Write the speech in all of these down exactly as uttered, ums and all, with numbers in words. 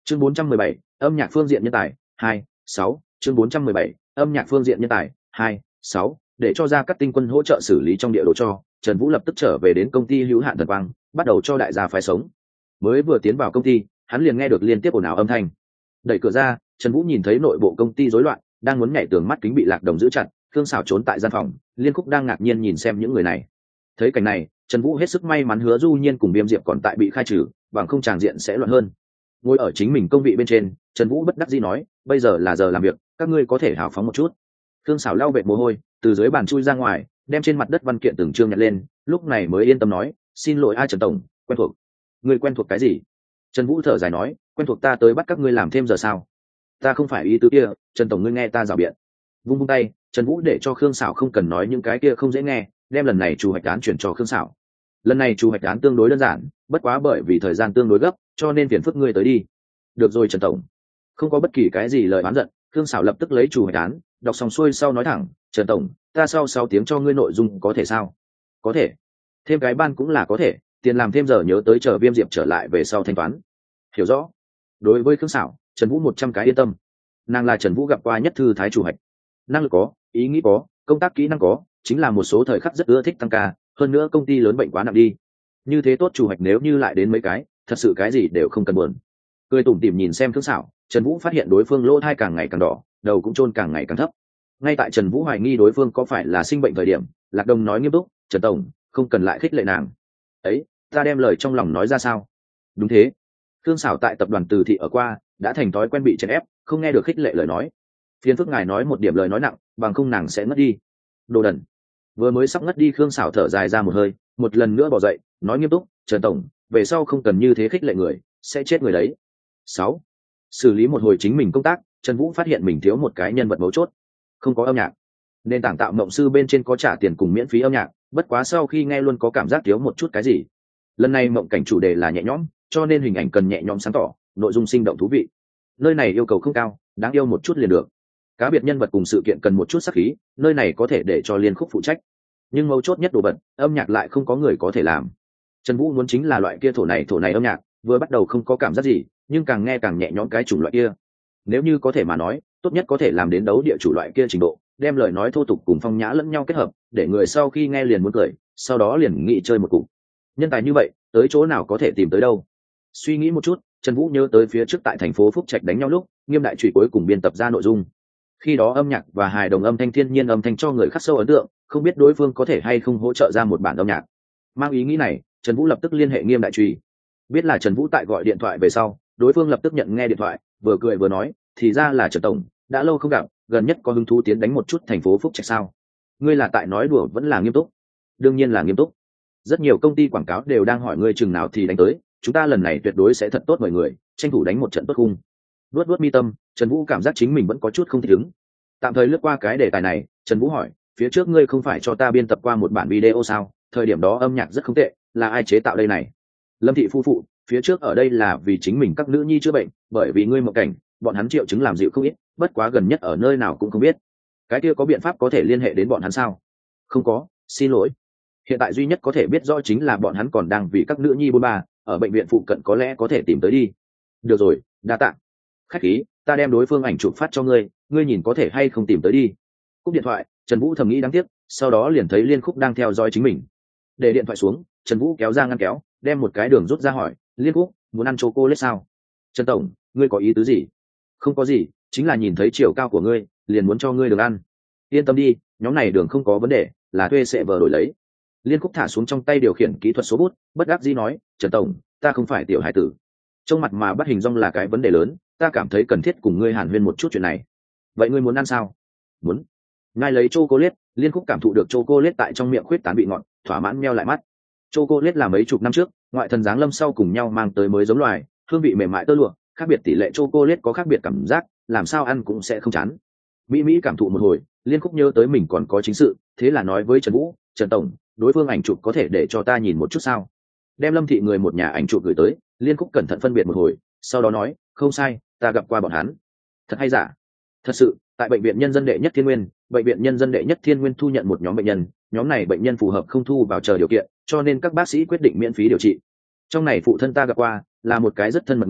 chương bốn trăm mười bảy, âm nhạc phương diện nhân tài hai sáu chương bốn trăm mười bảy, âm nhạc phương diện nhân tài hai sáu để cho ra các tinh quân hỗ trợ xử lý trong địa đồ cho Trần Vũ lập tức trở về đến công ty hữu hạn Thần Quang, bắt đầu cho đại gia phái sống. Mới vừa tiến vào công ty, hắn liền nghe được liên tiếp ồn ào âm thanh. Đẩy cửa ra, Trần Vũ nhìn thấy nội bộ công ty rối loạn, đang muốn nhảy tường, mắt kính bị Lạc Đồng giữ chặt, Khương Sảo trốn tại gian phòng, Liên Khúc đang ngạc nhiên nhìn xem những người này. Thấy cảnh này, Trần Vũ hết sức may mắn Hứa Du Nhiên cùng Viêm Diệp còn tại bị khai trừ, bằng không tràng diện sẽ loạn hơn. Ngồi ở chính mình công vị bên trên, Trần Vũ bất đắc dĩ nói, bây giờ là giờ làm việc, các ngươi có thể hào phóng một chút. Khương Sảo lau vệt mồ hôi, từ dưới bàn chui ra ngoài, đem trên mặt đất văn kiện từng chương nhặt lên, lúc này mới yên tâm nói, xin lỗi ai Trần tổng, quen thuộc. Ngươi quen thuộc cái gì? Trần Vũ thở dài nói, quen thuộc ta tới bắt các ngươi làm thêm giờ sao? Ta không phải ý tứ kia, Trần tổng ngươi nghe ta rào biện. Vung vung tay, Trần Vũ để cho Khương Sảo không cần nói những cái kia không dễ nghe, đem lần này chủ hoạch án chuyển cho Khương Sảo. Lần này chủ hoạch án tương đối đơn giản, bất quá bởi vì thời gian tương đối gấp, cho nên phiền phức ngươi tới đi. Được rồi Trần tổng. Không có bất kỳ cái gì lời oán giận, Khương Sảo lập tức lấy chủ hoạch án, đọc xong xuôi sau nói thẳng, Trần tổng, ta sau sáu tiếng cho ngươi nội dung có thể sao? Có thể. Thêm cái ban cũng là có thể, tiền làm thêm giờ nhớ tới chờ Viêm Diệp trở lại về sau thanh toán. Hiểu rõ. Đối với Khương Sảo, Trần Vũ một trăm cái yên tâm. Nàng là Trần Vũ gặp qua nhất thư thái chủ hoạch. Năng lực có, ý nghĩ có, công tác kỹ năng có, chính là một số thời khắc rất ưa thích tăng ca, hơn nữa công ty lớn bệnh quá nặng đi. Như thế tốt chủ hoạch nếu như lại đến mấy cái, thật sự cái gì đều không cần buồn. Cười tủm tỉm nhìn xem Khương Sảo, Trần Vũ phát hiện đối phương lỗ thai càng ngày càng đỏ, đầu cũng chôn càng ngày càng thấp. Ngay tại Trần Vũ hoài nghi đối phương có phải là sinh bệnh thời điểm, Lạc Đồng nói nghiêm túc, Trần tổng, không cần lại khích lệ nàng. Ấy, ta đem lời trong lòng nói ra sao? Đúng thế. Khương Sảo tại tập đoàn Từ Thị ở qua, đã thành thói quen bị chèn ép, không nghe được khích lệ lời nói. Phiền phức ngài nói một điểm lời nói nặng, bằng không nàng sẽ ngất đi. Đồ đần. Vừa mới sắp ngất đi Khương Sảo thở dài ra một hơi, một lần nữa bỏ dậy, nói nghiêm túc, Trần tổng, về sau không cần như thế khích lệ người, sẽ chết người đấy. Sáu. Xử lý một hồi chính mình công tác, Trần Vũ phát hiện mình thiếu một cái nhân vật mấu chốt. Không có âm nhạc. Nền tảng tạo mộng sư bên trên có trả tiền cùng miễn phí âm nhạc, bất quá sau khi nghe luôn có cảm giác thiếu một chút cái gì. Lần này mộng cảnh chủ đề là nhẹ nhõm, cho nên hình ảnh cần nhẹ nhõm sáng tỏ, nội dung sinh động thú vị. Nơi này yêu cầu không cao, đáng yêu một chút liền được. Cá biệt nhân vật cùng sự kiện cần một chút sắc khí, nơi này có thể để cho Liên Khúc phụ trách. Nhưng mấu chốt nhất đồ vật, âm nhạc lại không có người có thể làm. Trần Vũ muốn chính là loại kia thổ này thổ này âm nhạc, vừa bắt đầu không có cảm giác gì, nhưng càng nghe càng nhẹ nhõm cái chủng loại kia. Nếu như có thể mà nói, tốt nhất có thể làm đến đấu địa chủ loại kia trình độ, đem lời nói thô tục cùng phong nhã lẫn nhau kết hợp, để người sau khi nghe liền muốn cười, sau đó liền nghĩ chơi một cục. Nhân tài như vậy, tới chỗ nào có thể tìm tới đâu? Suy nghĩ một chút, Trần Vũ nhớ tới phía trước tại thành phố Phúc Trạch đánh nhau lúc, Nghiêm đại chủy cuối cùng biên tập ra nội dung. Khi đó âm nhạc và hài đồng âm thanh thiên nhiên âm thanh cho người khắc sâu ấn tượng, không biết đối phương có thể hay không hỗ trợ ra một bản âm nhạc. Mang ý nghĩ này, Trần Vũ lập tức liên hệ Nghiêm đại chủy. Biết là Trần Vũ tại gọi điện thoại về sau, đối phương lập tức nhận nghe điện thoại, vừa cười vừa nói, thì ra là Trần tổng, đã lâu không gặp, gần nhất có hứng thú tiến đánh một chút thành phố Phúc Trạch sao? Ngươi là tại nói đùa vẫn là nghiêm túc? Đương nhiên là nghiêm túc. Rất nhiều công ty quảng cáo đều đang hỏi ngươi chừng nào thì đánh tới, chúng ta lần này tuyệt đối sẽ thật tốt mời người, tranh thủ đánh một trận tốt khung. Luốt luốt mi tâm, Trần Vũ cảm giác chính mình vẫn có chút không thích ứng. Tạm thời lướt qua cái đề tài này, Trần Vũ hỏi, phía trước ngươi không phải cho ta biên tập qua một bản video sao? Thời điểm đó âm nhạc rất không tệ, là ai chế tạo đây này? Lâm Thị phu phụ, phía trước ở đây là vì chính mình các nữ nhi chữa bệnh, bởi vì ngươi mộng cảnh, bọn hắn triệu chứng làm dịu không ít, bất quá gần nhất ở nơi nào cũng không biết. Cái kia có biện pháp có thể liên hệ đến bọn hắn sao? Không có, xin lỗi. Hiện tại duy nhất có thể biết rõ chính là bọn hắn còn đang vì các nữ nhi bôn ba, ở bệnh viện phụ cận có lẽ có thể tìm tới đi. Được rồi, đa tạ. Khách khí, ta đem đối phương ảnh chụp phát cho ngươi, ngươi nhìn có thể hay không tìm tới đi. Cúp điện thoại, Trần Vũ thầm nghĩ đáng tiếc, sau đó liền thấy Liên Khúc đang theo dõi chính mình. Để điện thoại xuống, Trần Vũ kéo ra ngăn kéo, đem một cái đường rút ra hỏi, Liên Khúc, muốn ăn chocolate sao? Trần tổng, ngươi có ý tứ gì? Không có gì, chính là nhìn thấy chiều cao của ngươi, liền muốn cho ngươi đường ăn. Yên tâm đi, nhóm này đường không có vấn đề, là thuê sẽ vờ đổi lấy. Liên Khúc thả xuống trong tay điều khiển kỹ thuật số bút, bất đắc dĩ nói, Trần tổng, ta không phải tiểu hải tử. Trong mặt mà bắt hình dong là cái vấn đề lớn, ta cảm thấy cần thiết cùng ngươi hàn huyên một chút chuyện này. Vậy ngươi muốn ăn sao? Muốn. Ngay lấy chocolate, Liên Khúc cảm thụ được chocolate tại trong miệng khuyết tán bị ngọt, thỏa mãn meo lại mắt. Chocolate là mấy chục năm trước, ngoại thần giáng lâm sau cùng nhau mang tới mới giống loài, hương vị mềm mại tơ lụa, khác biệt tỷ lệ chocolate có khác biệt cảm giác, làm sao ăn cũng sẽ không chán. Mỹ Mỹ cảm thụ một hồi, Liên Khúc nhớ tới mình còn có chính sự, thế là nói với Trần Vũ, Trần tổng, đối phương ảnh chụp có thể để cho ta nhìn một chút sao? Đem Lâm Thị người một nhà ảnh chụp gửi tới, Liên Khúc cẩn thận phân biệt một hồi, sau đó nói, không sai, ta gặp qua bọn hắn. Thật hay giả? Thật sự, tại bệnh viện nhân dân đệ nhất Thiên Nguyên, bệnh viện nhân dân đệ nhất Thiên Nguyên thu nhận một nhóm bệnh nhân, nhóm này bệnh nhân phù hợp không thu vào chờ điều kiện, cho nên các bác sĩ quyết định miễn phí điều trị. Trong này phụ thân ta gặp qua, là một cái rất thân mật người,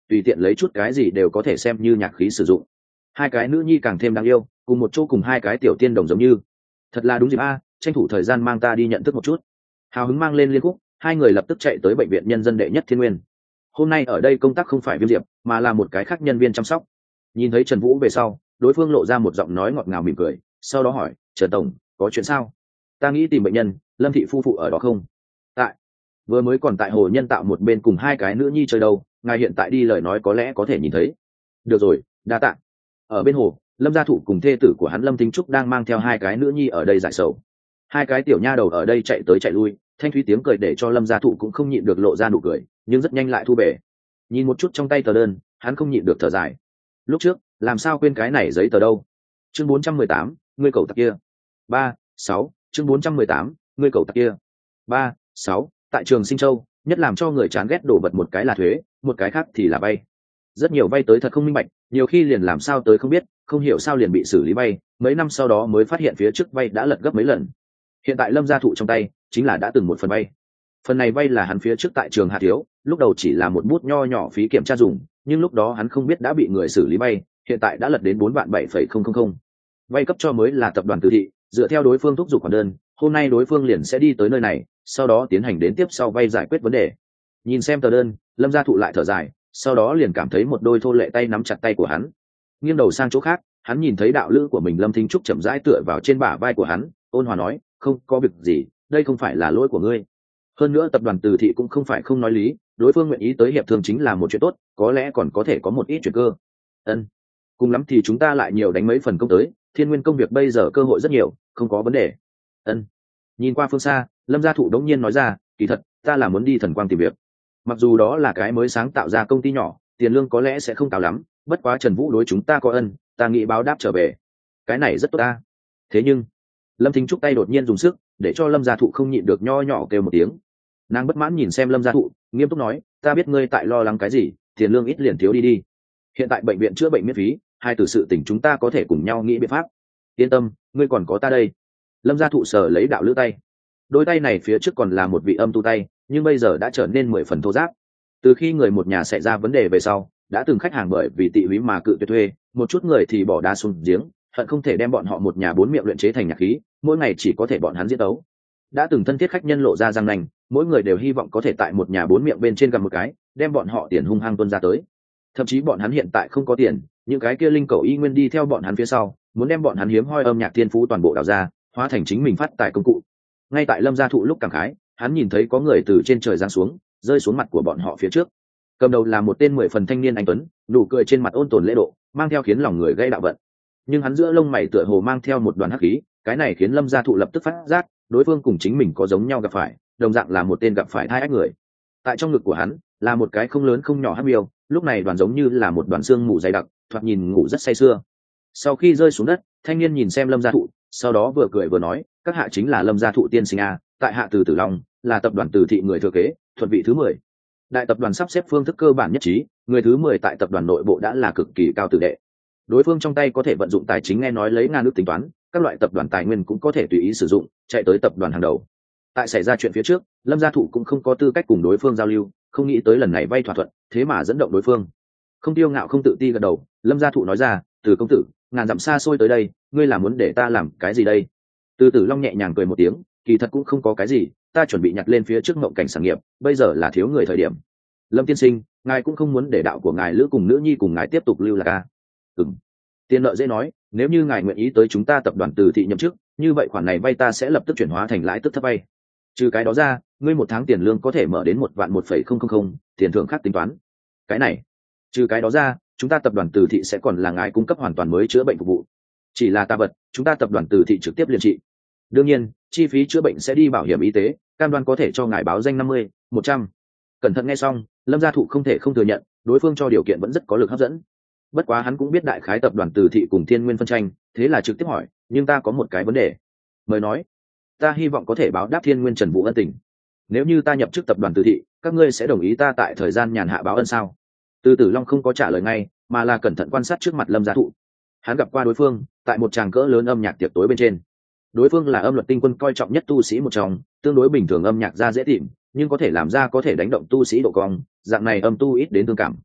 tùy tiện lấy chút cái gì đều có thể xem như nhạc khí sử dụng. Hai cái nữ nhi càng thêm đáng yêu, cùng một chỗ cùng hai cái tiểu tiên đồng giống như. Thật là đúng dịp a, tranh thủ thời gian mang ta đi nhận thức một chút. Hào hứng mang lên liên khúc, hai người lập tức chạy tới bệnh viện nhân dân đệ nhất Thiên Nguyên. Hôm nay ở đây công tác không phải Viêm Diệp, mà là một cái khác nhân viên chăm sóc. Nhìn thấy Trần Vũ về sau, đối phương lộ ra một giọng nói ngọt ngào mỉm cười, sau đó hỏi, Trần tổng, có chuyện sao? Ta nghĩ tìm bệnh nhân, Lâm thị phu phụ ở đó không? Tại. Vừa mới còn tại hồ nhân tạo một bên cùng hai cái nữ nhi chơi đâu, ngài hiện tại đi lời nói có lẽ có thể nhìn thấy. Được rồi, đa tạ. Ở bên hồ, Lâm gia thụ cùng thê tử của hắn Lâm Thính Trúc đang mang theo hai cái nữ nhi ở đây giải sầu. Hai cái tiểu nha đầu ở đây chạy tới chạy lui, thanh thúy tiếng cười để cho Lâm gia thụ cũng không nhịn được lộ ra nụ cười, nhưng rất nhanh lại thu về. Nhìn một chút trong tay tờ đơn, hắn không nhịn được thở dài. Lúc trước, làm sao quên cái này giấy tờ đâu? Chương bốn trăm mười tám, ngươi cậu tặc kia. ba, sáu, chương bốn trăm mười tám, ngươi cậu tặc kia. ba, sáu, tại trường Sinh Châu, nhất làm cho người chán ghét đổ vật một cái là thuế, một cái khác thì là vay. Rất nhiều vay tới thật không minh bạch, nhiều khi liền làm sao tới không biết, không hiểu sao liền bị xử lý vay, mấy năm sau đó mới phát hiện phía trước vay đã lật gấp mấy lần. Hiện tại Lâm gia thụ trong tay chính là đã từng một phần vay. Phần này vay là hắn phía trước tại trường Hà thiếu, lúc đầu chỉ là một bút nho nhỏ phí kiểm tra dùng, nhưng lúc đó hắn không biết đã bị người xử lý vay, hiện tại đã lật đến bốn vạn bảy phẩy không không không. Vay cấp cho mới là tập đoàn Từ thị, dựa theo đối phương thúc giục khoản đơn, hôm nay đối phương liền sẽ đi tới nơi này, sau đó tiến hành đến tiếp sau vay giải quyết vấn đề. Nhìn xem tờ đơn, Lâm gia thụ lại thở dài, sau đó liền cảm thấy một đôi thô lệ tay nắm chặt tay của hắn. Nghiêng đầu sang chỗ khác, hắn nhìn thấy đạo lữ của mình Lâm Thính Trúc chậm rãi tựa vào trên bả vai của hắn, ôn hòa nói, không có việc gì, đây không phải là lỗi của ngươi. Hơn nữa tập đoàn Từ thị cũng không phải không nói lý, đối phương nguyện ý tới hiệp thương chính là một chuyện tốt, có lẽ còn có thể có một ít chuyện cơ. Ân, cùng lắm thì chúng ta lại nhiều đánh mấy phần công tới, Thiên Nguyên công việc bây giờ cơ hội rất nhiều, không có vấn đề. Ân. Nhìn qua phương xa, Lâm gia thụ đống nhiên nói ra, kỳ thật, ta là muốn đi Thần Quang tìm việc. Mặc dù đó là cái mới sáng tạo ra công ty nhỏ, tiền lương có lẽ sẽ không cao lắm, bất quá Trần Vũ đối chúng ta có ân, ta nghĩ báo đáp trở về. Cái này rất tốt ta. Thế nhưng, Lâm Thính Trúc tay đột nhiên dùng sức, để cho Lâm gia thụ không nhịn được nho nhỏ kêu một tiếng. Nàng bất mãn nhìn xem Lâm gia thụ, nghiêm túc nói, ta biết ngươi tại lo lắng cái gì, tiền lương ít liền thiếu đi đi. Hiện tại bệnh viện chữa bệnh miễn phí, hai từ sự tình chúng ta có thể cùng nhau nghĩ biện pháp. Yên tâm, ngươi còn có ta đây. Lâm gia thụ sờ lấy đạo lữ tay. Đôi tay này phía trước còn là một vị âm tu tay, nhưng bây giờ đã trở nên mười phần thô ráp. Từ khi người một nhà xảy ra vấn đề về sau, đã từng khách hàng bởi vì tị húy mà cự tuyệt thuê, một chút người thì bỏ đá xuống giếng, hận không thể đem bọn họ một nhà bốn miệng luyện chế thành nhạc khí, mỗi ngày chỉ có thể bọn hắn diễn tấu. Đã từng thân thiết khách nhân lộ ra răng nanh, mỗi người đều hy vọng có thể tại một nhà bốn miệng bên trên gặp một cái, đem bọn họ tiền hung hăng tuôn ra tới. Thậm chí bọn hắn hiện tại không có tiền, những cái kia linh cầu y nguyên đi theo bọn hắn phía sau, muốn đem bọn hắn hiếm hoi âm nhạc thiên phú toàn bộ đào ra, hóa thành chính mình phát tài công cụ. Ngay tại Lâm gia thụ lúc cảm khái, hắn nhìn thấy có người từ trên trời giáng xuống, rơi xuống mặt của bọn họ phía trước. Cầm đầu là một tên mười phần thanh niên anh tuấn, nụ cười trên mặt ôn tồn lễ độ, mang theo khiến lòng người gây đạo vận. Nhưng hắn giữa lông mày tựa hồ mang theo một đoàn hắc khí, cái này khiến Lâm gia thụ lập tức phát giác, đối phương cùng chính mình có giống nhau gặp phải, đồng dạng là một tên gặp phải hai ách người. Tại trong ngực của hắn là một cái không lớn không nhỏ hắc miêu, lúc này đoàn giống như là một đoàn xương mù dày đặc, thoạt nhìn ngủ rất say sưa. Sau khi rơi xuống đất, thanh niên nhìn xem Lâm gia thụ, sau đó vừa cười vừa nói, các hạ chính là Lâm gia thụ tiên sinh a, tại hạ Từ Tử Long, là tập đoàn Từ thị người thừa kế, thuận vị thứ mười. Đại tập đoàn sắp xếp phương thức cơ bản nhất trí, người thứ mười tại tập đoàn nội bộ đã là cực kỳ cao tử đệ. Đối phương trong tay có thể vận dụng tài chính, nghe nói lấy ngàn ước tính toán, các loại tập đoàn tài nguyên cũng có thể tùy ý sử dụng, chạy tới tập đoàn hàng đầu. Tại xảy ra chuyện phía trước, Lâm gia thụ cũng không có tư cách cùng đối phương giao lưu, không nghĩ tới lần này vay thỏa thuận, thế mà dẫn động đối phương. Không tiêu ngạo không tự ti gật đầu, Lâm gia thụ nói ra, Từ công tử, ngàn dặm xa xôi tới đây, ngươi là muốn để ta làm cái gì đây? Từ Tử Long nhẹ nhàng cười một tiếng, kỳ thật cũng không có cái gì, ta chuẩn bị nhặt lên phía trước mộng cảnh sản nghiệp, bây giờ là thiếu người thời điểm. Lâm tiên sinh, ngài cũng không muốn để đạo của ngài lữ cùng nữ nhi cùng ngài tiếp tục lưu lạc à? Ừm. Tiền nợ dễ nói, nếu như ngài nguyện ý tới chúng ta tập đoàn Từ thị nhậm chức, như vậy khoản này vay ta sẽ lập tức chuyển hóa thành lãi tức thấp vay. Trừ cái đó ra, ngươi một tháng tiền lương có thể mở đến một vạn một phẩy không không không, tiền thưởng khác tính toán. Cái này, trừ cái đó ra, chúng ta tập đoàn Từ thị sẽ còn là ngài cung cấp hoàn toàn mới chữa bệnh phục vụ. Chỉ là ta vật, chúng ta tập đoàn Từ thị trực tiếp liên trị. Đương nhiên, chi phí chữa bệnh sẽ đi bảo hiểm y tế, cam đoan có thể cho ngài báo danh năm mươi, một trăm. Cẩn thận nghe xong, Lâm gia thụ không thể không thừa nhận, đối phương cho điều kiện vẫn rất có lực hấp dẫn. Bất quá hắn cũng biết đại khái tập đoàn Từ thị cùng Thiên Nguyên phân tranh, thế là trực tiếp hỏi, nhưng ta có một cái vấn đề. Mời nói. Ta hy vọng có thể báo đáp Thiên Nguyên Trần Vũ ân tình. Nếu như ta nhập chức tập đoàn Từ thị, các ngươi sẽ đồng ý ta tại thời gian nhàn hạ báo ân sao? Từ Tử Long không có trả lời ngay, mà là cẩn thận quan sát trước mặt Lâm gia thụ. Hắn gặp qua đối phương tại một tràng cỡ lớn âm nhạc tiệc tối bên trên. Đối phương là âm luật tinh quân coi trọng nhất tu sĩ một trong, tương đối bình thường âm nhạc ra dễ tìm, nhưng có thể làm ra có thể đánh động tu sĩ độ cong, dạng này âm tu ít đến thương cảm.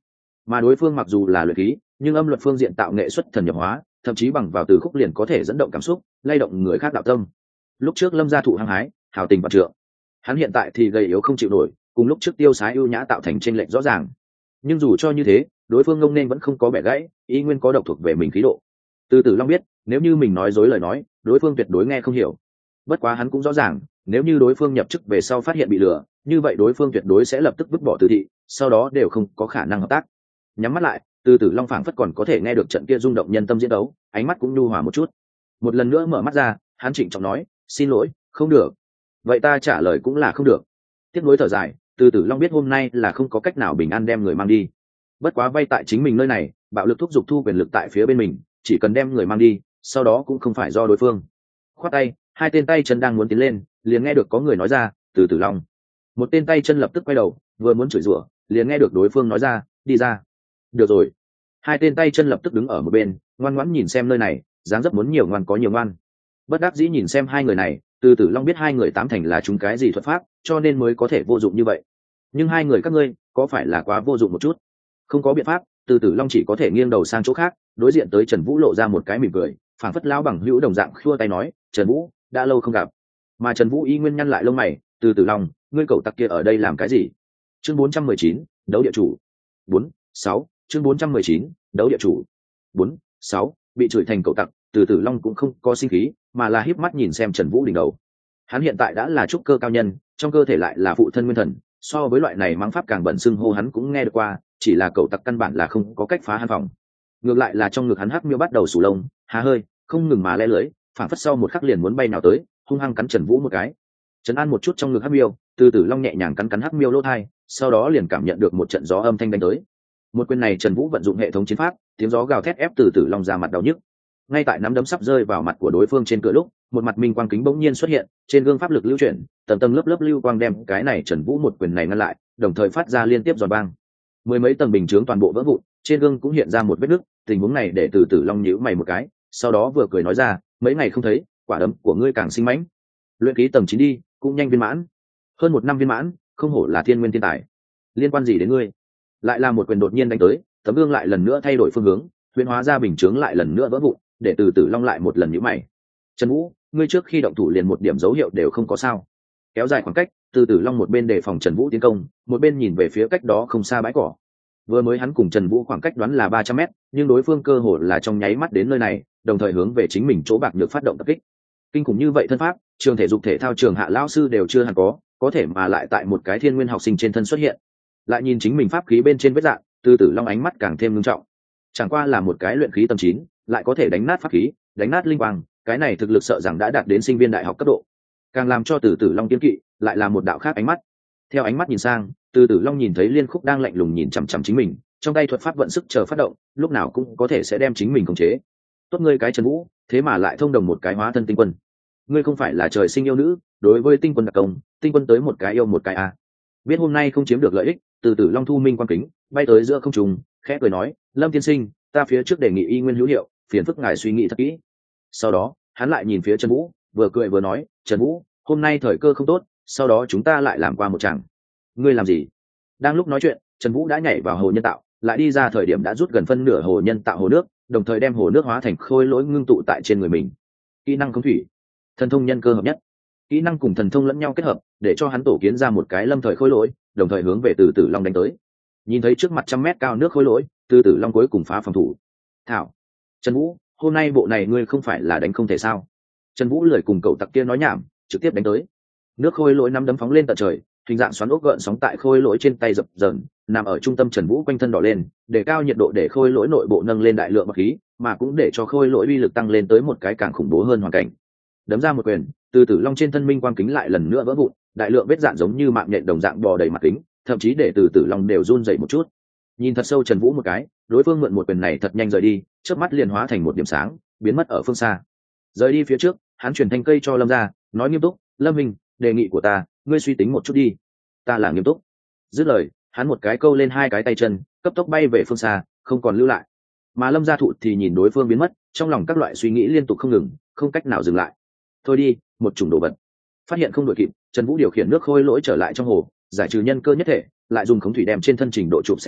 mà đối phương mặc dù là luyện khí nhưng âm luật phương diện tạo nghệ xuất thần nhập hóa, thậm chí bằng vào từ khúc liền có thể dẫn động cảm xúc, lay động người khác đạo tâm. Lúc trước Lâm gia thụ hăng hái hào tình vạn trượng, hắn hiện tại thì gầy yếu không chịu nổi, cùng lúc trước tiêu sái ưu nhã tạo thành chênh lệch rõ ràng. Nhưng dù cho như thế, đối phương ngông nên vẫn không có bẻ gãy, ý nguyên có độc thuộc về mình khí độ. Từ Tử Long biết, nếu như mình nói dối lời nói, đối phương tuyệt đối nghe không hiểu. Bất quá hắn cũng rõ ràng, nếu như đối phương nhập chức về sau phát hiện bị lừa, như vậy đối phương tuyệt đối sẽ lập tức vứt bỏ Từ thị, sau đó đều không có khả năng hợp tác. Nhắm mắt lại, Từ Tử Long phảng phất còn có thể nghe được trận kia rung động nhân tâm diễn đấu, ánh mắt cũng nhu hòa một chút. Một lần nữa mở mắt ra, hắn trịnh trọng nói, xin lỗi, không được. Vậy ta trả lời cũng là không được. Tiếc nuối thở dài, Từ Tử Long biết hôm nay là không có cách nào bình an đem người mang đi. Bất quá vay tại chính mình nơi này, bạo lực thúc giục thu quyền lực tại phía bên mình, chỉ cần đem người mang đi, sau đó cũng không phải do đối phương. Khoát tay, hai tên tay chân đang muốn tiến lên, liền nghe được có người nói ra, Từ Tử Long. Một tên tay chân lập tức quay đầu, vừa muốn chửi rủa, liền nghe được đối phương nói ra, đi ra. Được rồi. Hai tên tay chân lập tức đứng ở một bên, ngoan ngoãn nhìn xem nơi này, dáng dấp muốn nhiều ngoan có nhiều ngoan. Bất đắc dĩ nhìn xem hai người này, Từ Tử Long biết hai người tám thành là chúng cái gì thuật pháp, cho nên mới có thể vô dụng như vậy. Nhưng hai người các ngươi, có phải là quá vô dụng một chút? Không có biện pháp, Từ Tử Long chỉ có thể nghiêng đầu sang chỗ khác, đối diện tới Trần Vũ lộ ra một cái mỉm cười, phảng phất lão bằng hữu đồng dạng khua tay nói, "Trần Vũ, đã lâu không gặp." Mà Trần Vũ y nguyên nhăn lại lông mày, "Từ Tử Long, ngươi cậu tặc kia ở đây làm cái gì?" Chương bốn trăm mười chín, đấu địa chủ. bốn, sáu, chương bốn trăm mười chín, đấu địa chủ. bốn, sáu, bị chửi thành cậu tặc, Từ Tử Long cũng không có sinh khí, mà là híp mắt nhìn xem Trần Vũ đỉnh đầu. Hắn hiện tại đã là trúc cơ cao nhân, trong cơ thể lại là phụ thân nguyên thần, so với loại này mắng pháp càng bẩn xưng hô hắn cũng nghe được qua, chỉ là cậu tặc căn bản là không có cách phá hắn phòng. Ngược lại là trong ngực hắn hắc miêu bắt đầu sù lông, há hơi, không ngừng mà le lưỡi, phản phất sau một khắc liền muốn bay nào tới, hung hăng cắn Trần Vũ một cái. Trấn an một chút trong ngực hắc miêu, Từ Tử Long nhẹ nhàng cắn cắn hắc miêu lỗ tai, sau đó liền cảm nhận được một trận gió âm thanh đánh tới. Một quyền này Trần Vũ vận dụng hệ thống chiến pháp, tiếng gió gào thét ép Từ Tử Long ra mặt đau nhức. Ngay tại nắm đấm sắp rơi vào mặt của đối phương trên cửa lúc, một mặt minh quang kính bỗng nhiên xuất hiện, trên gương pháp lực lưu chuyển, tầng tầng lớp lớp lưu quang đem cái này Trần Vũ một quyền này ngăn lại, đồng thời phát ra liên tiếp giòn bang. Mười mấy tầng bình chướng toàn bộ vỡ vụn, trên gương cũng hiện ra một vết nứt, tình huống này để Từ Tử Long nhíu mày một cái, sau đó vừa cười nói ra, mấy ngày không thấy, quả đấm của ngươi càng sinh mãnh. Luyện khí tầng chín đi, cũng nhanh viên mãn. Hơn một năm viên mãn, không hổ là thiên nguyên thiên tài. Liên quan gì đến ngươi? Lại là một quyền đột nhiên đánh tới, tấm gương lại lần nữa thay đổi phương hướng, huyễn hóa ra bình chướng lại lần nữa vỡ vụn, để Từ Tử Long lại một lần nhíu mày. Trần Vũ, ngươi trước khi động thủ liền một điểm dấu hiệu đều không có sao? Kéo dài khoảng cách, Từ Tử Long một bên đề phòng Trần Vũ tiến công, một bên nhìn về phía cách đó không xa bãi cỏ. Vừa mới hắn cùng Trần Vũ khoảng cách đoán là ba trăm mét, nhưng đối phương cơ hồ là trong nháy mắt đến nơi này, đồng thời hướng về chính mình chỗ bạc nhược phát động tập kích. Kinh khủng như vậy thân pháp, trường thể dục thể thao trường hạ lão sư đều chưa hẳn có, có thể mà lại tại một cái thiên nguyên học sinh trên thân xuất hiện. Lại nhìn chính mình pháp khí bên trên vết dạng, Từ Tử Long ánh mắt càng thêm nghiêm trọng. Chẳng qua là một cái luyện khí tầng chín, lại có thể đánh nát pháp khí, đánh nát linh quang, cái này thực lực sợ rằng đã đạt đến sinh viên đại học cấp độ. Càng làm cho Từ Tử Long kiêng kỵ, lại là một đạo khác ánh mắt. Theo ánh mắt nhìn sang, Từ Tử Long nhìn thấy Liên Khúc đang lạnh lùng nhìn chằm chằm chính mình, trong tay thuật pháp vận sức chờ phát động, lúc nào cũng có thể sẽ đem chính mình khống chế. Tốt ngươi cái Trần Vũ, thế mà lại thông đồng một cái hóa thân tinh quân. Ngươi không phải là trời sinh yêu nữ, đối với tinh quân đặc công, tinh quân tới một cái yêu một cái a. À. Biết hôm nay không chiếm được lợi ích, Từ Tử Long thu minh quan kính, bay tới giữa không trung, khẽ cười nói, Lâm tiên sinh, ta phía trước đề nghị y nguyên hữu hiệu, phiền phức ngài suy nghĩ thật kỹ. Sau đó, hắn lại nhìn phía Trần Vũ, vừa cười vừa nói, Trần Vũ, hôm nay thời cơ không tốt, sau đó chúng ta lại làm qua một chàng. Ngươi làm gì? Đang lúc nói chuyện, Trần Vũ đã nhảy vào hồ nhân tạo, lại đi ra thời điểm đã rút gần phân nửa hồ nhân tạo hồ nước, đồng thời đem hồ nước hóa thành khôi lỗi ngưng tụ tại trên người mình. Kỹ năng khống thủy, thần thông nhân cơ hợp nhất. Kỹ năng cùng thần thông lẫn nhau kết hợp, để cho hắn tổ kiến ra một cái lâm thời khôi lỗi, đồng thời hướng về Từ Tử Long đánh tới. Nhìn thấy trước mặt trăm mét cao nước khôi lỗi, Từ Tử Long cuối cùng phá phòng thủ. Thảo, Trần Vũ, hôm nay bộ này ngươi không phải là đánh không thể sao? Trần Vũ lười cùng cậu tặc kia nói nhảm, trực tiếp đánh tới. Nước khôi lỗi năm đấm phóng lên tận trời, hình dạng xoắn ốc gợn sóng tại khôi lỗi trên tay dập dờn, nằm ở trung tâm Trần Vũ quanh thân đỏ lên, để cao nhiệt độ để khôi lỗi nội bộ nâng lên đại lượng bậc khí, mà cũng để cho khôi lỗi uy lực tăng lên tới một cái càng khủng bố hơn hoàn cảnh. Đấm ra một quyền, Từ Tử Long trên thân minh quang kính lại lần nữa vỡ vụn, đại lượng vết dạn giống như mạng nhện đồng dạng bò đầy mặt kính, thậm chí để Từ Tử Long đều run rẩy một chút. Nhìn thật sâu Trần Vũ một cái, đối phương mượn một quyền này thật nhanh rời đi, chớp mắt liền hóa thành một điểm sáng, biến mất ở phương xa. Rời đi phía trước, hắn chuyển thanh cây cho Lâm ra, nói nghiêm túc, Lâm Minh, đề nghị của ta, ngươi suy tính một chút đi. Ta là nghiêm túc. Dứt lời, hắn một cái câu lên hai cái tay chân, cấp tốc bay về phương xa, không còn lưu lại. Mà Lâm gia thụ thì nhìn đối phương biến mất, trong lòng các loại suy nghĩ liên tục không ngừng, không cách nào dừng lại. Thôi đi, một chủng đồ vật. Phát hiện không đội kịp, Trần Vũ điều khiển nước khôi lỗi trở lại trong hồ, giải trừ nhân cơ nhất thể, lại dùng khống thủy đem trên thân trình độ chụp sạch sẽ,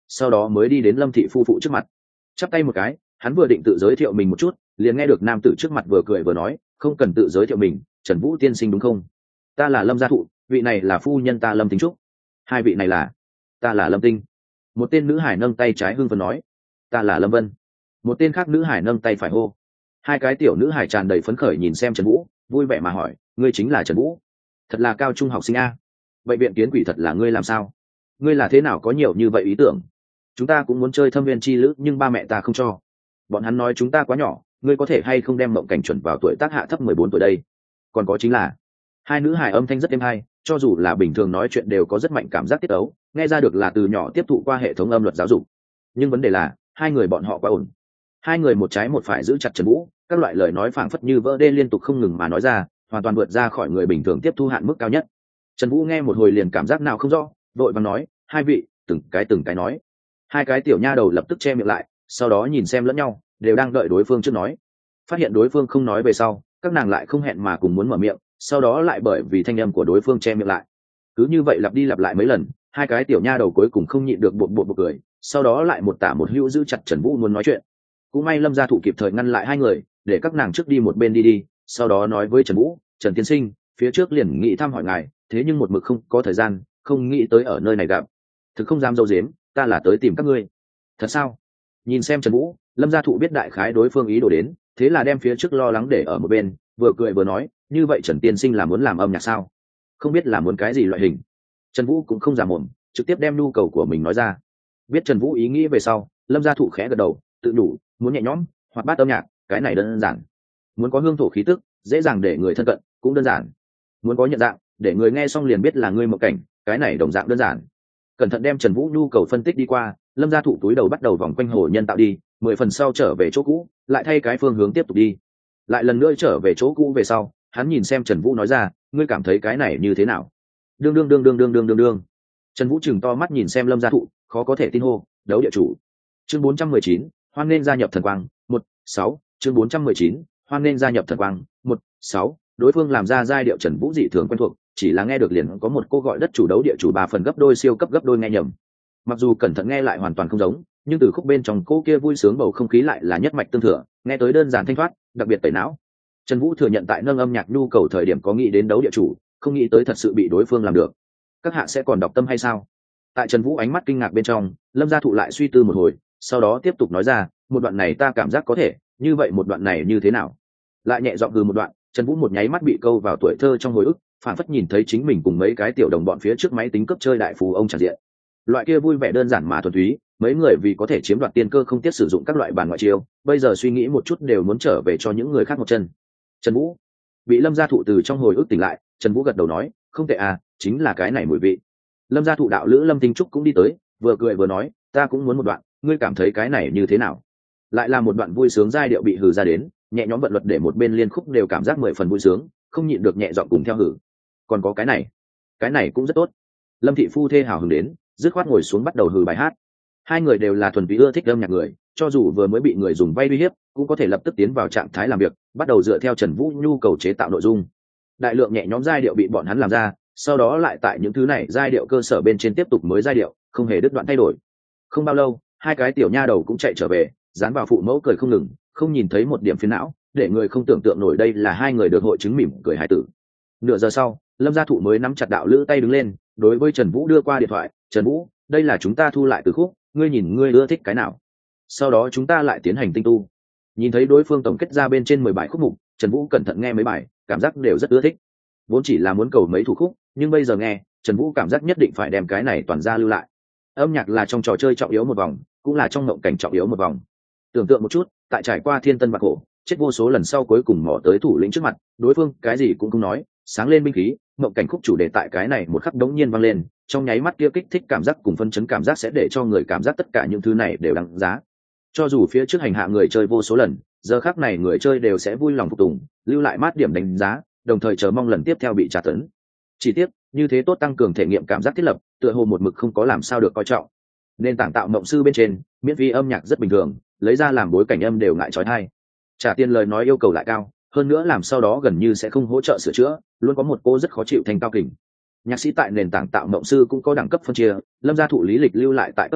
sau đó mới đi đến Lâm thị phu phụ trước mặt, chắp tay một cái. Hắn vừa định tự giới thiệu mình một chút, liền nghe được nam tử trước mặt vừa cười vừa nói, không cần tự giới thiệu mình, Trần Vũ tiên sinh đúng không? Ta là Lâm gia thụ, vị này là phu nhân ta Lâm Tính Trúc. Hai vị này là? Ta là Lâm Tinh. Một tên nữ hải nâng tay trái hưng phấn nói. Ta là Lâm Vân. Một tên khác nữ hải nâng tay phải hô. Hai cái tiểu nữ hải tràn đầy phấn khởi nhìn xem Trần Vũ, vui vẻ mà hỏi, ngươi chính là Trần Vũ? Thật là cao trung học sinh a. Vậy viện kiến quỷ thật là ngươi làm sao? Ngươi là thế nào có nhiều như vậy ý tưởng? Chúng ta cũng muốn chơi thâm viên chi lữ nhưng ba mẹ ta không cho. Bọn hắn nói chúng ta quá nhỏ, ngươi có thể hay không đem mộng cảnh chuẩn vào tuổi tác hạ thấp mười bốn tuổi đây? Còn có chính là, hai nữ hài âm thanh rất êm hay, cho dù là bình thường nói chuyện đều có rất mạnh cảm giác tiết ấu, nghe ra được là từ nhỏ tiếp thụ qua hệ thống âm luật giáo dục. Nhưng vấn đề là, hai người bọn họ quá ổn. Hai người một trái một phải giữ chặt Trần Vũ, các loại lời nói phảng phất như vỡ đê liên tục không ngừng mà nói ra, hoàn toàn vượt ra khỏi người bình thường tiếp thu hạn mức cao nhất. Trần Vũ nghe một hồi liền cảm giác nào không rõ, vội vàng nói, hai vị, từng cái từng cái nói. Hai cái tiểu nha đầu lập tức che miệng lại, sau đó nhìn xem lẫn nhau, đều đang đợi đối phương trước nói. Phát hiện đối phương không nói về sau, các nàng lại không hẹn mà cùng muốn mở miệng, sau đó lại bởi vì thanh âm của đối phương che miệng lại. Cứ như vậy lặp đi lặp lại mấy lần, hai cái tiểu nha đầu cuối cùng không nhịn được bột bột bột cười, sau đó lại một tả một hữu giữ chặt Trần Vũ muốn nói chuyện. Cũng may Lâm gia thụ kịp thời ngăn lại hai người, để các nàng trước đi một bên đi đi, sau đó nói với Trần Vũ, Trần tiên sinh, phía trước liền nghĩ thăm hỏi ngài, thế nhưng một mực không có thời gian, không nghĩ tới ở nơi này gặp. Thực không dám dâu dếm, ta là tới tìm các ngươi. Thật sao? Nhìn xem Trần Vũ, Lâm gia thụ biết đại khái đối phương ý đồ đến, thế là đem phía trước lo lắng để ở một bên, vừa cười vừa nói, như vậy Trần tiên sinh là muốn làm âm nhạc sao? Không biết là muốn cái gì loại hình. Trần Vũ cũng không giả mồm, trực tiếp đem nhu cầu của mình nói ra. Biết Trần Vũ ý nghĩ về sau, Lâm gia thụ khẽ gật đầu, tự đủ, muốn nhẹ nhõm, hoạt bát âm nhạc, cái này đơn giản. Muốn có hương thổ khí tức, dễ dàng để người thân cận, cũng đơn giản. Muốn có nhận dạng, để người nghe xong liền biết là ngươi mộng cảnh, cái này đồng dạng đơn giản. Cẩn thận đem Trần Vũ nhu cầu phân tích đi qua, Lâm gia thụ túi đầu bắt đầu vòng quanh hồ nhân tạo đi, mười phần sau trở về chỗ cũ, lại thay cái phương hướng tiếp tục đi. Lại lần nữa trở về chỗ cũ về sau, hắn nhìn xem Trần Vũ nói ra, ngươi cảm thấy cái này như thế nào? Đương đương đương đương đương đương đương đương. Trần Vũ chừng to mắt nhìn xem Lâm gia thụ, khó có thể tin hô, đấu địa chủ. Chương bốn trăm mười chín, hoan nên gia nhập thần quang, một, sáu, chương bốn trăm mười chín, hoan nên gia nhập thần quang, một, sáu, đối phương làm ra giai điệu Trần Vũ dị thường quen thuộc, chỉ là nghe được liền có một cô gọi đất chủ đấu địa chủ ba phần gấp đôi siêu cấp gấp đôi nghe nhầm. Mặc dù cẩn thận nghe lại hoàn toàn không giống, nhưng từ khúc bên trong cô kia vui sướng bầu không khí lại là nhất mạch tương thừa, nghe tới đơn giản thanh thoát, đặc biệt tẩy não. Trần Vũ thừa nhận tại nâng âm nhạc nhu cầu thời điểm có nghĩ đến đấu địa chủ, không nghĩ tới thật sự bị đối phương làm được. Các hạ sẽ còn đọc tâm hay sao? Tại Trần Vũ ánh mắt kinh ngạc bên trong, Lâm gia thụ lại suy tư một hồi, sau đó tiếp tục nói ra, một đoạn này ta cảm giác có thể, như vậy một đoạn này như thế nào? Lại nhẹ giọng gừ một đoạn, Trần Vũ một nháy mắt bị câu vào tuổi thơ trong hồi ức, phản phất nhìn thấy chính mình cùng mấy cái tiểu đồng bọn phía trước máy tính cấp chơi đại phú ông tràn diện. Loại kia vui vẻ đơn giản mà thuần túy, mấy người vì có thể chiếm đoạt tiên cơ không tiếc sử dụng các loại bàn ngoại chiêu, bây giờ suy nghĩ một chút đều muốn trở về cho những người khác một chân. Trần Vũ bị Lâm gia thụ từ trong hồi ức tỉnh lại, Trần Vũ gật đầu nói, không tệ à, chính là cái này mùi vị. Lâm gia thụ đạo lữ Lâm Tinh Trúc cũng đi tới, vừa cười vừa nói, ta cũng muốn một đoạn, ngươi cảm thấy cái này như thế nào? Lại là một đoạn vui sướng giai điệu bị hừ ra đến, nhẹ nhõm vận luật để một bên liên khúc đều cảm giác mười phần vui sướng, không nhịn được nhẹ giọng cùng theo hử. Còn có cái này, cái này cũng rất tốt. Lâm thị phu thê hào hứng đến, dứt khoát ngồi xuống bắt đầu hừ bài hát. Hai người đều là thuần túy ưa thích âm nhạc người, cho dù vừa mới bị người dùng vay uy hiếp, cũng có thể lập tức tiến vào trạng thái làm việc, bắt đầu dựa theo Trần Vũ nhu cầu chế tạo nội dung. Đại lượng nhẹ nhõm giai điệu bị bọn hắn làm ra, sau đó lại tại những thứ này giai điệu cơ sở bên trên tiếp tục mới giai điệu, không hề đứt đoạn thay đổi. Không bao lâu, hai cái tiểu nha đầu cũng chạy trở về, dán vào phụ mẫu cười không ngừng, không nhìn thấy một điểm phiền não, để người không tưởng tượng nổi đây là hai người được hội chứng mỉm cười hài tử. Nửa giờ sau, Lâm gia thụ mới nắm chặt đạo lữ tay đứng lên, đối với Trần Vũ đưa qua điện thoại, Trần Vũ, đây là chúng ta thu lại từ khúc, ngươi nhìn ngươi ưa thích cái nào? Sau đó chúng ta lại tiến hành tinh tu. Nhìn thấy đối phương tổng kết ra bên trên mười bài khúc mục, Trần Vũ cẩn thận nghe mấy bài, cảm giác đều rất ưa thích. Vốn chỉ là muốn cầu mấy thủ khúc, nhưng bây giờ nghe, Trần Vũ cảm giác nhất định phải đem cái này toàn ra lưu lại. Âm nhạc là trong trò chơi trọng yếu một vòng, cũng là trong mộng cảnh trọng yếu một vòng. Tưởng tượng một chút, tại trải qua thiên tân bạc khổ, chết vô số lần sau cuối cùng mò tới thủ lĩnh trước mặt, đối phương cái gì cũng không nói, sáng lên binh khí, mộng cảnh khúc chủ đề tại cái này một khắc đống nhiên vang lên, trong nháy mắt kia kích thích cảm giác cùng phân chấn cảm giác sẽ để cho người cảm giác tất cả những thứ này đều đáng giá. Cho dù phía trước hành hạ người chơi vô số lần, giờ khắc này người chơi đều sẽ vui lòng phục tùng, lưu lại mát điểm đánh giá, đồng thời chờ mong lần tiếp theo bị trả tấn. Chỉ tiếc, như thế tốt tăng cường thể nghiệm cảm giác thiết lập, tựa hồ một mực không có làm sao được coi trọng. Nên tảng tạo mộng sư bên trên, miễn phí âm nhạc rất bình thường, lấy ra làm bối cảnh âm đều ngại chói tai. Trả tiền lời nói yêu cầu lại cao, hơn nữa làm sau đó gần như sẽ không hỗ trợ sửa chữa, luôn có một cô rất khó chịu thành cao kình. Nhạc sĩ tại nền tảng tạo mộng sư cũng có đẳng cấp phân chia, Lâm gia thụ lý lịch lưu lại tại cấp hai,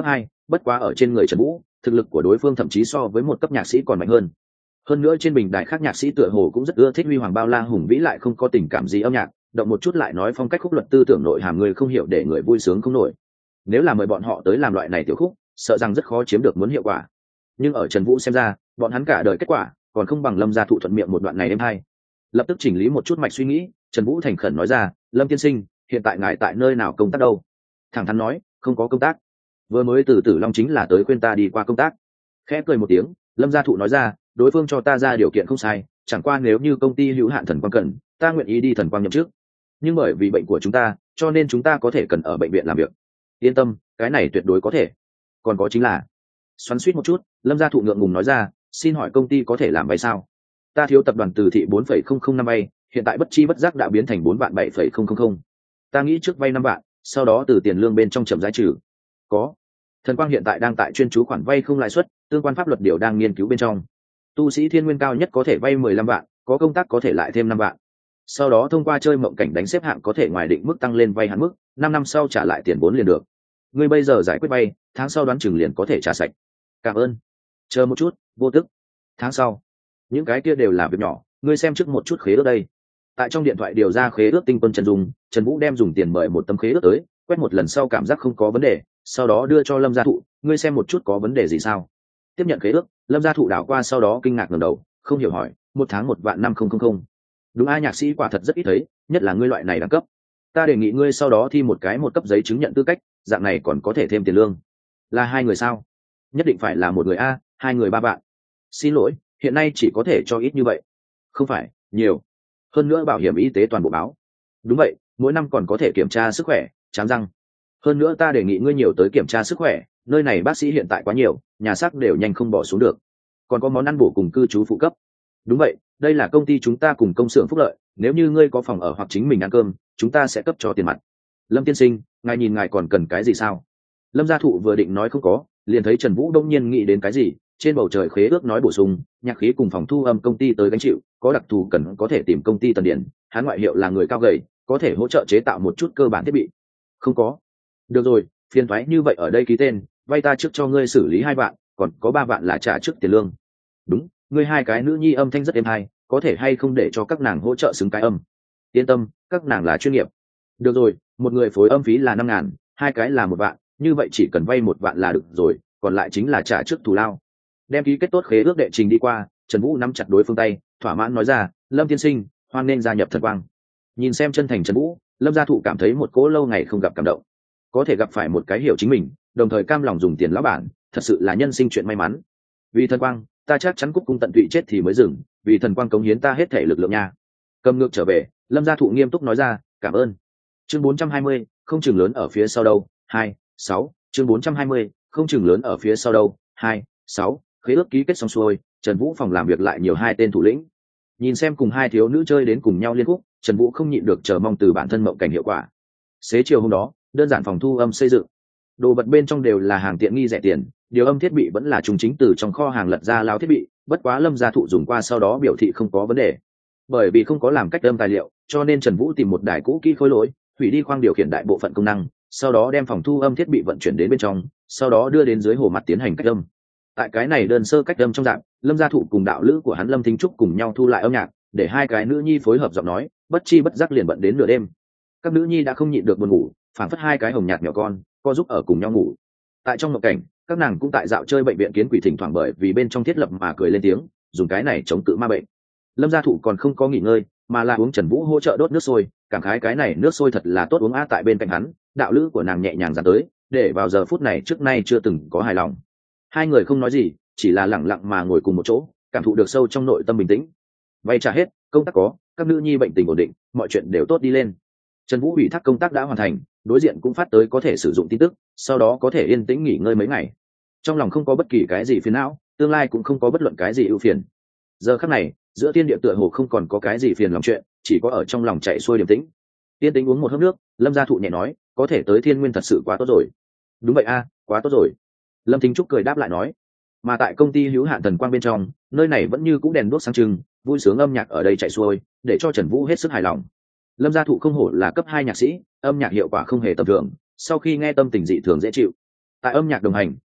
bất quá ở trên người Trần Vũ, thực lực của đối phương thậm chí so với một cấp nhạc sĩ còn mạnh hơn. Hơn nữa trên bình đài khác nhạc sĩ tựa hồ cũng rất ưa thích huy hoàng bao la hùng vĩ lại không có tình cảm gì âm nhạc, động một chút lại nói phong cách khúc luật tư tưởng nội hàm người không hiểu để người vui sướng không nổi. Nếu là mời bọn họ tới làm loại này tiểu khúc, sợ rằng rất khó chiếm được muốn hiệu quả. Nhưng ở Trần Vũ xem ra, bọn hắn cả đời kết quả còn không bằng Lâm gia thụ thuận miệng một đoạn này êm hay. Lập tức chỉnh lý một chút mạch suy nghĩ, Trần Vũ thành khẩn nói ra, Lâm tiên sinh, hiện tại ngài tại nơi nào công tác đâu? Thẳng thắn nói, không có công tác. Vừa mới từ Tử Long chính là tới khuyên ta đi qua công tác. Khẽ cười một tiếng, Lâm gia thụ nói ra, đối phương cho ta ra điều kiện không sai, chẳng qua nếu như công ty hữu hạn Thần Quang cần, ta nguyện ý đi Thần Quang nhậm chức. Nhưng bởi vì bệnh của chúng ta, cho nên chúng ta có thể cần ở bệnh viện làm việc. Yên tâm, cái này tuyệt đối có thể. Còn có chính là, xoắn xuýt một chút, Lâm gia thụ ngượng ngùng nói ra, xin hỏi công ty có thể làm vay sao? Ta thiếu tập đoàn từ thị bốn phẩy không không năm vay, hiện tại bất chi bất giác đã biến thành bốn vạn bảy phẩy không không không. Ta nghĩ trước vay năm vạn, sau đó từ tiền lương bên trong chậm rãi trừ. Có. Thần Quang hiện tại đang tại chuyên chú khoản vay không lãi suất, tương quan pháp luật điều đang nghiên cứu bên trong. Tu sĩ thiên nguyên cao nhất có thể vay mười lăm vạn, có công tác có thể lại thêm năm vạn. Sau đó thông qua chơi mộng cảnh đánh xếp hạng có thể ngoài định mức tăng lên vay hạn mức, năm năm sau trả lại tiền vốn liền được. Ngươi bây giờ giải quyết vay, tháng sau đoán chừng liền có thể trả sạch. Cảm ơn. Chờ một chút, vô tức. Tháng sau. Những cái kia đều là việc nhỏ, ngươi xem trước một chút khế ước đây. Tại trong điện thoại điều ra khế ước tinh quân Trần Dung, Trần Vũ đem dùng tiền mời một tấm khế ước tới, quét một lần sau cảm giác không có vấn đề, sau đó đưa cho Lâm gia thụ, ngươi xem một chút có vấn đề gì sao? Tiếp nhận khế ước, Lâm gia thụ đảo qua sau đó kinh ngạc ngẩng đầu, không hiểu hỏi, một tháng một vạn năm không không không. Đúng ai nhạc sĩ quả thật rất ít thấy, nhất là ngươi loại này đẳng cấp. Ta đề nghị ngươi sau đó thi một cái một cấp giấy chứng nhận tư cách, dạng này còn có thể thêm tiền lương. Là hai người sao? Nhất định phải là một người a, hai người ba vạn. Xin lỗi, hiện nay chỉ có thể cho ít như vậy. Không phải, nhiều. Hơn nữa bảo hiểm y tế toàn bộ báo. Đúng vậy, mỗi năm còn có thể kiểm tra sức khỏe, chám răng. Hơn nữa ta đề nghị ngươi nhiều tới kiểm tra sức khỏe, nơi này bác sĩ hiện tại quá nhiều, nhà xác đều nhanh không bỏ xuống được. Còn có món ăn bổ cùng cư trú phụ cấp. Đúng vậy, đây là công ty chúng ta cùng công xưởng phúc lợi, nếu như ngươi có phòng ở hoặc chính mình ăn cơm, chúng ta sẽ cấp cho tiền mặt. Lâm tiên sinh, ngài nhìn ngài còn cần cái gì sao? Lâm gia thụ vừa định nói không có, liền thấy Trần Vũ đông nhiên nghĩ đến cái gì, trên bầu trời khế ước nói bổ sung, nhạc khí cùng phòng thu âm công ty tới gánh chịu, có đặc thù cần có thể tìm công ty Tần Điển, hắn ngoại hiệu là người cao gầy, có thể hỗ trợ chế tạo một chút cơ bản thiết bị. Không có. Được rồi, phiền thoái như vậy ở đây ký tên, vay ta trước cho ngươi xử lý hai vạn, còn có ba vạn là trả trước tiền lương. Đúng, ngươi hai cái nữ nhi âm thanh rất êm hay, có thể hay không để cho các nàng hỗ trợ xứng cái âm. Yên tâm, các nàng là chuyên nghiệp. Được rồi, một người phối âm phí là năm ngàn, hai cái là một vạn, như vậy chỉ cần vay một vạn là được rồi, còn lại chính là trả trước thù lao. Đem ký kết tốt khế ước đệ trình đi qua, Trần Vũ nắm chặt đối phương tay, thỏa mãn nói ra, Lâm tiên sinh, hoan nên gia nhập Thần Quang. Nhìn xem chân thành Trần Vũ, Lâm gia thụ cảm thấy một cỗ lâu ngày không gặp cảm động. Có thể gặp phải một cái hiểu chính mình, đồng thời cam lòng dùng tiền lão bản, thật sự là nhân sinh chuyện may mắn. Vì Thần Quang, ta chắc chắn cúc cung tận tụy chết thì mới dừng, vì Thần Quang cống hiến ta hết thể lực lượng nha. Cầm ngược trở về, Lâm gia thụ nghiêm túc nói ra, cảm ơn. Chương bốn trăm hai mươi, không chừng lớn ở phía sau đâu, hai, sáu, chương bốn trăm hai mươi, không chừng lớn ở phía sau đâu, hai, sáu, khế ước ký kết xong xuôi, Trần Vũ phòng làm việc lại nhiều hai tên thủ lĩnh. Nhìn xem cùng hai thiếu nữ chơi đến cùng nhau liên khúc, Trần Vũ không nhịn được chờ mong từ bản thân mộng cảnh hiệu quả. Xế chiều hôm đó, đơn giản phòng thu âm xây dựng, đồ vật bên trong đều là hàng tiện nghi rẻ tiền, điều âm thiết bị vẫn là trùng chính từ trong kho hàng lật ra lao thiết bị, bất quá Lâm gia thụ dùng qua sau đó biểu thị không có vấn đề. Bởi vì không có làm cách âm tài liệu, cho nên Trần Vũ tìm một đài cũ kỹ khối lỗi, hủy đi khoang điều khiển đại bộ phận công năng, sau đó đem phòng thu âm thiết bị vận chuyển đến bên trong, sau đó đưa đến dưới hồ mặt tiến hành cách âm. Tại cái này đơn sơ cách âm trong dạng, Lâm gia thụ cùng đạo lữ của hắn Lâm Thính Trúc cùng nhau thu lại âm nhạc, để hai cái nữ nhi phối hợp giọng nói, bất chi bất giác liền bận đến nửa đêm. Các nữ nhi đã không nhịn được buồn ngủ, phảng phất hai cái hồng nhạt nhỏ con, co giúp ở cùng nhau ngủ. Tại trong mộng cảnh, các nàng cũng tại dạo chơi bệnh viện kiến quỷ thỉnh thoảng bởi vì bên trong thiết lập mà cười lên tiếng, dùng cái này chống cự ma bệnh. Lâm gia thụ còn không có nghỉ ngơi, mà là uống Trần Vũ hỗ trợ đốt nước sôi, cảm khái cái này nước sôi thật là tốt uống a. Tại bên cạnh hắn, đạo lữ của nàng nhẹ nhàng dàn tới, để vào giờ phút này trước nay chưa từng có hài lòng. Hai người không nói gì, chỉ là lặng lặng mà ngồi cùng một chỗ, cảm thụ được sâu trong nội tâm bình tĩnh. Vay trả hết, công tác có, các nữ nhi bệnh tình ổn định, mọi chuyện đều tốt đi lên. Trần Vũ ủy thác công tác đã hoàn thành, đối diện cũng phát tới có thể sử dụng tin tức, sau đó có thể yên tĩnh nghỉ ngơi mấy ngày. Trong lòng không có bất kỳ cái gì phiền não, tương lai cũng không có bất luận cái gì ưu phiền. Giờ khắc này, giữa thiên địa tựa hồ không còn có cái gì phiền lòng chuyện, chỉ có ở trong lòng chạy xuôi điềm tĩnh. Tiên tĩnh uống một hớp nước, Lâm gia thụ nhẹ nói, có thể tới Thiên Nguyên thật sự quá tốt rồi. Đúng vậy a, quá tốt rồi. Lâm Thính Trúc cười đáp lại nói. Mà tại công ty hữu hạn Thần Quang bên trong, nơi này vẫn như cũ đèn đuốc sáng trưng, vui sướng âm nhạc ở đây chạy xuôi, để cho Trần Vũ hết sức hài lòng. Lâm gia thụ không hổ là cấp hai nhạc sĩ, âm nhạc hiệu quả không hề tầm thường, sau khi nghe tâm tình dị thường dễ chịu. Tại âm nhạc đồng hành,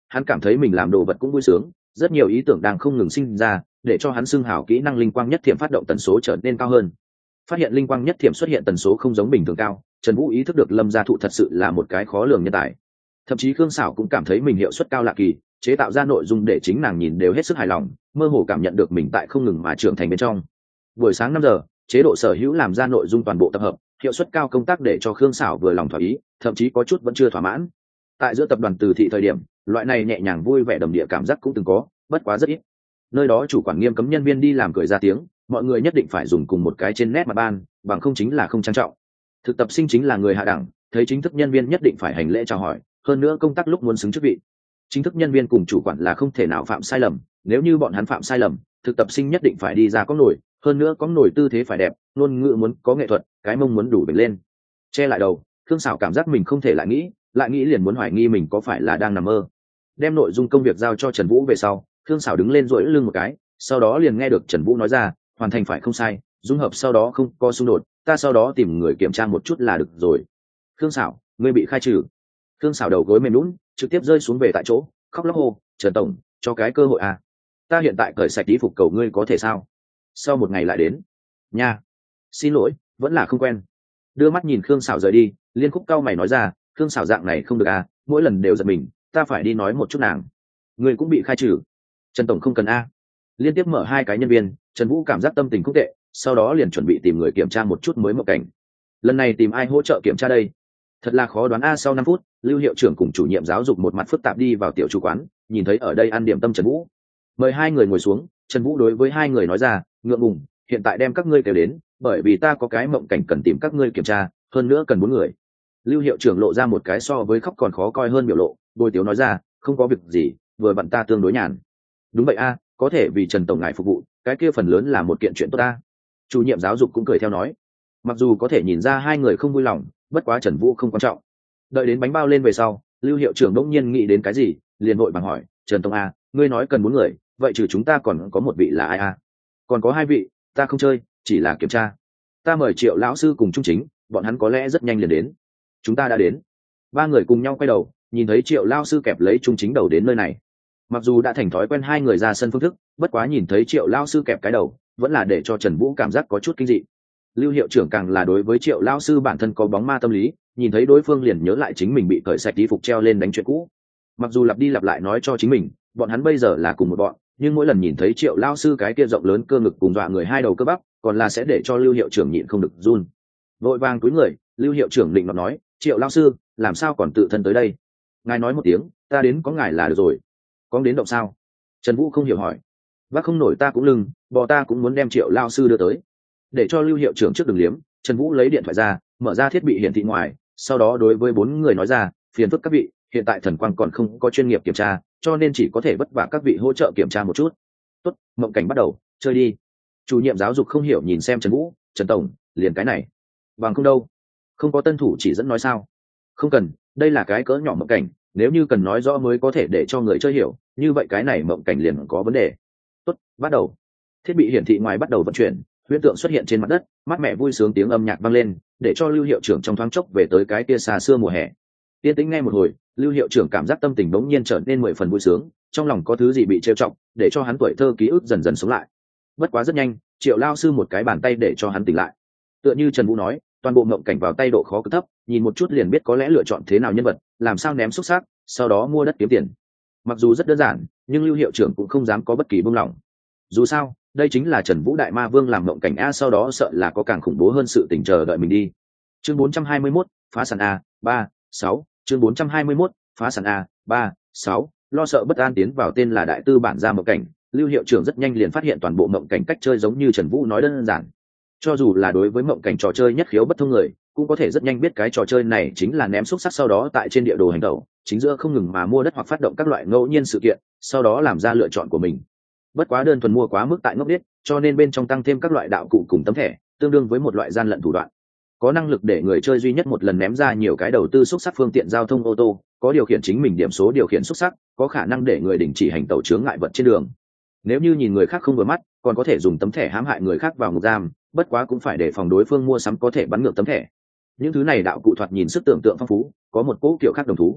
hắn cảm thấy mình làm đồ vật cũng vui sướng, rất nhiều ý tưởng đang không ngừng sinh ra, để cho hắn xưng hào kỹ năng linh quang nhất thiểm phát động tần số trở nên cao hơn. Phát hiện linh quang nhất thiểm xuất hiện tần số không giống bình thường cao, Trần Vũ ý thức được Lâm Gia Thụ thật sự là một cái khó lường nhân tài. Thậm chí Khương Sảo cũng cảm thấy mình hiệu suất cao lạ kỳ, chế tạo ra nội dung để chính nàng nhìn đều hết sức hài lòng, mơ hồ cảm nhận được mình tại không ngừng mà trưởng thành bên trong. Buổi sáng năm giờ, chế độ sở hữu làm ra nội dung toàn bộ tập hợp, hiệu suất cao công tác để cho Khương Sảo vừa lòng thỏa ý, thậm chí có chút vẫn chưa thỏa mãn. Tại giữa tập đoàn từ thị thời điểm, loại này nhẹ nhàng vui vẻ đầm địa cảm giác cũng từng có, bất quá rất ít. Nơi đó chủ quản nghiêm cấm nhân viên đi làm cười ra tiếng, mọi người nhất định phải dùng cùng một cái trên nét mặt ban, bằng không chính là không trang trọng. Thực tập sinh chính là người hạ đẳng, thấy chính thức nhân viên nhất định phải hành lễ chào hỏi, hơn nữa công tác lúc muốn xứng chức vị. Chính thức nhân viên cùng chủ quản là không thể nào phạm sai lầm, nếu như bọn hắn phạm sai lầm, thực tập sinh nhất định phải đi ra có nổi, hơn nữa có nổi tư thế phải đẹp, ngôn ngữ muốn có nghệ thuật, cái mông muốn đủ bền lên. Che lại đầu, Khương Sảo cảm giác mình không thể lại nghĩ, lại nghĩ liền muốn hoài nghi mình có phải là đang nằm mơ. Đem nội dung công việc giao cho Trần Vũ về sau, Khương Sảo đứng lên duỗi lưng một cái, sau đó liền nghe được Trần Vũ nói ra, hoàn thành phải không sai, dung hợp sau đó không có xung đột, ta sau đó tìm người kiểm tra một chút là được rồi. Khương Sảo, ngươi bị khai trừ. Khương Sảo đầu gối mềm lún, trực tiếp rơi xuống về tại chỗ, khóc lóc hô, Trần tổng, cho cái cơ hội à? Ta hiện tại cởi sạch y phục cầu ngươi có thể sao? Sau một ngày lại đến. Nha. Xin lỗi, vẫn là không quen. Đưa mắt nhìn Khương Sảo rời đi, Liên Khúc cau mày nói ra, Khương Sảo dạng này không được à, mỗi lần đều giật mình, ta phải đi nói một chút nàng. Ngươi cũng bị khai trừ. Trần tổng không cần a. Liên tiếp mở hai cái nhân viên, Trần Vũ cảm giác tâm tình không tệ, sau đó liền chuẩn bị tìm người kiểm tra một chút mới một cảnh. Lần này tìm ai hỗ trợ kiểm tra đây? Thật là khó đoán a. Sau năm phút, Lưu hiệu trưởng cùng chủ nhiệm giáo dục một mặt phức tạp đi vào tiểu chủ quán, nhìn thấy ở đây ăn điểm tâm Trần Vũ. Mời hai người ngồi xuống, Trần Vũ đối với hai người nói ra, ngượng ngùng, hiện tại đem các ngươi kêu đến, bởi vì ta có cái mộng cảnh cần tìm các ngươi kiểm tra, hơn nữa cần bốn người. Lưu hiệu trưởng lộ ra một cái so với khóc còn khó coi hơn biểu lộ, bồi tiếu nói ra, không có việc gì, vừa vặn ta tương đối nhàn. Đúng vậy a, có thể vì Trần tổng ngài phục vụ, cái kia phần lớn là một kiện chuyện tốt ta. Chủ nhiệm giáo dục cũng cười theo nói, mặc dù có thể nhìn ra hai người không vui lòng, bất quá Trần Vũ không quan trọng. Đợi đến bánh bao lên về sau, Lưu hiệu trưởng đỗng nhiên nghĩ đến cái gì, liền vội bằng hỏi, Trần tổng a, ngươi nói cần bốn người, vậy trừ chúng ta còn có một vị là ai a? Còn có hai vị, ta không chơi, chỉ là kiểm tra. Ta mời Triệu lão sư cùng Trung Chính, bọn hắn có lẽ rất nhanh liền đến. Chúng ta đã đến. Ba người cùng nhau quay đầu, nhìn thấy Triệu lão sư kẹp lấy Trung Chính đầu đến nơi này. Mặc dù đã thành thói quen hai người ra sân phương thức, bất quá nhìn thấy Triệu lão sư kẹp cái đầu, vẫn là để cho Trần Vũ cảm giác có chút kinh dị. Lưu hiệu trưởng càng là đối với Triệu lão sư bản thân có bóng ma tâm lý, nhìn thấy đối phương liền nhớ lại chính mình bị cởi sạch y phục treo lên đánh chuyện cũ. Mặc dù lặp đi lặp lại nói cho chính mình, bọn hắn bây giờ là cùng một bọn, nhưng mỗi lần nhìn thấy Triệu lão sư cái kia rộng lớn cơ ngực cùng dọa người hai đầu cơ bắp, còn là sẽ để cho Lưu hiệu trưởng nhịn không được run. Vội vàng túi người, Lưu hiệu trưởng định nói, Triệu lão sư, làm sao còn tự thân tới đây? Ngài nói một tiếng, ta đến có ngài là được rồi. Có đến động sao? Trần Vũ không hiểu hỏi. Vác không nổi ta cũng lưng, bò ta cũng muốn đem Triệu lão sư đưa tới. Để cho Lưu hiệu trưởng trước đường liếm, Trần Vũ lấy điện thoại ra, mở ra thiết bị hiển thị ngoài, sau đó đối với bốn người nói ra, phiền phức các vị, hiện tại thần quang còn không có chuyên nghiệp kiểm tra, cho nên chỉ có thể vất vả các vị hỗ trợ kiểm tra một chút. Tốt, mộng cảnh bắt đầu, chơi đi. Chủ nhiệm giáo dục không hiểu nhìn xem Trần Vũ, Trần tổng, liền cái này. Bằng không đâu. Không có tân thủ chỉ dẫn nói sao? Không cần, đây là cái cỡ nhỏ mộng cảnh, nếu như cần nói rõ mới có thể để cho người chơi hiểu, như vậy cái này mộng cảnh liền có vấn đề. Tốt, bắt đầu. Thiết bị hiển thị ngoài bắt đầu vận chuyển, huyễn tượng xuất hiện trên mặt đất, mát mẻ vui sướng tiếng âm nhạc vang lên, để cho Lưu hiệu trưởng trong thoáng chốc về tới cái kia xa xưa mùa hè. Yên tĩnh nghe một hồi, Lưu hiệu trưởng cảm giác tâm tình bỗng nhiên trở nên mười phần vui sướng, trong lòng có thứ gì bị trêu chọc, để cho hắn tuổi thơ ký ức dần dần sống lại. Bất quá rất nhanh, Triệu lão sư một cái bàn tay để cho hắn tỉnh lại. Tựa như Trần Vũ nói, toàn bộ mộng cảnh vào tay độ khó cực thấp, nhìn một chút liền biết có lẽ lựa chọn thế nào nhân vật, làm sao ném xúc xác, sau đó mua đất kiếm tiền. Mặc dù rất đơn giản, nhưng Lưu hiệu trưởng cũng không dám có bất kỳ buông lỏng. Dù sao, đây chính là Trần Vũ Đại Ma Vương làm mộng cảnh a, sau đó sợ là có càng khủng bố hơn sự tình chờ đợi mình đi. Chương bốn trăm hai mươi mốt, phá sản a, ba, sáu, chương bốn trăm hai mươi mốt, phá sản a, ba, sáu, lo sợ bất an tiến vào tên là đại tư bản ra mộng cảnh, Lưu hiệu trưởng rất nhanh liền phát hiện toàn bộ mộng cảnh cách chơi giống như Trần Vũ nói đơn giản. Cho dù là đối với mộng cảnh trò chơi nhất khiếu bất thông người, cũng có thể rất nhanh biết cái trò chơi này chính là ném xúc sắc sau đó tại trên địa đồ hành tẩu, chính giữa không ngừng mà mua đất hoặc phát động các loại ngẫu nhiên sự kiện, sau đó làm ra lựa chọn của mình. Bất quá đơn thuần mua quá mức tại ngốc điếc, cho nên bên trong tăng thêm các loại đạo cụ cùng tấm thẻ, tương đương với một loại gian lận thủ đoạn. Có năng lực để người chơi duy nhất một lần ném ra nhiều cái đầu tư xúc sắc phương tiện giao thông ô tô, có điều khiển chính mình điểm số điều khiển xúc sắc, có khả năng để người đình chỉ hành tẩu chướng ngại vật trên đường. Nếu như nhìn người khác không vừa mắt, còn có thể dùng tấm thẻ hãm hại người khác vào ngục giam, bất quá cũng phải đề phòng đối phương mua sắm có thể bắn ngược tấm thẻ. Những thứ này đạo cụ thoạt nhìn sức tưởng tượng phong phú, có một cỗ kiểu khác đồng thú.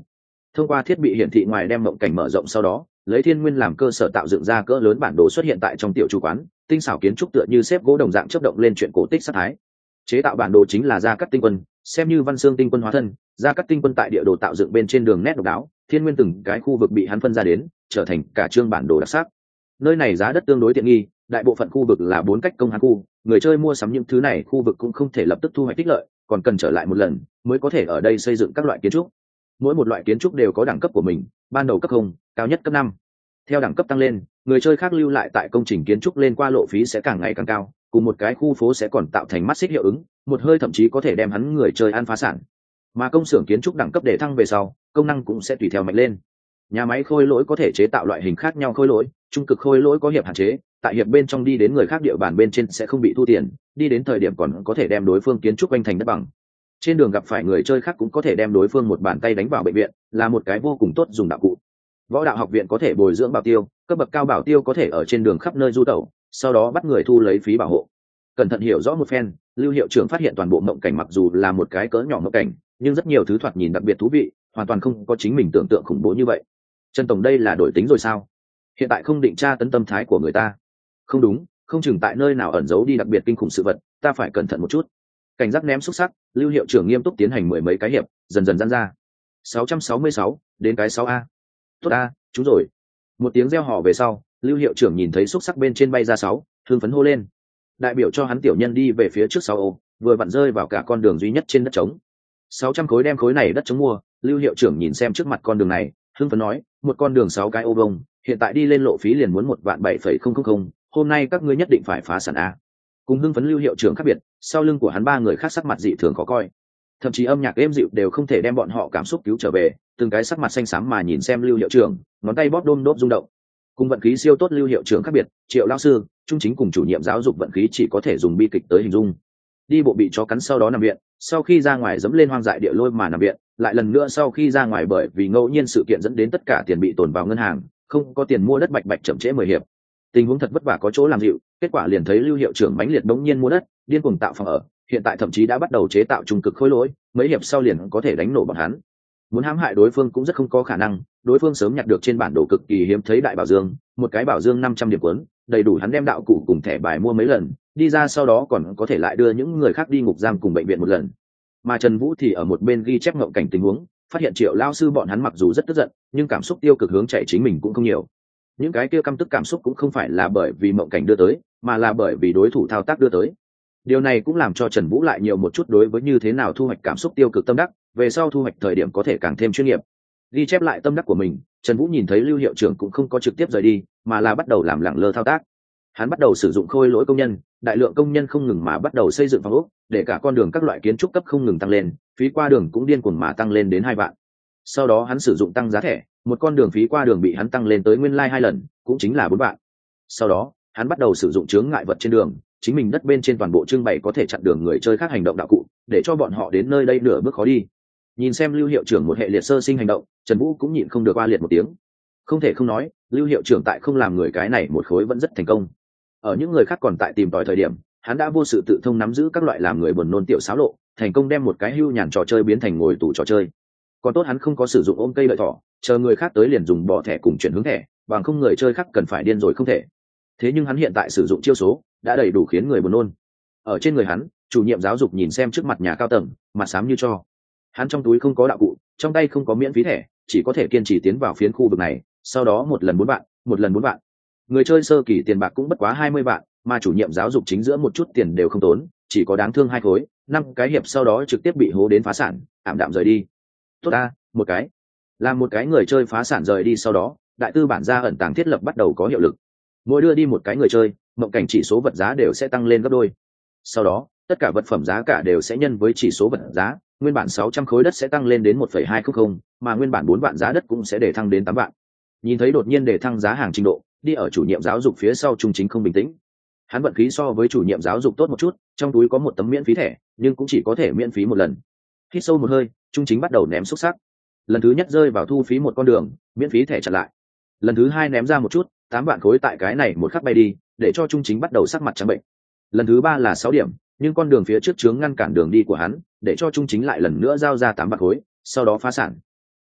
Thông qua thiết bị hiển thị ngoài đem mộng cảnh mở rộng sau đó, lấy thiên nguyên làm cơ sở tạo dựng ra cỡ lớn bản đồ xuất hiện tại trong tiểu chủ quán, tinh xảo kiến trúc tựa như xếp gỗ đồng dạng chớp động lên chuyện cổ tích sát thái. Chế tạo bản đồ chính là Gia Cát Tinh Quân, xem như Văn Xương Tinh Quân hóa thân, Gia Cát Tinh Quân tại địa đồ tạo dựng bên trên đường nét độc đáo, thiên nguyên từng cái khu vực bị hắn phân ra đến, trở thành cả chương bản đồ đặc sắc. Nơi này giá đất tương đối tiện nghi, đại bộ phận khu vực là bốn cách công hắn khu, người chơi mua sắm những thứ này khu vực cũng không thể lập tức thu hoạch tích lợi, còn cần trở lại một lần mới có thể ở đây xây dựng các loại kiến trúc. Mỗi một loại kiến trúc đều có đẳng cấp của mình, ban đầu cấp không, cao nhất cấp năm. Theo đẳng cấp tăng lên, người chơi khác lưu lại tại công trình kiến trúc lên qua lộ phí sẽ càng ngày càng cao, cùng một cái khu phố sẽ còn tạo thành mắt xích hiệu ứng, một hơi thậm chí có thể đem hắn người chơi ăn phá sản. Mà công xưởng kiến trúc đẳng cấp để thăng về sau, công năng cũng sẽ tùy theo mạnh lên. Nhà máy khôi lỗi có thể chế tạo loại hình khác nhau khôi lỗi, trung cực khôi lỗi có hiệp hạn chế, tại hiệp bên trong đi đến người khác địa bàn bên trên sẽ không bị thu tiền, đi đến thời điểm còn có thể đem đối phương kiến trúc quanh thành đất bằng. Trên đường gặp phải người chơi khác cũng có thể đem đối phương một bàn tay đánh vào bệnh viện, là một cái vô cùng tốt dùng đạo cụ. Võ đạo học viện có thể bồi dưỡng bảo tiêu, cấp bậc cao bảo tiêu có thể ở trên đường khắp nơi du tẩu, sau đó bắt người thu lấy phí bảo hộ. Cẩn thận hiểu rõ một phen, Lưu hiệu trưởng phát hiện toàn bộ mộng cảnh mặc dù là một cái cỡ nhỏ mộng cảnh, nhưng rất nhiều thứ thoạt nhìn đặc biệt thú vị, hoàn toàn không có chính mình tưởng tượng khủng bố như vậy. Trần tổng đây là đổi tính rồi sao? Hiện tại không định tra tấn tâm thái của người ta. Không đúng, không chừng tại nơi nào ẩn giấu đi đặc biệt kinh khủng sự vật, ta phải cẩn thận một chút. Cảnh giác ném xúc sắc, Lưu hiệu trưởng nghiêm túc tiến hành mười mấy cái hiệp, dần dần giãn ra. sáu trăm sáu mươi sáu, đến cái sáu a. Tốt a, chúng rồi. Một tiếng reo hò về sau, Lưu hiệu trưởng nhìn thấy xúc sắc bên trên bay ra sáu, thương phấn hô lên. Đại biểu cho hắn tiểu nhân đi về phía trước sáu ô, vừa vặn rơi vào cả con đường duy nhất trên đất trống. sáu trăm khối đem khối này đất trống mua, Lưu hiệu trưởng nhìn xem trước mặt con đường này, hưng phấn nói, một con đường sáu cái ô vông, hiện tại đi lên lộ phí liền muốn một vạn bảy phẩy không không không, hôm nay các ngươi nhất định phải phá sản a. Cùng hưng phấn Lưu hiệu trưởng khác biệt, sau lưng của hắn ba người khác sắc mặt dị thường khó coi, thậm chí âm nhạc êm dịu đều không thể đem bọn họ cảm xúc cứu trở về, từng cái sắc mặt xanh xám mà nhìn xem Lưu hiệu trưởng, ngón tay bóp đôm đốp rung động. Cùng vận khí siêu tốt Lưu hiệu trưởng khác biệt, Triệu lão sư, trung chính cùng chủ nhiệm giáo dục vận khí chỉ có thể dùng bi kịch tới hình dung. Đi bộ bị chó cắn sau đó nằm viện, sau khi ra ngoài dẫm lên hoang dại địa lôi mà nằm viện, lại lần nữa sau khi ra ngoài bởi vì ngẫu nhiên sự kiện dẫn đến tất cả tiền bị tồn vào ngân hàng, không có tiền mua đất bạch bạch chậm trễ mười hiệp. Tình huống thật vất vả có chỗ làm dịu, kết quả liền thấy Lưu hiệu trưởng mãnh liệt đống nhiên mua đất, điên cuồng tạo phòng ở, hiện tại thậm chí đã bắt đầu chế tạo trung cực khối lỗi, mấy hiệp sau liền có thể đánh nổ bọn hắn. Muốn hãm hại đối phương cũng rất không có khả năng, đối phương sớm nhặt được trên bản đồ cực kỳ hiếm thấy đại bảo dương, một cái bảo dương năm trăm điểm cuốn, đầy đủ hắn đem đạo cụ cùng thẻ bài mua mấy lần, đi ra sau đó còn có thể lại đưa những người khác đi ngục giam cùng bệnh viện một lần. Mà Trần Vũ thì ở một bên ghi chép ngộng cảnh tình huống, phát hiện Triệu lão sư bọn hắn mặc dù rất tức giận, nhưng cảm xúc tiêu cực hướng chạy chính mình cũng không nhiều. Những cái kia căm tức cảm xúc cũng không phải là bởi vì mộng cảnh đưa tới, mà là bởi vì đối thủ thao tác đưa tới. Điều này cũng làm cho Trần Vũ lại nhiều một chút đối với như thế nào thu hoạch cảm xúc tiêu cực tâm đắc, về sau thu hoạch thời điểm có thể càng thêm chuyên nghiệp. Ghi chép lại tâm đắc của mình, Trần Vũ nhìn thấy Lưu hiệu trưởng cũng không có trực tiếp rời đi, mà là bắt đầu làm lẳng lơ thao tác. Hắn bắt đầu sử dụng khôi lỗi công nhân, đại lượng công nhân không ngừng mà bắt đầu xây dựng phòng ốc, để cả con đường các loại kiến trúc cấp không ngừng tăng lên, phí qua đường cũng điên cuồng mà tăng lên đến hai vạn. Sau đó hắn sử dụng tăng giá thẻ, một con đường phí qua đường bị hắn tăng lên tới nguyên lai hai lần, cũng chính là bốn vạn. Sau đó, hắn bắt đầu sử dụng chướng ngại vật trên đường, chính mình đất bên trên toàn bộ trưng bày có thể chặn đường người chơi khác hành động đạo cụ, để cho bọn họ đến nơi đây nửa bước khó đi. Nhìn xem Lưu hiệu trưởng một hệ liệt sơ sinh hành động, Trần Vũ cũng nhịn không được oa liệt một tiếng. Không thể không nói, Lưu hiệu trưởng tại không làm người cái này một khối vẫn rất thành công. Ở những người khác còn tại tìm tòi thời điểm, hắn đã vô sự tự thông nắm giữ các loại làm người buồn nôn tiểu xáo lộ, thành công đem một cái hưu nhàn trò chơi biến thành ngồi tù trò chơi. Còn tốt hắn không có sử dụng ôm cây lợi thỏ, chờ người khác tới liền dùng bỏ thẻ cùng chuyển hướng thẻ, bằng không người chơi khác cần phải điên rồi không thể. Thế nhưng hắn hiện tại sử dụng chiêu số đã đầy đủ khiến người buồn nôn. Ở trên người hắn, chủ nhiệm giáo dục nhìn xem trước mặt nhà cao tầng, mặt xám như tro. Hắn trong túi không có đạo cụ, trong tay không có miễn phí thẻ, chỉ có thể kiên trì tiến vào phiến khu vực này, sau đó một lần bốn vạn, một lần bốn vạn. Người chơi sơ kỳ tiền bạc cũng bất quá hai mươi vạn, mà chủ nhiệm giáo dục chính giữa một chút tiền đều không tốn, chỉ có đáng thương hai khối, năm cái hiệp sau đó trực tiếp bị hố đến phá sản, ảm đạm rời đi. Tốt a, một cái. Làm một cái người chơi phá sản rời đi sau đó, đại tư bản gia ẩn tàng thiết lập bắt đầu có hiệu lực. Mỗi đưa đi một cái người chơi, mộng cảnh chỉ số vật giá đều sẽ tăng lên gấp đôi. Sau đó, tất cả vật phẩm giá cả đều sẽ nhân với chỉ số vật giá, nguyên bản sáu trăm khối đất sẽ tăng lên đến một phẩy hai không không, mà nguyên bản bốn vạn giá đất cũng sẽ để thăng đến tám vạn. Nhìn thấy đột nhiên để thăng giá hàng trình độ, đi ở chủ nhiệm giáo dục phía sau Trung Chính không bình tĩnh. Hắn vận khí so với chủ nhiệm giáo dục tốt một chút, trong túi có một tấm miễn phí thẻ, nhưng cũng chỉ có thể miễn phí một lần. Hít sâu một hơi, Trung Chính bắt đầu ném xúc sắc. Lần thứ nhất rơi vào thu phí một con đường, miễn phí thẻ chặn lại. Lần thứ hai ném ra một chút, tám vạn khối tại cái này một khắc bay đi, để cho Trung Chính bắt đầu sắc mặt trắng bệnh. Lần thứ ba là sáu điểm, nhưng con đường phía trước chướng ngăn cản đường đi của hắn, để cho Trung Chính lại lần nữa giao ra tám vạn khối, sau đó phá sản.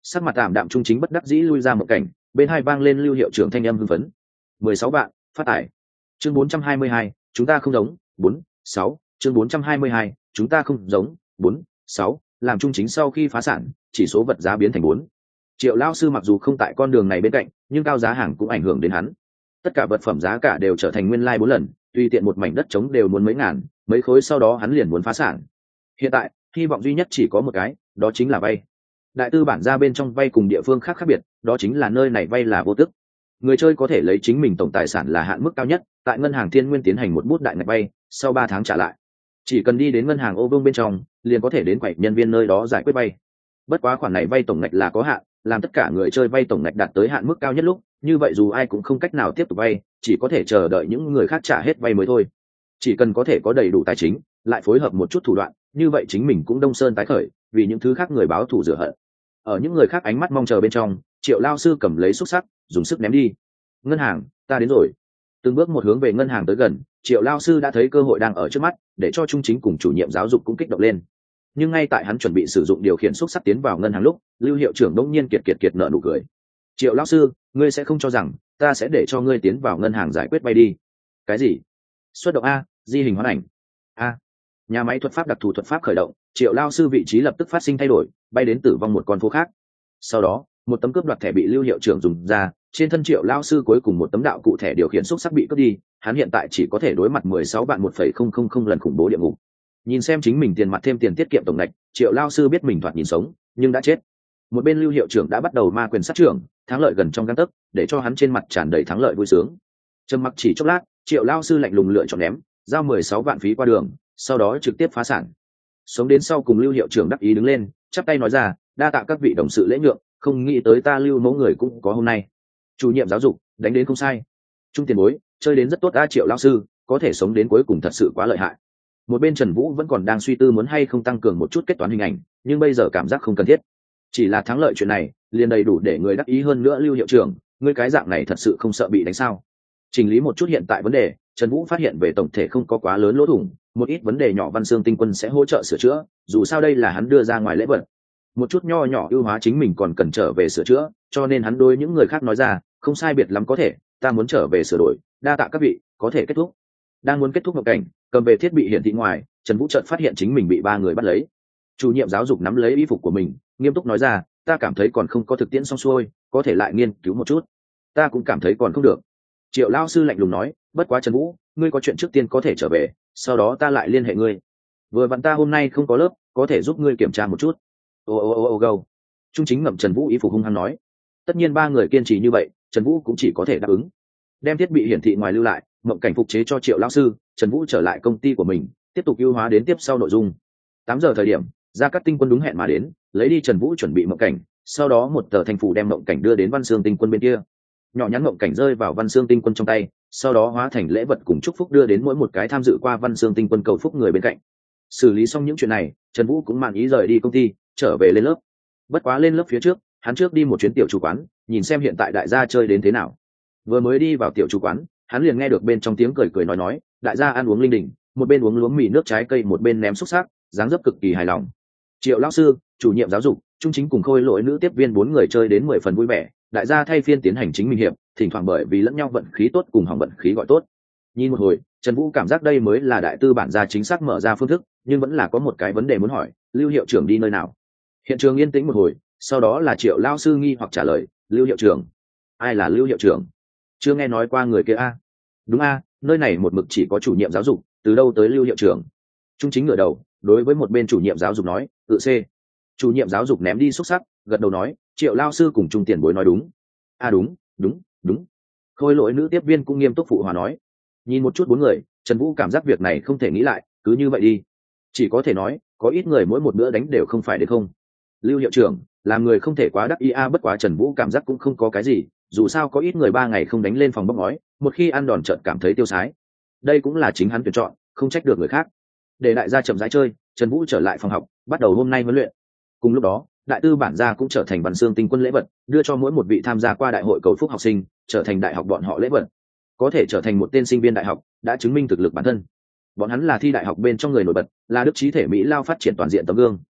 Sắc mặt tạm đạm trung chính bất đắc dĩ lui ra một cảnh, bên hai vang lên Lưu hiệu trưởng thanh âm hưng phấn. Mười sáu bạn, phát tải. Chương bốn trăm hai mươi hai, chúng ta không giống, bốn, sáu, chương bốn trăm hai mươi hai, chúng ta không giống, bốn, sáu, làm trung chính sau khi phá sản, chỉ số vật giá biến thành bốn. Triệu lao sư mặc dù không tại con đường này bên cạnh, nhưng cao giá hàng cũng ảnh hưởng đến hắn. Tất cả vật phẩm giá cả đều trở thành nguyên lai like bốn lần, tùy tiện một mảnh đất trống đều muốn mấy ngàn, mấy khối sau đó hắn liền muốn phá sản. Hiện tại, hy vọng duy nhất chỉ có một cái, đó chính là vay. Đại tư bản ra bên trong vay cùng địa phương khác khác biệt, đó chính là nơi này vay là vô tức. Người chơi có thể lấy chính mình tổng tài sản là hạn mức cao nhất, tại ngân hàng Thiên Nguyên tiến hành một bút đại ngạch vay, sau ba tháng trả lại. Chỉ cần đi đến ngân hàng ô vương bên trong, liền có thể đến quầy nhân viên nơi đó giải quyết vay. Bất quá khoản này vay tổng ngạch là có hạn, làm tất cả người chơi vay tổng ngạch đạt tới hạn mức cao nhất lúc, như vậy dù ai cũng không cách nào tiếp tục vay, chỉ có thể chờ đợi những người khác trả hết vay mới thôi. Chỉ cần có thể có đầy đủ tài chính, lại phối hợp một chút thủ đoạn, như vậy chính mình cũng đông sơn tái khởi, vì những thứ khác người báo thù rửa hận. Ở những người khác ánh mắt mong chờ bên trong, Triệu lao sư cầm lấy xúc sắc, dùng sức ném đi. Ngân hàng, ta đến rồi. Từng bước một hướng về ngân hàng tới gần, Triệu lao sư đã thấy cơ hội đang ở trước mắt, để cho trung chính cùng chủ nhiệm giáo dục cũng kích động lên. Nhưng ngay tại hắn chuẩn bị sử dụng điều khiển xúc sắc tiến vào ngân hàng lúc, Lưu hiệu trưởng đống nhiên kiệt kiệt kiệt nở nụ cười. Triệu lao sư, ngươi sẽ không cho rằng ta sẽ để cho ngươi tiến vào ngân hàng giải quyết vay đi? Cái gì? Xuất động a, di hình hoán ảnh. A. Nhà máy thuật pháp đặc thù thuật pháp khởi động, Triệu lao sư vị trí lập tức phát sinh thay đổi, bay đến tử vong một con phố khác. Sau đó, một tấm cướp đoạt thẻ bị Lưu hiệu trưởng dùng ra, trên thân Triệu lao sư cuối cùng một tấm đạo cụ thẻ điều khiển xúc sắc bị cướp đi, hắn hiện tại chỉ có thể đối mặt mười sáu vạn một phẩy không không không lần khủng bố địa ngục. Nhìn xem chính mình tiền mặt thêm tiền tiết kiệm tổng ngạch, Triệu lao sư biết mình thoạt nhìn sống, nhưng đã chết. Một bên Lưu hiệu trưởng đã bắt đầu ma quyền sát trưởng, thắng lợi gần trong gang tấc, để cho hắn trên mặt tràn đầy thắng lợi vui sướng. Trầm mặc chỉ chốc lát, Triệu lao sư lạnh lùng lựa chọn ném, giao mười sáu vạn phí qua đường, sau đó trực tiếp phá sản. Sống đến sau cùng Lưu hiệu trưởng đắc ý đứng lên, chắp tay nói ra, đa tạ các vị đồng sự lễ nhượng, không nghĩ tới ta Lưu mẫu người cũng có hôm nay. Chủ nhiệm giáo dục, đánh đến không sai. Trung tiền bối, chơi đến rất tốt a Triệu lao sư, có thể sống đến cuối cùng thật sự quá lợi hại. Một bên Trần Vũ vẫn còn đang suy tư muốn hay không tăng cường một chút kết toán hình ảnh, nhưng bây giờ cảm giác không cần thiết. Chỉ là thắng lợi chuyện này, liền đầy đủ để người đắc ý hơn nữa. Lưu hiệu trưởng, ngươi cái dạng này thật sự không sợ bị đánh sao? Chỉnh lý một chút hiện tại vấn đề, Trần Vũ phát hiện về tổng thể không có quá lớn lỗ thủng, một ít vấn đề nhỏ Văn Xương Tinh Quân sẽ hỗ trợ sửa chữa, dù sao đây là hắn đưa ra ngoài lễ vật. Một chút nho nhỏ ưu hóa chính mình còn cần trở về sửa chữa, cho nên hắn đối những người khác nói ra, không sai biệt lắm có thể, ta muốn trở về sửa đổi, đa tạ các vị, có thể kết thúc. Đang muốn kết thúc một cảnh, cầm về thiết bị hiển thị ngoài, Trần Vũ chợt phát hiện chính mình bị ba người bắt lấy. Chủ nhiệm giáo dục nắm lấy y phục của mình, nghiêm túc nói ra, ta cảm thấy còn không có thực tiễn xong xuôi, có thể lại nghiên cứu một chút. Ta cũng cảm thấy còn không được. Triệu lao sư lạnh lùng nói, bất quá Trần Vũ, ngươi có chuyện trước tiên có thể trở về, sau đó ta lại liên hệ ngươi. Vừa vặn ta hôm nay không có lớp, có thể giúp ngươi kiểm tra một chút. Ô ô ô ô gâu. Trung chính ngậm Trần Vũ y phục hung hăng nói. Tất nhiên ba người kiên trì như vậy, Trần Vũ cũng chỉ có thể đáp ứng. Đem thiết bị hiển thị ngoài lưu lại, mộng cảnh phục chế cho Triệu lao sư, Trần Vũ trở lại công ty của mình, tiếp tục ưu hóa đến tiếp sau nội dung. Tám giờ thời điểm, Gia Cát Tinh Quân đúng hẹn mà đến, lấy đi Trần Vũ chuẩn bị mộng cảnh, sau đó một tờ thành phủ đem mộng cảnh đưa đến Văn Xương Tinh Quân bên kia. Nhỏ nhắn mộng cảnh rơi vào Văn Xương Tinh Quân trong tay, sau đó hóa thành lễ vật cùng chúc phúc đưa đến mỗi một cái tham dự qua Văn Xương Tinh Quân cầu phúc người bên cạnh. Xử lý xong những chuyện này, Trần Vũ cũng mạn ý rời đi công ty, trở về lên lớp. Bất quá lên lớp phía trước, hắn trước đi một chuyến tiểu chủ quán, nhìn xem hiện tại đại gia chơi đến thế nào. Vừa mới đi vào tiểu chủ quán, hắn liền nghe được bên trong tiếng cười cười nói nói, đại gia ăn uống linh đình, một bên uống lúa mì nước trái cây một bên ném xúc xắc, dáng dấp cực kỳ hài lòng. Triệu lão sư, chủ nhiệm giáo dục, trung chính cùng khôi lỗi nữ tiếp viên bốn người chơi đến mười phần vui vẻ, đại gia thay phiên tiến hành chính mình hiệp, thỉnh thoảng bởi vì lẫn nhau vận khí tốt cùng hỏng vận khí gọi tốt. Nhìn một hồi, Trần Vũ cảm giác đây mới là đại tư bản gia chính xác mở ra phương thức, nhưng vẫn là có một cái vấn đề muốn hỏi, Lưu hiệu trưởng đi nơi nào? Hiện trường yên tĩnh một hồi, sau đó là Triệu lão sư nghi hoặc trả lời, Lưu hiệu trưởng? Ai là Lưu hiệu trưởng? Chưa nghe nói qua người kia a? Đúng a, nơi này một mực chỉ có chủ nhiệm giáo dục, từ đâu tới Lưu hiệu trưởng? Trung chính ngửa đầu, đối với một bên chủ nhiệm giáo dục nói, tự c. Chủ nhiệm giáo dục ném đi xúc sắc, gật đầu nói, Triệu lao sư cùng Trung tiền bối nói đúng. A đúng, đúng, đúng. Khôi lỗi nữ tiếp viên cũng nghiêm túc phụ hòa nói. Nhìn một chút bốn người, Trần Vũ cảm giác việc này không thể nghĩ lại, cứ như vậy đi. Chỉ có thể nói, có ít người mỗi một bữa đánh đều không phải để không. Lưu hiệu trưởng, làm người không thể quá đắc ý a, bất quá Trần Vũ cảm giác cũng không có cái gì, dù sao có ít người ba ngày không đánh lên phòng bốc ngói, một khi ăn đòn trợn cảm thấy tiêu sái. Đây cũng là chính hắn tuyển chọn, không trách được người khác. Để đại gia chậm rãi chơi, Trần Vũ trở lại phòng học, bắt đầu hôm nay huấn luyện. Cùng lúc đó, đại tư bản gia cũng trở thành Văn Xương Tinh Quân lễ vật, đưa cho mỗi một vị tham gia qua đại hội cầu phúc học sinh, trở thành đại học bọn họ lễ vật. Có thể trở thành một tên sinh viên đại học, đã chứng minh thực lực bản thân. Bọn hắn là thi đại học bên trong người nổi bật, là đức trí thể Mỹ lao phát triển toàn diện tấm gương.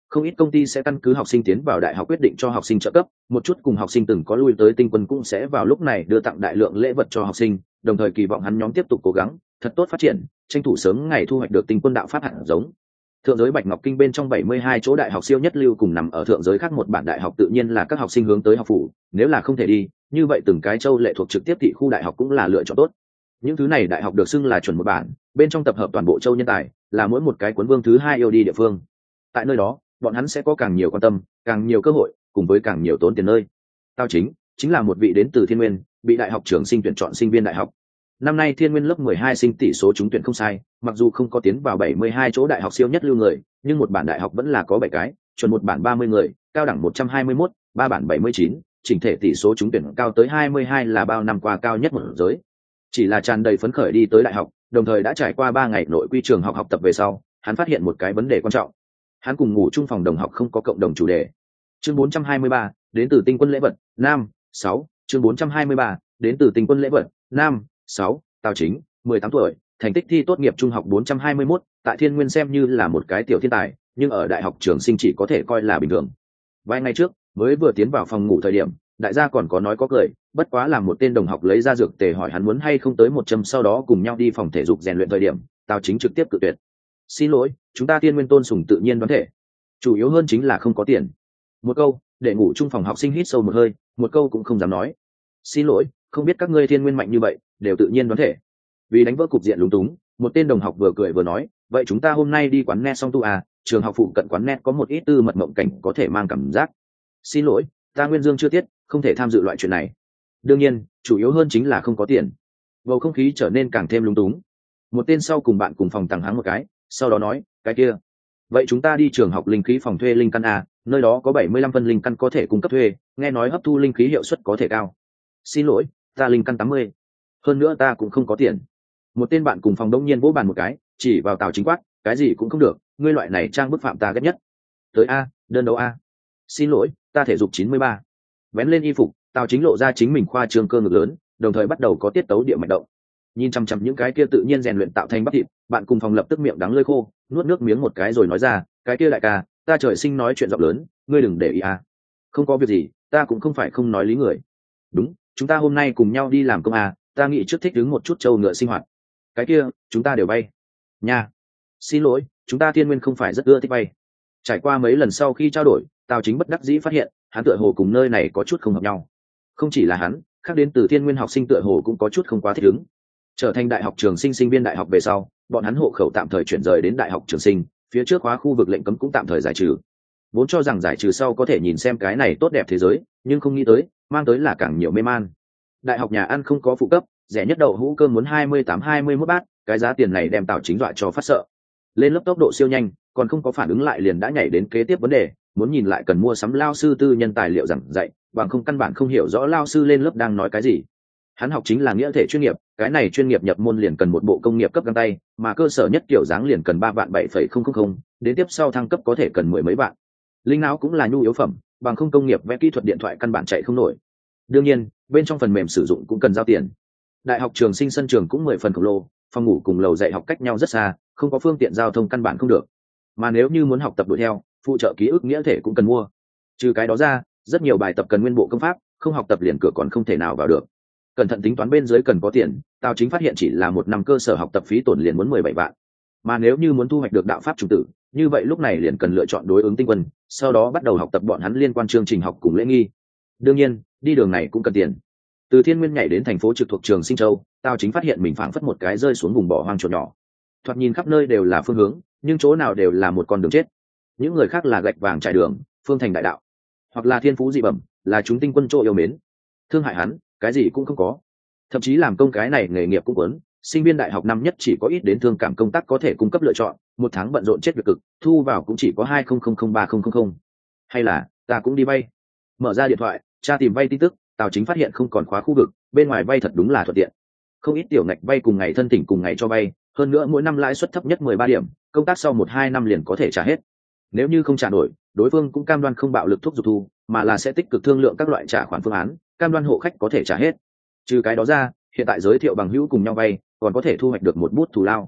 Không ít công ty sẽ căn cứ học sinh tiến vào đại học quyết định cho học sinh trợ cấp, một chút cùng học sinh từng có lui tới tinh quân cũng sẽ vào lúc này đưa tặng đại lượng lễ vật cho học sinh, đồng thời kỳ vọng hắn nhóm tiếp tục cố gắng thật tốt phát triển, tranh thủ sớm ngày thu hoạch được tinh quân đạo pháp hạt giống. Thượng giới Bạch Ngọc Kinh bên trong bảy mươi hai chỗ đại học siêu nhất lưu cùng nằm ở thượng giới khác một bản đại học, tự nhiên là các học sinh hướng tới học phủ, nếu là không thể đi, như vậy từng cái châu lệ thuộc trực tiếp thị khu đại học cũng là lựa chọn tốt. Những thứ này đại học được xưng là chuẩn một bản, bên trong tập hợp toàn bộ châu nhân tài, là mỗi một cái cuốn vương thứ hai yêu đi địa phương. Tại nơi đó, bọn hắn sẽ có càng nhiều quan tâm, càng nhiều cơ hội, cùng với càng nhiều tốn tiền nơi. Tao chính chính là một vị đến từ Thiên Nguyên, bị đại học trường sinh tuyển chọn sinh viên đại học. Năm nay Thiên Nguyên lớp mười hai sinh tỷ số trúng tuyển không sai, mặc dù không có tiến vào bảy mươi hai chỗ đại học siêu nhất lưu người, nhưng một bản đại học vẫn là có bảy cái, chuẩn một bản ba mươi người, cao đẳng một trăm hai mươi mốt, ba bản bảy mươi chín, chỉnh thể tỷ số trúng tuyển cao tới hai mươi hai, là bao năm qua cao nhất một giới. Chỉ là tràn đầy phấn khởi đi tới đại học, đồng thời đã trải qua ba ngày nội quy trường học học tập về sau, hắn phát hiện một cái vấn đề quan trọng. Hắn cùng ngủ chung phòng đồng học không có cộng đồng chủ đề. Chương bốn trăm hai mươi ba, đến từ tinh quân lễ vật, nam, sáu, chương bốn trăm hai mươi ba, đến từ tinh quân lễ vật, nam, sáu, Tào Chính, mười tám tuổi, thành tích thi tốt nghiệp trung học bốn trăm hai mươi mốt, tại Thiên Nguyên xem như là một cái tiểu thiên tài, nhưng ở đại học trường sinh chỉ có thể coi là bình thường. Vài ngày trước, mới vừa tiến vào phòng ngủ thời điểm, đại gia còn có nói có cười, bất quá là một tên đồng học lấy ra dược tề hỏi hắn muốn hay không tới một châm, sau đó cùng nhau đi phòng thể dục rèn luyện thời điểm, Tào Chính trực tiếp cự tuyệt. Xin lỗi, chúng ta Thiên Nguyên tôn sùng tự nhiên đoán thể, chủ yếu hơn chính là không có tiền. Một câu để ngủ chung phòng học sinh hít sâu một hơi, một câu cũng không dám nói. Xin lỗi, không biết các ngươi Thiên Nguyên mạnh như vậy, đều tự nhiên đoán thể. Vì đánh vỡ cục diện lúng túng, một tên đồng học vừa cười vừa nói, vậy chúng ta hôm nay đi quán net xong tu à, trường học phụ cận quán net có một ít tư mật mộng cảnh có thể mang cảm giác. Xin lỗi, ta Nguyên Dương chưa tiết, không thể tham dự loại chuyện này. Đương nhiên, chủ yếu hơn chính là không có tiền. Bầu không khí trở nên càng thêm lúng túng. Một tên sau cùng bạn cùng phòng tàng hắng một cái, sau đó nói, cái kia, vậy chúng ta đi trường học linh khí phòng thuê linh căn à, nơi đó có bảy mươi lăm phân linh căn có thể cung cấp thuê, nghe nói hấp thu linh khí hiệu suất có thể cao. Xin lỗi, ta linh căn tám mươi, hơn nữa ta cũng không có tiền. Một tên bạn cùng phòng đông nhiên vỗ bàn một cái, chỉ vào Tào Chính quát, cái gì cũng không được, ngươi loại này trang bức phạm ta ghét nhất. Tới a, đơn đấu a. Xin lỗi, ta thể dục chín mươi ba. Vén lên y phục, Tào Chính lộ ra chính mình khoa trương cơ ngực lớn, đồng thời bắt đầu có tiết tấu địa mạch động. Nhìn chăm chăm những cái kia tự nhiên rèn luyện tạo thành bắp thịt, bạn cùng phòng lập tức miệng đắng lưỡi khô, nuốt nước miếng một cái rồi nói ra, cái kia đại ca, ta trời sinh nói chuyện giọng lớn, ngươi đừng để ý a. Không có việc gì, ta cũng không phải không nói lý người. Đúng, chúng ta hôm nay cùng nhau đi làm công à, ta nghĩ trước thích đứng một chút trâu ngựa sinh hoạt. Cái kia, chúng ta đều bay. Nha. Xin lỗi, chúng ta Thiên Nguyên không phải rất ưa thích bay. Trải qua mấy lần sau khi trao đổi, Tào Chính bất đắc dĩ phát hiện, hắn tựa hồ cùng nơi này có chút không hợp nhau. Không chỉ là hắn, khác đến từ Thiên Nguyên học sinh tựa hồ cũng có chút không quá thích ứng. Trở thành đại học trường sinh sinh viên đại học về sau, bọn hắn hộ khẩu tạm thời chuyển rời đến đại học trường sinh, phía trước khóa khu vực lệnh cấm cũng tạm thời giải trừ. Vốn cho rằng giải trừ sau có thể nhìn xem cái này tốt đẹp thế giới, nhưng không nghĩ tới, mang tới là càng nhiều mê man. Đại học nhà ăn không có phụ cấp, rẻ nhất đậu hũ cơm muốn hai mươi tám hai mươi mốt bát, cái giá tiền này đem Tào Chính dọa cho phát sợ. Lên lớp tốc độ siêu nhanh, còn không có phản ứng lại liền đã nhảy đến kế tiếp vấn đề, muốn nhìn lại cần mua sắm lao sư tư nhân tài liệu giảng dạy, bằng không căn bản không hiểu rõ lao sư lên lớp đang nói cái gì. Hắn học chính là nghĩa thể chuyên nghiệp, cái này chuyên nghiệp nhập môn liền cần một bộ công nghiệp cấp găng tay, mà cơ sở nhất kiểu dáng liền cần ba vạn bảy phẩy không không không, đến tiếp sau thăng cấp có thể cần mười mấy vạn. Linh não cũng là nhu yếu phẩm, bằng không công nghiệp vẽ kỹ thuật điện thoại căn bản chạy không nổi. Đương nhiên, bên trong phần mềm sử dụng cũng cần giao tiền. Đại học trường sinh sân trường cũng mười phần khổng lồ, phòng ngủ cùng lầu dạy học cách nhau rất xa, không có phương tiện giao thông căn bản không được. Mà nếu như muốn học tập đuổi theo, phụ trợ ký ức nghĩa thể cũng cần mua. Trừ cái đó ra, rất nhiều bài tập cần nguyên bộ công pháp, không học tập liền cửa còn không thể nào vào được. Cẩn thận tính toán bên dưới cần có tiền, Tào Chính phát hiện chỉ là một năm cơ sở học tập phí tổn liền muốn mười bảy vạn. Mà nếu như muốn thu hoạch được đạo pháp chủng tử, như vậy lúc này liền cần lựa chọn đối ứng tinh quân, sau đó bắt đầu học tập bọn hắn liên quan chương trình học cùng lễ nghi. Đương nhiên, đi đường này cũng cần tiền. Từ Thiên Nguyên nhảy đến thành phố trực thuộc trường Sinh Châu, Tào Chính phát hiện mình phảng phất một cái rơi xuống vùng bỏ hoang chuột nhỏ. Thoạt nhìn khắp nơi đều là phương hướng, nhưng chỗ nào đều là một con đường chết. Những người khác là gạch vàng trải đường, phương thành đại đạo, hoặc là thiên phú dị bẩm, là chúng tinh quân chỗ yêu mến. Thương hại hắn, cái gì cũng không có. Thậm chí làm công cái này nghề nghiệp cũng quấn, sinh viên đại học năm nhất chỉ có ít đến thương cảm công tác có thể cung cấp lựa chọn, một tháng bận rộn chết việc cực, thu vào cũng chỉ có hai không không không ba không không không. Hay là, ta cũng đi vay. Mở ra điện thoại, tra tìm vay tin tức, Tào Chính phát hiện không còn khóa khu vực, bên ngoài vay thật đúng là thuận tiện. Không ít tiểu ngạch vay cùng ngày thân tỉnh cùng ngày cho vay, hơn nữa mỗi năm lãi suất thấp nhất mười ba điểm, công tác sau một hai năm liền có thể trả hết. Nếu như không trả nổi, đối phương cũng cam đoan không bạo lực thúc giục thu, mà là sẽ tích cực thương lượng các loại trả khoản phương án, cam đoan hộ khách có thể trả hết. Trừ cái đó ra, hiện tại giới thiệu bằng hữu cùng nhau vay, còn có thể thu hoạch được một bút thù lao.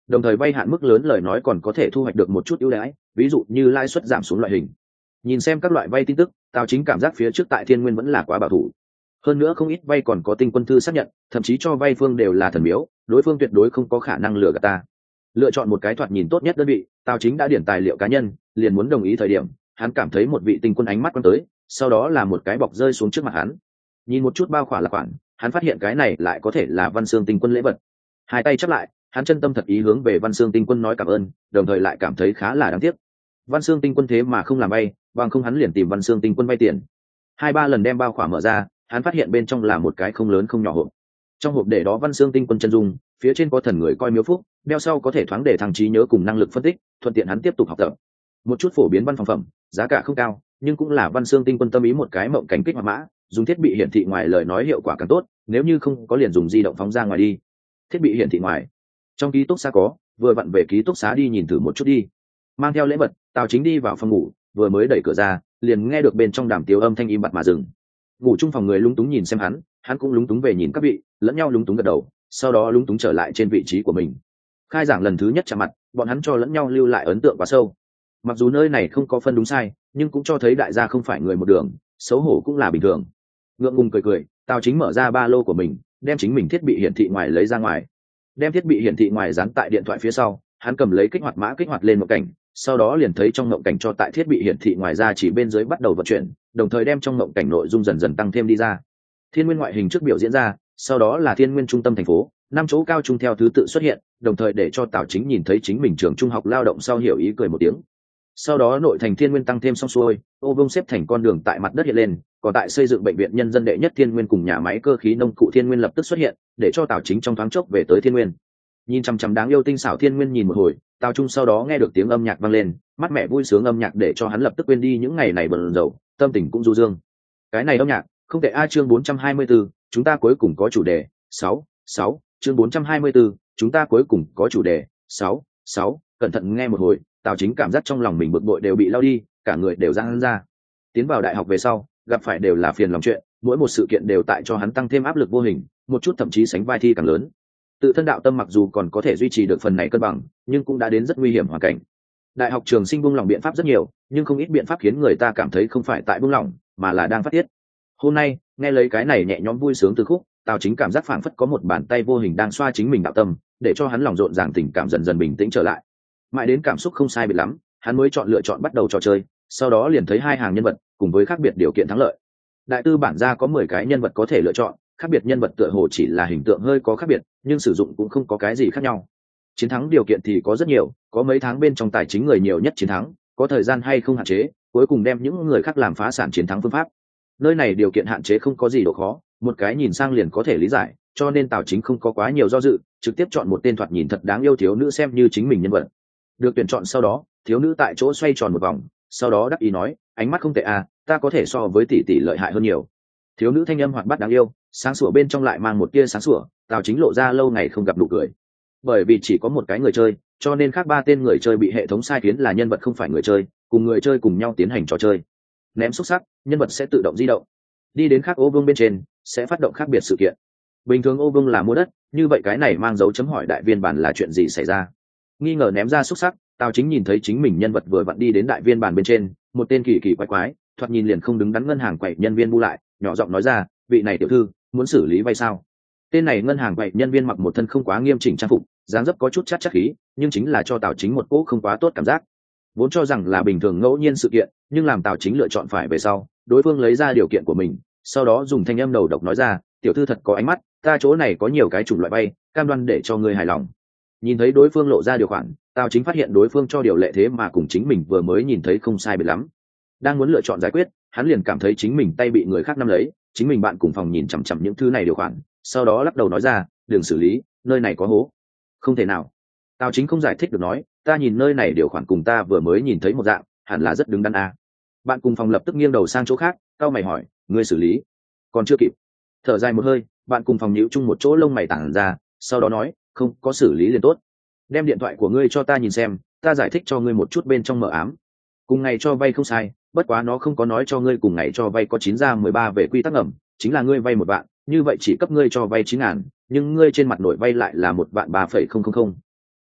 đồng thời vay hạn mức lớn lời nói còn có thể thu hoạch được một chút ưu đãi, ví dụ như lãi suất giảm xuống loại hình. Nhìn xem các loại vay tin tức, Tào Chính cảm giác phía trước tại Thiên Nguyên vẫn là quá bảo thủ. Hơn nữa không ít vay còn có tinh quân thư xác nhận, thậm chí cho vay phương đều là thần miếu, đối phương tuyệt đối không có khả năng lừa gạt ta. Lựa chọn một cái thoạt nhìn tốt nhất đơn vị, Tào Chính đã điển tài liệu cá nhân, liền muốn đồng ý thời điểm, hắn cảm thấy một vị tinh quân ánh mắt quan tới, sau đó là một cái bọc rơi xuống trước mặt hắn. Nhìn một chút bao khỏa là khoản, hắn phát hiện cái này lại có thể là Văn Xương tinh quân lễ vật. Hai tay chắp lại, hắn chân tâm thật ý hướng về Văn Xương tinh quân nói cảm ơn, đồng thời lại cảm thấy khá là đáng tiếc. Văn Xương tinh quân thế mà không làm vay, bằng không hắn liền tìm Văn Xương tinh quân vay tiền. Hai ba lần đem bao khỏa mở ra, hắn phát hiện bên trong là một cái không lớn không nhỏ hộp. Trong hộp để đó Văn Xương tinh quân chân dung, phía trên có thần người coi miếu phúc, đeo sau có thể thoáng để thăng trí nhớ cùng năng lực phân tích, thuận tiện hắn tiếp tục học tập. Một chút phổ biến văn phòng phẩm, giá cả không cao, nhưng cũng là Văn Xương tinh quân tâm ý một cái mộng cảnh kích hoạt mã, dùng thiết bị hiển thị ngoài lời nói hiệu quả càng tốt, nếu như không có liền dùng di động phóng ra ngoài đi. Thiết bị hiển thị ngoài, trong ký túc xá có, vừa vặn về ký túc xá đi nhìn thử một chút đi. Mang theo lễ vật, Tào Chính đi vào phòng ngủ, vừa mới đẩy cửa ra, liền nghe được bên trong đàm tiếu âm thanh im bặt mà dừng. Ngủ chung phòng người lúng túng nhìn xem hắn, hắn cũng lúng túng về nhìn các vị, lẫn nhau lúng túng gật đầu, sau đó lúng túng trở lại trên vị trí của mình. Khai giảng lần thứ nhất chạm mặt, bọn hắn cho lẫn nhau lưu lại ấn tượng quá sâu. Mặc dù nơi này không có phân đúng sai, nhưng cũng cho thấy đại gia không phải người một đường, xấu hổ cũng là bình thường. Ngượng ngùng cười cười, Tào Chính mở ra ba lô của mình, đem chính mình thiết bị hiển thị ngoài lấy ra ngoài. Đem thiết bị hiển thị ngoài dán tại điện thoại phía sau, hắn cầm lấy kích hoạt mã kích hoạt lên một cảnh, sau đó liền thấy trong mộng cảnh cho tại thiết bị hiển thị ngoài ra chỉ bên dưới bắt đầu vận chuyển, đồng thời đem trong mộng cảnh nội dung dần dần tăng thêm đi ra. Thiên Nguyên ngoại hình trước biểu diễn ra, sau đó là Thiên Nguyên trung tâm thành phố, năm chỗ cao trung theo thứ tự xuất hiện, đồng thời để cho Tào Chính nhìn thấy chính mình trường trung học lao động sau hiểu ý cười một tiếng. Sau đó nội thành Thiên Nguyên tăng thêm xong xuôi, ô vuông xếp thành con đường tại mặt đất hiện lên, còn tại xây dựng bệnh viện nhân dân đệ nhất Thiên Nguyên cùng nhà máy cơ khí nông cụ Thiên Nguyên lập tức xuất hiện, để cho Tào Chính trong thoáng chốc về tới Thiên Nguyên. Nhìn chăm chăm đáng yêu tinh xảo Thiên Nguyên nhìn một hồi, Tào Trung sau đó nghe được tiếng âm nhạc vang lên, mắt mẹ vui sướng âm nhạc để cho hắn lập tức quên đi những ngày này bận rộn, tâm tình cũng du dương. Cái này âm nhạc, không tệ a. Chương bốn trăm hai mươi tư, chúng ta cuối cùng có chủ đề. sáu, sáu, chương bốn trăm hai mươi tư, chúng ta cuối cùng có chủ đề. sáu, sáu, cẩn thận nghe một hồi, Tào Chính cảm giác trong lòng mình bực bội đều bị lao đi, cả người đều giãn ra. Tiến vào đại học về sau, gặp phải đều là phiền lòng chuyện, mỗi một sự kiện đều tại cho hắn tăng thêm áp lực vô hình, một chút thậm chí sánh vai thi càng lớn. Tự thân đạo tâm mặc dù còn có thể duy trì được phần này cân bằng, nhưng cũng đã đến rất nguy hiểm hoàn cảnh. Đại học trường sinh buông lỏng biện pháp rất nhiều, nhưng không ít biện pháp khiến người ta cảm thấy không phải tại buông lỏng, mà là đang phát tiết. Hôm nay, nghe lấy cái này nhẹ nhõm vui sướng từ khúc, Tào Chính cảm giác phảng phất có một bàn tay vô hình đang xoa chính mình đạo tâm, để cho hắn lòng rộn ràng tình cảm dần dần bình tĩnh trở lại. Mãi đến cảm xúc không sai biệt lắm, hắn mới chọn lựa chọn bắt đầu trò chơi, sau đó liền thấy hai hàng nhân vật, cùng với khác biệt điều kiện thắng lợi. Đại tư bản ra có mười cái nhân vật có thể lựa chọn, khác biệt nhân vật tựa hồ chỉ là hình tượng hơi có khác biệt, nhưng sử dụng cũng không có cái gì khác nhau. Chiến thắng điều kiện thì có rất nhiều, có mấy tháng bên trong tài chính người nhiều nhất chiến thắng, có thời gian hay không hạn chế, cuối cùng đem những người khác làm phá sản chiến thắng phương pháp. Nơi này điều kiện hạn chế không có gì độ khó, một cái nhìn sang liền có thể lý giải, cho nên Tào Chính không có quá nhiều do dự, trực tiếp chọn một tên thoạt nhìn thật đáng yêu thiếu nữ xem như chính mình nhân vật. Được tuyển chọn sau đó, thiếu nữ tại chỗ xoay tròn một vòng, sau đó đắc ý nói, ánh mắt không tệ à, ta có thể so với tỷ tỷ lợi hại hơn nhiều. Thiếu nữ thanh âm hoạt bát đáng yêu, sáng sủa bên trong lại mang một tia sáng sủa, Tào Chính lộ ra lâu ngày không gặp nụ cười. Bởi vì chỉ có một cái người chơi, cho nên khác ba tên người chơi bị hệ thống sai khiến là nhân vật không phải người chơi, cùng người chơi cùng nhau tiến hành trò chơi. Ném xúc sắc, nhân vật sẽ tự động di động, đi đến khác ô vuông bên trên, sẽ phát động khác biệt sự kiện. Bình thường ô vuông là mua đất, như vậy cái này mang dấu chấm hỏi đại viên bản là chuyện gì xảy ra? Nghi ngờ ném ra xúc sắc, Tào Chính nhìn thấy chính mình nhân vật vừa vặn đi đến đại viên bản bên trên, một tên kỳ kỳ quái quái, thoạt nhìn liền không đứng đắn ngân hàng quậy nhân viên bu lại, nhỏ giọng nói ra, vị này tiểu thư, muốn xử lý vay sao? Tên này ngân hàng quậy nhân viên mặc một thân không quá nghiêm chỉnh trang phục, dáng dấp có chút chắc chắc khí, nhưng chính là cho Tào Chính một cỗ không quá tốt cảm giác. Vốn cho rằng là bình thường ngẫu nhiên sự kiện, nhưng làm Tào Chính lựa chọn phải về sau, đối phương lấy ra điều kiện của mình, sau đó dùng thanh âm đầu độc nói ra, tiểu thư thật có ánh mắt, ta chỗ này có nhiều cái chủng loại vay, cam đoan để cho ngươi hài lòng. Nhìn thấy đối phương lộ ra điều khoản, Tào Chính phát hiện đối phương cho điều lệ thế mà cùng chính mình vừa mới nhìn thấy không sai biệt lắm. Đang muốn lựa chọn giải quyết, hắn liền cảm thấy chính mình tay bị người khác nắm lấy, chính mình bạn cùng phòng nhìn chằm chằm những thứ này điều khoản, sau đó lắc đầu nói ra, đừng xử lý, nơi này có hố. Không thể nào. Tào Chính không giải thích được nói, ta nhìn nơi này điều khoản cùng ta vừa mới nhìn thấy một dạng, hẳn là rất đứng đắn à. Bạn cùng phòng lập tức nghiêng đầu sang chỗ khác, cau mày hỏi, ngươi xử lý? Còn chưa kịp. Thở dài một hơi, bạn cùng phòng nhíu chung một chỗ lông mày tản ra, sau đó nói, không có xử lý liền tốt. Đem điện thoại của ngươi cho ta nhìn xem, ta giải thích cho ngươi một chút bên trong mờ ám. Cùng ngày cho vay không sai, bất quá nó không có nói cho ngươi cùng ngày cho vay có chín ra mười ba về quy tắc ngầm, chính là ngươi vay một vạn, như vậy chỉ cấp ngươi cho vay chín ngàn, nhưng ngươi trên mặt nội vay lại là một vạn ba phẩy không không không.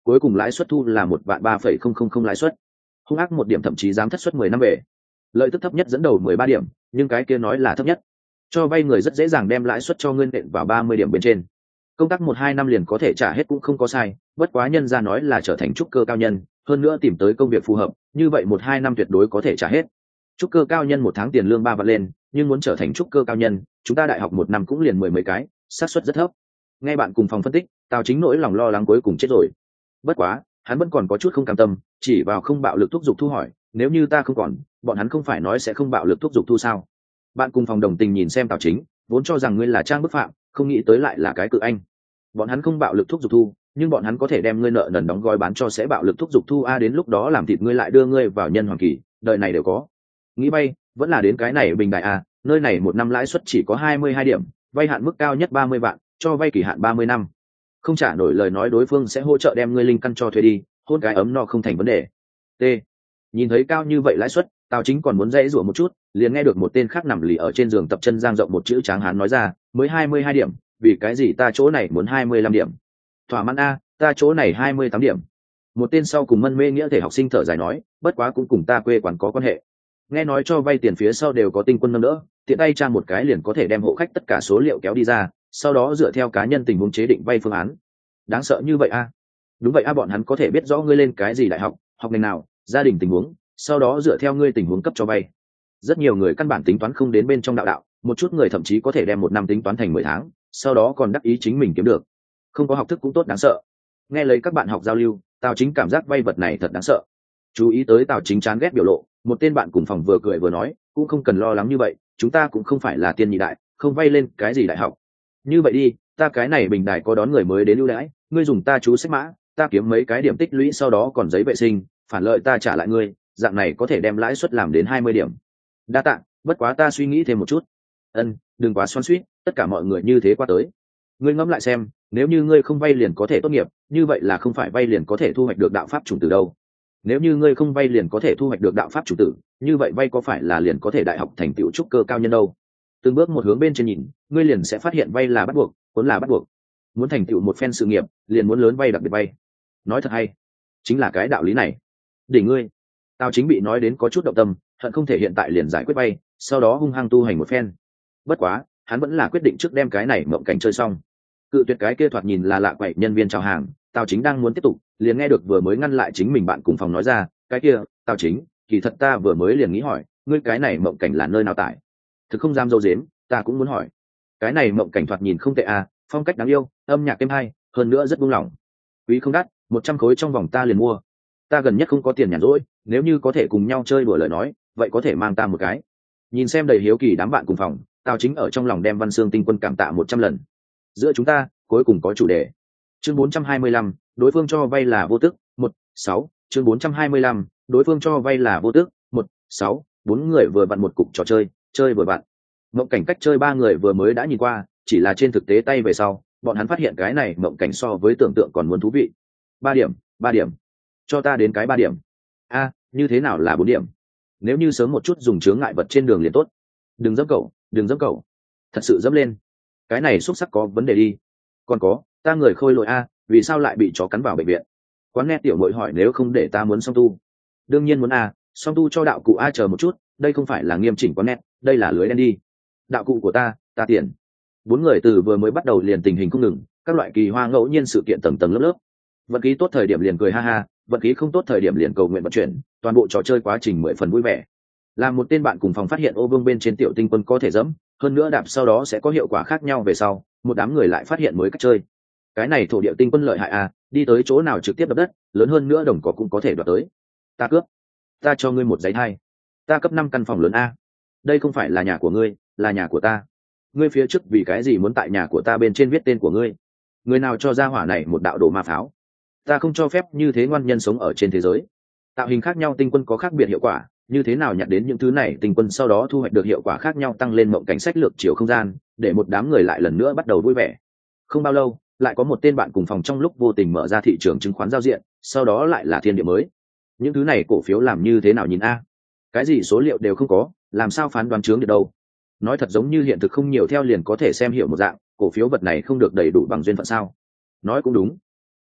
cuối cùng lãi suất thu là một vạn ba phẩy không không không lãi suất. Hung ác một điểm thậm chí dám thất suất mười năm về. Lợi tức thấp nhất dẫn đầu mười ba điểm, nhưng cái kia nói là thấp nhất. Cho vay người rất dễ dàng đem lãi suất cho ngươi nện vào ba mươi điểm bên trên. Công tác một hai năm liền có thể trả hết cũng không có sai, bất quá nhân ra nói là trở thành trúc cơ cao nhân, hơn nữa tìm tới công việc phù hợp, như vậy một hai năm tuyệt đối có thể trả hết. Trúc cơ cao nhân một tháng tiền lương ba vạn lên, nhưng muốn trở thành trúc cơ cao nhân, chúng ta đại học một năm cũng liền mười mấy cái, xác suất rất thấp. Nghe bạn cùng phòng phân tích, Tào Chính nỗi lòng lo lắng cuối cùng chết rồi. Bất quá, hắn vẫn còn có chút không cam tâm, chỉ vào không bạo lực thúc giục thu hỏi, nếu như ta không còn, bọn hắn không phải nói sẽ không bạo lực thúc giục thu sao? Bạn cùng phòng đồng tình nhìn xem Tào Chính, vốn cho rằng ngươi là trang bức phạm, không nghĩ tới lại là cái cự anh. Bọn hắn không bạo lực thúc giục thu, nhưng bọn hắn có thể đem ngươi nợ nần đóng gói bán cho sẽ bạo lực thúc giục thu a, đến lúc đó làm thịt ngươi lại đưa ngươi vào nhân hoàng kỳ, đời này đều có. Nghĩ bay, vẫn là đến cái này bình đại a, nơi này một năm lãi suất chỉ có hai mươi hai điểm, vay hạn mức cao nhất ba mươi vạn, cho vay kỳ hạn ba mươi năm. Không trả nổi lời nói đối phương sẽ hỗ trợ đem ngươi linh căn cho thuê đi, hôn cái ấm no không thành vấn đề. T. Nhìn thấy cao như vậy lãi suất, Tào Chính còn muốn dãy rủa một chút, liền nghe được một tên khác nằm lì ở trên giường tập chân giang rộng một chữ tráng hán nói ra, mới hai mươi hai điểm, vì cái gì ta chỗ này muốn hai mươi lăm điểm? Thỏa mãn a, ta chỗ này hai mươi tám điểm. Một tên sau cùng mân mê nghĩa thể học sinh thở dài nói, bất quá cũng cùng ta quê quán có quan hệ. Nghe nói cho vay tiền phía sau đều có tinh quân nâng đỡ, tiện tay tra một cái liền có thể đem hộ khách tất cả số liệu kéo đi ra, sau đó dựa theo cá nhân tình huống chế định vay phương án. Đáng sợ như vậy a? Đúng vậy a, bọn hắn có thể biết rõ ngươi lên cái gì đại học, học ngành nào, gia đình tình huống, sau đó dựa theo ngươi tình huống cấp cho vay. Rất nhiều người căn bản tính toán không đến bên trong đạo đạo, một chút người thậm chí có thể đem một năm tính toán thành mười tháng, sau đó còn đắc ý chính mình kiếm được. Không có học thức cũng tốt, đáng sợ. Nghe lấy các bạn học giao lưu, Tào Chính cảm giác vay vật này thật đáng sợ. Chú ý tới Tào Chính chán ghét biểu lộ, một tên bạn cùng phòng vừa cười vừa nói, cũng không cần lo lắng như vậy, chúng ta cũng không phải là tiên nhị đại, không vay lên cái gì đại học. Như vậy đi, ta cái này bình đài có đón người mới đến ưu đãi, ngươi dùng ta chú sách mã, ta kiếm mấy cái điểm tích lũy, sau đó còn giấy vệ sinh, phản lợi ta trả lại ngươi, dạng này có thể đem lãi suất làm đến hai mươi điểm. Đa tạ, bất quá ta suy nghĩ thêm một chút. Ân, đừng quá xoắn xuýt, tất cả mọi người như thế qua tới. Ngươi ngẫm lại xem, nếu như ngươi không vay liền có thể tốt nghiệp, như vậy là không phải vay liền có thể thu hoạch được đạo pháp chủng tử đâu? Nếu như ngươi không vay liền có thể thu hoạch được đạo pháp chủng tử, như vậy vay có phải là liền có thể đại học thành tựu trúc cơ cao nhân đâu? Từng bước một hướng bên trên nhìn, ngươi liền sẽ phát hiện vay là bắt buộc, vốn là bắt buộc. Muốn thành tựu một phen sự nghiệp, liền muốn lớn vay đặc biệt vay. Nói thật hay, chính là cái đạo lý này. Đỉnh ngươi. Tao chính bị nói đến có chút động tâm, hận không thể hiện tại liền giải quyết vay, sau đó hung hăng tu hành một phen. Bất quá, hắn vẫn là quyết định trước đem cái này mộng cảnh chơi xong. Cự tuyệt cái kia thoạt nhìn là lạ quậy nhân viên chào hàng, Tào Chính đang muốn tiếp tục, liền nghe được vừa mới ngăn lại chính mình bạn cùng phòng nói ra, cái kia, Tào Chính, kỳ thật ta vừa mới liền nghĩ hỏi, ngươi cái này mộng cảnh là nơi nào tại? Thực không dám dâu dếm, ta cũng muốn hỏi. Cái này mộng cảnh thoạt nhìn không tệ à, phong cách đáng yêu, âm nhạc êm hay, hơn nữa rất buông lỏng. Quý không đắt, một trăm khối trong vòng ta liền mua. Ta gần nhất không có tiền nhàn rỗi, nếu như có thể cùng nhau chơi đùa lời nói, vậy có thể mang ta một cái. Nhìn xem đầy hiếu kỳ đám bạn cùng phòng, Tào Chính ở trong lòng đem Văn Xương Tinh Quân cảm tạ một trăm lần. Giữa chúng ta, cuối cùng có chủ đề. Chương bốn trăm hai mươi lăm, đối phương cho vay là vô tức, một, sáu, chương bốn trăm hai mươi lăm, đối phương cho vay là vô tức, một, sáu, bốn người vừa vặn một cục trò chơi, chơi vừa vặn. Mộng cảnh cách chơi ba người vừa mới đã nhìn qua, chỉ là trên thực tế tay về sau, bọn hắn phát hiện cái này mộng cảnh so với tưởng tượng còn muốn thú vị. Ba điểm, ba điểm. Cho ta đến cái ba điểm. A, như thế nào là bốn điểm? Nếu như sớm một chút dùng chướng ngại vật trên đường liền tốt. Đừng dẫm cậu, đừng dẫm cậu. Thật sự dẫm lên. Cái này xúc sắc có vấn đề đi. Còn có, ta người khôi lỗi a, vì sao lại bị chó cắn vào bệnh viện? Quán nghe tiểu mội hỏi nếu không để ta muốn song tu. Đương nhiên muốn a, song tu cho đạo cụ a, chờ một chút, đây không phải là nghiêm chỉnh quán nét, đây là lưới đen đi. Đạo cụ của ta, ta tiền. Bốn người từ vừa mới bắt đầu liền tình hình không ngừng, các loại kỳ hoa ngẫu nhiên sự kiện tầng tầng lớp lớp. Vận khí tốt thời điểm liền cười ha ha, vận khí không tốt thời điểm liền cầu nguyện vận chuyển, toàn bộ trò chơi quá trình mười phần vui vẻ. Làm một tên bạn cùng phòng phát hiện ô vương bên trên tiểu tinh quân có thể dẫm, hơn nữa đạp sau đó sẽ có hiệu quả khác nhau về sau, một đám người lại phát hiện mới cách chơi. Cái này thổ địa tinh quân lợi hại à, đi tới chỗ nào trực tiếp đập đất, lớn hơn nữa đồng cỏ cũng có thể đoạt tới. Ta cướp, ta cho ngươi một giấy hai, ta cấp năm căn phòng lớn a. Đây không phải là nhà của ngươi, là nhà của ta. Ngươi phía trước vì cái gì muốn tại nhà của ta bên trên viết tên của ngươi? Người nào cho ra hỏa này một đạo đồ ma pháo? Ta không cho phép như thế ngoan nhân sống ở trên thế giới. Tạo hình khác nhau tinh quân có khác biệt hiệu quả, như thế nào nhặt đến những thứ này tinh quân sau đó thu hoạch được hiệu quả khác nhau, tăng lên mộng cảnh sách lược chiều không gian, để một đám người lại lần nữa bắt đầu vui vẻ. Không bao lâu, lại có một tên bạn cùng phòng trong lúc vô tình mở ra thị trường chứng khoán giao diện, sau đó lại là thiên địa mới. Những thứ này cổ phiếu làm như thế nào nhìn a? Cái gì số liệu đều không có, làm sao phán đoán chướng được đâu? Nói thật giống như hiện thực không nhiều theo liền có thể xem hiểu một dạng, cổ phiếu vật này không được đầy đủ bằng duyên phận sao? Nói cũng đúng.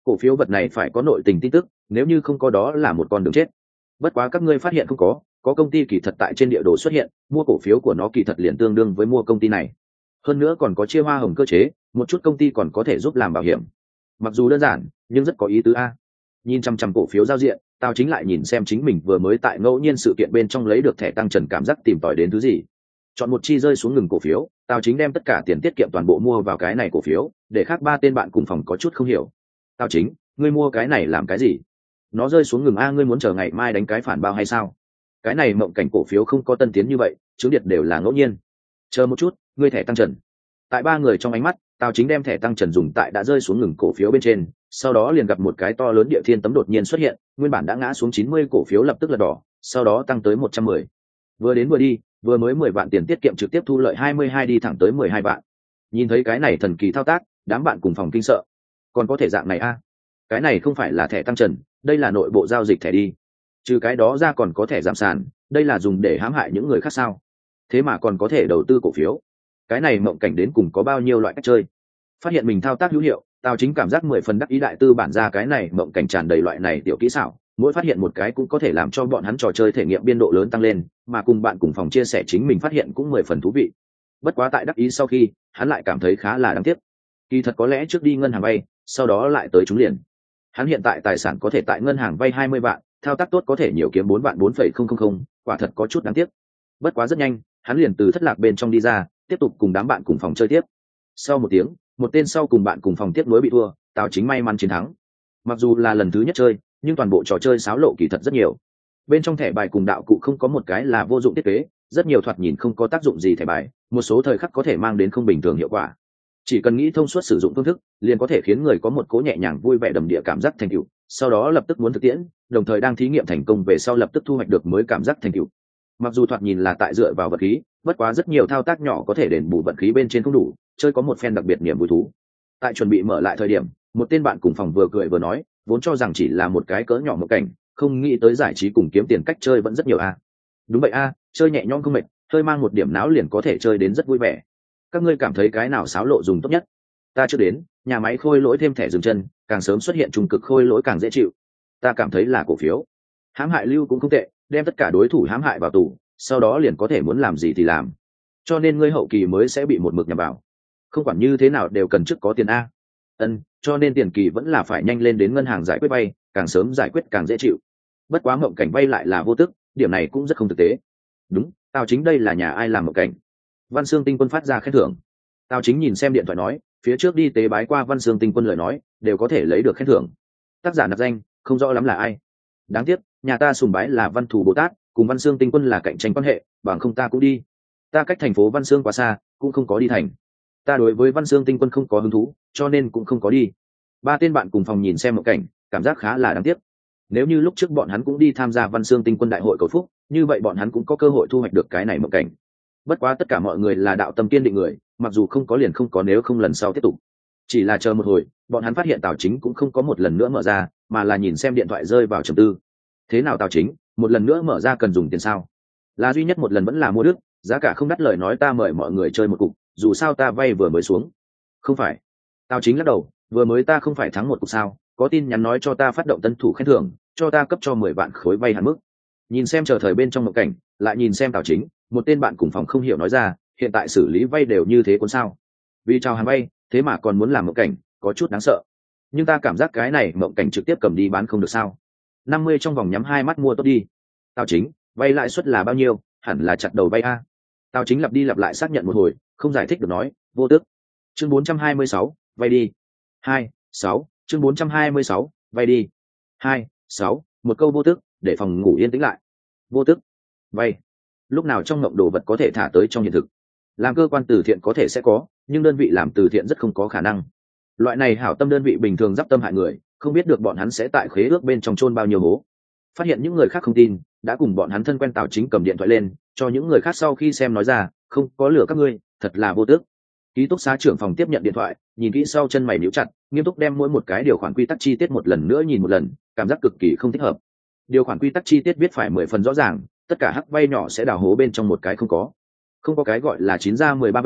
cổ phiếu vật này phải có nội tình tin tức, nếu như không có đó là một con đường chết. Bất quá các ngươi phát hiện không có có công ty kỳ thật tại trên địa đồ xuất hiện, mua cổ phiếu của nó kỳ thật liền tương đương với mua công ty này. Hơn nữa còn có chia hoa hồng cơ chế, một chút công ty còn có thể giúp làm bảo hiểm. Mặc dù đơn giản nhưng rất có ý tứ a. Nhìn chăm chăm cổ phiếu giao diện, Tào Chính lại nhìn xem chính mình vừa mới tại ngẫu nhiên sự kiện bên trong lấy được thẻ tăng trần, cảm giác tìm tòi đến thứ gì. Chọn một chi rơi xuống ngừng cổ phiếu, Tào Chính đem tất cả tiền tiết kiệm toàn bộ mua vào cái này cổ phiếu, để khác ba tên bạn cùng phòng có chút không hiểu. Tào Chính, ngươi mua cái này làm cái gì? Nó rơi xuống ngừng a, ngươi muốn chờ ngày mai đánh cái phản bao hay sao? Cái này mộng cảnh cổ phiếu không có tân tiến như vậy, chứng điệt đều là ngẫu nhiên. Chờ một chút, ngươi thẻ tăng trần. Tại ba người trong ánh mắt, Tào Chính đem thẻ tăng trần dùng tại đã rơi xuống ngừng cổ phiếu bên trên, sau đó liền gặp một cái to lớn địa thiên tấm đột nhiên xuất hiện, nguyên bản đã ngã xuống chín mươi cổ phiếu lập tức lật đỏ, sau đó tăng tới một trăm mười. Vừa đến vừa đi, vừa mới mười vạn tiền tiết kiệm trực tiếp thu lợi hai mươi hai đi thẳng tới mười hai vạn. Nhìn thấy cái này thần kỳ thao tác, đám bạn cùng phòng kinh sợ. Còn có thể dạng này a? Cái này không phải là thẻ tăng trần, đây là nội bộ giao dịch thẻ đi. Trừ cái đó ra còn có thẻ giảm sàn, đây là dùng để hãm hại những người khác sao? Thế mà còn có thể đầu tư cổ phiếu. Cái này mộng cảnh đến cùng có bao nhiêu loại cách chơi? Phát hiện mình thao tác hữu hiệu, Tào Chính cảm giác mười phần đắc ý, đại tư bản ra cái này mộng cảnh tràn đầy loại này tiểu kỹ xảo, mỗi phát hiện một cái cũng có thể làm cho bọn hắn trò chơi thể nghiệm biên độ lớn tăng lên, mà cùng bạn cùng phòng chia sẻ chính mình phát hiện cũng mười phần thú vị. Bất quá tại đắc ý sau khi, hắn lại cảm thấy khá là đáng tiếc. Kỳ thật có lẽ trước đi ngân hàng vay, sau đó lại tới trúng liền. Hắn hiện tại tài sản có thể tại ngân hàng vay hai mươi vạn, thao tác tốt có thể nhiều kiếm bốn vạn bốn phẩy không không không, quả thật có chút đáng tiếc. Bất quá rất nhanh, hắn liền từ thất lạc bên trong đi ra, tiếp tục cùng đám bạn cùng phòng chơi tiếp. Sau một tiếng, một tên sau cùng bạn cùng phòng tiếp nối bị thua, Tào Chính may mắn chiến thắng. Mặc dù là lần thứ nhất chơi, nhưng toàn bộ trò chơi xáo lộ kỳ thật rất nhiều. Bên trong thẻ bài cùng đạo cụ không có một cái là vô dụng thiết kế, rất nhiều thoạt nhìn không có tác dụng gì thẻ bài, một số thời khắc có thể mang đến không bình thường hiệu quả. Chỉ cần nghĩ thông suốt sử dụng phương thức, liền có thể khiến người có một cố nhẹ nhàng vui vẻ đầm địa cảm giác thành tựu, sau đó lập tức muốn thực tiễn, đồng thời đang thí nghiệm thành công về sau lập tức thu hoạch được mới cảm giác thành tựu. Mặc dù thoạt nhìn là tại dựa vào vật khí, bất quá rất nhiều thao tác nhỏ có thể đền bù vật khí bên trên không đủ, chơi có một phen đặc biệt niềm vui thú. Tại chuẩn bị mở lại thời điểm, một tên bạn cùng phòng vừa cười vừa nói, vốn cho rằng chỉ là một cái cỡ nhỏ một cảnh, không nghĩ tới giải trí cùng kiếm tiền cách chơi vẫn rất nhiều a. Đúng vậy a, chơi nhẹ nhõm không mệt, hơi mang một điểm não liền có thể chơi đến rất vui vẻ. Các ngươi cảm thấy cái nào xáo lộ dùng tốt nhất? Ta chưa đến, nhà máy khôi lỗi thêm thẻ dừng chân, càng sớm xuất hiện trung cực khôi lỗi càng dễ chịu. Ta cảm thấy là cổ phiếu. Hãm hại lưu cũng không tệ, đem tất cả đối thủ hãm hại vào tù, sau đó liền có thể muốn làm gì thì làm. Cho nên ngươi hậu kỳ mới sẽ bị một mực nhằm vào. Không quản như thế nào đều cần trước có tiền a. Ân, cho nên tiền kỳ vẫn là phải nhanh lên đến ngân hàng giải quyết vay, càng sớm giải quyết càng dễ chịu. Bất quá mộng cảnh vay lại là vô tức, điểm này cũng rất không thực tế. Đúng, Tào Chính đây là nhà ai làm mộng cảnh? Văn Xương Tinh Quân phát ra khen thưởng. Tào Chính nhìn xem điện thoại nói, phía trước đi tế bái qua Văn Xương Tinh Quân lời nói, đều có thể lấy được khen thưởng. Tác giả nạp danh, không rõ lắm là ai. Đáng tiếc, nhà ta sùng bái là Văn Thù Bồ Tát, cùng Văn Xương Tinh Quân là cạnh tranh quan hệ, bằng không ta cũng đi. Ta cách thành phố Văn Xương quá xa, cũng không có đi thành. Ta đối với Văn Xương Tinh Quân không có hứng thú, cho nên cũng không có đi. Ba tên bạn cùng phòng nhìn xem một cảnh, cảm giác khá là đáng tiếc. Nếu như lúc trước bọn hắn cũng đi tham gia Văn Xương Tinh Quân đại hội cầu phúc, như vậy bọn hắn cũng có cơ hội thu hoạch được cái này một cảnh. Bất quá tất cả mọi người là đạo tâm kiên định người, mặc dù không có liền không có, nếu không lần sau tiếp tục. Chỉ là chờ một hồi, bọn hắn phát hiện Tào Chính cũng không có một lần nữa mở ra, mà là nhìn xem điện thoại rơi vào trầm tư. Thế nào Tào Chính, một lần nữa mở ra cần dùng tiền sao? Là duy nhất một lần vẫn là mua đức, giá cả không đắt, lời nói ta mời mọi người chơi một cục, dù sao ta vay vừa mới xuống. Không phải. Tào Chính lắc đầu, vừa mới ta không phải thắng một cục sao, có tin nhắn nói cho ta phát động tân thủ khen thưởng, cho ta cấp cho mười vạn khối vay hạn mức. Nhìn xem chờ thời bên trong một cảnh, lại nhìn xem Tào Chính, một tên bạn cùng phòng không hiểu nói ra, hiện tại xử lý vay đều như thế cuốn sao? Vì chào hàng vay, thế mà còn muốn làm một cảnh, có chút đáng sợ. Nhưng ta cảm giác cái này mộng cảnh trực tiếp cầm đi bán không được sao? năm mươi trong vòng nhắm hai mắt mua tốt đi. Tào Chính, vay lãi suất là bao nhiêu? Hẳn là chặt đầu vay a. Tào Chính lặp đi lặp lại xác nhận một hồi, không giải thích được nói, vô tức. Chương bốn trăm hai mươi sáu, vay đi. Hai, sáu, chương bốn trăm hai mươi sáu, vay đi. Hai, sáu, một câu vô tức, để phòng ngủ yên tĩnh lại. Vô tức, vay. Lúc nào trong mộng đồ vật có thể thả tới trong hiện thực? Làm cơ quan từ thiện có thể sẽ có, nhưng đơn vị làm từ thiện rất không có khả năng. Loại này hảo tâm đơn vị bình thường giáp tâm hại người, không biết được bọn hắn sẽ tại khế ước bên trong chôn bao nhiêu hố. Phát hiện những người khác không tin, đã cùng bọn hắn thân quen Tào Chính cầm điện thoại lên, cho những người khác sau khi xem nói ra, không có lừa các ngươi, thật là vô tước. Ký túc xá trưởng phòng tiếp nhận điện thoại, nhìn kỹ sau chân mày nhíu chặt, nghiêm túc đem mỗi một cái điều khoản quy tắc chi tiết một lần nữa nhìn một lần, cảm giác cực kỳ không thích hợp. Điều khoản quy tắc chi tiết viết phải mười phần rõ ràng, tất cả hắc vay nhỏ sẽ đào hố bên trong một cái không có. Không có cái gọi là chín ra mười ba về,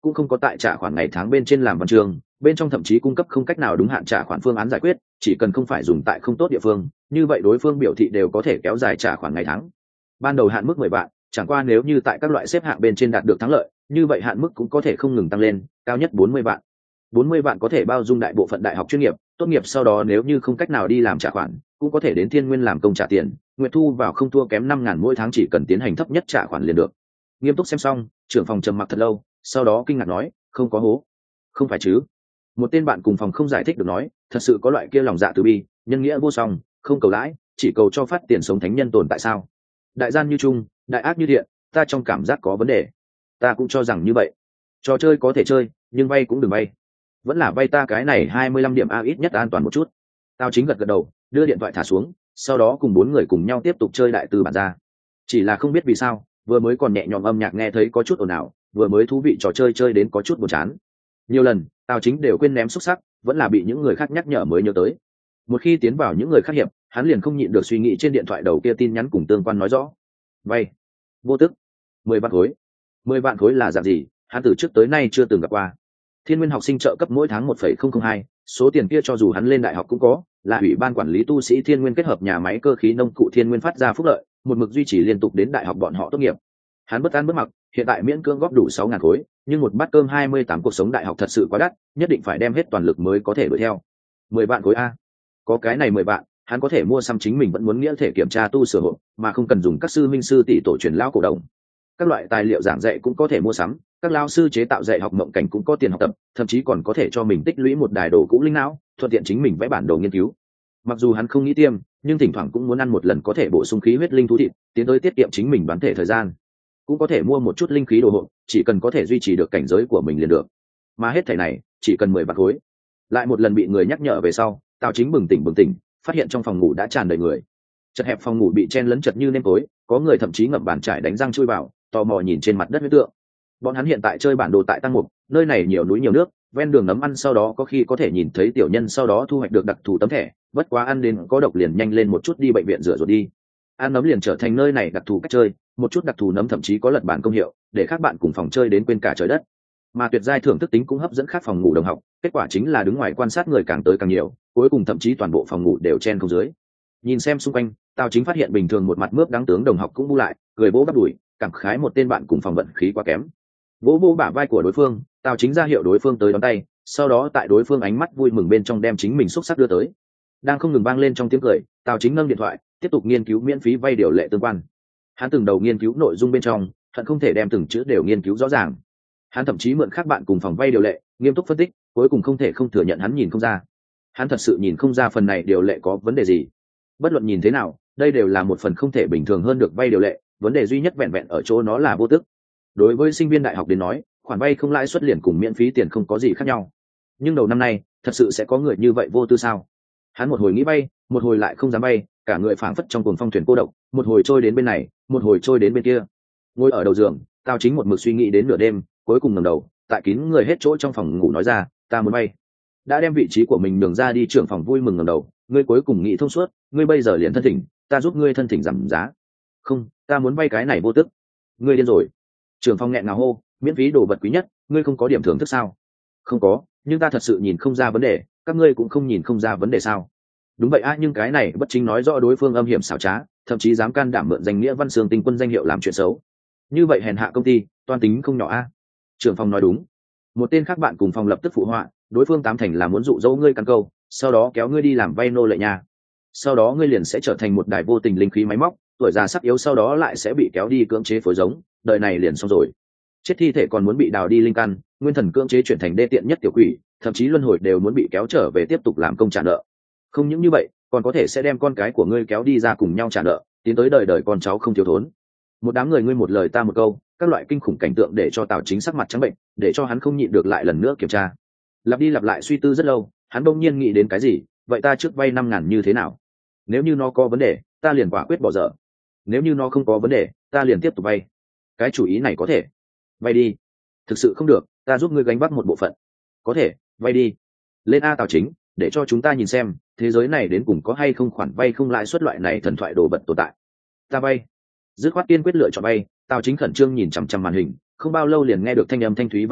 cũng không có tại trả khoản ngày tháng bên trên làm văn chương, bên trong thậm chí cung cấp không cách nào đúng hạn trả khoản phương án giải quyết, chỉ cần không phải dùng tại không tốt địa phương, như vậy đối phương biểu thị đều có thể kéo dài trả khoản ngày tháng. Ban đầu hạn mức mười vạn, chẳng qua nếu như tại các loại xếp hạng bên trên đạt được thắng lợi, như vậy hạn mức cũng có thể không ngừng tăng lên, cao nhất bốn mươi vạn. bốn mươi vạn có thể bao dung đại bộ phận đại học chuyên nghiệp, tốt nghiệp sau đó nếu như không cách nào đi làm trả khoản, cũng có thể đến Thiên Nguyên làm công trả tiền, nguyệt thu vào không thua kém năm ngàn mỗi tháng, chỉ cần tiến hành thấp nhất trả khoản liền được. Nghiêm túc xem xong, trưởng phòng trầm mặc thật lâu, sau đó kinh ngạc nói, không có hố. Không phải chứ? Một tên bạn cùng phòng không giải thích được nói, thật sự có loại kia lòng dạ từ bi, nhân nghĩa vô song, không cầu lãi, chỉ cầu cho phát tiền sống thánh nhân tồn tại sao? Đại gian như trung, đại ác như thiện, ta trong cảm giác có vấn đề. Ta cũng cho rằng như vậy. Trò chơi có thể chơi, nhưng vay cũng đừng vay. Vẫn là vay ta cái này hai mươi lăm điểm a, ít nhất an toàn một chút. Tao chính gật gật đầu, đưa điện thoại thả xuống, sau đó cùng bốn người cùng nhau tiếp tục chơi đại từ bản ra. Chỉ là không biết vì sao, vừa mới còn nhẹ nhõm âm nhạc nghe thấy có chút ồn ào, vừa mới thú vị trò chơi chơi đến có chút buồn chán. Nhiều lần, tao chính đều quên ném xúc sắc, vẫn là bị những người khác nhắc nhở mới nhớ tới. Một khi tiến vào những người khác hiệp, hắn liền không nhịn được suy nghĩ trên điện thoại đầu kia tin nhắn cùng tương quan nói rõ. Vay, vô tức, mười vạn khối. Mười vạn khối là dạng gì, hắn từ trước tới nay chưa từng gặp qua. Thiên Nguyên học sinh trợ cấp mỗi tháng một phẩy không không hai, số tiền kia cho dù hắn lên đại học cũng có, là ủy ban quản lý tu sĩ Thiên Nguyên kết hợp nhà máy cơ khí nông cụ Thiên Nguyên phát ra phúc lợi, một mực duy trì liên tục đến đại học bọn họ tốt nghiệp. Hắn bất an bất mặc, hiện tại miễn cưỡng góp đủ sáu ngàn khối, nhưng một bát cơm hai mươi tám cuộc sống đại học thật sự quá đắt, nhất định phải đem hết toàn lực mới có thể đuổi theo. Mười vạn khối a. Có cái này mười vạn, hắn có thể mua xăm chính mình vẫn muốn nghĩa thể kiểm tra tu sửa hộ, mà không cần dùng các sư minh sư tỷ tổ truyền lão cổ đồng. Các loại tài liệu giảng dạy cũng có thể mua sắm, các lao sư chế tạo dạy học mộng cảnh cũng có tiền học tập, thậm chí còn có thể cho mình tích lũy một đài đồ cũ linh não, thuận tiện chính mình vẽ bản đồ nghiên cứu. Mặc dù hắn không nghĩ tiêm, nhưng thỉnh thoảng cũng muốn ăn một lần có thể bổ sung khí huyết linh thú thịt, tiến tới tiết kiệm chính mình đoán thể thời gian. Cũng có thể mua một chút linh khí đồ hộ, chỉ cần có thể duy trì được cảnh giới của mình liền được. Mà hết thảy này, chỉ cần mười bạc khối. Lại một lần bị người nhắc nhở về sau, Tào Chính bừng tỉnh bừng tỉnh, phát hiện trong phòng ngủ đã tràn đầy người. Chật hẹp phòng ngủ bị chen lấn chật như nêm tối, có người thậm chí ngậm bàn trải đánh răng chui vào, tò mò nhìn trên mặt đất huyết tượng. Bọn hắn hiện tại chơi bản đồ tại Tăng Mục, nơi này nhiều núi nhiều nước, ven đường nấm ăn, sau đó có khi có thể nhìn thấy tiểu nhân sau đó thu hoạch được đặc thù tấm thẻ, bất quá ăn đến có độc liền nhanh lên một chút đi bệnh viện rửa rồi đi. Ăn nấm liền trở thành nơi này đặc thù cách chơi, một chút đặc thù nấm thậm chí có lật bản công hiệu, để các bạn cùng phòng chơi đến quên cả trời đất. Mà tuyệt giai thưởng thức tính cũng hấp dẫn các phòng ngủ đồng học, kết quả chính là đứng ngoài quan sát người càng tới càng nhiều, cuối cùng thậm chí toàn bộ phòng ngủ đều chen không dưới. Nhìn xem xung quanh, Tào Chính phát hiện bình thường một mặt mướp đáng tướng đồng học cũng bu lại, cười vỗ bắp đùi, cảm khái một tên bạn cùng phòng vận khí quá kém. Vỗ vỗ bả vai của đối phương, Tào Chính ra hiệu đối phương tới đón tay, sau đó tại đối phương ánh mắt vui mừng bên trong đem chính mình xúc sắc đưa tới. Đang không ngừng vang lên trong tiếng cười, Tào Chính nâng điện thoại, tiếp tục nghiên cứu miễn phí vay điều lệ tương quan. Hắn từng đầu nghiên cứu nội dung bên trong, hận không thể đem từng chữ đều nghiên cứu rõ ràng. Hắn thậm chí mượn khác bạn cùng phòng vay điều lệ, nghiêm túc phân tích, cuối cùng không thể không thừa nhận hắn nhìn không ra. Hắn thật sự nhìn không ra phần này điều lệ có vấn đề gì. Bất luận nhìn thế nào, đây đều là một phần không thể bình thường hơn được vay điều lệ, vấn đề duy nhất vẹn vẹn ở chỗ nó là vô tức. Đối với sinh viên đại học đến nói, khoản vay không lãi suất liền cùng miễn phí tiền không có gì khác nhau. Nhưng đầu năm nay, thật sự sẽ có người như vậy vô tư sao? Hắn một hồi nghĩ vay, một hồi lại không dám vay, cả người phảng phất trong cuồng phong thuyền cô độc, một hồi trôi đến bên này, một hồi trôi đến bên kia. Ngồi ở đầu giường, Tào Chính một mực suy nghĩ đến nửa đêm, cuối cùng ngẩng đầu, tại kín người hết chỗ trong phòng ngủ nói ra, ta muốn vay. Đã đem vị trí của mình nhường ra đi, trưởng phòng vui mừng ngẩng đầu, ngươi cuối cùng nghĩ thông suốt, ngươi bây giờ liền thân thỉnh, ta giúp ngươi thân thỉnh giảm giá. Không, ta muốn vay cái này vô tức. Ngươi điên rồi. Trưởng phòng nghẹn ngào hô, miễn phí đồ vật quý nhất, ngươi không có điểm thưởng thức sao? Không có, nhưng ta thật sự nhìn không ra vấn đề, các ngươi cũng không nhìn không ra vấn đề sao? Đúng vậy a, nhưng cái này bất chính nói rõ đối phương âm hiểm xảo trá, thậm chí dám can đảm mượn danh nghĩa Văn Xương Tinh Quân danh hiệu làm chuyện xấu. Như vậy hèn hạ công ty, toan tính không nhỏ a. Trưởng phòng nói đúng. Một tên khác bạn cùng phòng lập tức phụ họa, đối phương tám thành là muốn dụ dỗ ngươi căn câu, sau đó kéo ngươi đi làm vay nô lệ nhà. Sau đó ngươi liền sẽ trở thành một đài vô tình linh khí máy móc, tuổi già sắc yếu, sau đó lại sẽ bị kéo đi cưỡng chế phối giống, đời này liền xong rồi. Chết thi thể còn muốn bị đào đi linh căn, nguyên thần cưỡng chế chuyển thành đê tiện nhất tiểu quỷ, thậm chí luân hồi đều muốn bị kéo trở về tiếp tục làm công trả nợ. Không những như vậy, còn có thể sẽ đem con cái của ngươi kéo đi ra cùng nhau trả nợ, tiến tới đời đời con cháu không thiếu thốn. Một đám người ngươi một lời ta một câu, các loại kinh khủng cảnh tượng để cho Tào Chính sắc mặt trắng bệnh, để cho hắn không nhịn được lại lần nữa kiểm tra. Lặp đi lặp lại suy tư rất lâu, hắn bỗng nhiên nghĩ đến cái gì, vậy ta trước vay năm ngàn như thế nào? Nếu như nó có vấn đề, ta liền quả quyết bỏ dở. Nếu như nó không có vấn đề, ta liền tiếp tục vay. Cái chủ ý này có thể. Vay đi. Thực sự không được, ta giúp ngươi gánh vác một bộ phận. Có thể, vay đi. Lên a Tào Chính, để cho chúng ta nhìn xem, thế giới này đến cùng có hay không khoản vay không lãi suất loại này thần thoại đồ vật tồn tại. Ta vay. Dứt khoát kiên quyết lựa chọn vay, Tào Chính khẩn trương nhìn chằm chằm màn hình, không bao lâu liền nghe được thanh âm thanh thúy vang lên,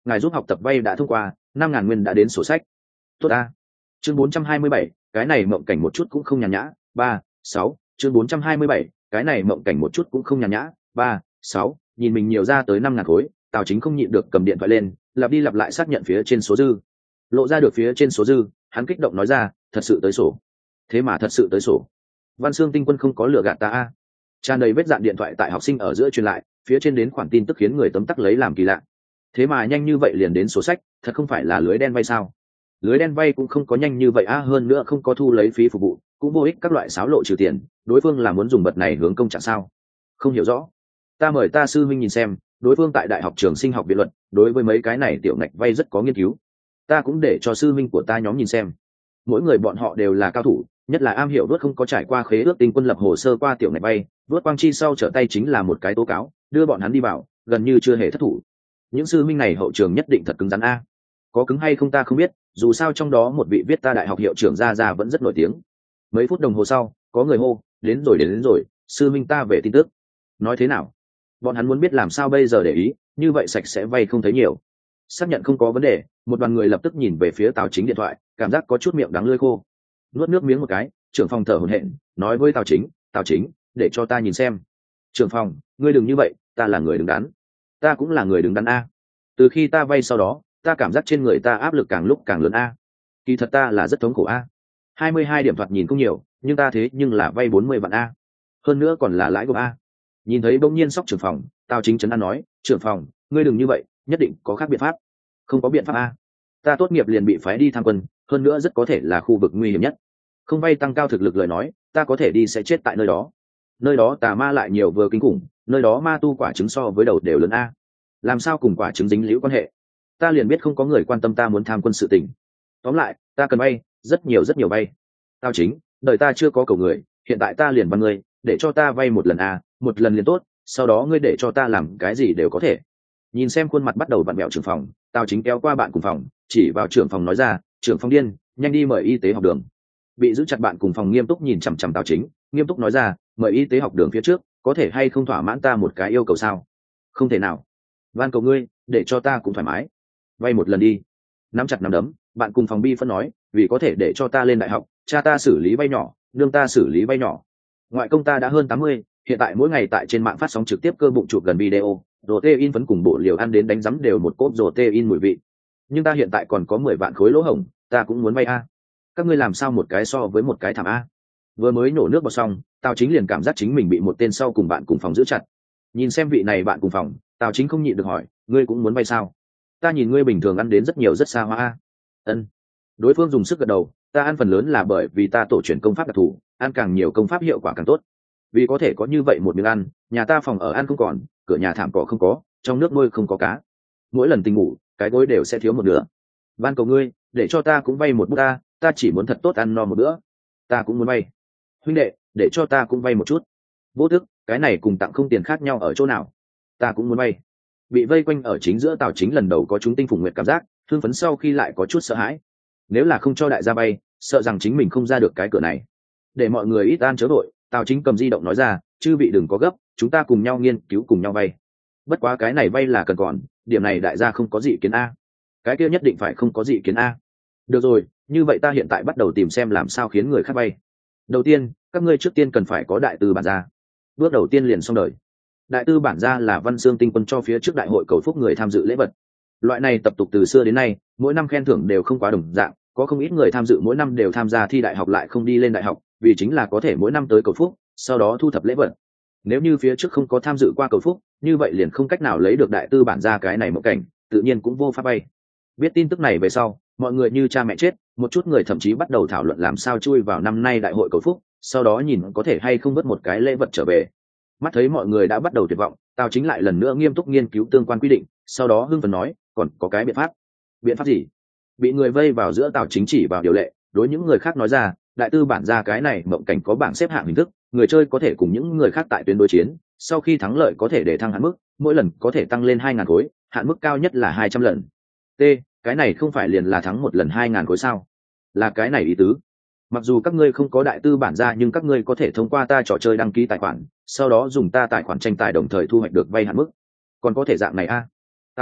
ngài giúp học tập vay đã thông qua, năm ngàn nguyên đã đến sổ sách. Tốt a. Chương bốn trăm hai mươi bảy, cái này mộng cảnh một chút cũng không nhàn nhã. Ba, sáu, chương bốn trăm hai mươi bảy, cái này mộng cảnh một chút cũng không nhàn nhã. Ba, sáu, nhìn mình nhiều ra tới năm ngàn khối, Tào Chính không nhịn được cầm điện thoại lên, lặp đi lặp lại xác nhận phía trên số dư. Lộ ra được phía trên số dư, hắn kích động nói ra, thật sự tới sổ. Thế mà thật sự tới sổ. Văn Xương Tinh Quân không có lừa gạt ta a. Tràn đầy vết dạn điện thoại tại học sinh ở giữa truyền lại, phía trên đến khoản tin tức khiến người tấm tắc lấy làm kỳ lạ. Thế mà nhanh như vậy liền đến sổ sách, thật không phải là lưới đen vay sao? Lưới đen vay cũng không có nhanh như vậy a, hơn nữa không có thu lấy phí phục vụ, cũng vô ích các loại xáo lộ trừ tiền, đối phương là muốn dùng vật này hướng công trạng sao? Không hiểu rõ. Ta mời ta sư huynh nhìn xem, đối phương tại đại học trường sinh học viện luật, đối với mấy cái này tiểu ngạch vay rất có nghiên cứu. Ta cũng để cho sư huynh của ta nhóm nhìn xem. Mỗi người bọn họ đều là cao thủ, nhất là am hiểu đốt không có trải qua khế ước tinh quân lập hồ sơ qua tiểu ngạch vay, đốt quang chi sau trở tay chính là một cái tố cáo, đưa bọn hắn đi vào, gần như chưa hề thất thủ. Những sư huynh này hậu trường nhất định thật cứng rắn a. Có cứng hay không ta không biết, dù sao trong đó một vị viết ta đại học hiệu trưởng ra ra vẫn rất nổi tiếng. Mấy phút đồng hồ sau, có người hô, đến rồi đến, đến rồi, sư huynh ta về tin tức. Nói thế nào? Bọn hắn muốn biết làm sao bây giờ để ý, như vậy sạch sẽ vay không thấy nhiều. Xác nhận không có vấn đề, một đoàn người lập tức nhìn về phía Tào Chính điện thoại, cảm giác có chút miệng đắng lưỡi khô. Nuốt nước miếng một cái, trưởng phòng thở hổn hển, nói với Tào Chính, Tào Chính, để cho ta nhìn xem. Trưởng phòng, ngươi đừng như vậy, ta là người đứng đắn. Ta cũng là người đứng đắn a. Từ khi ta vay sau đó, ta cảm giác trên người ta áp lực càng lúc càng lớn a. Kỳ thật ta là rất thống khổ a. hai mươi hai điểm thoạt nhìn không nhiều, nhưng ta thế nhưng là vay bốn mươi vạn a. Hơn nữa còn là lãi gộp a. Nhìn thấy bỗng nhiên sóc trưởng phòng, Tào Chính trấn an nói, trưởng phòng, ngươi đừng như vậy, nhất định có khác biện pháp. Không có biện pháp a. Ta tốt nghiệp liền bị phái đi tham quân, hơn nữa rất có thể là khu vực nguy hiểm nhất. Không vay tăng cao thực lực lời nói, ta có thể đi sẽ chết tại nơi đó. Nơi đó tà ma lại nhiều vừa kinh khủng, nơi đó ma tu quả trứng so với đầu đều lớn a. Làm sao cùng quả trứng dính liễu quan hệ? Ta liền biết không có người quan tâm ta muốn tham quân sự tình. Tóm lại, ta cần vay, rất nhiều rất nhiều vay. Tao Chính, đời ta chưa có cầu người, hiện tại ta liền văn ngươi, để cho ta vay một lần a, một lần liền tốt, sau đó ngươi để cho ta làm cái gì đều có thể. Nhìn xem khuôn mặt bắt đầu vặn vẹo trưởng phòng, Tào Chính kéo qua bạn cùng phòng, chỉ vào trưởng phòng nói ra, trưởng phòng điên, nhanh đi mời y tế học đường. Bị giữ chặt bạn cùng phòng nghiêm túc nhìn chằm chằm Tào Chính, nghiêm túc nói ra, mời y tế học đường phía trước, có thể hay không thỏa mãn ta một cái yêu cầu sao? Không thể nào. Van cầu ngươi, để cho ta cũng thoải mái. Vay một lần đi. Nắm chặt nắm đấm, bạn cùng phòng bi phân nói, vì có thể để cho ta lên đại học, cha ta xử lý vay nhỏ, nương ta xử lý vay nhỏ. Ngoại công ta đã hơn tám mươi, hiện tại mỗi ngày tại trên mạng phát sóng trực tiếp cơ bụng chụp gần video, protein vẫn cùng bộ liều ăn đến đánh rắm đều một cốp protein mùi vị. Nhưng ta hiện tại còn có mười vạn khối lỗ hổng, ta cũng muốn vay a. Các ngươi làm sao một cái so với một cái thảm a? Vừa mới nổ nước vào xong, Tào Chính liền cảm giác chính mình bị một tên sau cùng bạn cùng phòng giữ chặt. Nhìn xem vị này bạn cùng phòng, Tào Chính không nhịn được hỏi, ngươi cũng muốn vay sao? Ta nhìn ngươi bình thường ăn đến rất nhiều rất xa hoa a. Ân. Đối phương dùng sức gật đầu, ta ăn phần lớn là bởi vì ta tổ truyền công pháp đặc thù, ăn càng nhiều công pháp hiệu quả càng tốt. Vì có thể có như vậy một miếng ăn, nhà ta phòng ở ăn không còn, cửa nhà thảm cỏ không có, trong nước nuôi không có cá. Mỗi lần tình ngủ, cái gối đều sẽ thiếu một nửa. Van cầu ngươi, để cho ta cũng vay một bút ta, ta chỉ muốn thật tốt ăn no một bữa. Ta cũng muốn vay. Huynh đệ, để cho ta cũng vay một chút. Vô thức, cái này cùng tặng không tiền khác nhau ở chỗ nào? Ta cũng muốn vay. Bị vây quanh ở chính giữa Tào Chính lần đầu có chúng tinh phùng nguyệt cảm giác, thương phấn sau khi lại có chút sợ hãi. Nếu là không cho đại gia vay, sợ rằng chính mình không ra được cái cửa này. Để mọi người ít an chớ đội, Tào Chính cầm di động nói ra, chư vị đừng có gấp, chúng ta cùng nhau nghiên cứu cùng nhau vay. Bất quá cái này vay là cần còn, điểm này đại gia không có dị kiến a. Cái kia nhất định phải không có dị kiến a. Được rồi, như vậy ta hiện tại bắt đầu tìm xem làm sao khiến người khác vay. Đầu tiên, các ngươi trước tiên cần phải có đại tư bản gia. Bước đầu tiên liền xong đời. Đại tư bản gia là Văn Xương Tinh Quân cho phía trước đại hội cầu phúc người tham dự lễ vật. Loại này tập tục từ xưa đến nay, mỗi năm khen thưởng đều không quá đồng dạng, có không ít người tham dự mỗi năm đều tham gia thi đại học lại không đi lên đại học, vì chính là có thể mỗi năm tới cầu phúc, sau đó thu thập lễ vật. Nếu như phía trước không có tham dự qua cầu phúc, như vậy liền không cách nào lấy được đại tư bản gia cái này mộng cảnh, tự nhiên cũng vô pháp bay. Biết tin tức này về sau, mọi người như cha mẹ chết, một chút người thậm chí bắt đầu thảo luận làm sao chui vào năm nay đại hội cầu phúc, sau đó nhìn có thể hay không vớt một cái lễ vật trở về. Mắt thấy mọi người đã bắt đầu tuyệt vọng, Tào Chính lại lần nữa nghiêm túc nghiên cứu tương quan quy định, sau đó hưng phấn nói, còn có cái biện pháp. Biện pháp gì? Bị người vây vào giữa Tào Chính chỉ vào điều lệ, đối những người khác nói ra, đại tư bản gia cái này mộng cảnh có bảng xếp hạng hình thức, người chơi có thể cùng những người khác tại tuyến đối chiến, sau khi thắng lợi có thể để thăng hạn mức, mỗi lần có thể tăng lên hai ngàn khối, hạn mức cao nhất là hai trăm lần. T, cái này không phải liền là thắng một lần hai ngàn khối sao? Là cái này ý tứ. Mặc dù các ngươi không có đại tư bản gia nhưng các ngươi có thể thông qua ta trò chơi đăng ký tài khoản, sau đó dùng ta tài khoản tranh tài đồng thời thu hoạch được vay hạn mức. Còn có thể dạng này a? Tao Chính,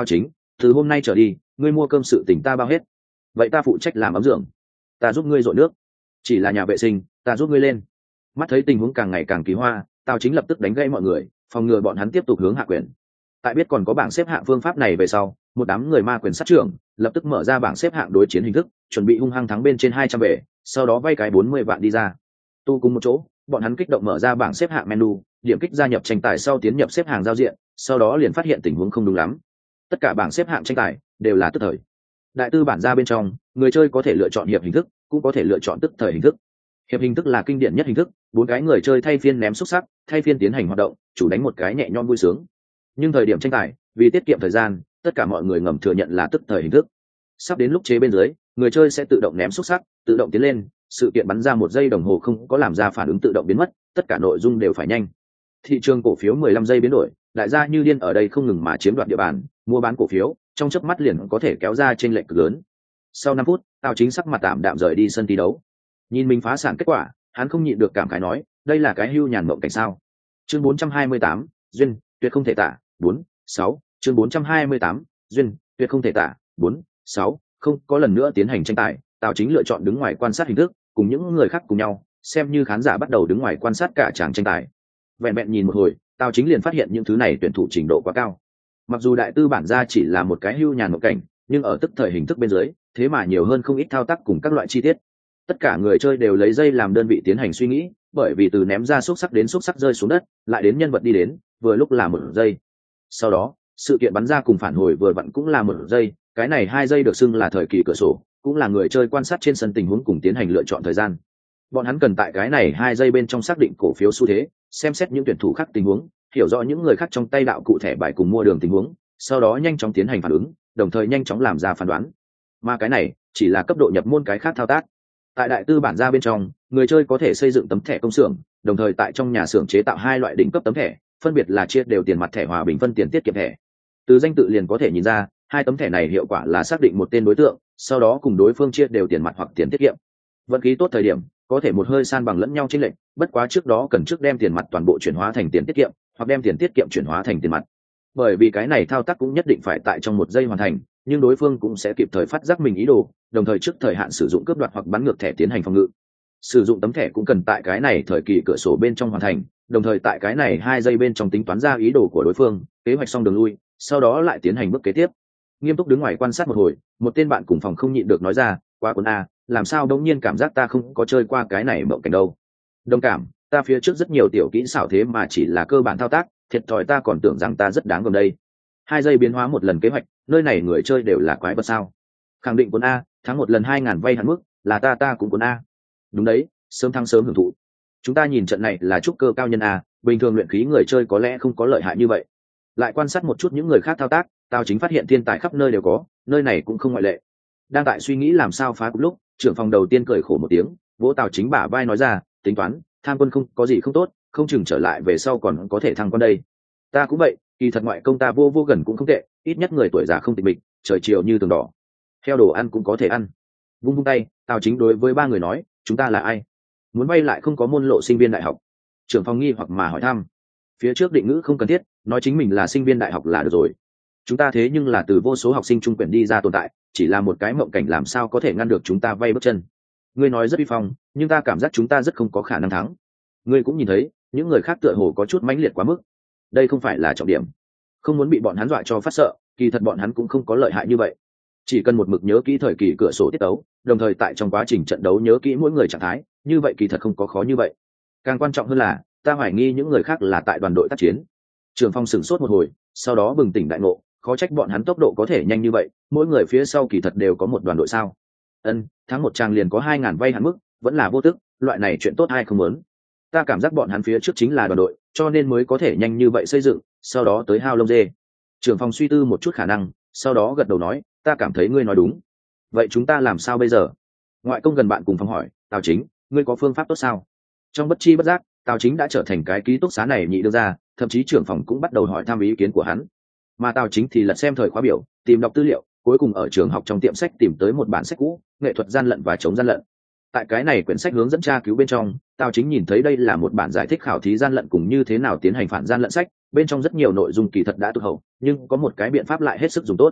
từ hôm nay trở đi ngươi mua cơm sự tình ta bao hết, vậy ta phụ trách làm ấm giường, ta giúp ngươi dội nước, chỉ là nhà vệ sinh ta giúp ngươi lên. Mắt thấy tình huống càng ngày càng kỳ hoa, Tào Chính lập tức đánh gãy mọi người, phòng ngừa bọn hắn tiếp tục hướng hạ quyền. Tại biết còn có bảng xếp hạng phương pháp này về sau, một đám người ma quyền sát trưởng lập tức mở ra bảng xếp hạng đối chiến hình thức, chuẩn bị hung hăng thắng bên trên hai trăm bể, sau đó vay cái bốn mươi vạn đi ra. Tu cùng một chỗ, bọn hắn kích động mở ra bảng xếp hạng menu, điểm kích gia nhập tranh tài sau tiến nhập xếp hàng giao diện, sau đó liền phát hiện tình huống không đúng lắm. Tất cả bảng xếp hạng tranh tài đều là tức thời. Đại tư bản ra bên trong, người chơi có thể lựa chọn hiệp hình thức, cũng có thể lựa chọn tức thời hình thức. Hiệp hình thức là kinh điển nhất hình thức, bốn cái người chơi thay phiên ném xúc sắc, thay phiên tiến hành hoạt động, chủ đánh một cái nhẹ nhõm vui sướng. Nhưng thời điểm tranh tài, vì tiết kiệm thời gian, tất cả mọi người ngầm thừa nhận là tức thời hình thức. Sắp đến lúc chế bên dưới, người chơi sẽ tự động ném xúc sắc, tự động tiến lên, sự kiện bắn ra một giây đồng hồ không có làm ra phản ứng tự động biến mất, tất cả nội dung đều phải nhanh. Thị trường cổ phiếu mười lăm giây biến đổi, đại gia như điên ở đây không ngừng mà chiếm đoạt địa bàn, mua bán cổ phiếu, trong chớp mắt liền có thể kéo ra chênh lệch cực lớn. Sau năm phút, Tào Chính sắc mặt tạm đạm rời đi sân thi đấu. Nhìn mình phá sản kết quả, hắn không nhịn được cảm khái nói, đây là cái hưu nhàn mộng cảnh sao. Chương bốn trăm hai mươi tám, duyên, tuyệt không thể tả, bốn, sáu, chương bốn trăm hai mươi tám, duyên, tuyệt không thể tả, bốn, sáu, không có lần nữa tiến hành tranh tài, Tào Chính lựa chọn đứng ngoài quan sát hình thức, cùng những người khác cùng nhau, xem như khán giả bắt đầu đứng ngoài quan sát cả tràng tranh tài. Vẹn vẹn nhìn một hồi, Tào Chính liền phát hiện những thứ này tuyển thủ trình độ quá cao. Mặc dù đại tư bản ra chỉ là một cái hưu nhàn mộng cảnh, nhưng ở tức thời hình thức bên dưới, thế mà nhiều hơn không ít thao tác cùng các loại chi tiết. Tất cả người chơi đều lấy giây làm đơn vị tiến hành suy nghĩ, bởi vì từ ném ra xúc sắc đến xúc sắc rơi xuống đất, lại đến nhân vật đi đến, vừa lúc là một giây. Sau đó, sự kiện bắn ra cùng phản hồi vừa vặn cũng là một giây, cái này hai giây được xưng là thời kỳ cửa sổ, cũng là người chơi quan sát trên sân tình huống cùng tiến hành lựa chọn thời gian. Bọn hắn cần tại cái này hai giây bên trong xác định cổ phiếu xu thế, xem xét những tuyển thủ khác tình huống, hiểu rõ những người khác trong tay đạo cụ thẻ bài cùng mua đường tình huống, sau đó nhanh chóng tiến hành phản ứng, đồng thời nhanh chóng làm ra phán đoán. Mà cái này chỉ là cấp độ nhập môn cái khác thao tác. Tại đại tư bản ra bên trong, người chơi có thể xây dựng tấm thẻ công xưởng, đồng thời tại trong nhà xưởng chế tạo hai loại đỉnh cấp tấm thẻ, phân biệt là chia đều tiền mặt thẻ hòa bình phân tiền tiết kiệm thẻ. Từ danh tự liền có thể nhìn ra, hai tấm thẻ này hiệu quả là xác định một tên đối tượng, sau đó cùng đối phương chia đều tiền mặt hoặc tiền tiết kiệm. Vận khí tốt thời điểm, có thể một hơi san bằng lẫn nhau chênh lệch, bất quá trước đó cần trước đem tiền mặt toàn bộ chuyển hóa thành tiền tiết kiệm, hoặc đem tiền tiết kiệm chuyển hóa thành tiền mặt. Bởi vì cái này thao tác cũng nhất định phải tại trong một giây hoàn thành, nhưng đối phương cũng sẽ kịp thời phát giác mình ý đồ, đồng thời trước thời hạn sử dụng cướp đoạt hoặc bắn ngược thẻ tiến hành phòng ngự. Sử dụng tấm thẻ cũng cần tại cái này thời kỳ cửa sổ bên trong hoàn thành, đồng thời tại cái này hai giây bên trong tính toán ra ý đồ của đối phương, kế hoạch xong đường lui, sau đó lại tiến hành bước kế tiếp. Nghiêm túc đứng ngoài quan sát một hồi, một tên bạn cùng phòng không nhịn được nói ra, quá cuốn a, làm sao đống nhiên cảm giác ta không có chơi qua cái này mộng cảnh đâu. Đồng cảm, ta phía trước rất nhiều tiểu kỹ xảo thế mà chỉ là cơ bản thao tác, thiệt thòi ta còn tưởng rằng ta rất đáng gờm đây. Hai giây biến hóa một lần kế hoạch, nơi này người chơi đều là quái vật sao? Khẳng định cuốn a, thắng một lần hai ngàn vay hạn mức, là ta ta cũng cuốn a. Đúng đấy, sớm thắng sớm hưởng thụ. Chúng ta nhìn trận này là trúc cơ cao nhân a, bình thường luyện khí người chơi có lẽ không có lợi hại như vậy. Lại quan sát một chút những người khác thao tác, Tào Chính phát hiện thiên tài khắp nơi đều có, nơi này cũng không ngoại lệ. Đang tại suy nghĩ làm sao phá cục lúc, trưởng phòng đầu tiên cười khổ một tiếng, vỗ Tào Chính bả vai nói ra, tính toán, tham quân không có gì không tốt, không chừng trở lại về sau còn có thể thăng quân đây. Ta cũng vậy, kỳ thật ngoại công ta vô vô gần cũng không tệ, ít nhất người tuổi già không tịch mịch, trời chiều như tường đỏ. Theo đồ ăn cũng có thể ăn. Vung vung tay, Tào Chính đối với ba người nói, chúng ta là ai? Muốn vay lại không có môn lộ sinh viên đại học. Trưởng phòng nghi hoặc mà hỏi thăm. Phía trước định ngữ không cần thiết, nói chính mình là sinh viên đại học là được rồi. Chúng ta thế nhưng là từ vô số học sinh trung quyển đi ra tồn tại, chỉ là một cái mộng cảnh làm sao có thể ngăn được chúng ta vay bước chân. Ngươi nói rất uy phong, nhưng ta cảm giác chúng ta rất không có khả năng thắng. Ngươi cũng nhìn thấy, những người khác tựa hồ có chút mãnh liệt quá mức. Đây không phải là trọng điểm. Không muốn bị bọn hắn dọa cho phát sợ, kỳ thật bọn hắn cũng không có lợi hại như vậy. Chỉ cần một mực nhớ kỹ thời kỳ cửa sổ tiết đấu, đồng thời tại trong quá trình trận đấu nhớ kỹ mỗi người trạng thái, như vậy kỳ thật không có khó như vậy. Càng quan trọng hơn là, ta hoài nghi những người khác là tại đoàn đội tác chiến. Trường Phong sửng sốt một hồi, sau đó bừng tỉnh đại ngộ, khó trách bọn hắn tốc độ có thể nhanh như vậy, mỗi người phía sau kỳ thật đều có một đoàn đội sao? Ân, tháng một trang liền có hai ngàn vay hạn mức, vẫn là vô tức, loại này chuyện tốt ai không muốn. Ta cảm giác bọn hắn phía trước chính là đoàn đội, cho nên mới có thể nhanh như vậy xây dựng, sau đó tới hao lông dê. Trường Phong suy tư một chút khả năng, sau đó gật đầu nói, ta cảm thấy ngươi nói đúng. Vậy chúng ta làm sao bây giờ? Ngoại công gần bạn cùng phòng hỏi, Tào Chính, ngươi có phương pháp tốt sao? Trong bất chi bất giác, Tào Chính đã trở thành cái ký túc xá này nhị đưa ra, thậm chí trưởng phòng cũng bắt đầu hỏi thăm ý kiến của hắn. Mà Tào Chính thì lật xem thời khóa biểu, tìm đọc tư liệu, cuối cùng ở trường học trong tiệm sách tìm tới một bản sách cũ, nghệ thuật gian lận và chống gian lận. Tại cái này quyển sách hướng dẫn tra cứu bên trong, Tào Chính nhìn thấy đây là một bản giải thích khảo thí gian lận cùng như thế nào tiến hành phản gian lận sách, bên trong rất nhiều nội dung kỳ thật đã tụt hậu, nhưng có một cái biện pháp lại hết sức dùng tốt.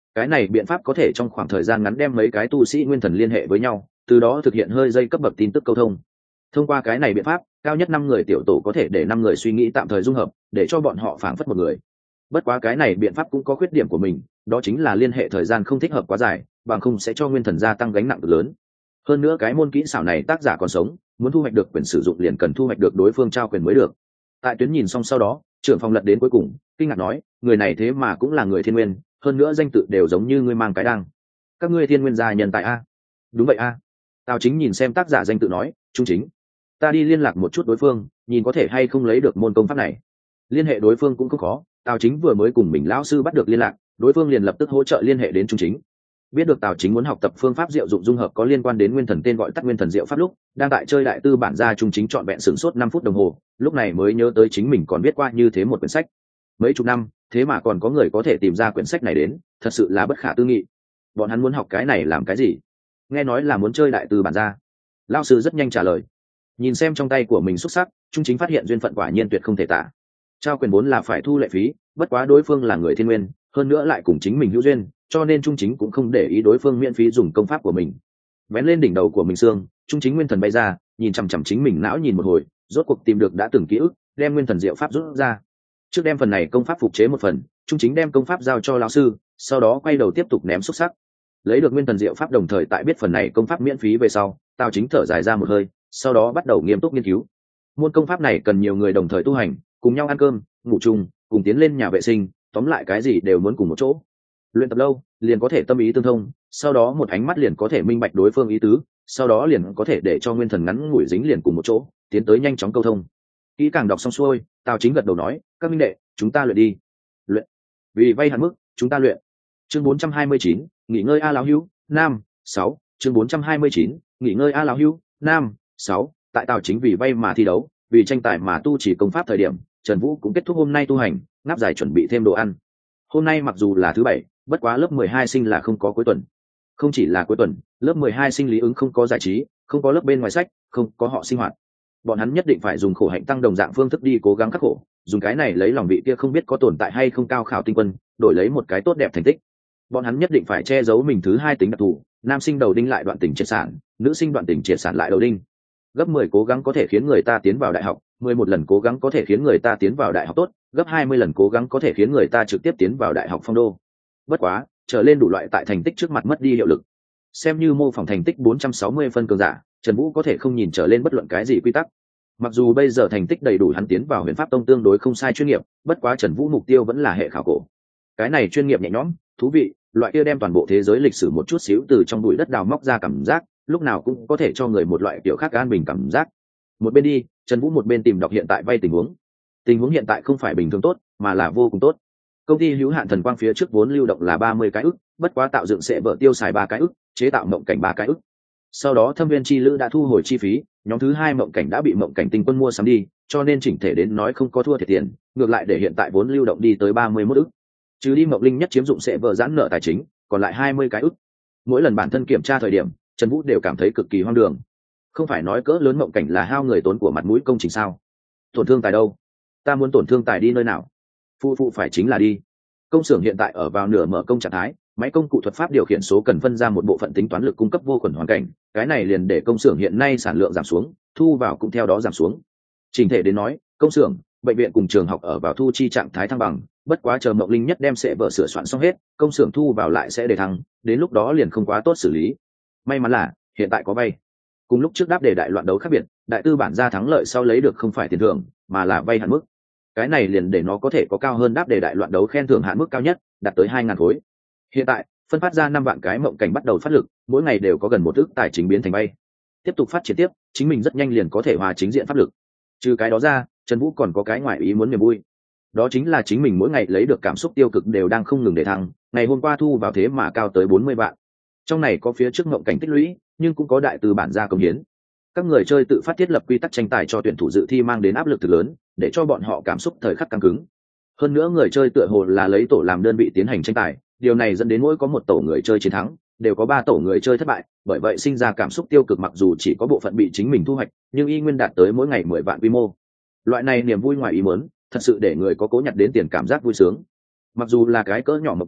Cái này biện pháp có thể trong khoảng thời gian ngắn đem mấy cái tu sĩ nguyên thần liên hệ với nhau, từ đó thực hiện hơi dây cấp bậc tin tức câu thông. Thông qua cái này biện pháp, cao nhất năm người tiểu tổ có thể để năm người suy nghĩ tạm thời dung hợp, để cho bọn họ phảng phất một người. Bất quá cái này biện pháp cũng có khuyết điểm của mình, đó chính là liên hệ thời gian không thích hợp quá dài, bằng không sẽ cho nguyên thần gia tăng gánh nặng lớn. Hơn nữa cái môn kỹ xảo này tác giả còn sống, muốn thu hoạch được quyền sử dụng liền cần thu hoạch được đối phương trao quyền mới được. Tại tuyến nhìn xong sau đó, trưởng phòng lật đến cuối cùng, kinh ngạc nói, người này thế mà cũng là người thiên nguyên, hơn nữa danh tự đều giống như ngươi mang cái đăng. Các ngươi thiên nguyên gia nhân tại a? Đúng vậy a. Tào Chính nhìn xem tác giả danh tự nói, Trung Chính. Ta đi liên lạc một chút đối phương, nhìn có thể hay không lấy được môn công pháp này. Liên hệ đối phương cũng không khó, Tào Chính vừa mới cùng mình lão sư bắt được liên lạc, đối phương liền lập tức hỗ trợ liên hệ đến Trung Chính. Biết được Tào Chính muốn học tập phương pháp diệu dụng dung hợp có liên quan đến nguyên thần tên gọi tắt nguyên thần diệu pháp lúc, đang tại chơi đại tư bản gia Trung Chính trọn vẹn sửng sốt năm phút đồng hồ, lúc này mới nhớ tới chính mình còn biết qua như thế một quyển sách. Mấy chục năm, thế mà còn có người có thể tìm ra quyển sách này đến, thật sự là bất khả tư nghị. Bọn hắn muốn học cái này làm cái gì? Nghe nói là muốn chơi đại tư bản gia. Lão sư rất nhanh trả lời. Nhìn xem trong tay của mình xuất sắc, Trung Chính phát hiện duyên phận quả nhiên tuyệt không thể tả. Trao quyền vốn là phải thu lệ phí, bất quá đối phương là người thiên nguyên, hơn nữa lại cùng chính mình hữu duyên, cho nên Trung Chính cũng không để ý đối phương miễn phí dùng công pháp của mình. Vén lên đỉnh đầu của mình xương, Trung Chính nguyên thần bay ra, nhìn chằm chằm chính mình não nhìn một hồi, rốt cuộc tìm được đã từng ký ức, đem nguyên thần diệu pháp rút ra. Trước đem phần này công pháp phục chế một phần, Trung Chính đem công pháp giao cho lão sư, sau đó quay đầu tiếp tục ném xúc sắc. Lấy được nguyên thần diệu pháp đồng thời tại biết phần này công pháp miễn phí về sau, Tào Chính thở dài ra một hơi, sau đó bắt đầu nghiêm túc nghiên cứu. Môn công pháp này cần nhiều người đồng thời tu hành, cùng nhau ăn cơm, ngủ chung, cùng tiến lên nhà vệ sinh, tóm lại cái gì đều muốn cùng một chỗ. Luyện tập lâu, liền có thể tâm ý tương thông, sau đó một ánh mắt liền có thể minh bạch đối phương ý tứ, sau đó liền có thể để cho nguyên thần ngắn ngủi dính liền cùng một chỗ, tiến tới nhanh chóng câu thông. Kỹ càng đọc xong xuôi, Tào Chính gật đầu nói, các minh đệ, chúng ta luyện đi. Luyện. Vì vay hạn mức, chúng ta luyện. Chương bốn trăm hai mươi chín, nghỉ ngơi a lão hữu, nam, sáu, chương bốn trăm hai mươi chín, nghỉ ngơi a lão hữu, nam, sáu, tại Tào Chính vì vay mà thi đấu, vì tranh tài mà tu chỉ công pháp thời điểm, Trần Vũ cũng kết thúc hôm nay tu hành, ngáp dài chuẩn bị thêm đồ ăn. Hôm nay mặc dù là thứ bảy, bất quá lớp mười hai sinh là không có cuối tuần. Không chỉ là cuối tuần, lớp mười hai sinh lý ứng không có giải trí, không có lớp bên ngoài sách, không có họ sinh hoạt. Bọn hắn nhất định phải dùng khổ hạnh tăng đồng dạng phương thức đi cố gắng khắc khổ, dùng cái này lấy lòng vị kia không biết có tồn tại hay không cao khảo tinh quân, đổi lấy một cái tốt đẹp thành tích. Bọn hắn nhất định phải che giấu mình thứ hai tính đặc thù, nam sinh đầu đinh lại đoạn tình triệt sản, nữ sinh đoạn tình triệt sản lại đầu đinh. Gấp mười cố gắng có thể khiến người ta tiến vào đại học, mười một lần cố gắng có thể khiến người ta tiến vào đại học tốt, gấp hai mươi lần cố gắng có thể khiến người ta trực tiếp tiến vào đại học phong đô. Bất quá, trở lên đủ loại tại thành tích trước mặt mất đi hiệu lực. Xem như mô phỏng thành tích bốn trăm sáu mươi phân cường giả, Trần Vũ có thể không nhìn trở lên bất luận cái gì quy tắc. Mặc dù bây giờ thành tích đầy đủ hắn tiến vào Huyền Pháp Tông tương đối không sai chuyên nghiệp, bất quá Trần Vũ mục tiêu vẫn là hệ khảo cổ. Cái này chuyên nghiệp nhẹ nhõm, thú vị, loại kia đem toàn bộ thế giới lịch sử một chút xíu từ trong bụi đất đào móc ra cảm giác, lúc nào cũng có thể cho người một loại kiểu khác an bình cảm giác. Một bên đi, Trần Vũ một bên tìm đọc hiện tại vay tình huống. Tình huống hiện tại không phải bình thường tốt, mà là vô cùng tốt. Công ty hữu hạn Thần Quang phía trước vốn lưu động là ba mươi cái ức, bất quá tạo dựng sẽ vợ tiêu xài ba cái ức, chế tạo mộng cảnh ba cái ức. Sau đó Thâm Viên Chi Lữ đã thu hồi chi phí, nhóm thứ hai mộng cảnh đã bị mộng cảnh tinh quân mua sắm đi, cho nên chỉnh thể đến nói không có thua thiệt tiền, ngược lại để hiện tại vốn lưu động đi tới ba mươi mốt ức. Trừ đi mộng linh nhất chiếm dụng sẽ vợ giãn nợ tài chính, còn lại hai mươi cái ức. Mỗi lần bản thân kiểm tra thời điểm, Trần Vũ đều cảm thấy cực kỳ hoang đường. Không phải nói cỡ lớn mộng cảnh là hao người tốn của mặt mũi công trình sao? Tổn thương tài đâu? Ta muốn tổn thương tài đi nơi nào? Phụ phụ phải chính là đi. Công xưởng hiện tại ở vào nửa mở công trạng thái, máy công cụ thuật pháp điều khiển số cần phân ra một bộ phận tính toán lực cung cấp vô khuẩn hoàn cảnh, cái này liền để công xưởng hiện nay sản lượng giảm xuống, thu vào cũng theo đó giảm xuống. Trình thể đến nói, công xưởng, bệnh viện cùng trường học ở vào thu chi trạng thái thăng bằng, bất quá chờ Mộng Linh nhất đem sẽ vợ sửa soạn xong hết, công xưởng thu vào lại sẽ đề thăng, đến lúc đó liền không quá tốt xử lý. May mắn là hiện tại có vay. Cùng lúc trước đáp đề đại loạn đấu khác biệt, đại tư bản ra thắng lợi sau lấy được không phải tiền thưởng, mà là vay hạn mức. Cái này liền để nó có thể có cao hơn đáp đề đại loạn đấu khen thưởng hạn mức cao nhất, đạt tới hai ngàn khối. Hiện tại, phân phát ra năm vạn cái mộng cảnh bắt đầu phát lực, mỗi ngày đều có gần một ức tài chính biến thành bay. Tiếp tục phát triển tiếp, chính mình rất nhanh liền có thể hòa chính diện pháp lực. Trừ cái đó ra, Trần Vũ còn có cái ngoại ý muốn niềm vui. Đó chính là chính mình mỗi ngày lấy được cảm xúc tiêu cực đều đang không ngừng để thăng, ngày hôm qua thu vào thế mà cao tới bốn mươi vạn. Trong này có phía trước mộng cảnh tích lũy, nhưng cũng có đại từ bản gia công hiến. Các người chơi tự phát thiết lập quy tắc tranh tài cho tuyển thủ dự thi mang đến áp lực thực lớn, để cho bọn họ cảm xúc thời khắc căng cứng. Hơn nữa người chơi tựa hồ là lấy tổ làm đơn vị tiến hành tranh tài, điều này dẫn đến mỗi có một tổ người chơi chiến thắng, đều có ba tổ người chơi thất bại, bởi vậy sinh ra cảm xúc tiêu cực, mặc dù chỉ có bộ phận bị chính mình thu hoạch, nhưng y nguyên đạt tới mỗi ngày mười vạn quy mô. Loại này niềm vui ngoài ý muốn, thật sự để người có cố nhặt đến tiền cảm giác vui sướng. Mặc dù là cái cỡ nhỏ mộng cảnh,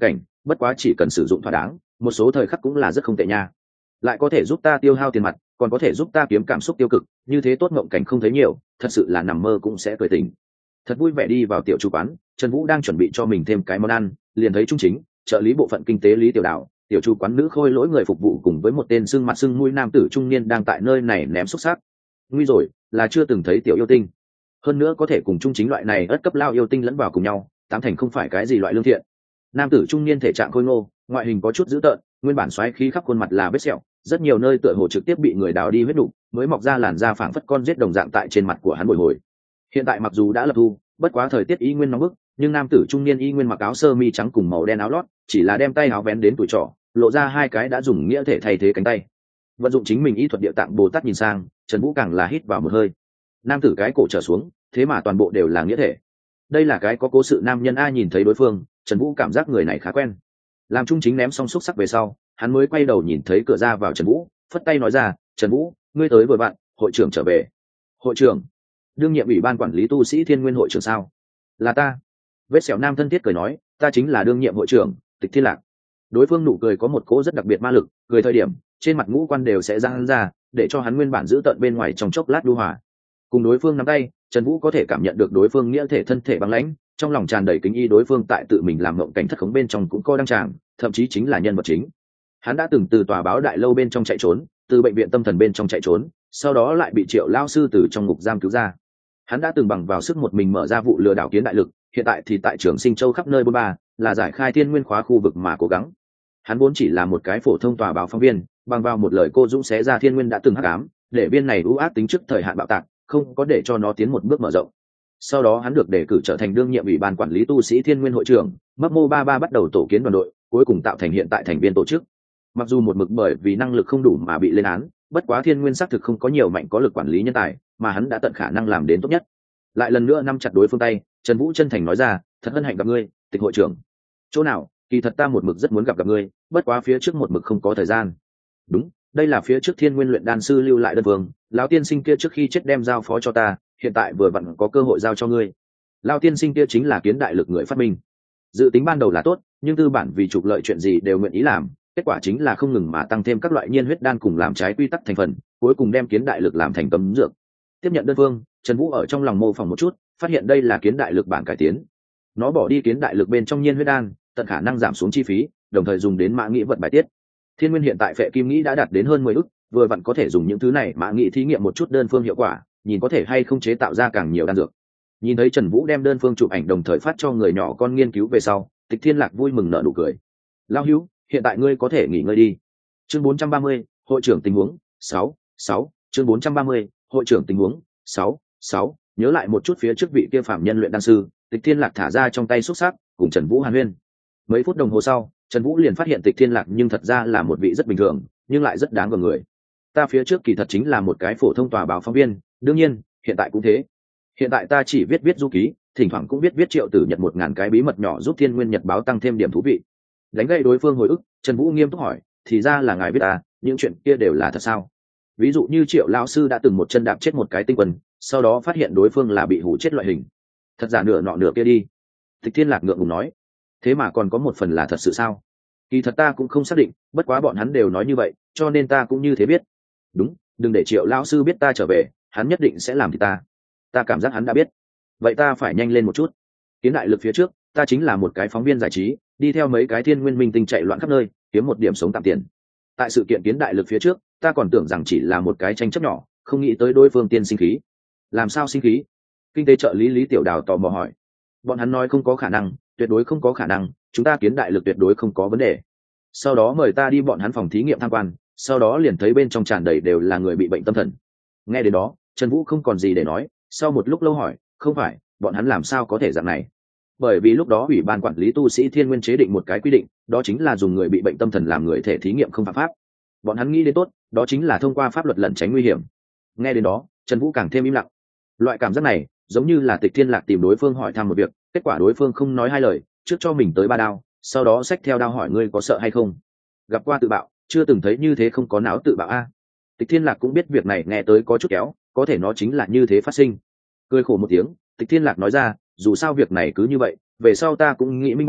bất quá chỉ cần sử dụng thỏa đáng, một số thời khắc cũng là rất không tệ nha. Lại có thể giúp ta tiêu hao tiền mặt, còn có thể giúp ta kiếm cảm xúc tiêu cực, như thế tốt mộng cảnh không thấy nhiều, thật sự là nằm mơ cũng sẽ cười tỉnh. Thật vui vẻ đi vào tiểu chủ quán, Trần Vũ đang chuẩn bị cho mình thêm cái món ăn, liền thấy Trung Chính, trợ lý bộ phận kinh tế Lý Tiểu Đào, tiểu chủ quán nữ khôi lỗi người phục vụ cùng với một tên xương mặt xương mũi nam tử trung niên đang tại nơi này ném xúc sắc. Nguy rồi, là chưa từng thấy tiểu yêu tinh. Hơn nữa có thể cùng Trung Chính loại này ất cấp lao yêu tinh lẫn vào cùng nhau, tám thành không phải cái gì loại lương thiện. Nam tử trung niên thể trạng khôi ngô, ngoại hình có chút dữ tợn, nguyên bản xoáy khí khắp khuôn mặt là vết sẹo, rất nhiều nơi tựa hồ trực tiếp bị người đào đi huyết đủ, mới mọc ra làn da phảng phất con giết đồng dạng tại trên mặt của hắn bồi hồi. Hiện tại mặc dù đã lập thu, bất quá thời tiết y nguyên nóng bức, nhưng nam tử trung niên y nguyên mặc áo sơ mi trắng cùng màu đen áo lót, chỉ là đem tay áo vén đến tuổi trỏ, lộ ra hai cái đã dùng nghĩa thể thay thế cánh tay. Vận dụng chính mình y thuật địa tạng Bồ Tát nhìn sang, Trần Vũ càng là hít vào một hơi. Nam tử cái cổ trở xuống, thế mà toàn bộ đều là nghĩa thể. Đây là cái có cố sự nam nhân a. Nhìn thấy đối phương, Trần Vũ cảm giác người này khá quen. Làm Trung Chính ném xong xúc sắc về sau, hắn mới quay đầu nhìn thấy cửa ra vào Trần Vũ, phất tay nói ra, Trần Vũ, ngươi tới vừa bạn, hội trưởng trở về. Hội trưởng? Đương nhiệm ủy ban quản lý tu sĩ Thiên Nguyên hội trưởng sao? Là ta. Vết sẹo nam thân thiết cười nói, ta chính là đương nhiệm hội trưởng Tịch Thiên Lạc. Đối phương nụ cười có một cỗ rất đặc biệt ma lực, cười thời điểm trên mặt ngũ quan đều sẽ giãn ra, để cho hắn nguyên bản giữ tợn bên ngoài trong chốc lát đu hòa. Cùng đối phương nắm tay, Trần Vũ có thể cảm nhận được đối phương nghĩa thể thân thể băng lãnh, trong lòng tràn đầy kính y. Đối phương tại tự mình làm mộng cảnh thất khống bên trong cũng có đăng tràng, thậm chí chính là nhân vật chính. Hắn đã từng từ tòa báo đại lâu bên trong chạy trốn, từ bệnh viện tâm thần bên trong chạy trốn, sau đó lại bị Triệu lao sư từ trong ngục giam cứu ra. Hắn đã từng bằng vào sức một mình mở ra vụ lừa đảo Kiến Đại Lực, hiện tại thì tại Trường Sinh Châu khắp nơi bôn ba, là giải khai thiên nguyên khóa khu vực mà cố gắng. Hắn vốn chỉ là một cái phổ thông tòa báo phóng viên, bằng vào một lời cô dũng xé ra thiên nguyên đã từng hắc ám, để viên này ưu ác tính trước thời hạn bạo tạc, không có để cho nó tiến một bước mở rộng. Sau đó hắn được đề cử trở thành đương nhiệm ủy ban quản lý tu sĩ Thiên Nguyên hội trưởng, Mấp Mô ba ba bắt đầu tổ kiến đoàn đội, cuối cùng tạo thành hiện tại thành viên tổ chức. Mặc dù một mực bởi vì năng lực không đủ mà bị lên án, bất quá Thiên Nguyên xác thực không có nhiều mạnh có lực quản lý nhân tài, mà hắn đã tận khả năng làm đến tốt nhất. Lại lần nữa nắm chặt đối phương tay, Trần Vũ chân thành nói ra, thật hân hạnh gặp ngươi, Tịch hội trưởng. Chỗ nào? Kỳ thật ta một mực rất muốn gặp gặp ngươi, bất quá phía trước một mực không có thời gian. Đúng, đây là phía trước Thiên Nguyên luyện đan sư lưu lại đơn vương, lão tiên sinh kia trước khi chết đem giao phó cho ta, hiện tại vừa vặn có cơ hội giao cho ngươi. Lão tiên sinh kia chính là Kiến Đại Lực người phát minh. Dự tính ban đầu là tốt, nhưng tư bản vì trục lợi chuyện gì đều nguyện ý làm, kết quả chính là không ngừng mà tăng thêm các loại nhiên huyết đan cùng làm trái quy tắc thành phần, cuối cùng đem Kiến Đại Lực làm thành cấm dược. Tiếp nhận đơn phương, Trần Vũ ở trong lòng mô phỏng một chút, phát hiện đây là Kiến Đại Lực bản cải tiến. Nó bỏ đi Kiến Đại Lực bên trong nhiên huyết đan, tận khả năng giảm xuống chi phí, đồng thời dùng đến mã nghĩ vật bài tiết. Thiên Nguyên hiện tại phệ kim nghĩ đã đạt đến hơn mười ức, vừa vặn có thể dùng những thứ này mã nghĩ thí nghiệm một chút đơn phương hiệu quả, nhìn có thể hay không chế tạo ra càng nhiều đan dược. Nhìn thấy Trần Vũ đem đơn phương chụp ảnh đồng thời phát cho người nhỏ con nghiên cứu về sau, Tịch Thiên Lạc vui mừng nở nụ cười. Lão hữu, hiện tại ngươi có thể nghỉ ngơi đi. Chương bốn trăm ba mươi, hội trưởng tình huống sáu, sáu, chương bốn trăm ba mươi, hội trưởng tình huống sáu, sáu, nhớ lại một chút phía trước vị kia phạm nhân luyện đan sư, Tịch Thiên Lạc thả ra trong tay xúc sắc, cùng Trần Vũ hàn huyên. Mấy phút đồng hồ sau, Trần Vũ liền phát hiện Tịch Thiên Lạc nhưng thật ra là một vị rất bình thường, nhưng lại rất đáng gờm người. Ta phía trước kỳ thật chính là một cái phổ thông tòa báo phóng viên, đương nhiên, hiện tại cũng thế. Hiện tại ta chỉ viết viết du ký, thỉnh thoảng cũng viết viết Triệu Tử Nhật một ngàn cái bí mật nhỏ giúp Thiên Nguyên Nhật báo tăng thêm điểm thú vị. Đánh gây đối phương hồi ức, Trần Vũ nghiêm túc hỏi, thì ra là ngài biết à, những chuyện kia đều là thật sao? Ví dụ như Triệu lão sư đã từng một chân đạp chết một cái tinh quân, sau đó phát hiện đối phương là bị hủ chết loại hình. Thật giả nửa nọ nửa kia đi. Tịch Thiên Lạc ngượng ngùng nói, thế mà còn có một phần là thật sự sao? Kỳ thật ta cũng không xác định, bất quá bọn hắn đều nói như vậy, cho nên ta cũng như thế biết. Đúng, đừng để Triệu lão sư biết ta trở về, hắn nhất định sẽ làm thì ta. Ta cảm giác hắn đã biết. Vậy ta phải nhanh lên một chút. Kiến Đại Lực phía trước, ta chính là một cái phóng viên giải trí, đi theo mấy cái thiên nguyên minh tinh chạy loạn khắp nơi, kiếm một điểm sống tạm tiền. Tại sự kiện Kiến Đại Lực phía trước, ta còn tưởng rằng chỉ là một cái tranh chấp nhỏ, không nghĩ tới đối phương tiên sinh khí. Làm sao sinh khí? Kinh tế trợ lý Lý Tiểu Đào tò mò hỏi. Bọn hắn nói không có khả năng, tuyệt đối không có khả năng, chúng ta Kiến Đại Lực tuyệt đối không có vấn đề. Sau đó mời ta đi bọn hắn phòng thí nghiệm tham quan, sau đó liền thấy bên trong tràn đầy đều là người bị bệnh tâm thần. Nghe đến đó, Trần Vũ không còn gì để nói, sau một lúc lâu hỏi, không phải, bọn hắn làm sao có thể dạng này? Bởi vì lúc đó ủy ban quản lý tu sĩ Thiên Nguyên chế định một cái quy định, đó chính là dùng người bị bệnh tâm thần làm người thể thí nghiệm không phạm pháp. Bọn hắn nghĩ đến tốt, đó chính là thông qua pháp luật lẩn tránh nguy hiểm. Nghe đến đó, Trần Vũ càng thêm im lặng. Loại cảm giác này, giống như là Tịch Thiên Lạc tìm đối phương hỏi thăm một việc, kết quả đối phương không nói hai lời, trước cho mình tới ba đao, sau đó xách theo đao hỏi ngươi có sợ hay không. Gặp qua tự bạo, chưa từng thấy như thế không có não tự bạo a. Tịch Thiên Lạc cũng biết việc này nghe tới có chút kéo, có thể nó chính là như thế phát sinh. Cười khổ một tiếng, Tịch Thiên Lạc nói ra, dù sao việc này cứ như vậy, về sau ta cũng nghĩ minh bạch,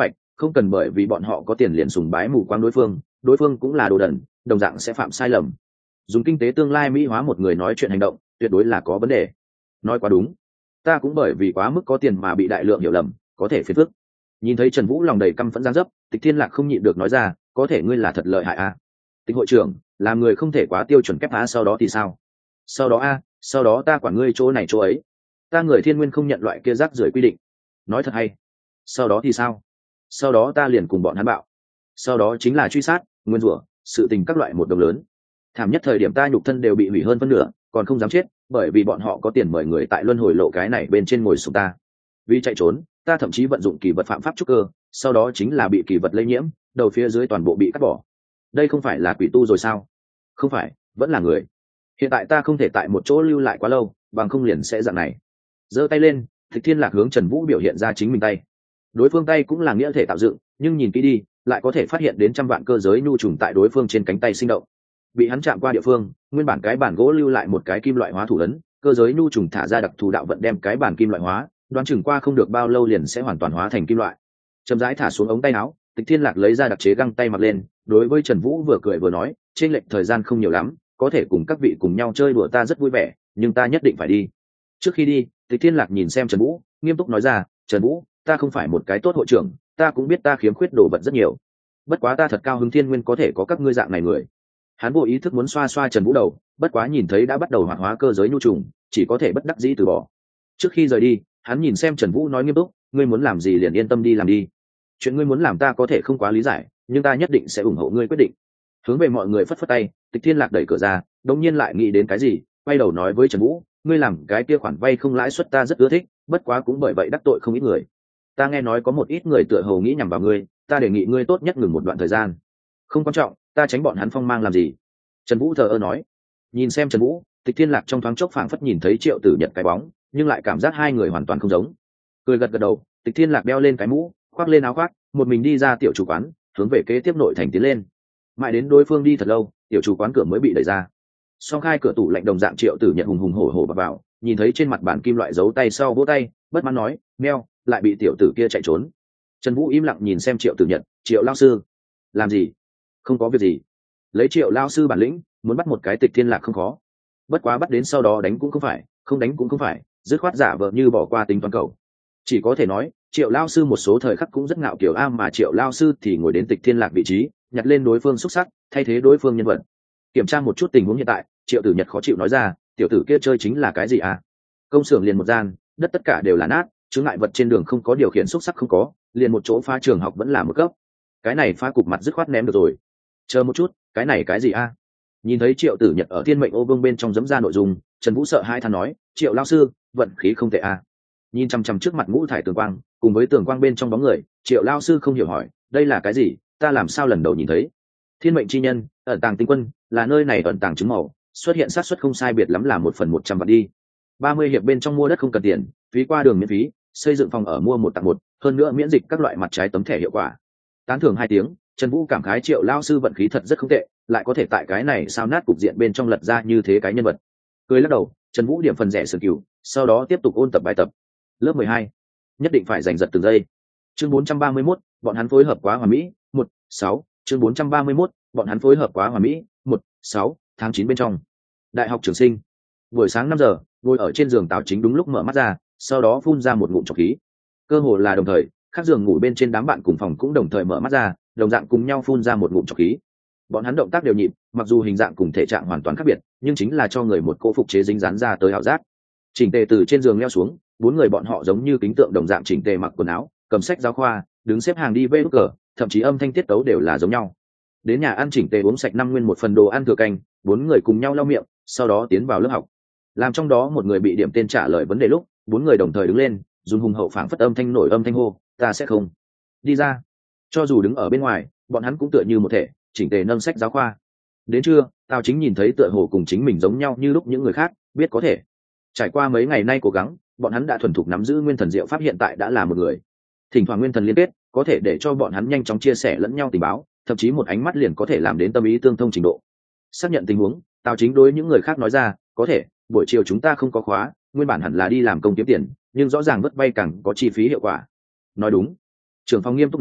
không cần bởi vì bọn họ có tiền liền sùng bái mù quáng đối phương, đối phương cũng là đồ đần, đồng dạng sẽ phạm sai lầm. Dùng kinh tế tương lai mỹ hóa một người nói chuyện hành động, tuyệt đối là có vấn đề. Nói quá đúng, ta cũng bởi vì quá mức có tiền mà bị đại lượng hiểu lầm, có thể phiền phức. Nhìn thấy Trần Vũ lòng đầy căm phẫn giang dấp, Tịch Thiên Lạc không nhịn được nói ra, có thể ngươi là thật lợi hại a. Tịch hội trưởng, làm người không thể quá tiêu chuẩn kép á, sau đó thì sao? Sau đó a, sau đó ta quản ngươi chỗ này chỗ ấy. Ta người Thiên Nguyên không nhận loại kia rác rưởi quy định. Nói thật hay. Sau đó thì sao? Sau đó ta liền cùng bọn hắn bạo. Sau đó chính là truy sát, nguyên rủa, sự tình các loại một đồng lớn. Thảm nhất thời điểm ta nhục thân đều bị hủy hơn phân nửa, còn không dám chết, bởi vì bọn họ có tiền mời người tại luân hồi lộ cái này bên trên ngồi xuống ta. Vì chạy trốn, ta thậm chí vận dụng kỳ vật phạm pháp trúc cơ, sau đó chính là bị kỳ vật lây nhiễm, đầu phía dưới toàn bộ bị cắt bỏ. Đây không phải là quỷ tu rồi sao? Không phải, vẫn là người. Hiện tại ta không thể tại một chỗ lưu lại quá lâu, bằng không liền sẽ dạng này. Giơ tay lên, Tịch Thiên Lạc hướng Trần Vũ biểu hiện ra chính mình tay. Đối phương tay cũng là nghĩa thể tạo dựng, nhưng nhìn kỹ đi, lại có thể phát hiện đến trăm vạn cơ giới nhu trùng tại đối phương trên cánh tay sinh động. Bị hắn chạm qua địa phương, nguyên bản cái bản gỗ lưu lại một cái kim loại hóa thủ ấn, cơ giới nhu trùng thả ra đặc thù đạo vận đem cái bản kim loại hóa, đoán chừng qua không được bao lâu liền sẽ hoàn toàn hóa thành kim loại. Chậm rãi thả xuống ống tay áo, Tịch Thiên Lạc lấy ra đặc chế găng tay mặc lên, đối với Trần Vũ vừa cười vừa nói, trên lệch thời gian không nhiều lắm, có thể cùng các vị cùng nhau chơi đùa ta rất vui vẻ, nhưng ta nhất định phải đi. Trước khi đi, Tịch Thiên Lạc nhìn xem Trần Vũ, nghiêm túc nói ra, Trần Vũ, ta không phải một cái tốt hội trưởng, ta cũng biết ta khiếm khuyết đồ vật rất nhiều, bất quá ta thật cao hứng Thiên Nguyên có thể có các ngươi dạng này người. Hắn vô ý thức muốn xoa xoa Trần Vũ đầu, bất quá nhìn thấy đã bắt đầu hoạt hóa cơ giới nhu trùng, chỉ có thể bất đắc dĩ từ bỏ. Trước khi rời đi, hắn nhìn xem Trần Vũ nói nghiêm túc, ngươi muốn làm gì liền yên tâm đi làm đi. Chuyện ngươi muốn làm ta có thể không quá lý giải, nhưng ta nhất định sẽ ủng hộ ngươi quyết định. Hướng về mọi người phất phất tay, Tịch Thiên Lạc đẩy cửa ra, đột nhiên lại nghĩ đến cái gì, quay đầu nói với Trần Vũ, ngươi làm cái kia khoản vay không lãi suất ta rất ưa thích, bất quá cũng bởi vậy đắc tội không ít người. Ta nghe nói có một ít người tựa hồ nghĩ nhằm vào ngươi, ta đề nghị ngươi tốt nhất ngừng một đoạn thời gian. Không quan trọng, ta tránh bọn hắn phong mang làm gì? Trần Vũ thờ ơ nói. Nhìn xem Trần Vũ, Tịch Thiên Lạc trong thoáng chốc phảng phất nhìn thấy Triệu Tử Nhật cái bóng, nhưng lại cảm giác hai người hoàn toàn không giống. Cười gật gật đầu, Tịch Thiên Lạc đeo lên cái mũ, khoác lên áo khoác, một mình đi ra tiểu chủ quán, hướng về kế tiếp nội thành tiến lên. Mãi đến đối phương đi thật lâu, tiểu chủ quán cửa mới bị đẩy ra. Song khai cửa tủ lạnh đồng dạng Triệu Tử Nhật hùng hùng hổ hổ vào, vào, nhìn thấy trên mặt bàn kim loại giấu tay sau vỗ tay, bất mãn nói, meo, lại bị tiểu tử kia chạy trốn. Trần Vũ im lặng nhìn xem Triệu Tử Nhật, Triệu lão sư, làm gì? Không có việc gì. Lấy Triệu lão sư bản lĩnh, muốn bắt một cái Tịch Thiên Lạc không khó. Bất quá bắt đến sau đó đánh cũng không phải, không đánh cũng không phải, dứt khoát giả vờ như bỏ qua tính toán cầu. Chỉ có thể nói, Triệu lão sư một số thời khắc cũng rất ngạo kiểu a, mà Triệu lão sư thì ngồi đến Tịch Thiên Lạc vị trí, nhặt lên đối phương xúc sắc, thay thế đối phương nhân vật. Kiểm tra một chút tình huống hiện tại, Triệu Tử Nhật khó chịu nói ra, tiểu tử kia chơi chính là cái gì à? Công xưởng liền một gian, đất tất cả đều là nát, chướng ngại vật trên đường không có, điều khiển xúc sắc không có, liền một chỗ phá trường học vẫn là một cấp. Cái này phá cục mặt dứt khoát ném được rồi. Chờ một chút, cái này cái gì a? Nhìn thấy Triệu Tử Nhật ở Thiên Mệnh Ô Vương bên trong giấm ra nội dung, Trần Vũ sợ hai than nói, Triệu lão sư, vận khí không tệ a. Nhìn chăm chăm trước mặt ngũ thải tường quang, cùng với tường quang bên trong bóng người, Triệu lão sư không hiểu hỏi, đây là cái gì? Ta làm sao lần đầu nhìn thấy? Thiên mệnh chi nhân, ẩn tàng tinh quân, là nơi này ẩn tàng chứng màu, xuất hiện xác suất không sai biệt lắm là một phần một trăm vạn đi. Ba mươi hiệp bên trong mua đất không cần tiền, phí qua đường miễn phí, xây dựng phòng ở mua một tặng một, hơn nữa miễn dịch các loại mặt trái tấm thẻ hiệu quả. Tán thưởng hai tiếng, Trần Vũ cảm khái Triệu lão sư vận khí thật rất không tệ, lại có thể tại cái này sao nát cục diện bên trong lật ra như thế cái nhân vật. Cười lắc đầu, Trần Vũ điểm phần rẻ sườn cửu, sau đó tiếp tục ôn tập bài tập. Lớp mười hai, nhất định phải giành giật từng giây. Chương bốn trăm ba mươi mốt, bọn hắn phối hợp quá hoàn mỹ. một, sáu, chương bốn trăm ba mươi mốt, bọn hắn phối hợp quá hoàn mỹ. một, sáu, tháng chín bên trong. Đại học Trường Sinh. Buổi sáng năm giờ, ngồi ở trên giường Tào Chính đúng lúc mở mắt ra, sau đó phun ra một ngụm trọc khí. Cơ hồ là đồng thời, khác giường ngủ bên trên đám bạn cùng phòng cũng đồng thời mở mắt ra, đồng dạng cùng nhau phun ra một ngụm trọc khí. Bọn hắn động tác đều nhịp, mặc dù hình dạng cùng thể trạng hoàn toàn khác biệt, nhưng chính là cho người một cỗ phục chế dính dán ra tới ảo giác. Chỉnh tề từ trên giường leo xuống, bốn người bọn họ giống như kính tượng đồng dạng chỉnh tề mặc quần áo, cầm sách giáo khoa, đứng xếp hàng đi vê cờ, thậm chí âm thanh tiết tấu đều là giống nhau. Đến nhà ăn chỉnh tề uống sạch năm nguyên một phần đồ ăn thừa canh, bốn người cùng nhau lau miệng, sau đó tiến vào lớp học. Làm trong đó một người bị điểm tên trả lời vấn đề lúc, bốn người đồng thời đứng lên, dùng hùng hậu phảng phất âm thanh nổi âm thanh hô, ta sẽ không đi ra. Cho dù đứng ở bên ngoài, bọn hắn cũng tựa như một thể, chỉnh tề nâng sách giáo khoa. Đến trưa, Tào Chính nhìn thấy tựa hồ cùng chính mình giống nhau như lúc những người khác, biết có thể. Trải qua mấy ngày nay cố gắng, bọn hắn đã thuần thục nắm giữ nguyên thần diệu pháp, hiện tại đã là một người. Thỉnh thoảng nguyên thần liên kết, có thể để cho bọn hắn nhanh chóng chia sẻ lẫn nhau tình báo, thậm chí một ánh mắt liền có thể làm đến tâm ý tương thông trình độ. Xác nhận tình huống, Tào Chính đối những người khác nói ra, có thể, buổi chiều chúng ta không có khóa, nguyên bản hẳn là đi làm công kiếm tiền, nhưng rõ ràng vất vay càng có chi phí hiệu quả. Nói đúng. Trưởng phòng nghiêm túc nói,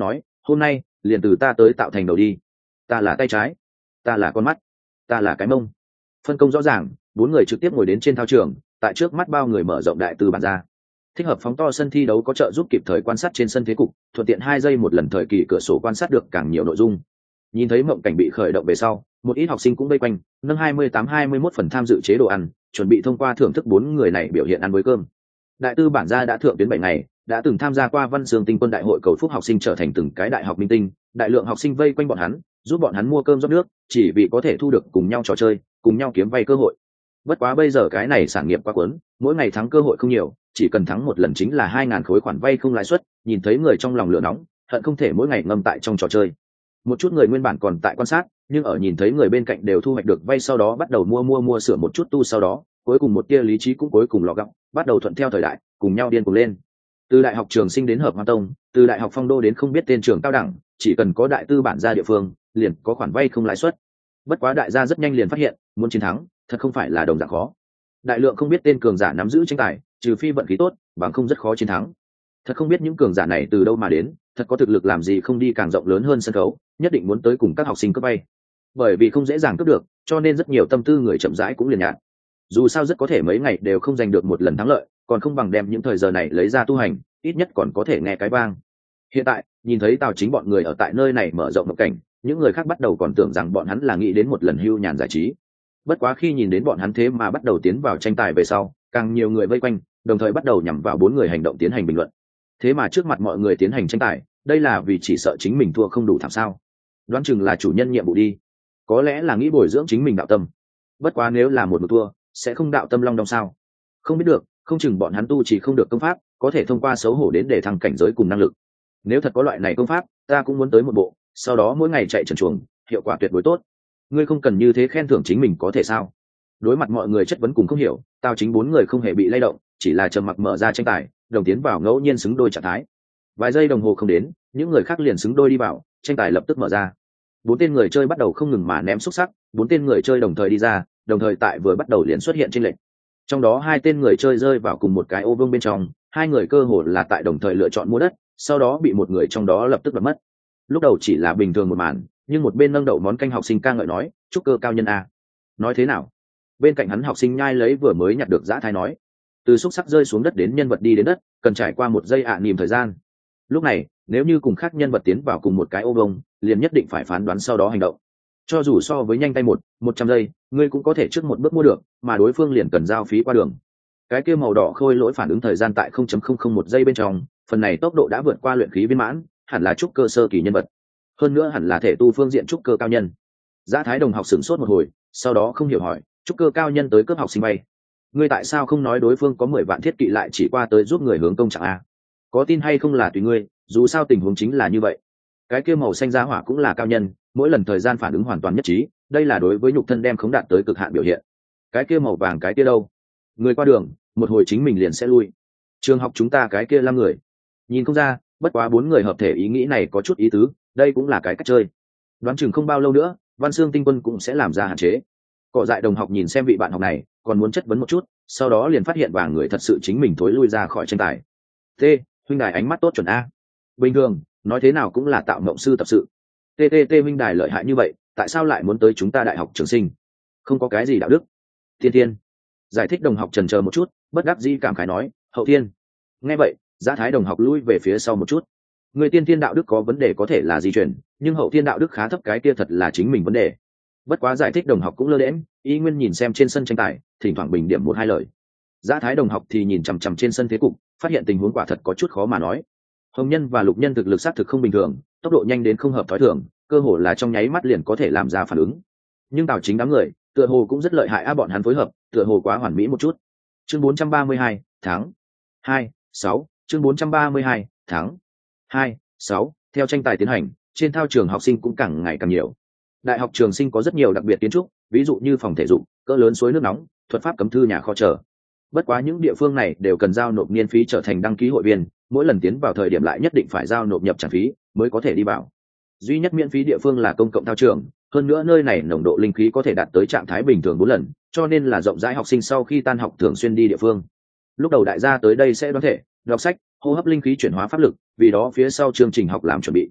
hôm nay liền từ ta tới tạo thành đầu đi. Ta là tay trái, ta là con mắt, ta là cái mông. Phân công rõ ràng, bốn người trực tiếp ngồi đến trên thao trường, tại trước mắt bao người mở rộng đại tư bản ra. Thích hợp phóng to sân thi đấu có trợ giúp kịp thời quan sát trên sân thế cục, thuận tiện hai giây một lần thời kỳ cửa sổ quan sát được càng nhiều nội dung. Nhìn thấy mộng cảnh bị khởi động về sau, một ít học sinh cũng vây quanh, nâng hai mươi tám hai mươi mốt phần tham dự chế độ ăn, chuẩn bị thông qua thưởng thức bốn người này biểu hiện ăn với cơm. Đại tư bản gia đã thượng tuyến bảy ngày, đã từng tham gia qua Văn Xương Tinh Quân đại hội cầu phúc học sinh trở thành từng cái đại học minh tinh, đại lượng học sinh vây quanh bọn hắn, giúp bọn hắn mua cơm rót nước, chỉ vì có thể thu được cùng nhau trò chơi, cùng nhau kiếm vay cơ hội. Bất quá bây giờ cái này sản nghiệp quá cuốn, mỗi ngày thắng cơ hội không nhiều, chỉ cần thắng một lần chính là hai ngàn khối khoản vay không lãi suất, nhìn thấy người trong lòng lửa nóng, hận không thể mỗi ngày ngâm tại trong trò chơi. Một chút người nguyên bản còn tại quan sát, nhưng ở nhìn thấy người bên cạnh đều thu hoạch được vay sau đó bắt đầu mua mua mua sửa một chút tu sau đó, cuối cùng một tia lý trí cũng cuối cùng lọ gọng, bắt đầu thuận theo thời đại, cùng nhau điên cuồng lên. Từ đại học trường sinh đến hợp hoa tông, từ đại học phong đô đến không biết tên trường cao đẳng, chỉ cần có đại tư bản gia địa phương, liền có khoản vay không lãi suất. Bất quá đại gia rất nhanh liền phát hiện, muốn chiến thắng, thật không phải là đồng dạng khó. Đại lượng không biết tên cường giả nắm giữ tranh tài, trừ phi vận khí tốt, bằng không rất khó chiến thắng. Thật không biết những cường giả này từ đâu mà đến, thật có thực lực làm gì không đi càng rộng lớn hơn sân khấu, nhất định muốn tới cùng các học sinh cướp vay. Bởi vì không dễ dàng cướp được, cho nên rất nhiều tâm tư người chậm rãi cũng liền nhạt. Dù sao rất có thể mấy ngày đều không giành được một lần thắng lợi, còn không bằng đem những thời giờ này lấy ra tu hành, ít nhất còn có thể nghe cái vang. Hiện tại, nhìn thấy Tào Chính bọn người ở tại nơi này mở rộng một cảnh, những người khác bắt đầu còn tưởng rằng bọn hắn là nghĩ đến một lần hưu nhàn giải trí. Bất quá khi nhìn đến bọn hắn thế mà bắt đầu tiến vào tranh tài về sau, càng nhiều người vây quanh, đồng thời bắt đầu nhằm vào bốn người hành động tiến hành bình luận. Thế mà trước mặt mọi người tiến hành tranh tài, đây là vì chỉ sợ chính mình thua không đủ thảm sao? Đoán chừng là chủ nhân nhiệm vụ đi, có lẽ là nghĩ bồi dưỡng chính mình đạo tâm. Bất quá nếu là một một thua, sẽ không đạo tâm long đong sao? Không biết được, không chừng bọn hắn tu chỉ không được công pháp, có thể thông qua xấu hổ đến để thăng cảnh giới cùng năng lực. Nếu thật có loại này công pháp, ta cũng muốn tới một bộ, sau đó mỗi ngày chạy trần truồng, hiệu quả tuyệt đối tốt. Ngươi không cần như thế khen thưởng chính mình có thể sao? Đối mặt mọi người chất vấn cùng không hiểu, Tào Chính bốn người không hề bị lay động, chỉ là trầm mặc mở ra tranh tài, đồng tiến vào ngẫu nhiên xứng đôi trạng thái. Vài giây đồng hồ không đến, những người khác liền xứng đôi đi vào, tranh tài lập tức mở ra. Bốn tên người chơi bắt đầu không ngừng mà ném xúc sắc, bốn tên người chơi đồng thời đi ra, đồng thời tại vừa bắt đầu liền xuất hiện chênh lệch. Trong đó hai tên người chơi rơi vào cùng một cái ô vuông bên trong, hai người cơ hồ là tại đồng thời lựa chọn mua đất, sau đó bị một người trong đó lập tức đoạt mất. Lúc đầu chỉ là bình thường một màn, nhưng một bên nâng đậu món canh học sinh ca ngợi nói, chúc cơ cao nhân a. Nói thế nào? Bên cạnh hắn học sinh nhai lấy vừa mới nhặt được dã thái nói, từ xúc sắc rơi xuống đất đến nhân vật đi đến đất, cần trải qua một giây ạ niềm thời gian. Lúc này, nếu như cùng khác nhân vật tiến vào cùng một cái ô vuông, liền nhất định phải phán đoán sau đó hành động. Cho dù so với nhanh tay một, một trăm giây, ngươi cũng có thể trước một bước mua được, mà đối phương liền cần giao phí qua đường. Cái kia màu đỏ khôi lỗi phản ứng thời gian tại không phẩy không không một giây bên trong, phần này tốc độ đã vượt qua luyện khí viên mãn, hẳn là trúc cơ sơ kỳ nhân vật. Hơn nữa hẳn là thể tu phương diện trúc cơ cao nhân. Dã Thái đồng học sửng sốt một hồi, sau đó không hiểu hỏi, trúc cơ cao nhân tới cướp học sinh bay. Ngươi tại sao không nói đối phương có mười vạn thiết kỵ lại chỉ qua tới giúp người hướng công chẳng a? Có tin hay không là tùy ngươi, dù sao tình huống chính là như vậy. Cái kia màu xanh giá hỏa cũng là cao nhân, mỗi lần thời gian phản ứng hoàn toàn nhất trí, đây là đối với nhục thân đem khống đạt tới cực hạn biểu hiện. Cái kia màu vàng cái kia đâu? Người qua đường, một hồi chính mình liền sẽ lui. Trường học chúng ta cái kia năm người. Nhìn không ra, bất quá bốn người hợp thể ý nghĩ này có chút ý tứ, đây cũng là cái cách chơi. Đoán chừng không bao lâu nữa, Văn Xương Tinh Quân cũng sẽ làm ra hạn chế. Cọ dại đồng học nhìn xem vị bạn học này, còn muốn chất vấn một chút, sau đó liền phát hiện vàng người thật sự chính mình thối lui ra khỏi tranh tài. T, huynh đài ánh mắt tốt chuẩn a. Bình thường, nói thế nào cũng là tạo mộng sư tập sự. T T T huynh đài lợi hại như vậy, tại sao lại muốn tới chúng ta đại học trường sinh? Không có cái gì đạo đức. Thiên Thiên giải thích đồng học chần chờ một chút, bất đắc dĩ cảm khái nói, Hậu Thiên. Nghe vậy, Dã Thái đồng học lui về phía sau một chút. Người tiên thiên đạo đức có vấn đề có thể là di chuyển, nhưng hậu thiên đạo đức khá thấp, cái kia thật là chính mình vấn đề. Bất quá giải thích đồng học cũng lơ đễm, y nguyên nhìn xem trên sân tranh tài, thỉnh thoảng bình điểm một hai lời. Dã Thái đồng học thì nhìn chằm chằm trên sân thế cục, phát hiện tình huống quả thật có chút khó mà nói. Hồng Nhân và Lục Nhân thực lực xác thực không bình thường, tốc độ nhanh đến không hợp thói thường, cơ hồ là trong nháy mắt liền có thể làm ra phản ứng. Nhưng Tào Chính đám người, tựa hồ cũng rất lợi hại a, bọn hắn phối hợp, tựa hồ quá hoàn mỹ một chút. Chương bốn trăm ba mươi hai, tháng hai, sáu, chương bốn trăm ba mươi hai, tháng hai, sáu, theo tranh tài tiến hành, trên thao trường học sinh cũng càng ngày càng nhiều. Đại học Trường Sinh có rất nhiều đặc biệt kiến trúc, ví dụ như phòng thể dục, cỡ lớn suối nước nóng, thuật pháp cấm thư nhà kho chờ. Bất quá những địa phương này đều cần giao nộp niên phí trở thành đăng ký hội viên, mỗi lần tiến vào thời điểm lại nhất định phải giao nộp nhập tràng phí mới có thể đi vào. Duy nhất miễn phí địa phương là công cộng thao trường, hơn nữa nơi này nồng độ linh khí có thể đạt tới trạng thái bình thường bốn lần, cho nên là rộng rãi học sinh sau khi tan học thường xuyên đi địa phương. Lúc đầu đại gia tới đây sẽ đoán thể, đọc sách, hô hấp linh khí chuyển hóa pháp lực, vì đó phía sau chương trình học làm chuẩn bị.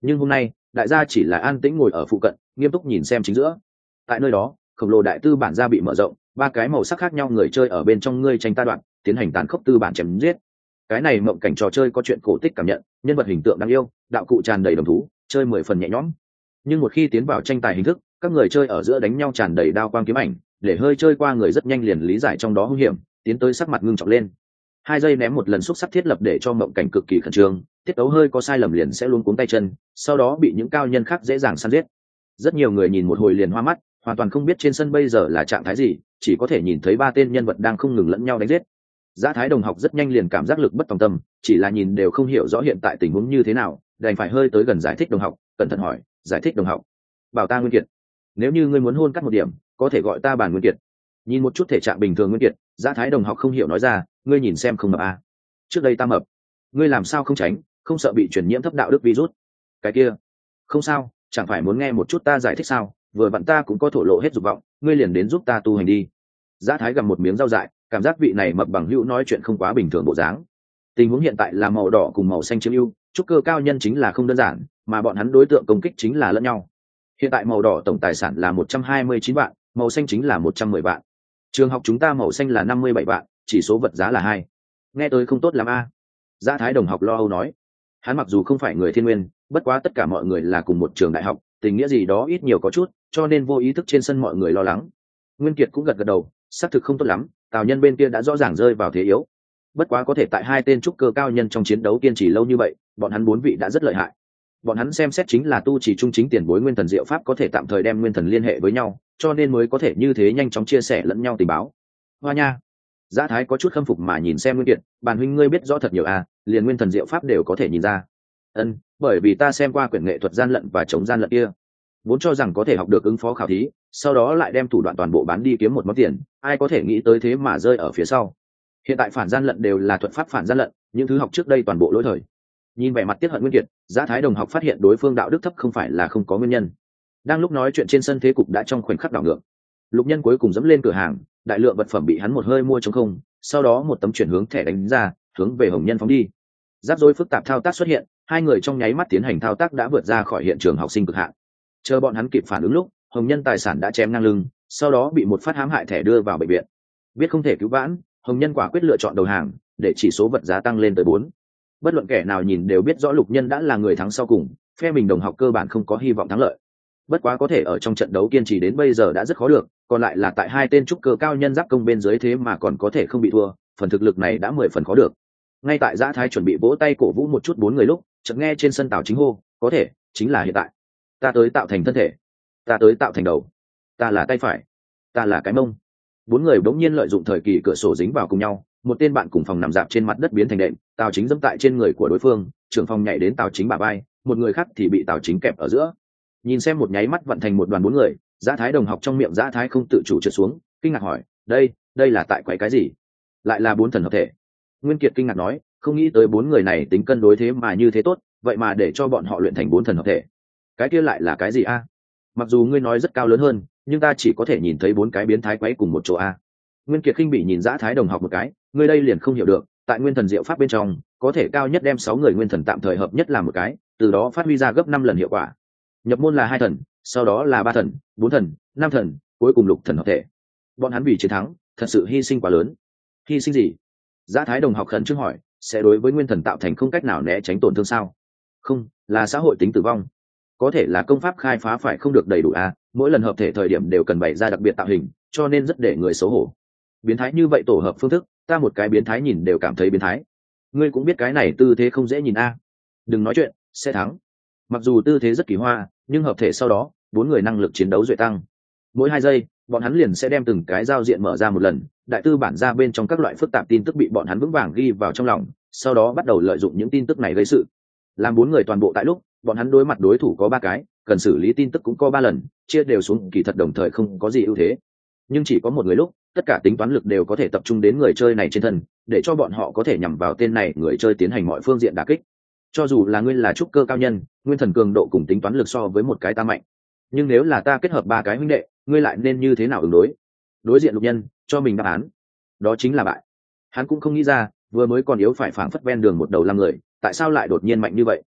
Nhưng hôm nay đại gia chỉ là an tĩnh ngồi ở phụ cận nghiêm túc nhìn xem chính giữa. Tại nơi đó khổng lồ đại tư bản gia bị mở rộng, ba cái màu sắc khác nhau người chơi ở bên trong ngươi tranh ta đoạn tiến hành tàn khốc tư bản chém giết. Cái này mộng cảnh trò chơi có chuyện cổ tích cảm nhận, nhân vật hình tượng đáng yêu, đạo cụ tràn đầy đồng thú, chơi mười phần nhẹ nhõm. Nhưng một khi tiến vào tranh tài hình thức, các người chơi ở giữa đánh nhau tràn đầy đao quang kiếm ảnh, để hơi chơi qua người rất nhanh liền lý giải trong đó hung hiểm, tiến tới sắc mặt ngưng trọng lên. Hai giây ném một lần xúc sắc thiết lập để cho mộng cảnh cực kỳ khẩn trương, tiết tấu hơi có sai lầm liền sẽ luống cuống tay chân, sau đó bị những cao nhân khác dễ dàng săn giết. Rất nhiều người nhìn một hồi liền hoa mắt, hoàn toàn không biết trên sân bây giờ là trạng thái gì, chỉ có thể nhìn thấy ba tên nhân vật đang không ngừng lẫn nhau đánh giết. Giá Thái đồng học rất nhanh liền cảm giác lực bất tòng tâm, chỉ là nhìn đều không hiểu rõ hiện tại tình huống như thế nào, đành phải hơi tới gần giải thích đồng học, cẩn thận hỏi, giải thích đồng học, bảo ta Nguyên Kiệt, nếu như ngươi muốn hôn cắt một điểm, có thể gọi ta bản Nguyên Kiệt. Nhìn một chút thể trạng bình thường Nguyên Kiệt, Giá Thái đồng học không hiểu nói ra, ngươi nhìn xem không mập à? Trước đây ta mập, ngươi làm sao không tránh, không sợ bị truyền nhiễm thấp đạo đức virus? Cái kia, không sao, chẳng phải muốn nghe một chút ta giải thích sao? Vừa vặn ta cũng có thổ lộ hết dục vọng, ngươi liền đến giúp ta tu hành đi. Giá Thái gặm một miếng rau dại, cảm giác vị này mập bằng hữu nói chuyện không quá bình thường bộ dáng. Tình huống hiện tại là màu đỏ cùng màu xanh chiếm ưu, trúc cơ cao nhân chính là không đơn giản, mà bọn hắn đối tượng công kích chính là lẫn nhau. Hiện tại màu đỏ tổng tài sản là một trăm hai mươi chín vạn, màu xanh chính là một trăm mười vạn. Trường học chúng ta màu xanh là năm mươi bảy vạn, chỉ số vật giá là hai. Nghe tới không tốt lắm a. À. Giá Thái đồng học lo âu nói. Hắn mặc dù không phải người Thiên Nguyên, bất quá tất cả mọi người là cùng một trường đại học, tình nghĩa gì đó ít nhiều có chút, cho nên vô ý thức trên sân mọi người lo lắng. Nguyên Kiệt cũng gật gật đầu, xác thực không tốt lắm, Tào Nhân bên kia đã rõ ràng rơi vào thế yếu. Bất quá có thể tại hai tên trúc cơ cao nhân trong chiến đấu kiên trì lâu như vậy, bọn hắn bốn vị đã rất lợi hại. Bọn hắn xem xét chính là tu trì trung chính tiền bối nguyên thần diệu pháp có thể tạm thời đem nguyên thần liên hệ với nhau, cho nên mới có thể như thế nhanh chóng chia sẻ lẫn nhau tình báo. Hoa nha. Giá Thái có chút khâm phục mà nhìn xem Nguyên Kiệt, bản huynh ngươi biết rõ thật nhiều à, liền nguyên thần diệu pháp đều có thể nhìn ra. Ân, bởi vì ta xem qua quyển nghệ thuật gian lận và chống gian lận kia, vốn cho rằng có thể học được ứng phó khảo thí, sau đó lại đem thủ đoạn toàn bộ bán đi kiếm một món tiền, ai có thể nghĩ tới thế mà rơi ở phía sau. Hiện tại phản gian lận đều là thuật pháp phản gian lận, những thứ học trước đây toàn bộ lỗi thời. Nhìn vẻ mặt tiết hận Nguyên Kiệt, Giá Thái đồng học phát hiện đối phương đạo đức thấp không phải là không có nguyên nhân. Đang lúc nói chuyện trên sân thế cục đã trong khoảnh khắc đảo ngược. Lục Nhân cuối cùng dẫm lên cửa hàng, đại lượng vật phẩm bị hắn một hơi mua trống không, sau đó một tấm chuyển hướng thẻ đánh ra, hướng về Hồng Nhân phóng đi. Rắc rối phức tạp thao tác xuất hiện, hai người trong nháy mắt tiến hành thao tác đã vượt ra khỏi hiện trường học sinh cực hạn. Chờ bọn hắn kịp phản ứng lúc, Hồng Nhân tài sản đã chém ngang lưng, sau đó bị một phát hãm hại thẻ đưa vào bệnh viện. Biết không thể cứu vãn, Hồng Nhân quả quyết lựa chọn đầu hàng, để chỉ số vật giá tăng lên tới bốn. Bất luận kẻ nào nhìn đều biết rõ Lục Nhân đã là người thắng sau cùng, phe mình đồng học cơ bản không có hy vọng thắng lợi. Bất quá có thể ở trong trận đấu kiên trì đến bây giờ đã rất khó được, còn lại là tại hai tên trúc cơ cao nhân giáp công bên dưới thế mà còn có thể không bị thua, phần thực lực này đã mười phần khó được. Ngay tại Giá Thái chuẩn bị vỗ tay cổ vũ một chút bốn người lúc, chợt nghe trên sân Tào Chính hô, có thể, chính là hiện tại. Ta tới tạo thành thân thể, ta tới tạo thành đầu, ta là tay phải, ta là cái mông. Bốn người bỗng nhiên lợi dụng thời kỳ cửa sổ dính vào cùng nhau, một tên bạn cùng phòng nằm dạp trên mặt đất biến thành đệm, Tào Chính dẫm tại trên người của đối phương, trưởng phòng nhảy đến Tào Chính bả vai, một người khác thì bị Tào Chính kẹp ở giữa. Nhìn xem một nháy mắt vận thành một đoàn bốn người, Giá Thái đồng học trong miệng Giá Thái không tự chủ trượt xuống, kinh ngạc hỏi, đây, đây là tại quậy cái gì? Lại là bốn thần hợp thể. Nguyên Kiệt kinh ngạc nói, không nghĩ tới bốn người này tính cân đối thế mà như thế tốt, vậy mà để cho bọn họ luyện thành bốn thần hợp thể. Cái kia lại là cái gì a? Mặc dù ngươi nói rất cao lớn hơn, nhưng ta chỉ có thể nhìn thấy bốn cái biến thái quấy cùng một chỗ a. Nguyên Kiệt khinh bị nhìn Giá Thái đồng học một cái, ngươi đây liền không hiểu được, tại nguyên thần diệu pháp bên trong, có thể cao nhất đem sáu người nguyên thần tạm thời hợp nhất làm một cái, từ đó phát huy ra gấp năm lần hiệu quả. Nhập môn là hai thần, sau đó là ba thần, bốn thần, năm thần, cuối cùng lục thần hợp thể. Bọn hắn vì chiến thắng, thật sự hy sinh quá lớn. Hy sinh gì? Giá Thái đồng học khẩn trương hỏi, sẽ đối với nguyên thần tạo thành không cách nào né tránh tổn thương sao? Không, là xã hội tính tử vong. Có thể là công pháp khai phá phải không được đầy đủ à, mỗi lần hợp thể thời điểm đều cần bày ra đặc biệt tạo hình, cho nên rất để người xấu hổ. Biến thái như vậy tổ hợp phương thức, ta một cái biến thái nhìn đều cảm thấy biến thái. Ngươi cũng biết cái này tư thế không dễ nhìn a. À. Đừng nói chuyện, sẽ thắng. Mặc dù tư thế rất kỳ hoa, nhưng hợp thể sau đó, bốn người năng lực chiến đấu duy tăng. Mỗi hai giây, bọn hắn liền sẽ đem từng cái giao diện mở ra một lần, đại tư bản ra bên trong các loại phức tạp tin tức bị bọn hắn vững vàng ghi vào trong lòng, sau đó bắt đầu lợi dụng những tin tức này gây sự. Làm bốn người toàn bộ tại lúc, bọn hắn đối mặt đối thủ có ba cái, cần xử lý tin tức cũng có ba lần, chia đều xuống kỳ thật đồng thời không có gì ưu thế. Nhưng chỉ có một người lúc, tất cả tính toán lực đều có thể tập trung đến người chơi này trên thân, để cho bọn họ có thể nhằm vào tên này người chơi tiến hành mọi phương diện đả kích. Cho dù là ngươi là trúc cơ cao nhân, nguyên thần cường độ cùng tính toán lực so với một cái ta mạnh, nhưng nếu là ta kết hợp ba cái huynh đệ, ngươi lại nên như thế nào ứng đối? Đối diện Lục Nhân cho mình đáp án, đó chính là bại. Hắn cũng không nghĩ ra, vừa mới còn yếu phải phảng phất ven đường một đầu năm người, tại sao lại đột nhiên mạnh như vậy?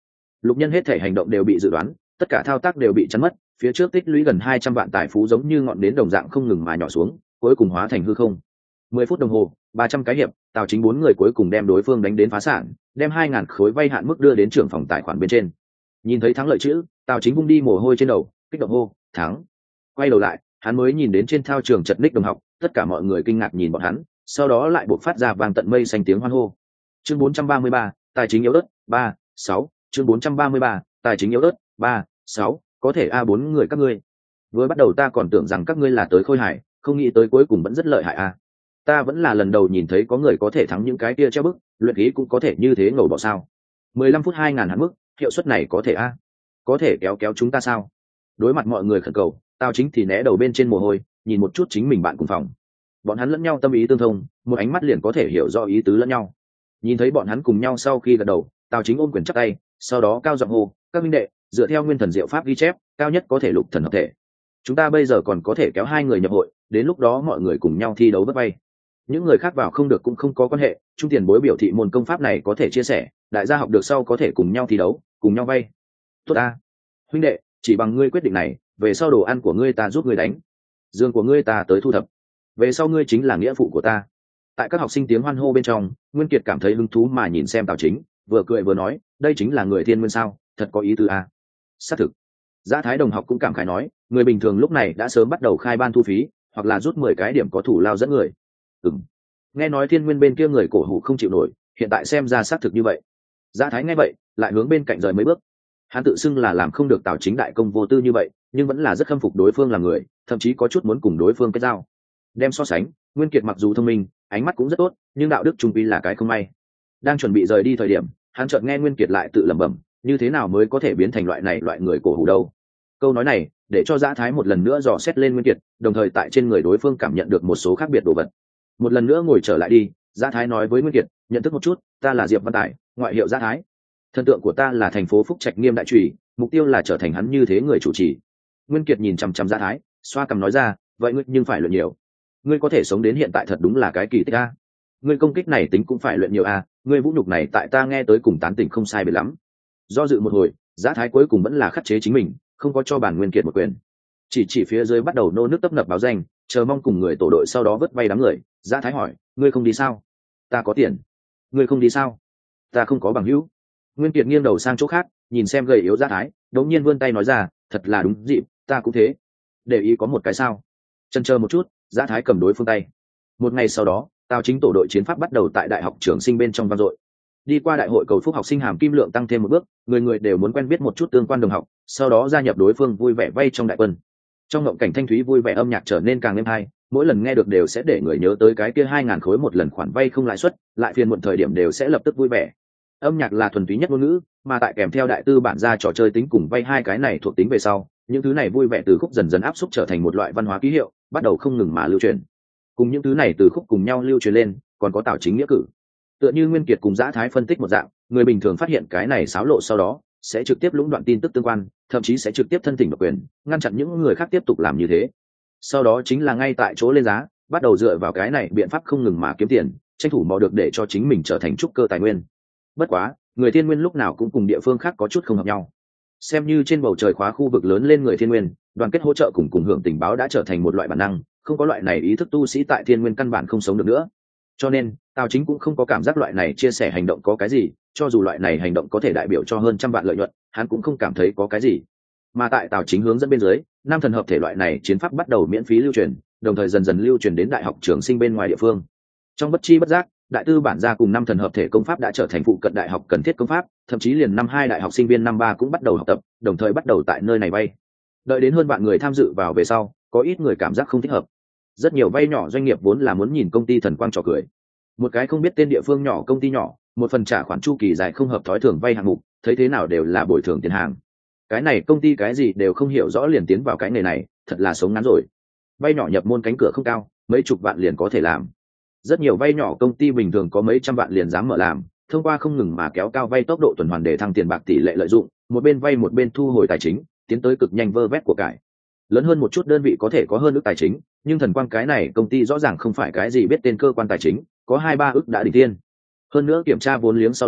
Lục Nhân hết thể hành động đều bị dự đoán, tất cả thao tác đều bị chắn mất, phía trước tích lũy gần hai trăm vạn tài phú giống như ngọn nến đồng dạng không ngừng mà nhỏ xuống, cuối cùng hóa thành hư không. Mười phút đồng hồ, ba trăm cái hiệp, Tào Chính bốn người cuối cùng đem đối phương đánh đến phá sản, đem hai ngàn khối vay hạn mức đưa đến trưởng phòng tài khoản bên trên. Nhìn thấy thắng lợi chữ, Tào Chính vung đi mồ hôi trên đầu, kích động hô, "Thắng!" Quay đầu lại, hắn mới nhìn đến trên thao trường chật ních đồng học, tất cả mọi người kinh ngạc nhìn bọn hắn, sau đó lại buộc phát ra vang tận mây xanh tiếng hoan hô. Chương bốn trăm ba mươi ba, tài chính yếu ớt, ba, sáu, chương bốn trăm ba mươi ba, tài chính yếu ớt, ba, sáu, có thể a bốn người các ngươi. Vừa bắt đầu ta còn tưởng rằng các ngươi là tới khôi hài, không nghĩ tới cuối cùng vẫn rất lợi hại a. Ta vẫn là lần đầu nhìn thấy có người có thể thắng những cái kia treo bức, luyện khí cũng có thể như thế ngầu bỏ sao. mười lăm phút hai ngàn hạn mức, hiệu suất này có thể a. Có thể kéo kéo chúng ta sao? Đối mặt mọi người khẩn cầu, Tào Chính thì né đầu bên trên mồ hôi, nhìn một chút chính mình bạn cùng phòng. Bọn hắn lẫn nhau tâm ý tương thông, một ánh mắt liền có thể hiểu rõ ý tứ lẫn nhau. Nhìn thấy bọn hắn cùng nhau sau khi gật đầu, Tào Chính ôm quyền chắp tay, sau đó cao giọng hô, "Các minh đệ, dựa theo nguyên thần diệu pháp ghi chép, cao nhất có thể lục thần hợp thể. Chúng ta bây giờ còn có thể kéo hai người nhập hội, đến lúc đó mọi người cùng nhau thi đấu vất vay. Những người khác vào không được cũng không có quan hệ, trung tiền bối biểu thị môn công pháp này có thể chia sẻ, đại gia học được sau có thể cùng nhau thi đấu, cùng nhau vay." Tốt a, huynh đệ, chỉ bằng ngươi quyết định này, về sau đồ ăn của ngươi ta giúp ngươi đánh, giường của ngươi ta tới thu thập, về sau ngươi chính là nghĩa phụ của ta. Tại các học sinh tiếng hoan hô bên trong, Nguyên Kiệt cảm thấy hứng thú mà nhìn xem Tào Chính, vừa cười vừa nói, đây chính là người thiên nguyên sao, thật có ý tứ a. Xác thực. Giá Thái đồng học cũng cảm khái nói, người bình thường lúc này đã sớm bắt đầu khai ban thu phí, hoặc là rút mười cái điểm có thủ lao dẫn người. Ừm. Nghe nói thiên nguyên bên kia người cổ hủ không chịu nổi, hiện tại xem ra xác thực như vậy. Giá Thái nghe vậy, lại hướng bên cạnh rời mấy bước. Hắn tự xưng là làm không được Tào Chính đại công vô tư như vậy, nhưng vẫn là rất khâm phục đối phương là người, thậm chí có chút muốn cùng đối phương kết giao. Đem so sánh, Nguyên Kiệt mặc dù thông minh, ánh mắt cũng rất tốt, nhưng đạo đức trung quy là cái không may. Đang chuẩn bị rời đi thời điểm, hắn chợt nghe Nguyên Kiệt lại tự lẩm bẩm, như thế nào mới có thể biến thành loại này loại người cổ hủ đâu. Câu nói này để cho Dã Thái một lần nữa dò xét lên Nguyên Kiệt, đồng thời tại trên người đối phương cảm nhận được một số khác biệt đồ vật. Một lần nữa ngồi trở lại đi, Dã Thái nói với Nguyên Kiệt, nhận thức một chút, ta là Diệp Văn Tài, ngoại hiệu Dã Thái. Thần tượng của ta là thành phố Phúc Trạch Nghiêm đại trùy, mục tiêu là trở thành hắn như thế người chủ trì. Nguyên Kiệt nhìn chằm chằm Dã Thái, xoa cằm nói ra, vậy ngươi nhưng phải luyện nhiều. Ngươi có thể sống đến hiện tại thật đúng là cái kỳ tích a. Ngươi công kích này tính cũng phải luyện nhiều a, ngươi vũ nhục này tại ta nghe tới cùng tán tỉnh không sai biệt lắm. Do dự một hồi, Dã Thái cuối cùng vẫn là khắc chế chính mình, không có cho bản Nguyên Kiệt một quyền. Chỉ chỉ phía dưới bắt đầu nô nước tấp nập báo danh, chờ mong cùng người tổ đội sau đó vớt vay đám người. Dã Thái hỏi, ngươi không đi sao? Ta có tiền. Ngươi không đi sao? Ta không có bằng hữu. Nguyên Kiệt nghiêng đầu sang chỗ khác, nhìn xem gầy yếu Dã Thái, đống nhiên vươn tay nói ra, thật là đúng dịp, ta cũng thế. Để ý có một cái sao? Chần chờ một chút, Dã Thái cầm đối phương tay. Một ngày sau đó, Tào Chính tổ đội chiến pháp bắt đầu tại đại học trường sinh bên trong vang dội. Đi qua đại hội cầu phúc học sinh hàm kim lượng tăng thêm một bước, người người đều muốn quen biết một chút tương quan đồng học, sau đó gia nhập đối phương vui vẻ vay trong đại quân. Trong ngộng cảnh thanh thúy vui vẻ âm nhạc trở nên càng êm hay, mỗi lần nghe được đều sẽ để người nhớ tới cái kia hai ngàn khối một lần khoản vay không lãi suất, lại phiền muộn thời điểm đều sẽ lập tức vui vẻ. Âm nhạc là thuần túy nhất ngôn ngữ, mà tại kèm theo đại tư bản ra trò chơi tính cùng vay hai cái này thuộc tính về sau, những thứ này vui vẻ từ khúc dần dần áp xúc trở thành một loại văn hóa ký hiệu, bắt đầu không ngừng mà lưu truyền. Cùng những thứ này từ khúc cùng nhau lưu truyền lên, còn có Tào Chính nghĩa cử. Tựa như Nguyên Kiệt cùng Dã Thái phân tích một dạng, người bình thường phát hiện cái này xáo lộ sau đó, sẽ trực tiếp lũng đoạn tin tức tương quan, thậm chí sẽ trực tiếp thân thỉnh độc quyền, ngăn chặn những người khác tiếp tục làm như thế. Sau đó chính là ngay tại chỗ lên giá, bắt đầu dựa vào cái này biện pháp không ngừng mà kiếm tiền, tranh thủ mò được để cho chính mình trở thành trúc cơ tài nguyên. Bất quá, người thiên nguyên lúc nào cũng cùng địa phương khác có chút không hợp nhau. Xem như trên bầu trời khóa khu vực lớn lên người thiên nguyên, đoàn kết hỗ trợ cùng cùng hưởng tình báo đã trở thành một loại bản năng, không có loại này ý thức tu sĩ tại thiên nguyên căn bản không sống được nữa. Cho nên Tào Chính cũng không có cảm giác loại này chia sẻ hành động có cái gì, cho dù loại này hành động có thể đại biểu cho hơn trăm vạn lợi nhuận, hắn cũng không cảm thấy có cái gì. Mà tại Tào Chính hướng dẫn bên dưới, năm thần hợp thể loại này chiến pháp bắt đầu miễn phí lưu truyền, đồng thời dần dần lưu truyền đến đại học trường sinh bên ngoài địa phương. Trong bất chi bất giác, đại tư bản gia cùng năm thần hợp thể công pháp đã trở thành phụ cận đại học cần thiết công pháp, thậm chí liền năm hai đại học sinh viên năm ba cũng bắt đầu học tập, đồng thời bắt đầu tại nơi này vay. Đợi đến hơn vạn người tham dự vào về sau, có ít người cảm giác không thích hợp. Rất nhiều vay nhỏ doanh nghiệp vốn là muốn nhìn công ty thần quang trò cười. Một cái không biết tên địa phương nhỏ công ty nhỏ, một phần trả khoản chu kỳ dài không hợp thói thường vay hạng mục, thấy thế nào đều là bồi thường tiền hàng. Cái này công ty cái gì đều không hiểu rõ liền tiến vào cái nghề này, thật là sống ngắn rồi. Vay nhỏ nhập môn cánh cửa không cao, mấy chục vạn liền có thể làm. Rất nhiều vay nhỏ công ty bình thường có mấy trăm vạn liền dám mở làm, thông qua không ngừng mà kéo cao vay tốc độ tuần hoàn để thăng tiền bạc tỷ lệ lợi dụng, một bên vay một bên thu hồi tài chính, tiến tới cực nhanh vơ vét của cải. Lớn hơn một chút đơn vị có thể có hơn ước tài chính, nhưng thần quang cái này công ty rõ ràng không phải cái gì biết tên cơ quan tài chính, có hai ba ước đã đỉnh tiên. Hơn nữa kiểm tra vốn liếng sau đó,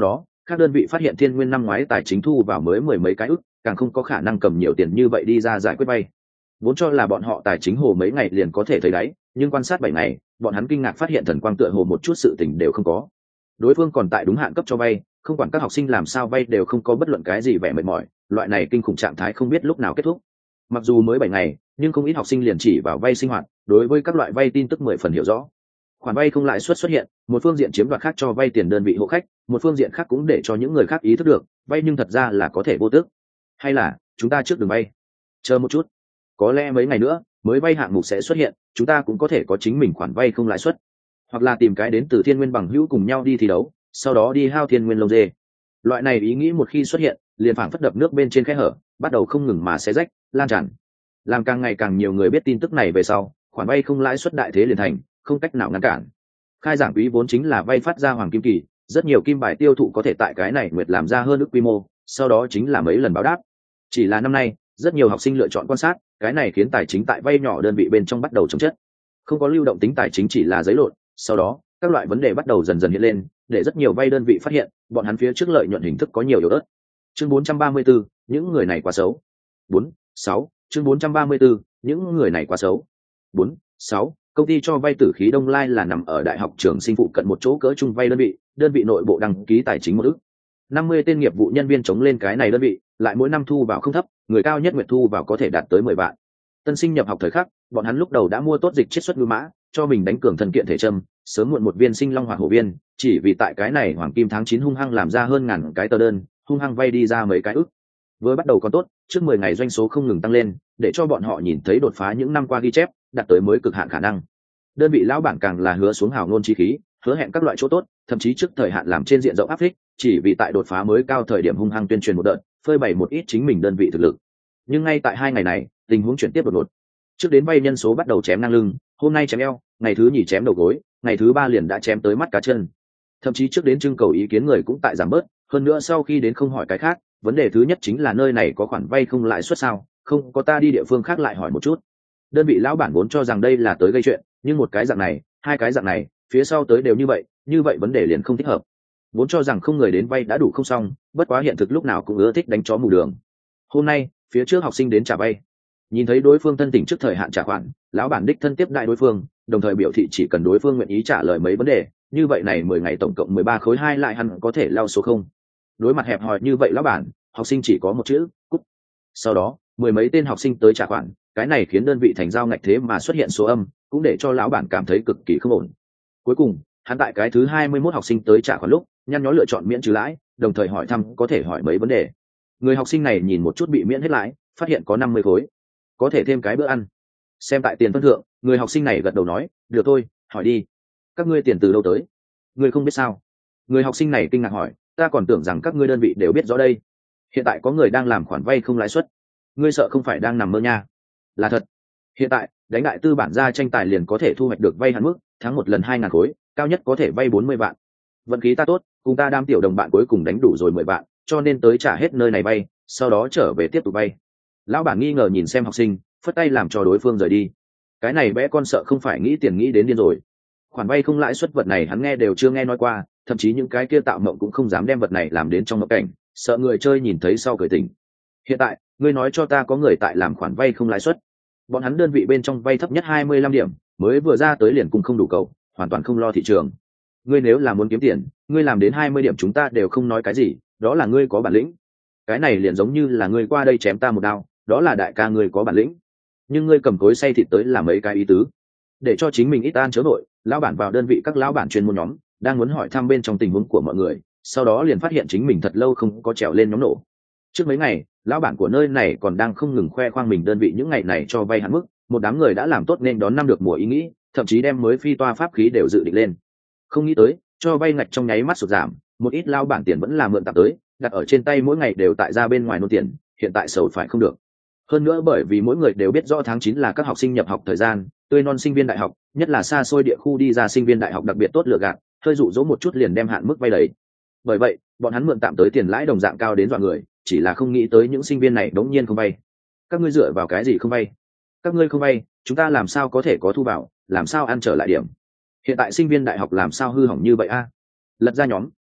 Các đơn vị phát hiện Thiên Nguyên năm ngoái tài chính thu vào mới mười mấy cái ức, càng không có khả năng cầm nhiều tiền như vậy đi ra giải quyết vay. Vốn cho là bọn họ tài chính hồ mấy ngày liền có thể thấy đáy, nhưng quan sát bảy ngày, bọn hắn kinh ngạc phát hiện Thần Quang tựa hồ một chút sự tình đều không có. Đối phương còn tại đúng hạn cấp cho vay, không quản các học sinh làm sao vay đều không có bất luận cái gì vẻ mệt mỏi, loại này kinh khủng trạng thái không biết lúc nào kết thúc. Mặc dù mới bảy ngày, nhưng không ít học sinh liền chỉ vào vay sinh hoạt, đối với các loại vay tin tức mười phần hiểu rõ. Khoản vay không lãi suất xuất hiện, một phương diện chiếm đoạt khác cho vay tiền đơn vị hộ khách, một phương diện khác cũng để cho những người khác ý thức được, vay nhưng thật ra là có thể vô tước. Hay là, chúng ta trước đừng vay, chờ một chút, có lẽ mấy ngày nữa, mới vay hạng mục sẽ xuất hiện, chúng ta cũng có thể có chính mình khoản vay không lãi suất, hoặc là tìm cái đến từ Thiên Nguyên bằng hữu cùng nhau đi thi đấu, sau đó đi hao Thiên Nguyên lông dê. Loại này ý nghĩ một khi xuất hiện, liền phảng phất đập nước bên trên khe hở, bắt đầu không ngừng mà xé rách, lan tràn. Làm càng ngày càng nhiều người biết tin tức này về sau, khoản vay không lãi suất đại thế liền thành, không cách nào ngăn cản. Khai giảng quỹ vốn chính là vay phát ra hoàng kim kỳ, rất nhiều kim bài tiêu thụ có thể tại cái này nguyệt làm ra hơn ước quy mô, sau đó chính là mấy lần báo đáp. Chỉ là năm nay, rất nhiều học sinh lựa chọn quan sát, cái này khiến tài chính tại vay nhỏ đơn vị bên trong bắt đầu chồng chất. Không có lưu động tính tài chính chỉ là giấy lộn, sau đó, các loại vấn đề bắt đầu dần dần hiện lên, để rất nhiều vay đơn vị phát hiện, bọn hắn phía trước lợi nhuận hình thức có nhiều yếu ớt. Chương bốn trăm ba mươi tư, những người này quá xấu. bốn, sáu, chương bốn trăm ba mươi tư, những người này quá xấu. bốn, sáu, công ty cho vay Tử Khí Đông Lai là nằm ở đại học trường Sinh phụ cận một chỗ cỡ trung vay đơn vị, đơn vị nội bộ đăng ký tài chính một ức. năm mươi tên nghiệp vụ nhân viên chống lên cái này đơn vị, lại mỗi năm thu vào không thấp, người cao nhất nguyệt thu vào có thể đạt tới mười vạn. Tân sinh nhập học thời khắc, bọn hắn lúc đầu đã mua tốt dịch chiết xuất ngư mã, cho mình đánh cường thần kiện thể châm, sớm muộn một viên sinh long hỏa hổ viên, chỉ vì tại cái này hoàng kim tháng chín hung hăng làm ra hơn ngàn cái tờ đơn, hung hăng vay đi ra mấy cái ức. Vừa bắt đầu còn tốt, trước mười ngày doanh số không ngừng tăng lên, để cho bọn họ nhìn thấy đột phá những năm qua ghi chép, đạt tới mới cực hạn khả năng. Đơn vị lão bản càng là hứa xuống hào ngôn chi khí, hứa hẹn các loại chỗ tốt, thậm chí trước thời hạn làm trên diện rộng áp phích, chỉ vì tại đột phá mới cao thời điểm hung hăng tuyên truyền một đợt, phơi bày một ít chính mình đơn vị thực lực. Nhưng ngay tại hai ngày này, tình huống chuyển tiếp đột ngột. Trước đến vay nhân số bắt đầu chém ngang lưng, hôm nay chém eo, ngày thứ nhì chém đầu gối, ngày thứ ba liền đã chém tới mắt cá chân. Thậm chí trước đến trưng cầu ý kiến người cũng tại giảm bớt, hơn nữa sau khi đến không hỏi cái khác, vấn đề thứ nhất chính là nơi này có khoản vay không lãi suất sao, không có ta đi địa phương khác lại hỏi một chút. Đơn vị lão bản vốn cho rằng đây là tới gây chuyện, nhưng một cái dạng này, hai cái dạng này, phía sau tới đều như vậy, như vậy vấn đề liền không thích hợp. Vốn cho rằng không người đến vay đã đủ không xong, bất quá hiện thực lúc nào cũng ưa thích đánh chó mù đường. Hôm nay, phía trước học sinh đến trả vay, nhìn thấy đối phương thân tình trước thời hạn trả khoản, lão bản đích thân tiếp đại đối phương, đồng thời biểu thị chỉ cần đối phương nguyện ý trả lời mấy vấn đề, như vậy này mười ngày tổng cộng mười ba khối hai lại hẳn có thể lao số không. Đối mặt hẹp hòi như vậy lão bản, học sinh chỉ có một chữ, cút. Sau đó, mười mấy tên học sinh tới trả khoản, cái này khiến đơn vị thành giao ngạch thế mà xuất hiện số âm, cũng để cho lão bản cảm thấy cực kỳ không ổn. Cuối cùng, hắn tại cái thứ hai mươi mốt học sinh tới trả khoản lúc, nhăn nhó lựa chọn miễn trừ lãi, đồng thời hỏi thăm có thể hỏi mấy vấn đề. Người học sinh này nhìn một chút bị miễn hết lãi, phát hiện có năm mươi khối, có thể thêm cái bữa ăn. Xem tại tiền phân thượng, người học sinh này gật đầu nói, được thôi, hỏi đi. Các ngươi tiền từ đâu tới? Ngươi không biết sao? Người học sinh này kinh ngạc hỏi, ta còn tưởng rằng các ngươi đơn vị đều biết rõ đây. Hiện tại có người đang làm khoản vay không lãi suất, ngươi sợ không phải đang nằm mơ nha? Là thật. Hiện tại đánh đại tư bản ra tranh tài liền có thể thu hoạch được vay hạn mức, tháng một lần hai ngàn khối, cao nhất có thể vay bốn mươi vạn. Vận khí ta tốt, cùng ta đam tiểu đồng bạn cuối cùng đánh đủ rồi mười vạn, cho nên tới trả hết nơi này vay, sau đó trở về tiếp tục vay. Lão bản nghi ngờ nhìn xem học sinh, phất tay làm cho đối phương rời đi. Cái này bé con sợ không phải nghĩ tiền nghĩ đến điên rồi. Khoản vay không lãi suất vật này hắn nghe đều chưa nghe nói qua, thậm chí những cái kia tạo mộng cũng không dám đem vật này làm đến trong mộng cảnh, sợ người chơi nhìn thấy sau cười tỉnh. Hiện tại, ngươi nói cho ta có người tại làm khoản vay không lãi suất. Bọn hắn đơn vị bên trong vay thấp nhất hai mươi lăm điểm, mới vừa ra tới liền cùng không đủ cầu, hoàn toàn không lo thị trường. Ngươi nếu là muốn kiếm tiền, ngươi làm đến hai mươi điểm chúng ta đều không nói cái gì, đó là ngươi có bản lĩnh. Cái này liền giống như là ngươi qua đây chém ta một đao, đó là đại ca ngươi có bản lĩnh. Nhưng ngươi cầm cối xay thịt tới là mấy cái ý tứ. Để cho chính mình ít an chớ nội, lão bản vào đơn vị các lão bản chuyên môn nhóm, đang muốn hỏi thăm bên trong tình huống của mọi người, sau đó liền phát hiện chính mình thật lâu không có trèo lên nhóm nổ. Trước mấy ngày, lão bản của nơi này còn đang không ngừng khoe khoang mình đơn vị những ngày này cho vay hạn mức, một đám người đã làm tốt nên đón năm được mùa ý nghĩ, thậm chí đem mới phi toa pháp khí đều dự định lên. Không nghĩ tới, cho vay ngạch trong nháy mắt sụt giảm, một ít lão bản tiền vẫn là mượn tạm tới, đặt ở trên tay mỗi ngày đều tại ra bên ngoài nôn tiền, hiện tại sầu phải không được. Hơn nữa bởi vì mỗi người đều biết rõ tháng chín là các học sinh nhập học thời gian, tươi non sinh viên đại học, nhất là xa xôi địa khu đi ra sinh viên đại học đặc biệt tốt lựa gạt, hơi dụ dỗ một chút liền đem hạn mức vay đầy. Bởi vậy, bọn hắn mượn tạm tới tiền lãi đồng dạng cao đến dọa người, chỉ là không nghĩ tới những sinh viên này đống nhiên không vay. Các ngươi dựa vào cái gì không vay? Các ngươi không vay, chúng ta làm sao có thể có thu vào, làm sao ăn trở lại điểm? Hiện tại sinh viên đại học làm sao hư hỏng như vậy a? Lật ra nhóm,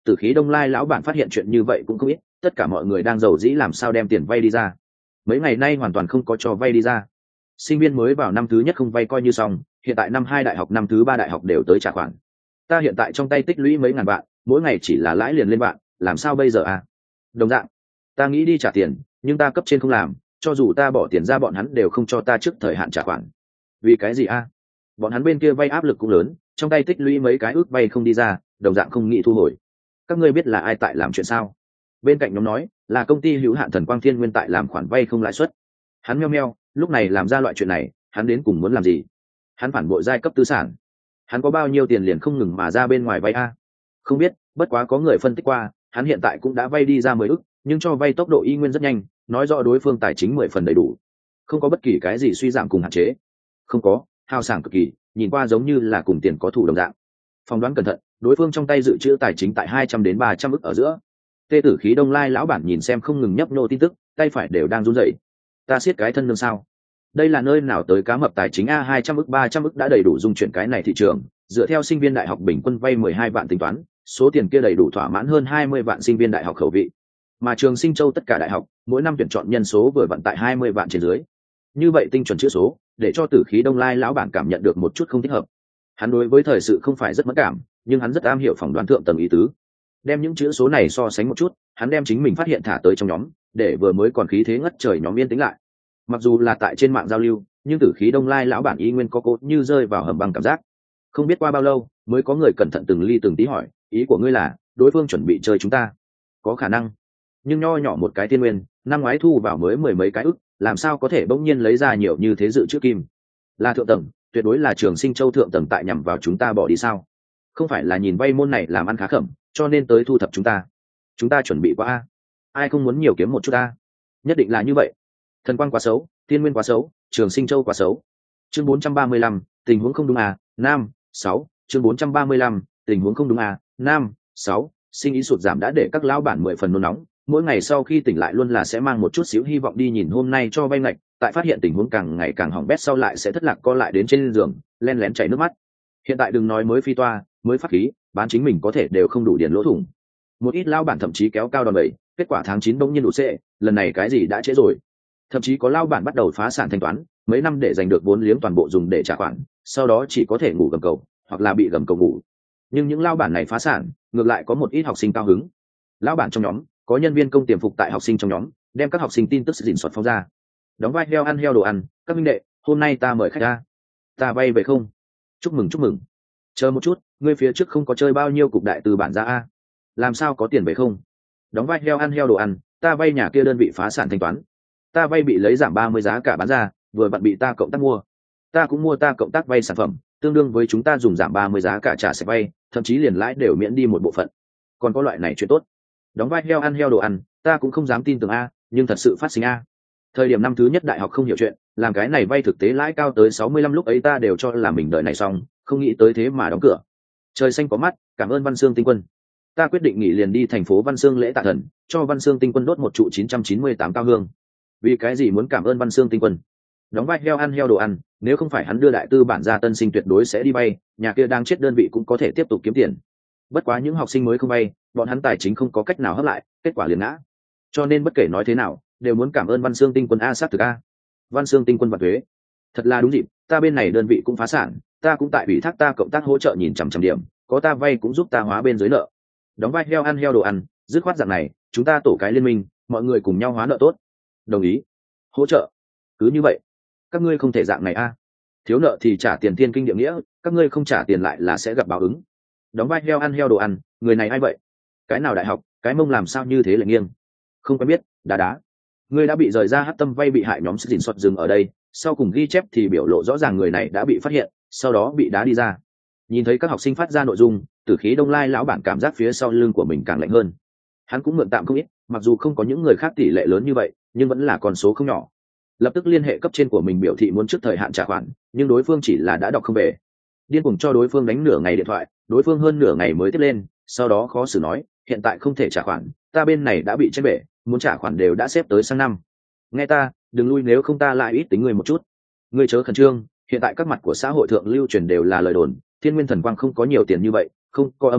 Tử khí Đông Lai lão bản phát hiện chuyện như vậy cũng không ít, tất cả mọi người đang giàu dĩ làm sao đem tiền vay đi ra. Mấy ngày nay hoàn toàn không có cho vay đi ra. Sinh viên mới vào năm thứ nhất không vay coi như xong, hiện tại năm hai đại học năm thứ ba đại học đều tới trả khoản. Ta hiện tại trong tay tích lũy mấy ngàn vạn, mỗi ngày chỉ là lãi liền lên vạn, làm sao bây giờ à? Đồng dạng, ta nghĩ đi trả tiền, nhưng ta cấp trên không làm, cho dù ta bỏ tiền ra bọn hắn đều không cho ta trước thời hạn trả khoản. Vì cái gì a? Bọn hắn bên kia vay áp lực cũng lớn, trong tay tích lũy mấy cái ước vay không đi ra, đồng dạng không nghĩ thu hồi. Các ngươi biết là ai tại làm chuyện sao? Bên cạnh nhóm nói là công ty hữu hạn Thần Quang Thiên Nguyên tại làm khoản vay không lãi suất. Hắn meo meo, lúc này làm ra loại chuyện này, hắn đến cùng muốn làm gì? Hắn phản bội giai cấp tư sản. Hắn có bao nhiêu tiền liền không ngừng mà ra bên ngoài vay a? Không biết, bất quá có người phân tích qua, hắn hiện tại cũng đã vay đi ra mười ức, nhưng cho vay tốc độ y nguyên rất nhanh, nói rõ đối phương tài chính mười phần đầy đủ, không có bất kỳ cái gì suy giảm cùng hạn chế. Không có, hào sảng cực kỳ, nhìn qua giống như là cùng tiền có thủ đồng dạng. Phỏng đoán cẩn thận, đối phương trong tay dự trữ tài chính tại hai trăm đến ba trăm ức ở giữa. Tê Tử Khí Đông Lai lão bản nhìn xem không ngừng nhấp nô tin tức, tay phải đều đang run rẩy. Ta siết cái thân nương sao? Đây là nơi nào tới cá mập tài chính a? Hai trăm ức ba trăm ức đã đầy đủ dung chuyển cái này thị trường, dựa theo sinh viên đại học bình quân vay mười hai vạn tính toán, số tiền kia đầy đủ thỏa mãn hơn hai mươi vạn sinh viên đại học khẩu vị. Mà trường Sinh Châu tất cả đại học, mỗi năm tuyển chọn nhân số vừa vặn tại hai mươi vạn trên dưới. Như vậy tinh chuẩn chữ số, để cho Tử Khí Đông Lai lão bản cảm nhận được một chút không thích hợp. Hắn đối với thời sự không phải rất mẫn cảm, nhưng hắn rất am hiểu phỏng đoán thượng tầng ý tứ. Đem những chữ số này so sánh một chút, hắn đem chính mình phát hiện thả tới trong nhóm, để vừa mới còn khí thế ngất trời nhóm yên tĩnh lại. Mặc dù là tại trên mạng giao lưu, nhưng Tử Khí Đông Lai lão bản y nguyên có cốt như rơi vào hầm băng cảm giác. Không biết qua bao lâu, mới có người cẩn thận từng ly từng tí hỏi, ý của ngươi là đối phương chuẩn bị chơi chúng ta? Có khả năng, nhưng nho nhỏ một cái Thiên Nguyên, năm ngoái thu vào mới mười mấy cái ức, làm sao có thể bỗng nhiên lấy ra nhiều như thế dự trữ kim? Là thượng tầng, tuyệt đối là Trường Sinh Châu thượng tầng tại nhằm vào chúng ta bỏ đi sao? Không phải là nhìn vay môn này làm ăn khá khẩm, cho nên tới thu thập chúng ta? Chúng ta chuẩn bị qua a? Ai không muốn nhiều kiếm một chút a? Nhất định là như vậy. Thần Quang quá xấu, Thiên Nguyên quá xấu, Trường Sinh Châu quá xấu. Chương bốn trăm ba mươi lăm, tình huống không đúng à? Nam, sáu. Chương bốn trăm ba mươi lăm, tình huống không đúng à? Nam, sáu. Sinh ý sụt giảm đã để các lão bản mười phần nôn nóng, mỗi ngày sau khi tỉnh lại luôn là sẽ mang một chút xíu hy vọng đi nhìn hôm nay cho vay ngạch, tại phát hiện tình huống càng ngày càng hỏng bét sau lại sẽ thất lạc co lại đến trên giường, len lén chảy nước mắt. Hiện tại đừng nói mới phi toa, mới pháp khí, bán chính mình có thể đều không đủ điền lỗ thủng. Một ít lão bản thậm chí kéo cao đòn bẩy, kết quả tháng chín bỗng nhiên đủ xệ, lần này cái gì đã trễ rồi. Thậm chí có lão bản bắt đầu phá sản thanh toán, mấy năm để giành được vốn liếng toàn bộ dùng để trả khoản, sau đó chỉ có thể ngủ gầm cầu, hoặc là bị gầm cầu ngủ. Nhưng những lão bản này phá sản, ngược lại có một ít học sinh cao hứng. Lão bản trong nhóm, có nhân viên công tiềm phục tại học sinh trong nhóm, đem các học sinh tin tức dình soạt phóng ra. Đóng vai heo ăn heo đồ ăn, các minh đệ, hôm nay ta mời khách ra. Ta vay về không? Chúc mừng chúc mừng. Chờ một chút, ngươi phía trước không có chơi bao nhiêu cục đại từ bản ra a? Làm sao có tiền về không? Đóng vai heo ăn heo đồ ăn, ta vay nhà kia đơn vị phá sản thanh toán. Ta vay bị lấy giảm ba mươi giá cả bán ra, vừa vặn bị ta cộng tác mua. Ta cũng mua ta cộng tác vay sản phẩm, tương đương với chúng ta dùng giảm ba mươi giá cả trả sẽ vay, thậm chí liền lãi đều miễn đi một bộ phận. Còn có loại này chuyện tốt. Đóng vai heo ăn heo đồ ăn, ta cũng không dám tin tưởng a, nhưng thật sự phát sinh a. Thời điểm năm thứ nhất đại học không hiểu chuyện, làm cái này vay thực tế lãi cao tới sáu mươi lăm, lúc ấy ta đều cho là mình đợi này xong, không nghĩ tới thế mà đóng cửa. Trời xanh có mắt, cảm ơn Văn Xương Tinh Quân. Ta quyết định nghỉ liền đi thành phố Văn Xương lễ tạ thần, cho Văn Xương Tinh Quân đốt một trụ chín trăm chín mươi tám cao hương. Vì cái gì muốn cảm ơn Văn Xương Tinh Quân? Đóng vai heo ăn heo đồ ăn, nếu không phải hắn đưa đại tư bản ra tân sinh tuyệt đối sẽ đi vay, nhà kia đang chết đơn vị cũng có thể tiếp tục kiếm tiền. Bất quá những học sinh mới không vay, bọn hắn tài chính không có cách nào hấp lại, kết quả liền ngã. Cho nên bất kể nói thế nào, đều muốn cảm ơn Văn Xương Tinh Quân a sát thực a. Văn Xương Tinh Quân và thuế. Thật là đúng dịp, ta bên này đơn vị cũng phá sản, ta cũng tại ủy thác ta cộng tác hỗ trợ nhìn chằm chằm điểm, có ta vay cũng giúp ta hóa bên dưới nợ. Đóng vai heo ăn heo đồ ăn, dứt khoát dạng này, chúng ta tổ cái liên minh, mọi người cùng nhau hóa nợ tốt. Đồng ý. Hỗ trợ. Cứ như vậy. Các ngươi không thể dạng này a. Thiếu nợ thì trả tiền thiên kinh địa nghĩa, các ngươi không trả tiền lại là sẽ gặp báo ứng. Đóng vai heo ăn heo đồ ăn, người này ai vậy? Cái nào đại học, cái mông làm sao như thế lại nghiêng? Không quen biết, đá đá. Ngươi đã bị rời ra hát tâm vay bị hại nhóm sức dình xuất dừng ở đây, sau cùng ghi chép thì biểu lộ rõ ràng người này đã bị phát hiện, sau đó bị đá đi ra. Nhìn thấy các học sinh phát ra nội dung, Tử Khí Đông Lai lão bản cảm giác phía sau lưng của mình càng lạnh hơn. Hắn cũng mượn tạm không ít, mặc dù không có những người khác tỷ lệ lớn như vậy, nhưng vẫn là con số không nhỏ. Lập tức liên hệ cấp trên của mình biểu thị muốn trước thời hạn trả khoản, nhưng đối phương chỉ là đã đọc không về. Điên cuồng cho đối phương đánh nửa ngày điện thoại, đối phương hơn nửa ngày mới tiếp lên, sau đó khó xử nói, hiện tại không thể trả khoản, ta bên này đã bị chết bể, muốn trả khoản đều đã xếp tới sang năm. Nghe ta, đừng lui, nếu không ta lại ít tính người một chút. Ngươi chớ khẩn trương, hiện tại các mặt của xã hội thượng lưu truyền đều là lời đồn, Thiên Nguyên Thần Quang không có nhiều tiền như vậy, không có âm mưu,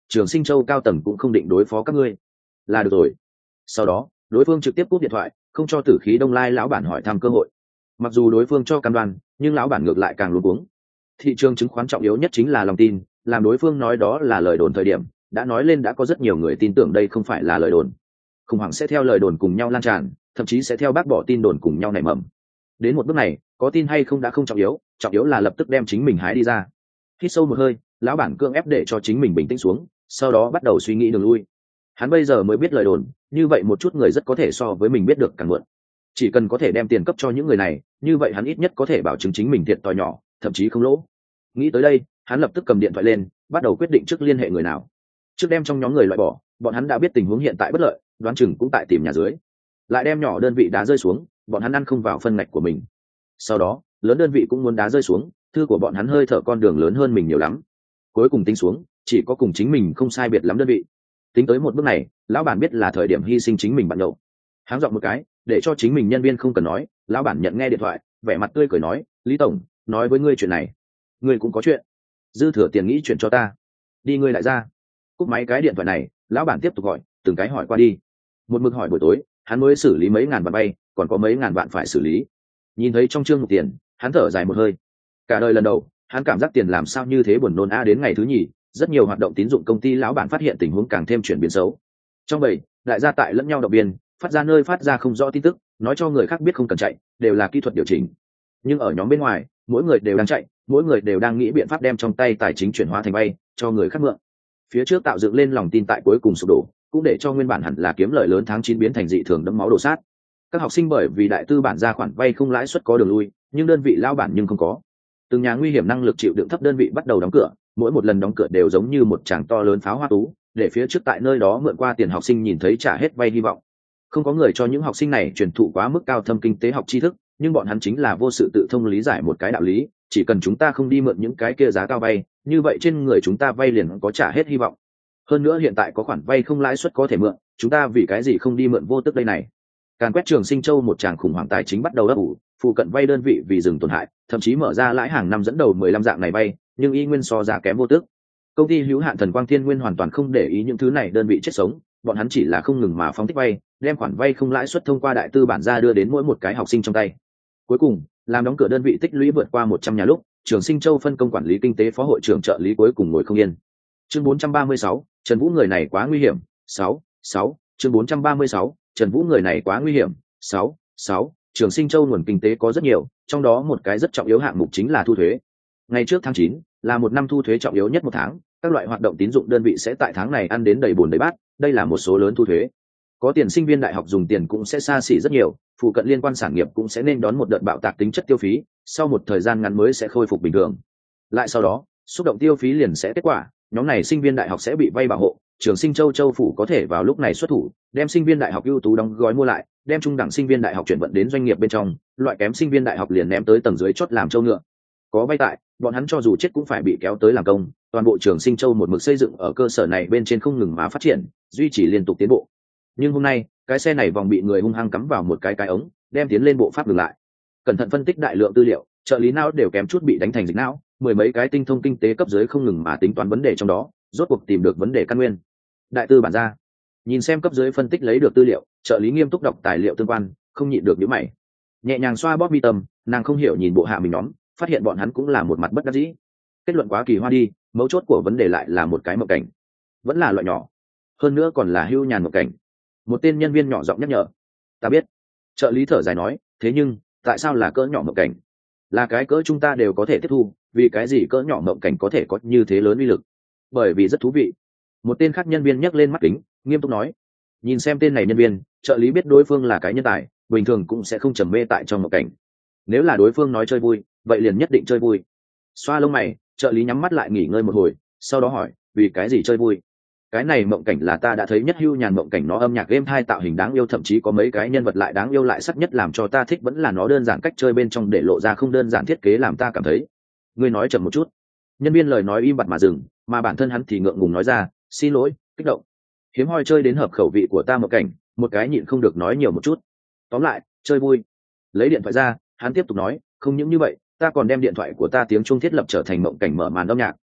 Trường Sinh Châu cao tầng cũng không định đối phó các ngươi là được rồi. Sau đó đối phương trực tiếp cúp điện thoại, không cho Tử Khí Đông Lai lão bản hỏi thăm cơ hội. Mặc dù đối phương cho cam đoan, nhưng lão bản ngược lại càng luống cuống. Thị trường chứng khoán trọng yếu nhất chính là lòng tin, làm đối phương nói đó là lời đồn thời điểm, đã nói lên đã có rất nhiều người tin tưởng đây không phải là lời đồn. Khủng hoảng sẽ theo lời đồn cùng nhau lan tràn, thậm chí sẽ theo bác bỏ tin đồn cùng nhau nảy mầm. Đến một bước này, có tin hay không đã không trọng yếu, trọng yếu là lập tức đem chính mình hái đi ra. Hít sâu một hơi, lão bản cưỡng ép để cho chính mình bình tĩnh xuống, sau đó bắt đầu suy nghĩ đường lui. Hắn bây giờ mới biết lời đồn, như vậy một chút người rất có thể so với mình biết được càng muộn. Chỉ cần có thể đem tiền cấp cho những người này, như vậy hắn ít nhất có thể bảo chứng chính mình thiệt thòi nhỏ, thậm chí không lỗ. Nghĩ tới đây, hắn lập tức cầm điện thoại lên, bắt đầu quyết định trước liên hệ người nào. Trước đem trong nhóm người loại bỏ, bọn hắn đã biết tình huống hiện tại bất lợi, đoán chừng cũng tại tìm nhà dưới. Lại đem nhỏ đơn vị đá rơi xuống, bọn hắn ăn không vào phân ngạch của mình. Sau đó, lớn đơn vị cũng muốn đá rơi xuống, thư của bọn hắn hơi thở con đường lớn hơn mình nhiều lắm. Cuối cùng tính xuống, chỉ có cùng chính mình không sai biệt lắm đơn vị. Tính tới một bước này, lão bản biết là thời điểm hy sinh chính mình bạn nhậu. Háng giọng một cái, để cho chính mình nhân viên không cần nói, lão bản nhận nghe điện thoại, vẻ mặt tươi cười nói, Lý tổng, nói với ngươi chuyện này, ngươi cũng có chuyện, dư thừa tiền nghĩ chuyện cho ta, đi ngươi lại ra. Cúp máy cái điện thoại này, lão bản tiếp tục gọi, từng cái hỏi qua đi. Một mực hỏi buổi tối, hắn mới xử lý mấy ngàn vạn bay, còn có mấy ngàn vạn phải xử lý. Nhìn thấy trong chương mục tiền, hắn thở dài một hơi. Cả đời lần đầu, hắn cảm giác tiền làm sao như thế buồn nôn a. Đến ngày thứ nhì, rất nhiều hoạt động tín dụng công ty lão bản phát hiện tình huống càng thêm chuyển biến xấu. Trong bầy, đại gia tại lẫn nhau động viên, phát ra nơi phát ra không rõ tin tức, nói cho người khác biết không cần chạy, đều là kỹ thuật điều chỉnh. Nhưng ở nhóm bên ngoài, mỗi người đều đang chạy, mỗi người đều đang nghĩ biện pháp đem trong tay tài chính chuyển hóa thành bay, cho người khác mượn. Phía trước tạo dựng lên lòng tin tại cuối cùng sụp đổ, cũng để cho nguyên bản hẳn là kiếm lợi lớn tháng chín biến thành dị thường đẫm máu đổ sát. Các học sinh bởi vì đại tư bản ra khoản vay không lãi suất có đường lui, nhưng đơn vị lao bản nhưng không có. Từng nhà nguy hiểm năng lực chịu đựng thấp đơn vị bắt đầu đóng cửa, mỗi một lần đóng cửa đều giống như một tràng to lớn pháo hoa tú, để phía trước tại nơi đó mượn qua tiền học sinh nhìn thấy trả hết vay hy vọng. Không có người cho những học sinh này truyền thụ quá mức cao thâm kinh tế học tri thức, nhưng bọn hắn chính là vô sự tự thông lý giải một cái đạo lý, chỉ cần chúng ta không đi mượn những cái kia giá cao vay, như vậy trên người chúng ta vay liền có trả hết hy vọng. Hơn nữa hiện tại có khoản vay không lãi suất có thể mượn, chúng ta vì cái gì không đi mượn vô tức đây này. Càn quét Trường Sinh Châu một tràng khủng hoảng tài chính bắt đầu ấp ủ, phụ cận vay đơn vị vì dừng tổn hại, thậm chí mở ra lãi hàng năm dẫn đầu mười lăm dạng này vay, nhưng y nguyên so giá kém vô tức. Công ty hữu hạn Thần Quang Thiên Nguyên hoàn toàn không để ý những thứ này đơn vị chết sống, bọn hắn chỉ là không ngừng mà phóng thích vay, đem khoản vay không lãi suất thông qua đại tư bản ra đưa đến mỗi một cái học sinh trong tay. Cuối cùng, làm đóng cửa đơn vị tích lũy vượt qua một trăm nhà lúc, Trường Sinh Châu phân công quản lý kinh tế phó hội trưởng trợ lý cuối cùng ngồi không yên. Chương bốn trăm ba mươi sáu, Trần Vũ người này quá nguy hiểm. sáu, sáu, chương bốn trăm ba mươi sáu, Trần Vũ người này quá nguy hiểm. sáu, sáu, Trường Sinh Châu nguồn kinh tế có rất nhiều, trong đó một cái rất trọng yếu hạng mục chính là thu thuế. Ngày trước tháng chín, là một năm thu thuế trọng yếu nhất một tháng, các loại hoạt động tín dụng đơn vị sẽ tại tháng này ăn đến đầy bồn đầy bát, đây là một số lớn thu thuế. Có tiền sinh viên đại học dùng tiền cũng sẽ xa xỉ rất nhiều, phụ cận liên quan sản nghiệp cũng sẽ nên đón một đợt bạo tạc tính chất tiêu phí, sau một thời gian ngắn mới sẽ khôi phục bình thường. Lại sau đó, xúc động tiêu phí liền sẽ kết quả, nhóm này sinh viên đại học sẽ bị vay bảo hộ, Trường Sinh Châu Châu phủ có thể vào lúc này xuất thủ, đem sinh viên đại học ưu tú đóng gói mua lại, đem trung đẳng sinh viên đại học chuyển vận đến doanh nghiệp bên trong, loại kém sinh viên đại học liền ném tới tầng dưới chót làm châu ngựa. Có vay tại, bọn hắn cho dù chết cũng phải bị kéo tới làm công, toàn bộ Trường Sinh Châu một mực xây dựng ở cơ sở này bên trên không ngừng mà phát triển, duy trì liên tục tiến bộ. Nhưng hôm nay, cái xe này vòng bị người hung hăng cắm vào một cái cái ống, đem tiến lên bộ pháp ngừng lại. Cẩn thận phân tích đại lượng tư liệu, trợ lý não đều kém chút bị đánh thành dịch não, mười mấy cái tinh thông kinh tế cấp dưới không ngừng mà tính toán vấn đề trong đó, rốt cuộc tìm được vấn đề căn nguyên. Đại tư bản ra, nhìn xem cấp dưới phân tích lấy được tư liệu, trợ lý nghiêm túc đọc tài liệu tương quan, không nhịn được nhíu mày. Nhẹ nhàng xoa bóp mi tâm, nàng không hiểu nhìn bộ hạ mình nhóm, phát hiện bọn hắn cũng là một mặt bất đắc dĩ. Kết luận quá kỳ hoa đi, mấu chốt của vấn đề lại là một cái mộng cảnh, vẫn là loại nhỏ, hơn nữa còn là hưu nhàn mộng cảnh. Một tên nhân viên nhỏ giọng nhắc nhở. Ta biết. Trợ lý thở dài nói, thế nhưng tại sao là cỡ nhỏ mộng cảnh? Là cái cỡ chúng ta đều có thể tiếp thu, vì cái gì cỡ nhỏ mộng cảnh có thể có như thế lớn uy lực? Bởi vì rất thú vị. Một tên khác nhân viên nhấc lên mắt kính, nghiêm túc nói. Nhìn xem tên này nhân viên, trợ lý biết đối phương là cái nhân tài, bình thường cũng sẽ không trầm mê tại trong mộng cảnh. Nếu là đối phương nói chơi vui, vậy liền nhất định chơi vui. Xoa lông mày, trợ lý nhắm mắt lại nghỉ ngơi một hồi, sau đó hỏi, vì cái gì chơi vui? Cái này mộng cảnh là ta đã thấy nhất hưu nhàn mộng cảnh, nó âm nhạc game hai tạo hình đáng yêu, thậm chí có mấy cái nhân vật lại đáng yêu, lại sắc nhất làm cho ta thích vẫn là nó đơn giản cách chơi bên trong để lộ ra không đơn giản thiết kế làm ta cảm thấy. Ngươi nói chậm một chút. Nhân viên lời nói im bặt mà dừng, mà bản thân hắn thì ngượng ngùng nói ra, xin lỗi, kích động. Hiếm hoi chơi đến hợp khẩu vị của ta mộng cảnh, một cái nhịn không được nói nhiều một chút. Tóm lại, chơi vui. Lấy điện thoại ra, hắn tiếp tục nói, không những như vậy, ta còn đem điện thoại của ta tiếng chuông thiết lập trở thành mộng cảnh mở màn âm nhạc,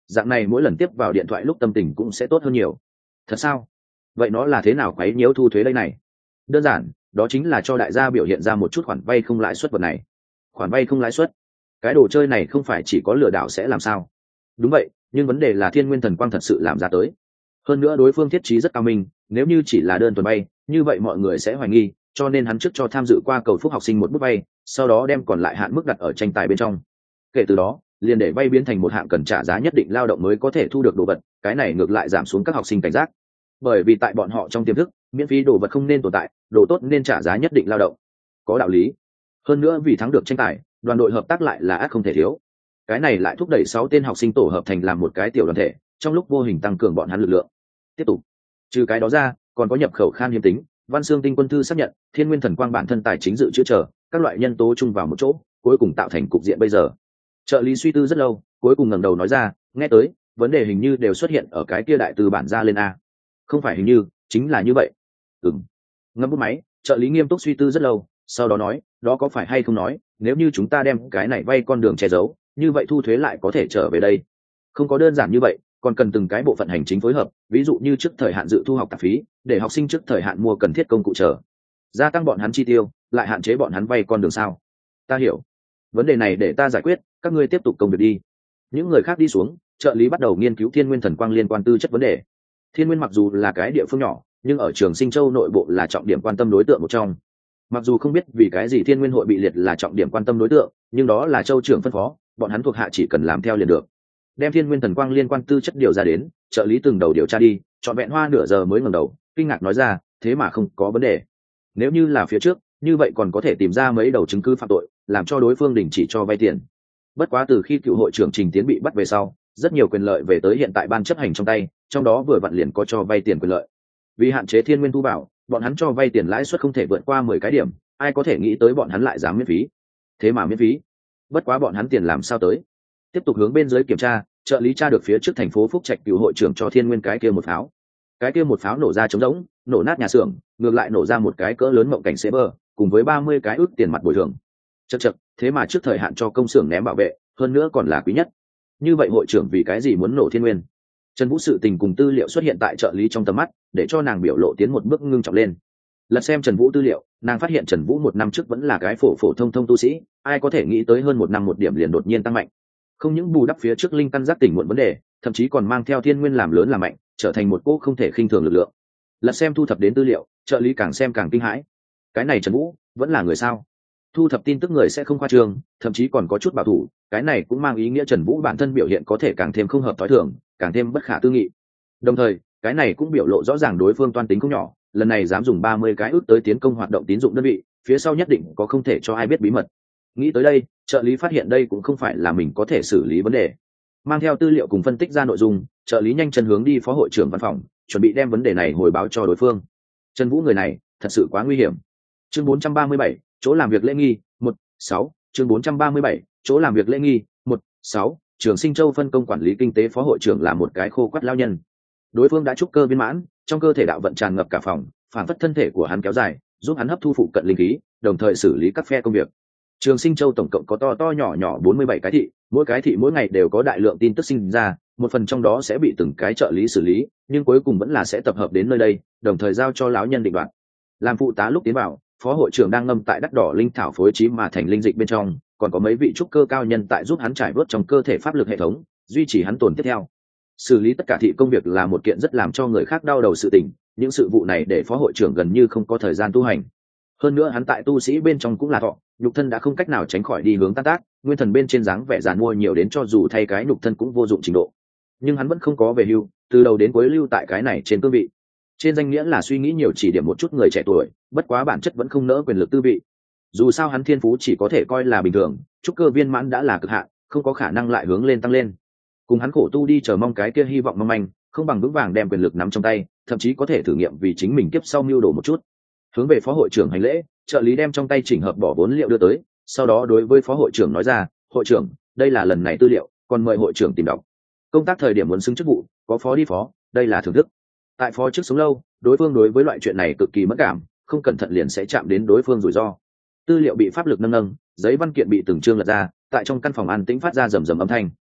dạng này mỗi lần tiếp vào điện thoại lúc tâm tình cũng sẽ tốt hơn nhiều. Thật sao? Vậy nó là thế nào quấy nhiễu thu thuế đây này? Đơn giản, đó chính là cho đại gia biểu hiện ra một chút khoản vay không lãi suất vật này. Khoản vay không lãi suất? Cái đồ chơi này không phải chỉ có lừa đảo sẽ làm sao? Đúng vậy, nhưng vấn đề là Thiên Nguyên Thần Quang thật sự làm ra tới. Hơn nữa đối phương thiết trí rất cao minh, nếu như chỉ là đơn thuần vay, như vậy mọi người sẽ hoài nghi, cho nên hắn trước cho tham dự qua cầu phúc học sinh một bút vay, sau đó đem còn lại hạn mức đặt ở tranh tài bên trong. Kể từ đó, liền để vay biến thành một hạng cần trả giá nhất định lao động mới có thể thu được đồ vật, cái này ngược lại giảm xuống các học sinh cảnh giác. Bởi vì tại bọn họ trong tiềm thức, miễn phí đồ vật không nên tồn tại, đồ tốt nên trả giá nhất định lao động. Có đạo lý. Hơn nữa vì thắng được tranh tài, đoàn đội hợp tác lại là ắt không thể thiếu. Cái này lại thúc đẩy sáu tên học sinh tổ hợp thành làm một cái tiểu đoàn thể, trong lúc vô hình tăng cường bọn hắn lực lượng. Tiếp tục. Trừ cái đó ra, còn có nhập khẩu khan hiếm tính, Văn Xương Tinh Quân thư xác nhận, Thiên Nguyên Thần Quang bản thân tài chính dự trữ trở, các loại nhân tố chung vào một chỗ, cuối cùng tạo thành cục diện bây giờ. Trợ lý suy tư rất lâu, cuối cùng ngẩng đầu nói ra, nghe tới, vấn đề hình như đều xuất hiện ở cái kia đại từ bản ra lên a. Không phải hình như, chính là như vậy. Ừm. Ngâm bút máy, trợ lý nghiêm túc suy tư rất lâu, sau đó nói, đó có phải hay không nói, nếu như chúng ta đem cái này vay con đường che giấu, như vậy thu thuế lại có thể trở về đây. Không có đơn giản như vậy, còn cần từng cái bộ phận hành chính phối hợp, ví dụ như trước thời hạn dự thu học tạp phí, để học sinh trước thời hạn mua cần thiết công cụ trở, gia tăng bọn hắn chi tiêu, lại hạn chế bọn hắn vay con đường sao? Ta hiểu. Vấn đề này để ta giải quyết, các ngươi tiếp tục công việc đi. Những người khác đi xuống, trợ lý bắt đầu nghiên cứu Thiên Nguyên Thần Quang liên quan tư chất vấn đề. Thiên Nguyên mặc dù là cái địa phương nhỏ, nhưng ở Trường Sinh Châu nội bộ là trọng điểm quan tâm đối tượng một trong. Mặc dù không biết vì cái gì Thiên Nguyên hội bị liệt là trọng điểm quan tâm đối tượng, nhưng đó là Châu trưởng phân phó, bọn hắn thuộc hạ chỉ cần làm theo liền được. Đem Thiên Nguyên Thần Quang liên quan tư chất điều ra đến, trợ lý từng đầu điều tra đi, trọn vẹn hoa nửa giờ mới ngẩng đầu, kinh ngạc nói ra, thế mà không có vấn đề. Nếu như là phía trước, như vậy còn có thể tìm ra mấy đầu chứng cứ phạm tội, làm cho đối phương đình chỉ cho vay tiền. Bất quá từ khi cựu hội trưởng Trình Tiến bị bắt về sau, rất nhiều quyền lợi về tới hiện tại ban chấp hành trong tay, trong đó vừa vặn liền có cho vay tiền quyền lợi. Vì hạn chế Thiên Nguyên thu bảo, bọn hắn cho vay tiền lãi suất không thể vượt qua mười cái điểm, ai có thể nghĩ tới bọn hắn lại dám miễn phí. Thế mà miễn phí. Bất quá bọn hắn tiền làm sao tới? Tiếp tục hướng bên dưới kiểm tra, trợ lý tra được phía trước thành phố Phúc Trạch cựu hội trưởng cho Thiên Nguyên cái kia một pháo. Cái kia một pháo nổ ra trống rỗng, nổ nát nhà xưởng, ngược lại nổ ra một cái cỡ lớn mộng cảnh xế bờ, cùng với ba mươi cái ước tiền mặt bồi thường. Chậc chậc, thế mà trước thời hạn cho công xưởng ném bảo vệ, hơn nữa còn là quý nhất. Như vậy hội trưởng vì cái gì muốn nổ Thiên Nguyên? Trần Vũ sự tình cùng tư liệu xuất hiện tại trợ lý trong tầm mắt, để cho nàng biểu lộ tiến một bước ngưng trọng lên. Lật xem Trần Vũ tư liệu, nàng phát hiện Trần Vũ một năm trước vẫn là cái phổ phổ thông thông tu sĩ, ai có thể nghĩ tới hơn một năm một điểm liền đột nhiên tăng mạnh. Không những bù đắp phía trước linh căn giác tỉnh muộn vấn đề, thậm chí còn mang theo Thiên Nguyên làm lớn làm mạnh, trở thành một cô không thể khinh thường lực lượng. Lật xem thu thập đến tư liệu, trợ lý càng xem càng kinh hãi. Cái này Trần Vũ vẫn là người sao? Thu thập tin tức người sẽ không khoa trương, thậm chí còn có chút bảo thủ, cái này cũng mang ý nghĩa Trần Vũ bản thân biểu hiện có thể càng thêm không hợp tối thường, càng thêm bất khả tư nghị. Đồng thời, cái này cũng biểu lộ rõ ràng đối phương toan tính không nhỏ, lần này dám dùng ba mươi cái ước tới tiến công hoạt động tín dụng đơn vị, phía sau nhất định có không thể cho ai biết bí mật. Nghĩ tới đây, trợ lý phát hiện đây cũng không phải là mình có thể xử lý vấn đề. Mang theo tư liệu cùng phân tích ra nội dung, trợ lý nhanh chân hướng đi phó hội trưởng văn phòng, chuẩn bị đem vấn đề này hồi báo cho đối phương. Trần Vũ người này thật sự quá nguy hiểm. Chương bốn trăm ba mươi bảy, chỗ làm việc lễ nghi, một, sáu, chương bốn trăm ba mươi bảy, chỗ làm việc lễ nghi, một, sáu, Trường Sinh Châu phân công quản lý kinh tế phó hội trưởng là một cái khô quắt lao nhân. Đối phương đã trúc cơ viên mãn, trong cơ thể đạo vận tràn ngập cả phòng, phản phất thân thể của hắn kéo dài, giúp hắn hấp thu phụ cận linh khí, đồng thời xử lý các phe công việc. Trường Sinh Châu tổng cộng có to to nhỏ nhỏ bốn mươi bảy cái thị, mỗi cái thị mỗi ngày đều có đại lượng tin tức sinh ra, một phần trong đó sẽ bị từng cái trợ lý xử lý, nhưng cuối cùng vẫn là sẽ tập hợp đến nơi đây, đồng thời giao cho lão nhân định đoạt. Làm phụ tá lúc tiến vào, phó hội trưởng đang ngâm tại đắt đỏ linh thảo phối trí mà thành linh dịch bên trong, còn có mấy vị trúc cơ cao nhân tại giúp hắn trải bớt trong cơ thể pháp lực hệ thống, duy trì hắn tồn tiếp theo. Xử lý tất cả thị công việc là một kiện rất làm cho người khác đau đầu sự tình, những sự vụ này để phó hội trưởng gần như không có thời gian tu hành. Hơn nữa hắn tại tu sĩ bên trong cũng là thọ, nhục thân đã không cách nào tránh khỏi đi hướng tan tác, nguyên thần bên trên dáng vẻ giàn mua nhiều đến cho dù thay cái nhục thân cũng vô dụng trình độ. Nhưng hắn vẫn không có về hưu, từ đầu đến cuối lưu tại cái này trên cương vị. Trên danh nghĩa là suy nghĩ nhiều chỉ điểm một chút người trẻ tuổi, bất quá bản chất vẫn không nỡ quyền lực tư vị. Dù sao hắn thiên phú chỉ có thể coi là bình thường, trúc cơ viên mãn đã là cực hạn, không có khả năng lại hướng lên tăng lên. Cùng hắn khổ tu đi chờ mong cái kia hy vọng mong manh, không bằng vững vàng đem quyền lực nắm trong tay, thậm chí có thể thử nghiệm vì chính mình kiếp sau mưu đồ một chút. Hướng về phó hội trưởng hành lễ, trợ lý đem trong tay chỉnh hợp bỏ vốn liệu đưa tới, sau đó đối với phó hội trưởng nói ra, hội trưởng, đây là lần này tư liệu, còn mời hội trưởng tìm đọc. Công tác thời điểm muốn xứng chức vụ, có phó đi phó, đây là thưởng thức. Tại phó chức sống lâu, đối phương đối với loại chuyện này cực kỳ mất cảm, không cẩn thận liền sẽ chạm đến đối phương rủi ro. Tư liệu bị pháp lực nâng nâng, giấy văn kiện bị từng chương lật ra, tại trong căn phòng an tĩnh phát ra rầm rầm âm thanh.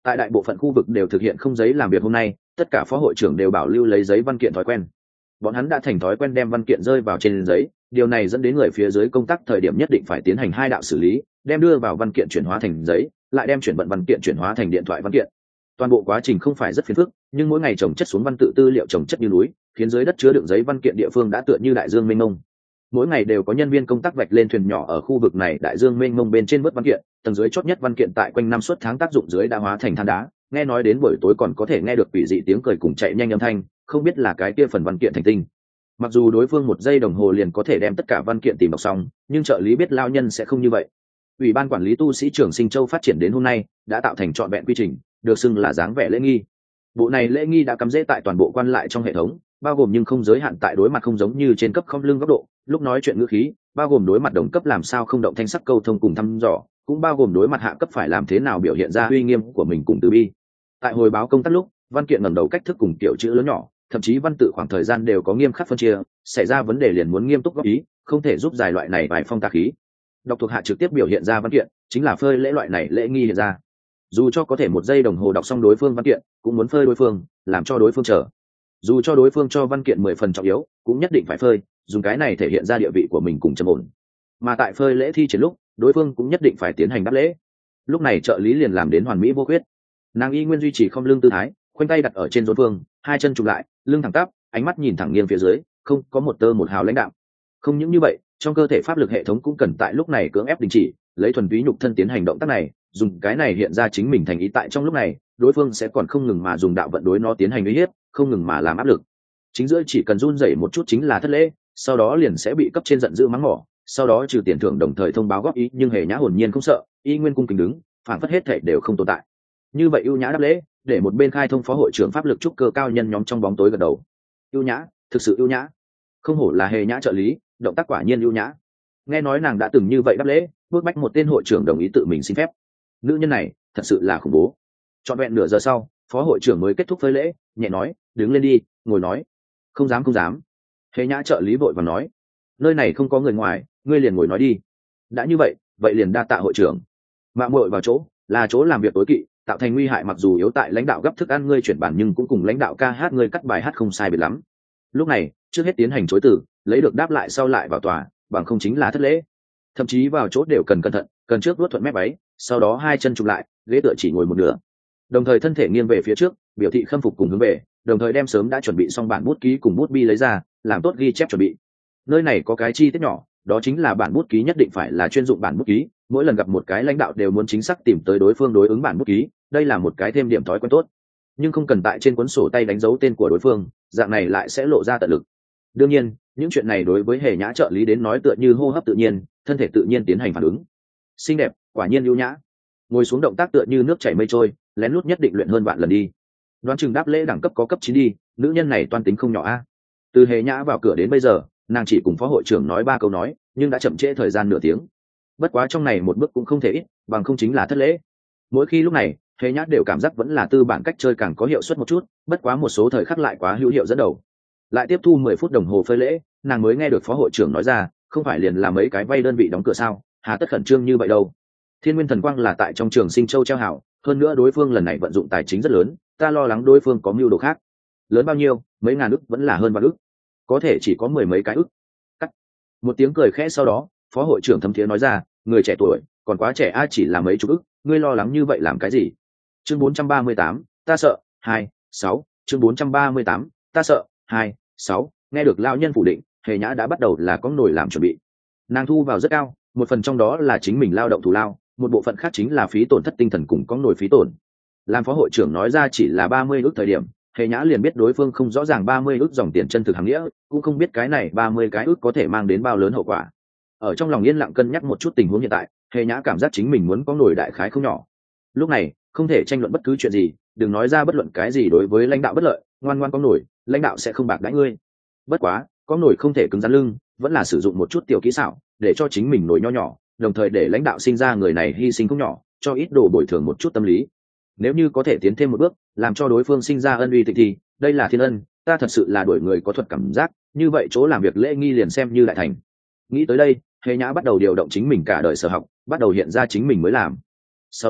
tại đại bộ phận khu vực đều thực hiện không giấy làm việc hôm nay, tất cả phó hội trưởng đều bảo lưu lấy giấy văn kiện thói quen. Bọn hắn đã thành thói quen đem văn kiện rơi vào trên giấy, điều này dẫn đến người phía dưới công tác thời điểm nhất định phải tiến hành hai đạo xử lý, đem đưa vào văn kiện chuyển hóa thành giấy, lại đem chuyển vận văn kiện chuyển hóa thành điện thoại văn kiện. Toàn bộ quá trình không phải rất phiền phức, nhưng mỗi ngày chồng chất xuống văn tự tư liệu chồng chất như núi, khiến dưới đất chứa đựng giấy văn kiện địa phương đã tựa như đại dương mênh mông. Mỗi ngày đều có nhân viên công tác vạch lên thuyền nhỏ ở khu vực này đại dương mênh mông bên trên vớt văn kiện, tầng dưới chót nhất văn kiện tại quanh năm suốt tháng tác dụng dưới đã hóa thành than đá, nghe nói đến buổi tối còn có thể nghe được quỷ dị tiếng cười cùng chạy nhanh âm thanh, không biết là cái kia phần văn kiện thành tinh. Mặc dù đối phương một giây đồng hồ liền có thể đem tất cả văn kiện tìm đọc xong, nhưng trợ lý biết lao nhân sẽ không như vậy. Ủy ban quản lý tu sĩ Trường Sinh Châu phát triển đến hôm nay đã tạo thành trọn vẹn quy trình, được xưng là dáng vẻ lễ nghi. Bộ này lễ nghi đã cắm rễ tại toàn bộ quan lại trong hệ thống, bao gồm nhưng không giới hạn tại đối mặt không giống như trên cấp không lưng góc độ, lúc nói chuyện ngữ khí, bao gồm đối mặt đồng cấp làm sao không động thanh sắc câu thông cùng thăm dò, cũng bao gồm đối mặt hạ cấp phải làm thế nào biểu hiện ra uy nghiêm của mình cùng từ bi. Tại hồi báo công tác lúc, văn kiện ngẩng đầu cách thức cùng kiểu chữ lớn nhỏ, thậm chí văn tự khoảng thời gian đều có nghiêm khắc phân chia, xảy ra vấn đề liền muốn nghiêm túc góp ý, không thể giúp giải loại này bài phong tà khí. Đọc thuộc hạ trực tiếp biểu hiện ra văn kiện, chính là phơi lễ loại này lễ nghi hiện ra. Dù cho có thể một giây đồng hồ đọc xong đối phương văn kiện, cũng muốn phơi đối phương, làm cho đối phương chờ. Dù cho đối phương cho văn kiện mười phần trọng yếu, cũng nhất định phải phơi, dùng cái này thể hiện ra địa vị của mình cùng trầm ổn. Mà tại phơi lễ thi triển lúc, đối phương cũng nhất định phải tiến hành đáp lễ. Lúc này trợ lý liền làm đến hoàn mỹ vô khuyết. Nàng y nguyên duy trì không lưng tư thái, khoanh tay đặt ở trên rốn phương, hai chân chụp lại, lưng thẳng tắp, ánh mắt nhìn thẳng nghiêng phía dưới, không có một tơ một hào lãnh đạo. Không những như vậy, trong cơ thể pháp lực hệ thống cũng cần tại lúc này cưỡng ép đình chỉ, lấy thuần túy nhục thân tiến hành động tác này, dùng cái này hiện ra chính mình thành ý tại trong lúc này, đối phương sẽ còn không ngừng mà dùng đạo vận đối nó tiến hành uy hiếp, không ngừng mà làm áp lực. Chính giữa chỉ cần run rẩy một chút chính là thất lễ, sau đó liền sẽ bị cấp trên giận dữ mắng mỏ, sau đó trừ tiền thưởng đồng thời thông báo góp ý, nhưng hề nhã hồn nhiên không sợ, y nguyên cung kính đứng, phản phất hết thể đều không tồn tại. Như vậy ưu nhã đáp lễ, để một bên khai thông phó hội trưởng pháp lực trúc cơ cao nhân nhóm trong bóng tối gật đầu. Ưu nhã, thực sự ưu nhã. Không hổ là hề nhã trợ lý, động tác quả nhiên ưu nhã. Nghe nói nàng đã từng như vậy đáp lễ, bước bách một tên hội trưởng đồng ý tự mình xin phép. Nữ nhân này thật sự là khủng bố. Trọn vẹn nửa giờ sau, phó hội trưởng mới kết thúc phơi lễ, nhẹ nói, đứng lên đi, ngồi nói. Không dám không dám. Hề nhã trợ lý vội và nói, nơi này không có người ngoài, ngươi liền ngồi nói đi. Đã như vậy, vậy liền đa tạ hội trưởng. Mạo muội vào chỗ, là chỗ làm việc tối kỵ, tạo thành nguy hại, mặc dù yếu tại lãnh đạo gấp thức ăn ngươi chuyển bản nhưng cũng cùng lãnh đạo ca hát ngươi cắt bài hát không sai biệt lắm. Lúc này, trước hết tiến hành chối từ, lấy được đáp lại sau lại vào tòa, bằng không chính là thất lễ. Thậm chí vào chỗ đều cần cẩn thận, cần trước vuốt thuận mép váy, sau đó hai chân chụp lại, ghế tựa chỉ ngồi một nửa. Đồng thời thân thể nghiêng về phía trước, biểu thị khâm phục cùng hướng về, đồng thời đem sớm đã chuẩn bị xong bản bút ký cùng bút bi lấy ra, làm tốt ghi chép chuẩn bị. Nơi này có cái chi tiết nhỏ, đó chính là bản bút ký nhất định phải là chuyên dụng bản bút ký, mỗi lần gặp một cái lãnh đạo đều muốn chính xác tìm tới đối phương đối ứng bản bút ký, đây là một cái thêm điểm thói quen tốt. Nhưng không cần tại trên cuốn sổ tay đánh dấu tên của đối phương, dạng này lại sẽ lộ ra tận lực. Đương nhiên, những chuyện này đối với hề nhã trợ lý đến nói tựa như hô hấp tự nhiên, thân thể tự nhiên tiến hành phản ứng. Xinh đẹp, quả nhiên ưu nhã. Ngồi xuống động tác tựa như nước chảy mây trôi, lén lút nhất định luyện hơn vạn lần đi. Đoán chừng đáp lễ đẳng cấp có cấp chín đi, nữ nhân này toan tính không nhỏ a. Từ hề nhã vào cửa đến bây giờ, nàng chỉ cùng phó hội trưởng nói ba câu nói, nhưng đã chậm trễ thời gian nửa tiếng. Bất quá trong này một bước cũng không thể ít, bằng không chính là thất lễ. Mỗi khi lúc này, hề nhã đều cảm giác vẫn là tư bản cách chơi càng có hiệu suất một chút, bất quá một số thời khắc lại quá hữu hiệu dẫn đầu. Lại tiếp thu mười phút đồng hồ phơi lễ, nàng mới nghe được phó hội trưởng nói ra, không phải liền là mấy cái vay đơn vị đóng cửa sao, hà tất khẩn trương như vậy đâu. Thiên Nguyên Thần Quang là tại trong Trường Sinh Châu treo hảo, hơn nữa đối phương lần này vận dụng tài chính rất lớn, ta lo lắng đối phương có mưu đồ khác. Lớn bao nhiêu, mấy ngàn ức vẫn là hơn vạn ức, có thể chỉ có mười mấy cái ức. Cắt. Một tiếng cười khẽ sau đó, phó hội trưởng thấm thiế nói ra, người trẻ tuổi, còn quá trẻ a, chỉ là mấy chục ức, ngươi lo lắng như vậy làm cái gì? Chương bốn trăm ba mươi tám, ta sợ, hai, sáu, chương bốn trăm ba mươi tám, ta sợ, hai, sáu, nghe được lão nhân phủ định, hề nhã đã bắt đầu là có nổi làm chuẩn bị. Nàng thu vào rất cao, một phần trong đó là chính mình lao động thù lao, một bộ phận khác chính là phí tổn thất tinh thần cùng có nổi phí tổn. Làm phó hội trưởng nói ra chỉ là ba mươi ức thời điểm, hề nhã liền biết đối phương không rõ ràng ba mươi ức dòng tiền chân thực hàng nghĩa, cũng không biết cái này ba mươi cái ức có thể mang đến bao lớn hậu quả. Ở trong lòng yên lặng cân nhắc một chút tình huống hiện tại, hề nhã cảm giác chính mình muốn có nổi đại khái không nhỏ. Lúc này không thể tranh luận bất cứ chuyện gì, đừng nói ra bất luận cái gì đối với lãnh đạo bất lợi, ngoan ngoan có nổi, lãnh đạo sẽ không bạc đãi ngươi. Bất quá có nổi không thể cứng rắn lưng, vẫn là sử dụng một chút tiểu kỹ xảo để cho chính mình nổi nho nhỏ, đồng thời để lãnh đạo sinh ra người này hy sinh không nhỏ, cho ít đồ bồi thường một chút tâm lý. Nếu như có thể tiến thêm một bước, làm cho đối phương sinh ra ân uy tịch thì đây là thiên ân, ta thật sự là đuổi người có thuật cảm giác, như vậy chỗ làm việc lễ nghi liền xem như đại thành. Nghĩ tới đây, hề nhã bắt đầu điều động chính mình cả đời sở học, bắt đầu hiện ra chính mình mới làm. Sau đó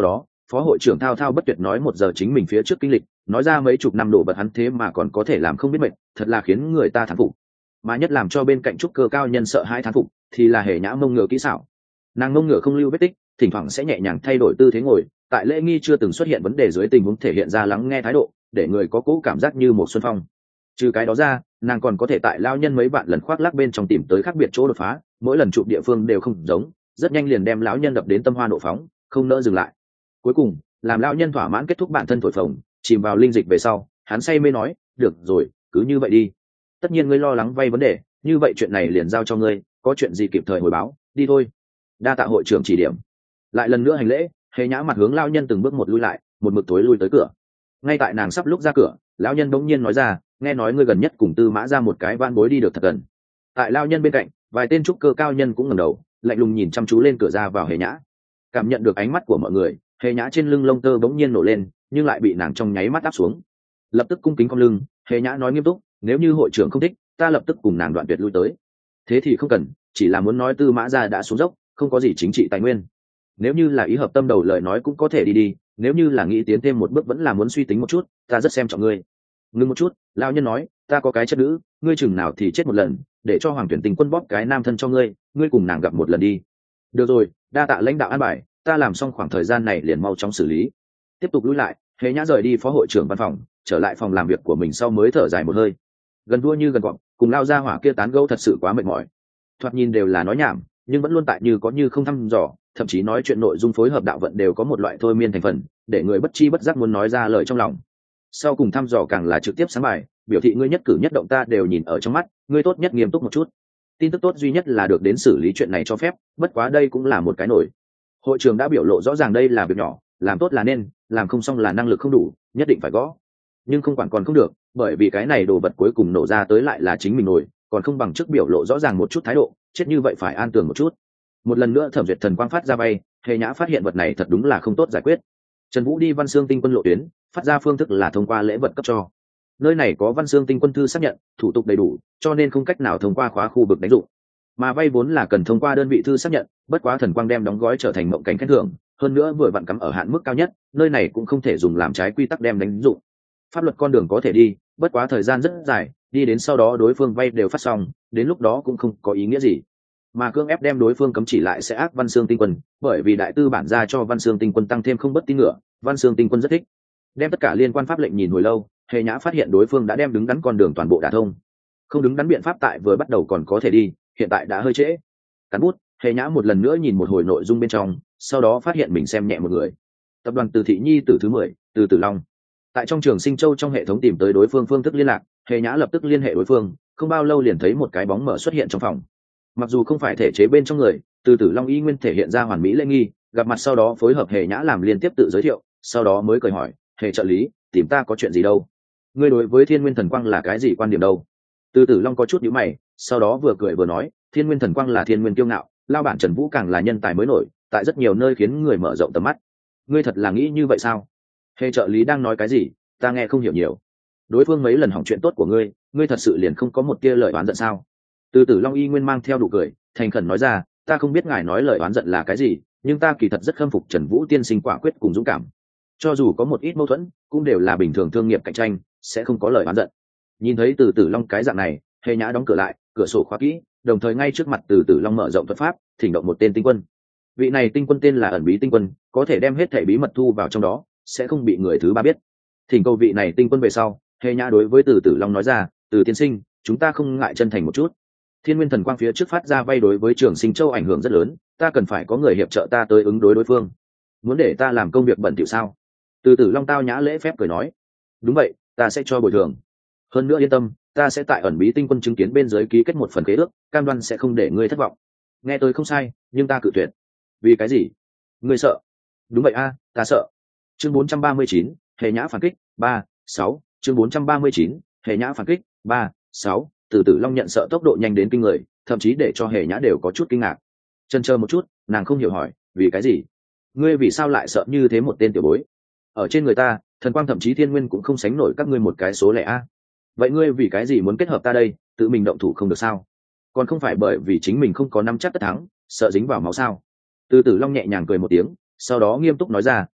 phó hội trưởng thao thao bất tuyệt nói một giờ chính mình phía trước kinh lịch, nói ra mấy chục năm đồ vật hắn thế mà còn có thể làm không biết mệt, thật là khiến người ta thán phục. Mà nhất làm cho bên cạnh trúc cơ cao nhân sợ hai thán phục thì là hề nhã mông ngựa kỹ xảo. Nàng mông ngựa không lưu vết tích, thỉnh thoảng sẽ nhẹ nhàng thay đổi tư thế ngồi, tại lễ nghi chưa từng xuất hiện vấn đề dưới tình huống thể hiện ra lắng nghe thái độ, để người có cỗ cảm giác như một xuân phong. Trừ cái đó ra, nàng còn có thể tại lao nhân mấy bạn lần khoác lác bên trong tìm tới khác biệt chỗ đột phá, mỗi lần chụp địa phương đều không giống, rất nhanh liền đem lão nhân đập đến tâm hoa nộ phóng, không nỡ dừng lại. Cuối cùng, làm lão nhân thỏa mãn kết thúc bản thân thổi phồng, chìm vào linh dịch về sau, hắn say mê nói, được rồi, cứ như vậy đi. Tất nhiên ngươi lo lắng vay vấn đề, như vậy chuyện này liền giao cho ngươi, có chuyện gì kịp thời hồi báo, đi thôi. Đa tạ hội trưởng chỉ điểm. Lại lần nữa hành lễ, hề nhã mặt hướng lão nhân từng bước một lui lại, một mực tối lui tới cửa. Ngay tại nàng sắp lúc ra cửa, lão nhân bỗng nhiên nói ra, nghe nói ngươi gần nhất cùng Tư Mã ra một cái van bối đi được thật gần. Tại lão nhân bên cạnh, vài tên trúc cơ cao nhân cũng ngẩng đầu, lạnh lùng nhìn chăm chú lên cửa ra vào hề nhã. Cảm nhận được ánh mắt của mọi người, hề nhã trên lưng lông tơ bỗng nhiên nổ lên, nhưng lại bị nàng trong nháy mắt áp xuống. Lập tức cung kính cong lưng, hề nhã nói nghiêm túc, nếu như hội trưởng không thích, ta lập tức cùng nàng đoạn tuyệt lui tới. Thế thì không cần, chỉ là muốn nói Tư Mã gia đã xuống dốc, không có gì chính trị tài nguyên. Nếu như là ý hợp tâm đầu lời nói cũng có thể đi đi, nếu như là nghĩ tiến thêm một bước vẫn là muốn suy tính một chút, ta rất xem trọng ngươi. Ngưng một chút, lão nhân nói, ta có cái chất nữ, ngươi chừng nào thì chết một lần, để cho Hoàng Tuyển Tình Quân bóp cái nam thân cho ngươi, ngươi cùng nàng gặp một lần đi. Được rồi, đa tạ lãnh đạo an bài, ta làm xong khoảng thời gian này liền mau chóng xử lý. Tiếp tục lui lại, hề nhã rời đi phó hội trưởng văn phòng, trở lại phòng làm việc của mình sau mới thở dài một hơi. Gần đua như gần gọn, cùng lao ra hỏa kia tán gẫu thật sự quá mệt mỏi. Thoạt nhìn đều là nói nhảm, nhưng vẫn luôn tại như có như không thăm dò, thậm chí nói chuyện nội dung phối hợp đạo vận đều có một loại thôi miên thành phần, để người bất chi bất giác muốn nói ra lời trong lòng. Sau cùng thăm dò càng là trực tiếp sáng bài, biểu thị ngươi nhất cử nhất động ta đều nhìn ở trong mắt, ngươi tốt nhất nghiêm túc một chút. Tin tức tốt duy nhất là được đến xử lý chuyện này cho phép, bất quá đây cũng là một cái nổi. Hội trưởng đã biểu lộ rõ ràng đây là việc nhỏ, làm tốt là nên, làm không xong là năng lực không đủ, nhất định phải gõ. Nhưng không quản còn không được, bởi vì cái này đồ vật cuối cùng nổ ra tới lại là chính mình nổi, còn không bằng trước biểu lộ rõ ràng một chút thái độ, chết như vậy phải an tường một chút. Một lần nữa thẩm duyệt thần quang phát ra bay, hề nhã phát hiện vật này thật đúng là không tốt giải quyết. Trần Vũ đi Văn Xương Tinh Quân lộ tuyến, phát ra phương thức là thông qua lễ vật cấp cho. Nơi này có Văn Xương Tinh Quân thư xác nhận, thủ tục đầy đủ, cho nên không cách nào thông qua khóa khu vực đánh dụng. Mà vay vốn là cần thông qua đơn vị thư xác nhận, bất quá thần quang đem đóng gói trở thành mộng cảnh khen thưởng, hơn nữa vừa vặn cắm ở hạn mức cao nhất, nơi này cũng không thể dùng làm trái quy tắc đem đánh dụng. Pháp luật con đường có thể đi, bất quá thời gian rất dài, đi đến sau đó đối phương vay đều phát xong, đến lúc đó cũng không có ý nghĩa gì. Mà cưỡng ép đem đối phương cấm chỉ lại sẽ ác Văn Xương Tinh Quân, bởi vì đại tư bản ra cho Văn Xương Tinh Quân tăng thêm không bất tín ngựa, Văn Xương Tinh Quân rất thích. Đem tất cả liên quan pháp lệnh nhìn hồi lâu, hề nhã phát hiện đối phương đã đem đứng đắn con đường toàn bộ đả thông. Không đứng đắn biện pháp tại vừa bắt đầu còn có thể đi, hiện tại đã hơi trễ. Cắn bút, hề nhã một lần nữa nhìn một hồi nội dung bên trong, sau đó phát hiện mình xem nhẹ một người. Tập đoàn Từ Thị Nhi Tử thứ mười, Từ Tử Long. Tại trong trường Sinh Châu trong hệ thống tìm tới đối phương phương thức liên lạc, hề nhã lập tức liên hệ đối phương, không bao lâu liền thấy một cái bóng mở xuất hiện trong phòng. Mặc dù không phải thể chế bên trong người, Từ Tử Long y nguyên thể hiện ra hoàn mỹ lễ nghi, gặp mặt sau đó phối hợp hề nhã làm liên tiếp tự giới thiệu, sau đó mới cười hỏi, hề trợ lý, tìm ta có chuyện gì đâu? Ngươi đối với Thiên Nguyên Thần Quang là cái gì quan điểm đâu? Từ Tử Long có chút nhíu mày, sau đó vừa cười vừa nói, Thiên Nguyên Thần Quang là thiên nguyên kiêu ngạo, lao bản Trần Vũ càng là nhân tài mới nổi, tại rất nhiều nơi khiến người mở rộng tầm mắt. Ngươi thật là nghĩ như vậy sao? Hề trợ lý đang nói cái gì, ta nghe không hiểu nhiều. Đối phương mấy lần hỏng chuyện tốt của ngươi, ngươi thật sự liền không có một tia lời oán giận sao? Từ Tử Long y nguyên mang theo đủ cười, thành khẩn nói ra, ta không biết ngài nói lời oán giận là cái gì, nhưng ta kỳ thật rất khâm phục Trần Vũ tiên sinh quả quyết cùng dũng cảm. Cho dù có một ít mâu thuẫn, cũng đều là bình thường thương nghiệp cạnh tranh, sẽ không có lời oán giận. Nhìn thấy Từ Tử Long cái dạng này, hề nhã đóng cửa lại, cửa sổ khóa kỹ, đồng thời ngay trước mặt Từ Tử Long mở rộng thuật pháp, thỉnh động một tên tinh quân. Vị này tinh quân tên là ẩn bí tinh quân, có thể đem hết thảy bí mật thu vào trong đó, sẽ không bị người thứ ba biết. Thỉnh cầu vị này tinh quân về sau, hề nhã đối với Từ Tử Long nói ra, Từ tiên sinh, chúng ta không ngại chân thành một chút. Thiên Nguyên Thần Quang phía trước phát ra vay đối với Trường Sinh Châu ảnh hưởng rất lớn, ta cần phải có người hiệp trợ ta tới ứng đối đối phương. Muốn để ta làm công việc bẩn thỉu sao? Từ Tử Long tao nhã lễ phép cười nói, đúng vậy, ta sẽ cho bồi thường. Hơn nữa yên tâm, ta sẽ tại ẩn bí tinh quân chứng kiến bên dưới ký kết một phần khế ước, cam đoan sẽ không để ngươi thất vọng. Nghe tôi không sai, nhưng ta cự tuyệt. Vì cái gì? Ngươi sợ? Đúng vậy a, ta sợ. Chương bốn trăm ba mươi chín, hề nhã phản kích, ba, sáu. Chương bốn trăm ba mươi chín, hề nhã phản kích, ba, sáu. Từ Tử Long nhận sợ tốc độ nhanh đến kinh người, thậm chí để cho hề nhã đều có chút kinh ngạc. Chần chờ một chút, nàng không hiểu hỏi, vì cái gì? Ngươi vì sao lại sợ như thế một tên tiểu bối? Ở trên người ta, thần quang thậm chí thiên nguyên cũng không sánh nổi các ngươi một cái số lẻ a. Vậy ngươi vì cái gì muốn kết hợp ta đây, tự mình động thủ không được sao? Còn không phải bởi vì chính mình không có nắm chắc tất thắng, sợ dính vào máu sao? Từ Tử Long nhẹ nhàng cười một tiếng, sau đó nghiêm túc nói ra,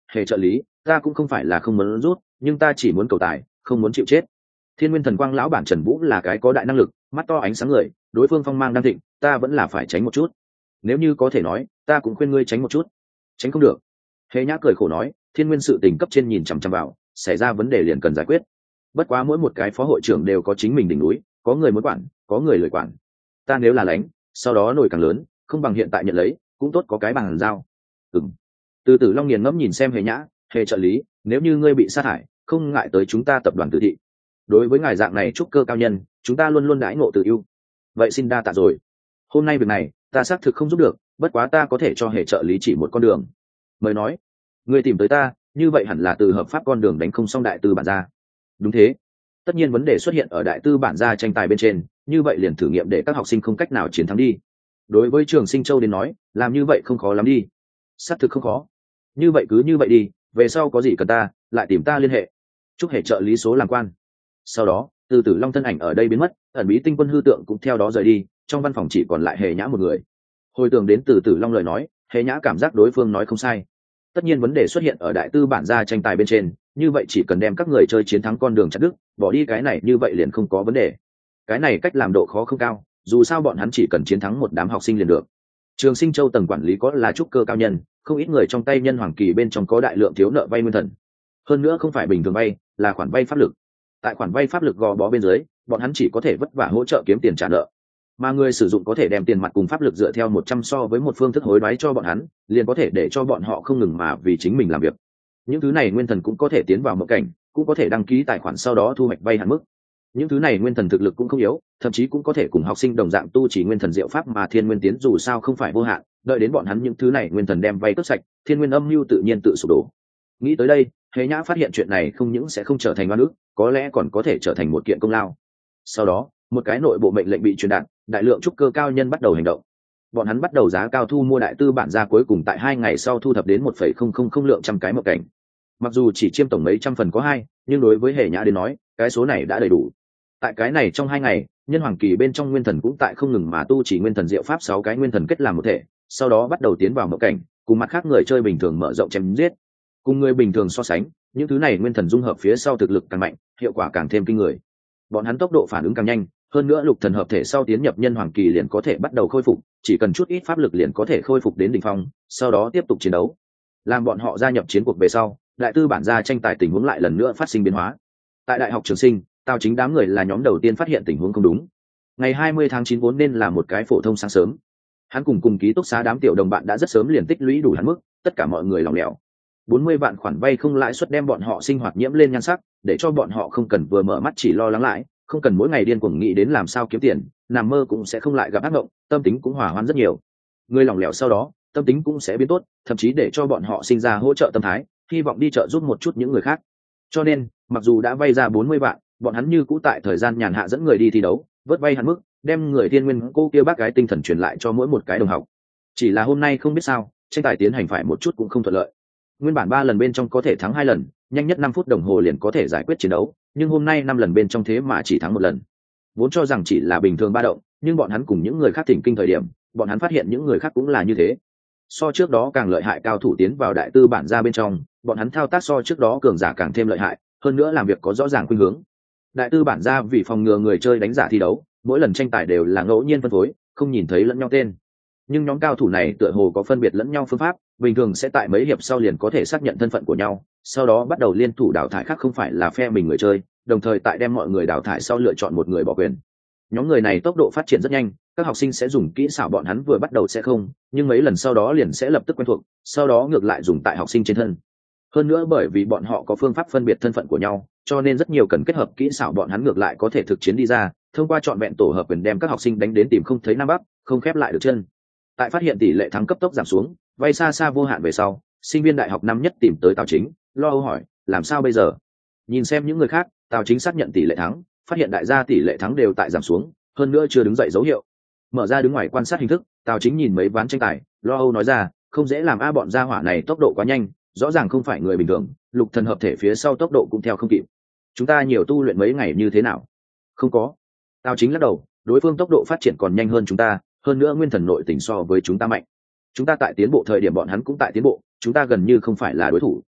hề trợ lý, ta cũng không phải là không muốn rút, nhưng ta chỉ muốn cầu tài, không muốn chịu chết. Thiên Nguyên Thần Quang lão bản Trần Vũ là cái có đại năng lực, mắt to ánh sáng người, đối phương phong mang đang thịnh, ta vẫn là phải tránh một chút. Nếu như có thể nói, ta cũng khuyên ngươi tránh một chút. Tránh không được. Hề Nhã cười khổ nói, Thiên Nguyên sự tình cấp trên nhìn chằm chằm vào, xảy ra vấn đề liền cần giải quyết. Bất quá mỗi một cái phó hội trưởng đều có chính mình đỉnh núi, có người muốn quản, có người lười quản. Ta nếu là lãnh, sau đó nổi càng lớn, không bằng hiện tại nhận lấy, cũng tốt có cái bằng giao. Ừm. Từ Tử Long nghiền ngẫm nhìn xem Hề Nhã, Hề trợ lý, nếu như ngươi bị sa thải, không ngại tới chúng ta tập đoàn Từ thị. Đối với ngài dạng này trúc cơ cao nhân, chúng ta luôn luôn đãi ngộ tự ưu. Vậy xin đa tạ rồi. Hôm nay việc này, ta xác thực không giúp được, bất quá ta có thể cho Hề trợ lý chỉ một con đường. Mời nói, ngươi tìm tới ta, như vậy hẳn là từ hợp pháp con đường đánh không xong đại tư bản gia. Đúng thế. Tất nhiên vấn đề xuất hiện ở đại tư bản gia tranh tài bên trên, như vậy liền thử nghiệm để các học sinh không cách nào chiến thắng đi. Đối với Trường Sinh Châu đến nói, làm như vậy không khó lắm đi. Xác thực không khó. Như vậy cứ như vậy đi, về sau có gì cần ta, lại tìm ta liên hệ. Chúc Hề trợ lý số làm quan. Sau đó, Từ Tử Long thân ảnh ở đây biến mất, ẩn bí tinh quân hư tượng cũng theo đó rời đi, trong văn phòng chỉ còn lại Hề Nhã một người. Hồi tưởng đến Từ Tử Long lời nói, Hề Nhã cảm giác đối phương nói không sai. Tất nhiên vấn đề xuất hiện ở đại tư bản gia tranh tài bên trên, như vậy chỉ cần đem các người chơi chiến thắng con đường chặt đứt, bỏ đi cái này như vậy liền không có vấn đề. Cái này cách làm độ khó không cao, dù sao bọn hắn chỉ cần chiến thắng một đám học sinh liền được. Trường Sinh Châu tầng quản lý có là trúc cơ cao nhân, không ít người trong tay nhân hoàng kỳ bên trong có đại lượng thiếu nợ vay nguyên thần. Hơn nữa không phải bình thường vay, là khoản vay pháp lực. Tại khoản vay pháp lực gò bó bên dưới, bọn hắn chỉ có thể vất vả hỗ trợ kiếm tiền trả nợ. Mà người sử dụng có thể đem tiền mặt cùng pháp lực dựa theo một trăm so với một phương thức hối đoái cho bọn hắn, liền có thể để cho bọn họ không ngừng mà vì chính mình làm việc. Những thứ này nguyên thần cũng có thể tiến vào mộng cảnh, cũng có thể đăng ký tài khoản sau đó thu hoạch vay hạn mức. Những thứ này nguyên thần thực lực cũng không yếu, thậm chí cũng có thể cùng học sinh đồng dạng tu chỉ nguyên thần diệu pháp mà thiên nguyên tiến dù sao không phải vô hạn, đợi đến bọn hắn những thứ này nguyên thần đem vay cướp sạch, thiên nguyên âm mưu tự nhiên tự sụp đổ. Nghĩ tới đây, Hề Nhã phát hiện chuyện này không những sẽ không trở thành oan ức, có lẽ còn có thể trở thành một kiện công lao. Sau đó, một cái nội bộ mệnh lệnh bị truyền đạt, đại lượng trúc cơ cao nhân bắt đầu hành động. Bọn hắn bắt đầu giá cao thu mua đại tư bản gia, cuối cùng tại hai ngày sau thu thập đến một phẩy không không không lượng trăm cái mộng cảnh. Mặc dù chỉ chiêm tổng mấy trăm phần có hai, nhưng đối với Hề Nhã đến nói, cái số này đã đầy đủ. Tại cái này trong hai ngày, nhân hoàng kỳ bên trong nguyên thần cũng tại không ngừng mà tu chỉ nguyên thần diệu pháp sáu cái nguyên thần kết làm một thể, sau đó bắt đầu tiến vào mộng cảnh, cùng mặt khác người chơi bình thường mở rộng chém giết. Cùng người bình thường so sánh, những thứ này nguyên thần dung hợp phía sau thực lực càng mạnh, hiệu quả càng thêm kinh người. Bọn hắn tốc độ phản ứng càng nhanh, hơn nữa lục thần hợp thể sau tiến nhập nhân hoàng kỳ liền có thể bắt đầu khôi phục, chỉ cần chút ít pháp lực liền có thể khôi phục đến đỉnh phong, sau đó tiếp tục chiến đấu. Làm bọn họ gia nhập chiến cuộc về sau, đại tư bản gia tranh tài tình huống lại lần nữa phát sinh biến hóa. Tại đại học Trường Sinh, Tào Chính đám người là nhóm đầu tiên phát hiện tình huống không đúng. Ngày hai mươi tháng chín vốn nên là một cái phổ thông sáng sớm. Hắn cùng cùng ký túc xá đám tiểu đồng bạn đã rất sớm liền tích lũy đủ hắn mức, tất cả mọi người lỏng lẻo. bốn mươi vạn khoản vay không lãi suất đem bọn họ sinh hoạt nhiễm lên nhan sắc, để cho bọn họ không cần vừa mở mắt chỉ lo lắng lãi, không cần mỗi ngày điên cuồng nghĩ đến làm sao kiếm tiền, nằm mơ cũng sẽ không lại gặp ác mộng, tâm tính cũng hòa hoãn rất nhiều. Người lỏng lẻo sau đó, tâm tính cũng sẽ biến tốt, thậm chí để cho bọn họ sinh ra hỗ trợ tâm thái, hy vọng đi chợ giúp một chút những người khác. Cho nên, mặc dù đã vay ra bốn mươi vạn, bọn hắn như cũ tại thời gian nhàn hạ dẫn người đi thi đấu, vớt vay hạn mức, đem người thiên nguyên cô kia bác gái tinh thần truyền lại cho mỗi một cái đồng học. Chỉ là hôm nay không biết sao, tranh tài tiến hành phải một chút cũng không thuận lợi. Nguyên bản ba lần bên trong có thể thắng hai lần, nhanh nhất năm phút đồng hồ liền có thể giải quyết chiến đấu, nhưng hôm nay năm lần bên trong thế mà chỉ thắng một lần. Vốn cho rằng chỉ là bình thường ba động, nhưng bọn hắn cùng những người khác thỉnh kinh thời điểm, bọn hắn phát hiện những người khác cũng là như thế. So trước đó càng lợi hại cao thủ tiến vào đại tư bản gia bên trong, bọn hắn thao tác so trước đó cường giả càng thêm lợi hại, hơn nữa làm việc có rõ ràng khuynh hướng. Đại tư bản gia vì phòng ngừa người chơi đánh giả thi đấu, mỗi lần tranh tài đều là ngẫu nhiên phân phối, không nhìn thấy lẫn nhau tên. Nhưng nhóm cao thủ này tựa hồ có phân biệt lẫn nhau phương pháp, bình thường sẽ tại mấy hiệp sau liền có thể xác nhận thân phận của nhau, sau đó bắt đầu liên thủ đào thải khác không phải là phe mình người chơi, đồng thời tại đem mọi người đào thải sau lựa chọn một người bỏ quyền. Nhóm người này tốc độ phát triển rất nhanh, các học sinh sẽ dùng kỹ xảo bọn hắn vừa bắt đầu sẽ không, nhưng mấy lần sau đó liền sẽ lập tức quen thuộc, sau đó ngược lại dùng tại học sinh trên thân. Hơn nữa bởi vì bọn họ có phương pháp phân biệt thân phận của nhau, cho nên rất nhiều cần kết hợp kỹ xảo bọn hắn ngược lại có thể thực chiến đi ra, thông qua trọn vẹn tổ hợp quyền đem các học sinh đánh đến tìm không thấy nam bắc, không khép lại được chân. Tại phát hiện tỷ lệ thắng cấp tốc giảm xuống, vay xa xa vô hạn về sau, sinh viên đại học năm nhất tìm tới Tào Chính, lo âu hỏi, làm sao bây giờ? Nhìn xem những người khác, Tào Chính xác nhận tỷ lệ thắng, phát hiện đại gia tỷ lệ thắng đều tại giảm xuống, hơn nữa chưa đứng dậy dấu hiệu. Mở ra đứng ngoài quan sát hình thức, Tào Chính nhìn mấy ván tranh tài, lo âu nói ra, không dễ làm a bọn gia hỏa này tốc độ quá nhanh, rõ ràng không phải người bình thường, lục thần hợp thể phía sau tốc độ cũng theo không kịp. Chúng ta nhiều tu luyện mấy ngày như thế nào? Không có. Tào Chính lắc đầu, đối phương tốc độ phát triển còn nhanh hơn chúng ta, hơn nữa nguyên thần nội tình so với chúng ta mạnh. Chúng ta tại tiến bộ thời điểm bọn hắn cũng tại tiến bộ, chúng ta gần như không phải là đối thủ.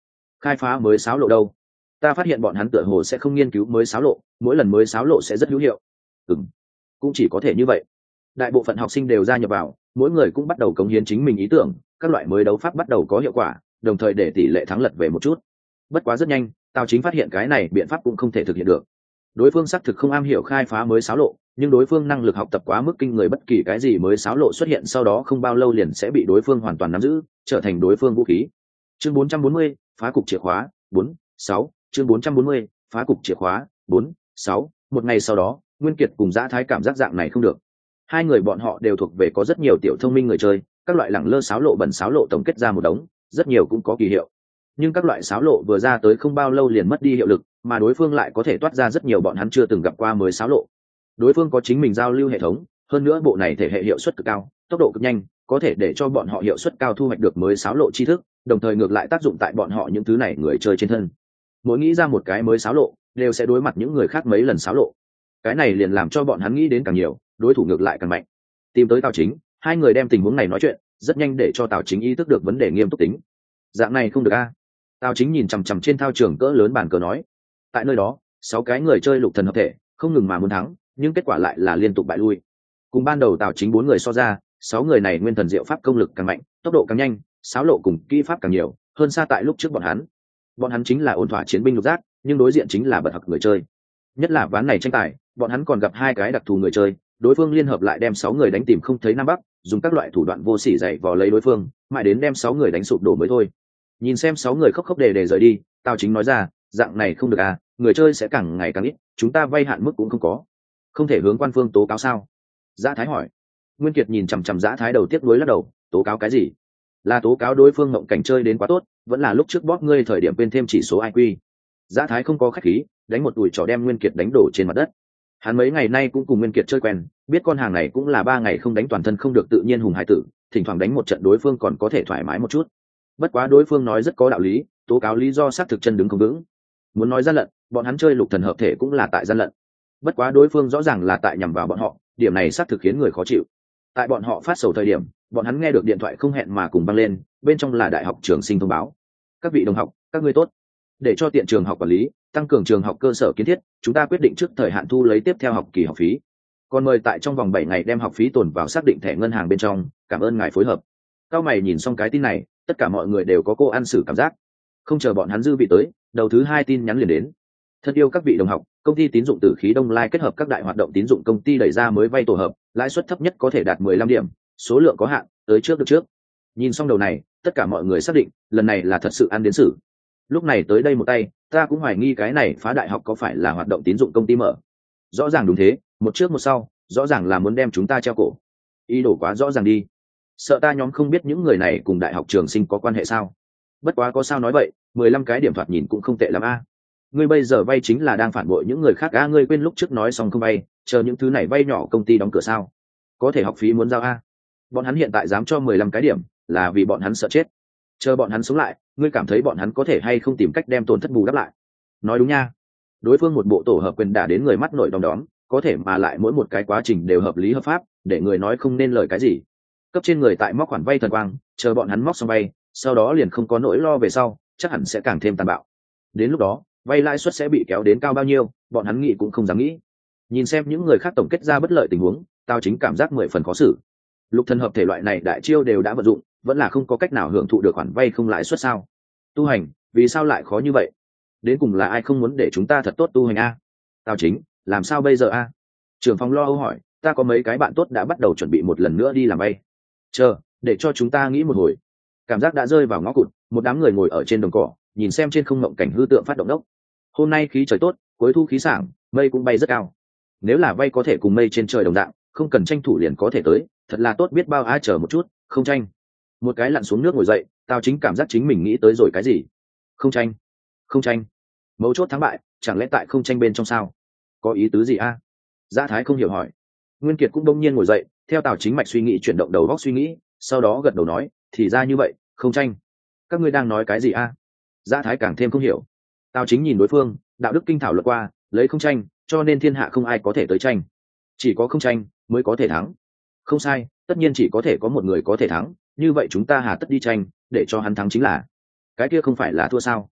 khai phá mới sáo lộ đâu? Ta phát hiện bọn hắn tựa hồ sẽ không nghiên cứu mới sáo lộ, mỗi lần mới sáo lộ sẽ rất hữu hiệu. Ừm, cũng chỉ có thể như vậy. Đại bộ phận học sinh đều gia nhập vào, mỗi người cũng bắt đầu cống hiến chính mình ý tưởng, các loại mới đấu pháp bắt đầu có hiệu quả, đồng thời để tỷ lệ thắng lật về một chút. Bất quá rất nhanh, Tào Chính phát hiện cái này biện pháp cũng không thể thực hiện được. Đối phương xác thực không am hiểu khai phá mới sáo lộ, nhưng đối phương năng lực học tập quá mức kinh người, bất kỳ cái gì mới sáo lộ xuất hiện sau đó không bao lâu liền sẽ bị đối phương hoàn toàn nắm giữ, trở thành đối phương vũ khí. Chương bốn trăm bốn mươi, phá cục chìa khóa, bốn, sáu, chương bốn trăm bốn mươi, phá cục chìa khóa, bốn, sáu. Một ngày sau đó, Nguyên Kiệt cùng Dã Thái cảm giác dạng này không được. Hai người bọn họ đều thuộc về có rất nhiều tiểu thông minh người chơi, các loại lẳng lơ sáo lộ bẩn sáo lộ tổng kết ra một đống, rất nhiều cũng có kỳ hiệu. Nhưng các loại sáo lộ vừa ra tới không bao lâu liền mất đi hiệu lực, mà đối phương lại có thể toát ra rất nhiều bọn hắn chưa từng gặp qua mới sáo lộ. Đối phương có chính mình giao lưu hệ thống, hơn nữa bộ này thể hệ hiệu suất cực cao, tốc độ cực nhanh, có thể để cho bọn họ hiệu suất cao thu hoạch được mới sáo lộ tri thức, đồng thời ngược lại tác dụng tại bọn họ những thứ này người chơi trên thân. Mỗi nghĩ ra một cái mới sáo lộ, đều sẽ đối mặt những người khác mấy lần sáo lộ. Cái này liền làm cho bọn hắn nghĩ đến càng nhiều, đối thủ ngược lại càng mạnh. Tìm tới Tào Chính, hai người đem tình huống này nói chuyện, rất nhanh để cho Tào Chính ý thức được vấn đề nghiêm túc tính. Dạng này không được a. Tào Chính nhìn chằm chằm trên thao trường cỡ lớn bàn cờ nói. Tại nơi đó, sáu cái người chơi lục thần hợp thể, không ngừng mà muốn thắng, nhưng kết quả lại là liên tục bại lui. Cùng ban đầu Tào Chính bốn người so ra, sáu người này nguyên thần diệu pháp công lực càng mạnh, tốc độ càng nhanh, sáo lộ cùng kỹ pháp càng nhiều, hơn xa tại lúc trước bọn hắn. Bọn hắn chính là ổn thỏa chiến binh lục giác, nhưng đối diện chính là bật học người chơi. Nhất là ván này tranh tài, bọn hắn còn gặp hai cái đặc thù người chơi, đối phương liên hợp lại đem sáu người đánh tìm không thấy nam bắc, dùng các loại thủ đoạn vô sỉ dạy vò lấy đối phương, mãi đến đem sáu người đánh sụp đổ mới thôi. Nhìn xem sáu người khóc khóc đề đề rời đi, Tào Chính nói ra, dạng này không được à, người chơi sẽ càng ngày càng ít, chúng ta vay hạn mức cũng không có, không thể hướng quan phương tố cáo sao? Dã Thái hỏi. Nguyên Kiệt nhìn chằm chằm Dã Thái đầu tiếc nuối lắc đầu, tố cáo cái gì? Là tố cáo đối phương ngộng cảnh chơi đến quá tốt, vẫn là lúc trước bóp ngươi thời điểm bên thêm chỉ số i kiu. Dã Thái không có khách khí, đánh một đùi trò đem Nguyên Kiệt đánh đổ trên mặt đất. Hắn mấy ngày nay cũng cùng Nguyên Kiệt chơi quen, biết con hàng này cũng là ba ngày không đánh toàn thân không được tự nhiên hùng hải tử, thỉnh thoảng đánh một trận đối phương còn có thể thoải mái một chút. Bất quá đối phương nói rất có đạo lý, tố cáo lý do xác thực chân đứng không vững. Muốn nói gian lận, bọn hắn chơi lục thần hợp thể cũng là tại gian lận. Bất quá đối phương rõ ràng là tại nhằm vào bọn họ, điểm này xác thực khiến người khó chịu. Tại bọn họ phát sầu thời điểm, bọn hắn nghe được điện thoại không hẹn mà cùng vang lên, bên trong là đại học trường sinh thông báo. Các vị đồng học, các ngươi tốt. Để cho tiện trường học quản lý, tăng cường trường học cơ sở kiến thiết, chúng ta quyết định trước thời hạn thu lấy tiếp theo học kỳ học phí. Còn mời tại trong vòng bảy ngày đem học phí tồn vào xác định thẻ ngân hàng bên trong, cảm ơn ngài phối hợp. Cao mày nhìn xong cái tin này, tất cả mọi người đều có cô ăn xử cảm giác. Không chờ bọn hắn dư vị tới, đầu thứ hai tin nhắn liền đến. Thân yêu các vị đồng học, công ty tín dụng Tử Khí Đông Lai kết hợp các đại hoạt động tín dụng công ty đẩy ra mới vay tổ hợp, lãi suất thấp nhất có thể đạt mười lăm điểm, số lượng có hạn, tới trước được trước. Nhìn xong đầu này, tất cả mọi người xác định, lần này là thật sự ăn đến xử. Lúc này tới đây một tay, ta cũng hoài nghi cái này phá đại học có phải là hoạt động tín dụng công ty mở. Rõ ràng đúng thế, một trước một sau, rõ ràng là muốn đem chúng ta treo cổ. Ý đồ quá rõ ràng đi. Sợ ta nhóm không biết những người này cùng đại học trường sinh có quan hệ sao? Bất quá có sao nói vậy, mười lăm cái điểm thoạt nhìn cũng không tệ lắm a. Ngươi bây giờ vay chính là đang phản bội những người khác a, ngươi quên lúc trước nói xong không vay, chờ những thứ này vay nhỏ công ty đóng cửa sao? Có thể học phí muốn giao a. Bọn hắn hiện tại dám cho mười lăm cái điểm, là vì bọn hắn sợ chết. Chờ bọn hắn sống lại, ngươi cảm thấy bọn hắn có thể hay không tìm cách đem tổn thất bù đắp lại? Nói đúng nha. Đối phương một bộ tổ hợp quyền đả đến người mắt nổi đom đóm, có thể mà lại mỗi một cái quá trình đều hợp lý hợp pháp, để người nói không nên lời cái gì. Cấp trên người tại móc khoản vay thần quang, chờ bọn hắn móc xong vay, sau đó liền không có nỗi lo về sau, chắc hẳn sẽ càng thêm tàn bạo. Đến lúc đó, vay lãi suất sẽ bị kéo đến cao bao nhiêu, bọn hắn nghĩ cũng không dám nghĩ. Nhìn xem những người khác tổng kết ra bất lợi tình huống, tao chính cảm giác mười phần khó xử. Lục thần hợp thể loại này đại chiêu đều đã vận dụng, vẫn là không có cách nào hưởng thụ được khoản vay không lãi suất sao? Tu hành, vì sao lại khó như vậy? Đến cùng là ai không muốn để chúng ta thật tốt tu hành a? Tao chính, làm sao bây giờ a? Trưởng phòng lo âu hỏi, ta có mấy cái bạn tốt đã bắt đầu chuẩn bị một lần nữa đi làm vay. Chờ, để cho chúng ta nghĩ một hồi. Cảm giác đã rơi vào ngõ cụt, một đám người ngồi ở trên đồng cỏ, nhìn xem trên không ngộng cảnh hư tượng phát động đốc. Hôm nay khí trời tốt, cuối thu khí sảng, mây cũng bay rất cao. Nếu là vay có thể cùng mây trên trời đồng dạng, không cần tranh thủ liền có thể tới, thật là tốt biết bao. Ai chờ một chút, không tranh. Một cái lặn xuống nước ngồi dậy, tao chính cảm giác chính mình nghĩ tới rồi cái gì. Không tranh, không tranh. Mấu chốt thắng bại, chẳng lẽ tại không tranh bên trong sao? Có ý tứ gì a? Dã Thái không hiểu hỏi. Nguyên Kiệt cũng đông nhiên ngồi dậy, theo Tào Chính mạch suy nghĩ chuyển động đầu óc suy nghĩ, sau đó gật đầu nói, thì ra như vậy, không tranh. Các ngươi đang nói cái gì a? Dã Thái càng thêm không hiểu. Tào Chính nhìn đối phương, đạo đức kinh thảo luật qua, lấy không tranh, cho nên thiên hạ không ai có thể tới tranh. Chỉ có không tranh mới có thể thắng. Không sai, tất nhiên chỉ có thể có một người có thể thắng, như vậy chúng ta hà tất đi tranh, để cho hắn thắng chính là. Cái kia không phải là thua sao?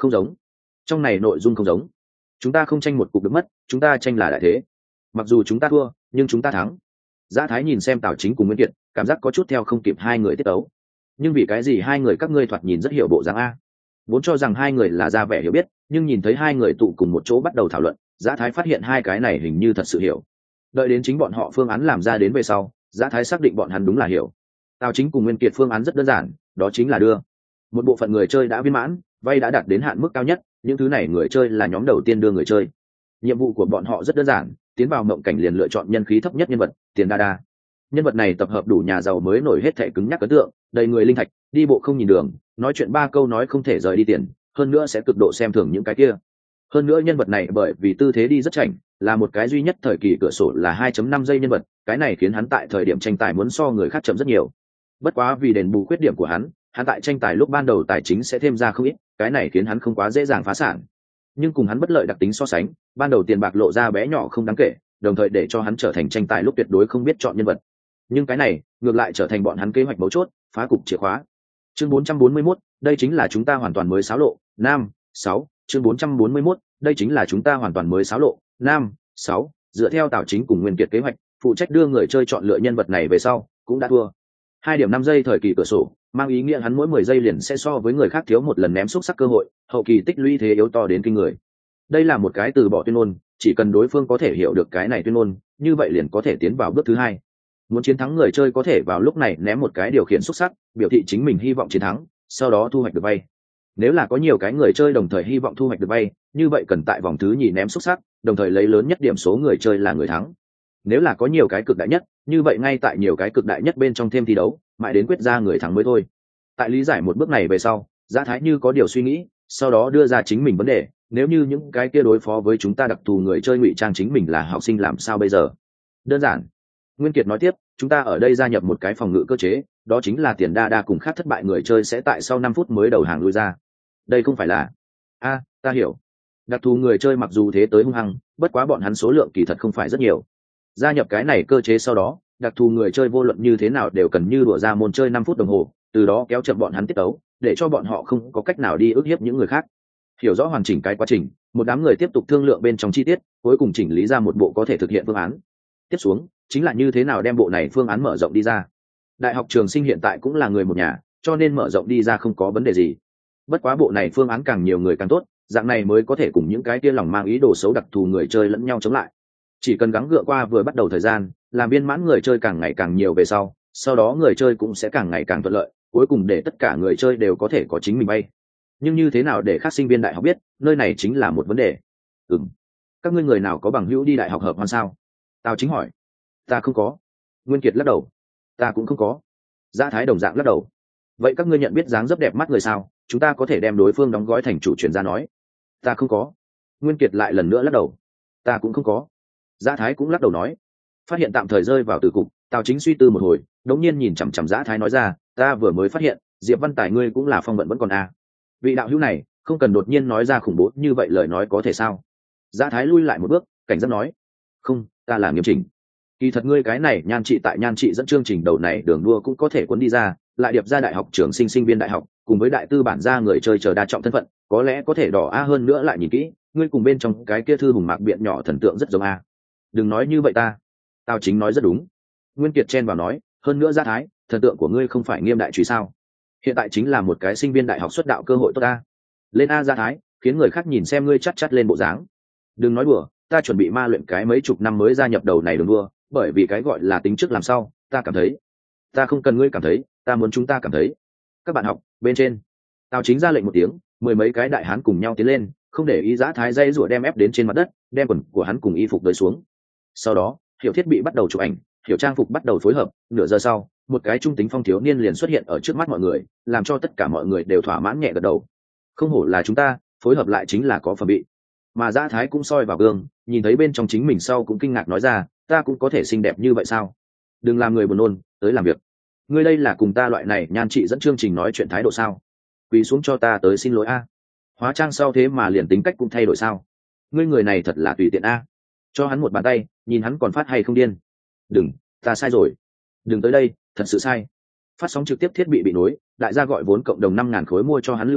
Không giống. Trong này nội dung không giống. Chúng ta không tranh một cục được mất, chúng ta tranh là đại thế. Mặc dù chúng ta thua, nhưng chúng ta thắng. Giá Thái nhìn xem Tào Chính cùng Nguyên Kiệt, cảm giác có chút theo không kịp hai người tiết tấu. Nhưng vì cái gì hai người các ngươi thoạt nhìn rất hiểu bộ dáng a? Vốn cho rằng hai người là ra vẻ hiểu biết, nhưng nhìn thấy hai người tụ cùng một chỗ bắt đầu thảo luận, Giá Thái phát hiện hai cái này hình như thật sự hiểu. Đợi đến chính bọn họ phương án làm ra đến về sau, Giá Thái xác định bọn hắn đúng là hiểu. Tào Chính cùng Nguyên Kiệt phương án rất đơn giản, đó chính là đưa một bộ phận người chơi đã viên mãn, vay đã đạt đến hạn mức cao nhất, những thứ này người chơi là nhóm đầu tiên đưa người chơi. Nhiệm vụ của bọn họ rất đơn giản, tiến vào mộng cảnh liền lựa chọn nhân khí thấp nhất nhân vật, tiền đa đa. Nhân vật này tập hợp đủ nhà giàu mới nổi hết thảy cứng nhắc ấn tượng, đầy người linh thạch, đi bộ không nhìn đường, nói chuyện ba câu nói không thể rời đi tiền, hơn nữa sẽ cực độ xem thường những cái kia. Hơn nữa nhân vật này bởi vì tư thế đi rất chảnh, là một cái duy nhất thời kỳ cửa sổ là hai chấm năm giây nhân vật, cái này khiến hắn tại thời điểm tranh tài muốn so người khác chậm rất nhiều. Bất quá vì đền bù khuyết điểm của hắn, hắn tại tranh tài lúc ban đầu tài chính sẽ thêm ra không ít, cái này khiến hắn không quá dễ dàng phá sản. Nhưng cùng hắn bất lợi đặc tính so sánh, ban đầu tiền bạc lộ ra bé nhỏ không đáng kể, đồng thời để cho hắn trở thành tranh tài lúc tuyệt đối không biết chọn nhân vật. Nhưng cái này ngược lại trở thành bọn hắn kế hoạch mấu chốt, phá cục chìa khóa. Chương bốn trăm bốn mươi mốt, đây chính là chúng ta hoàn toàn mới xáo lộ. Nam, sáu, chương bốn trăm bốn mươi mốt, đây chính là chúng ta hoàn toàn mới xáo lộ. Nam, sáu, dựa theo Tào Chính cùng Nguyên Kiệt kế hoạch, phụ trách đưa người chơi chọn lựa nhân vật này về sau, cũng đã thua. Hai điểm năm giây thời kỳ cửa sổ, mang ý nghĩa hắn mỗi mười giây liền sẽ so với người khác thiếu một lần ném xúc sắc cơ hội, hậu kỳ tích lũy thế yếu to đến kinh người. Đây là một cái từ bỏ tuyên ngôn, chỉ cần đối phương có thể hiểu được cái này tuyên ngôn, như vậy liền có thể tiến vào bước thứ hai. Muốn chiến thắng người chơi có thể vào lúc này ném một cái điều khiển xúc sắc, biểu thị chính mình hy vọng chiến thắng, sau đó thu hoạch được vay. Nếu là có nhiều cái người chơi đồng thời hy vọng thu hoạch được vay, như vậy cần tại vòng thứ nhì ném xúc sắc, đồng thời lấy lớn nhất điểm số người chơi là người thắng. Nếu là có nhiều cái cực đại nhất, như vậy ngay tại nhiều cái cực đại nhất bên trong thêm thi đấu, mãi đến quyết ra người thắng mới thôi. Tại lý giải một bước này về sau, Giá Thái như có điều suy nghĩ, sau đó đưa ra chính mình vấn đề, nếu như những cái kia đối phó với chúng ta đặc thù người chơi ngụy trang chính mình là học sinh làm sao bây giờ? Đơn giản. Nguyên Kiệt nói tiếp, chúng ta ở đây gia nhập một cái phòng ngự cơ chế, đó chính là tiền đa đa cùng khác thất bại người chơi sẽ tại sau năm phút mới đầu hàng lui ra. Đây không phải là... A, ta hiểu. Đặc thù người chơi mặc dù thế tới hung hăng, bất quá bọn hắn số lượng kỳ thật không phải rất nhiều. Gia nhập cái này cơ chế sau đó, đặc thù người chơi vô luận như thế nào đều cần như đùa ra môn chơi năm phút đồng hồ, từ đó kéo chậm bọn hắn tiết tấu, để cho bọn họ không có cách nào đi ức hiếp những người khác. Hiểu rõ hoàn chỉnh cái quá trình, một đám người tiếp tục thương lượng bên trong chi tiết, cuối cùng chỉnh lý ra một bộ có thể thực hiện phương án. Tiếp xuống chính là như thế nào đem bộ này phương án mở rộng đi ra. Đại học Trường Sinh hiện tại cũng là người một nhà, cho nên mở rộng đi ra không có vấn đề gì. Bất quá bộ này phương án càng nhiều người càng tốt, dạng này mới có thể cùng những cái kia lòng mang ý đồ xấu đặc thù người chơi lẫn nhau chống lại. Chỉ cần gắng gượng qua vừa bắt đầu thời gian, làm viên mãn người chơi càng ngày càng nhiều về sau, sau đó người chơi cũng sẽ càng ngày càng thuận lợi, cuối cùng để tất cả người chơi đều có thể có chính mình bay. Nhưng như thế nào để các sinh viên đại học biết, nơi này chính là một vấn đề. Ừm, các ngươi người nào có bằng hữu đi đại học hợp hoàn sao? Tao chính hỏi. Ta không có. Nguyên Kiệt lắc đầu. Ta cũng không có. Giá Thái đồng dạng lắc đầu. Vậy các ngươi nhận biết dáng dấp đẹp mắt người sao? Chúng ta có thể đem đối phương đóng gói thành chủ chuyển ra nói. Ta không có. Nguyên Kiệt lại lần nữa lắc đầu. Ta cũng không có. Giá Thái cũng lắc đầu nói. Phát hiện tạm thời rơi vào tử cục, Tào Chính suy tư một hồi, đống nhiên nhìn chằm chằm Giá Thái nói ra, ta vừa mới phát hiện, Diệp Văn Tài ngươi cũng là phong vận vẫn còn a. À. Vị đạo hữu này, không cần đột nhiên nói ra khủng bố như vậy lời nói có thể sao? Giá Thái lui lại một bước, cảnh giác nói, không, ta là nghiêm chỉnh. Kỳ thật ngươi cái này nhan trị tại nhan trị dẫn chương trình đầu này đường đua cũng có thể cuốn đi ra, lại điệp ra đại học trường sinh sinh viên đại học, cùng với đại tư bản gia người chơi chờ đa trọng thân phận, có lẽ có thể đỏ a hơn nữa lại nhìn kỹ, ngươi cùng bên trong cái kia thư hùng mạc biện nhỏ thần tượng rất giống a. Đừng nói như vậy ta. Tao chính nói rất đúng. Nguyên Kiệt chen vào nói, hơn nữa Giá Thái, thần tượng của ngươi không phải Nghiêm đại truy sao? Hiện tại chính là một cái sinh viên đại học xuất đạo cơ hội tốt ta. Lên a Giá Thái, khiến người khác nhìn xem ngươi chắc chắc lên bộ dáng. Đừng nói đùa, ta chuẩn bị ma luyện cái mấy chục năm mới gia nhập đầu này đường đua, bởi vì cái gọi là tính trước làm sau, ta cảm thấy. Ta không cần ngươi cảm thấy, ta muốn chúng ta cảm thấy. Các bạn học, bên trên. Tào chính ra lệnh một tiếng, mười mấy cái đại hán cùng nhau tiến lên, không để ý Giá Thái dây rủa đem ép đến trên mặt đất, đem quần của hắn cùng y phục đới xuống. Sau đó, Hiểu thiết bị bắt đầu chụp ảnh, Hiểu trang phục bắt đầu phối hợp, nửa giờ sau, một cái trung tính phong thiếu niên liền xuất hiện ở trước mắt mọi người, làm cho tất cả mọi người đều thỏa mãn nhẹ gật đầu. Không hổ là chúng ta, phối hợp lại chính là có phẩm vị. Mà Giá Thái cũng soi vào gương, nhìn thấy bên trong chính mình sau cũng kinh ngạc nói ra, ta cũng có thể xinh đẹp như vậy sao? Đừng làm người buồn nôn, tới làm việc. Ngươi đây là cùng ta loại này nhan trị dẫn chương trình nói chuyện thái độ sao? Quỳ xuống cho ta tới xin lỗi a. Hóa trang sau thế mà liền tính cách cũng thay đổi sao? Ngươi người này thật là tùy tiện a. Cho hắn một bàn tay, nhìn hắn còn phát hay không điên. Đừng, ta sai rồi. Đừng tới đây, thật sự sai. Phát sóng trực tiếp thiết bị bị nối, đại gia gọi vốn cộng đồng năm ngàn khối mua cho hắn lưu lượng,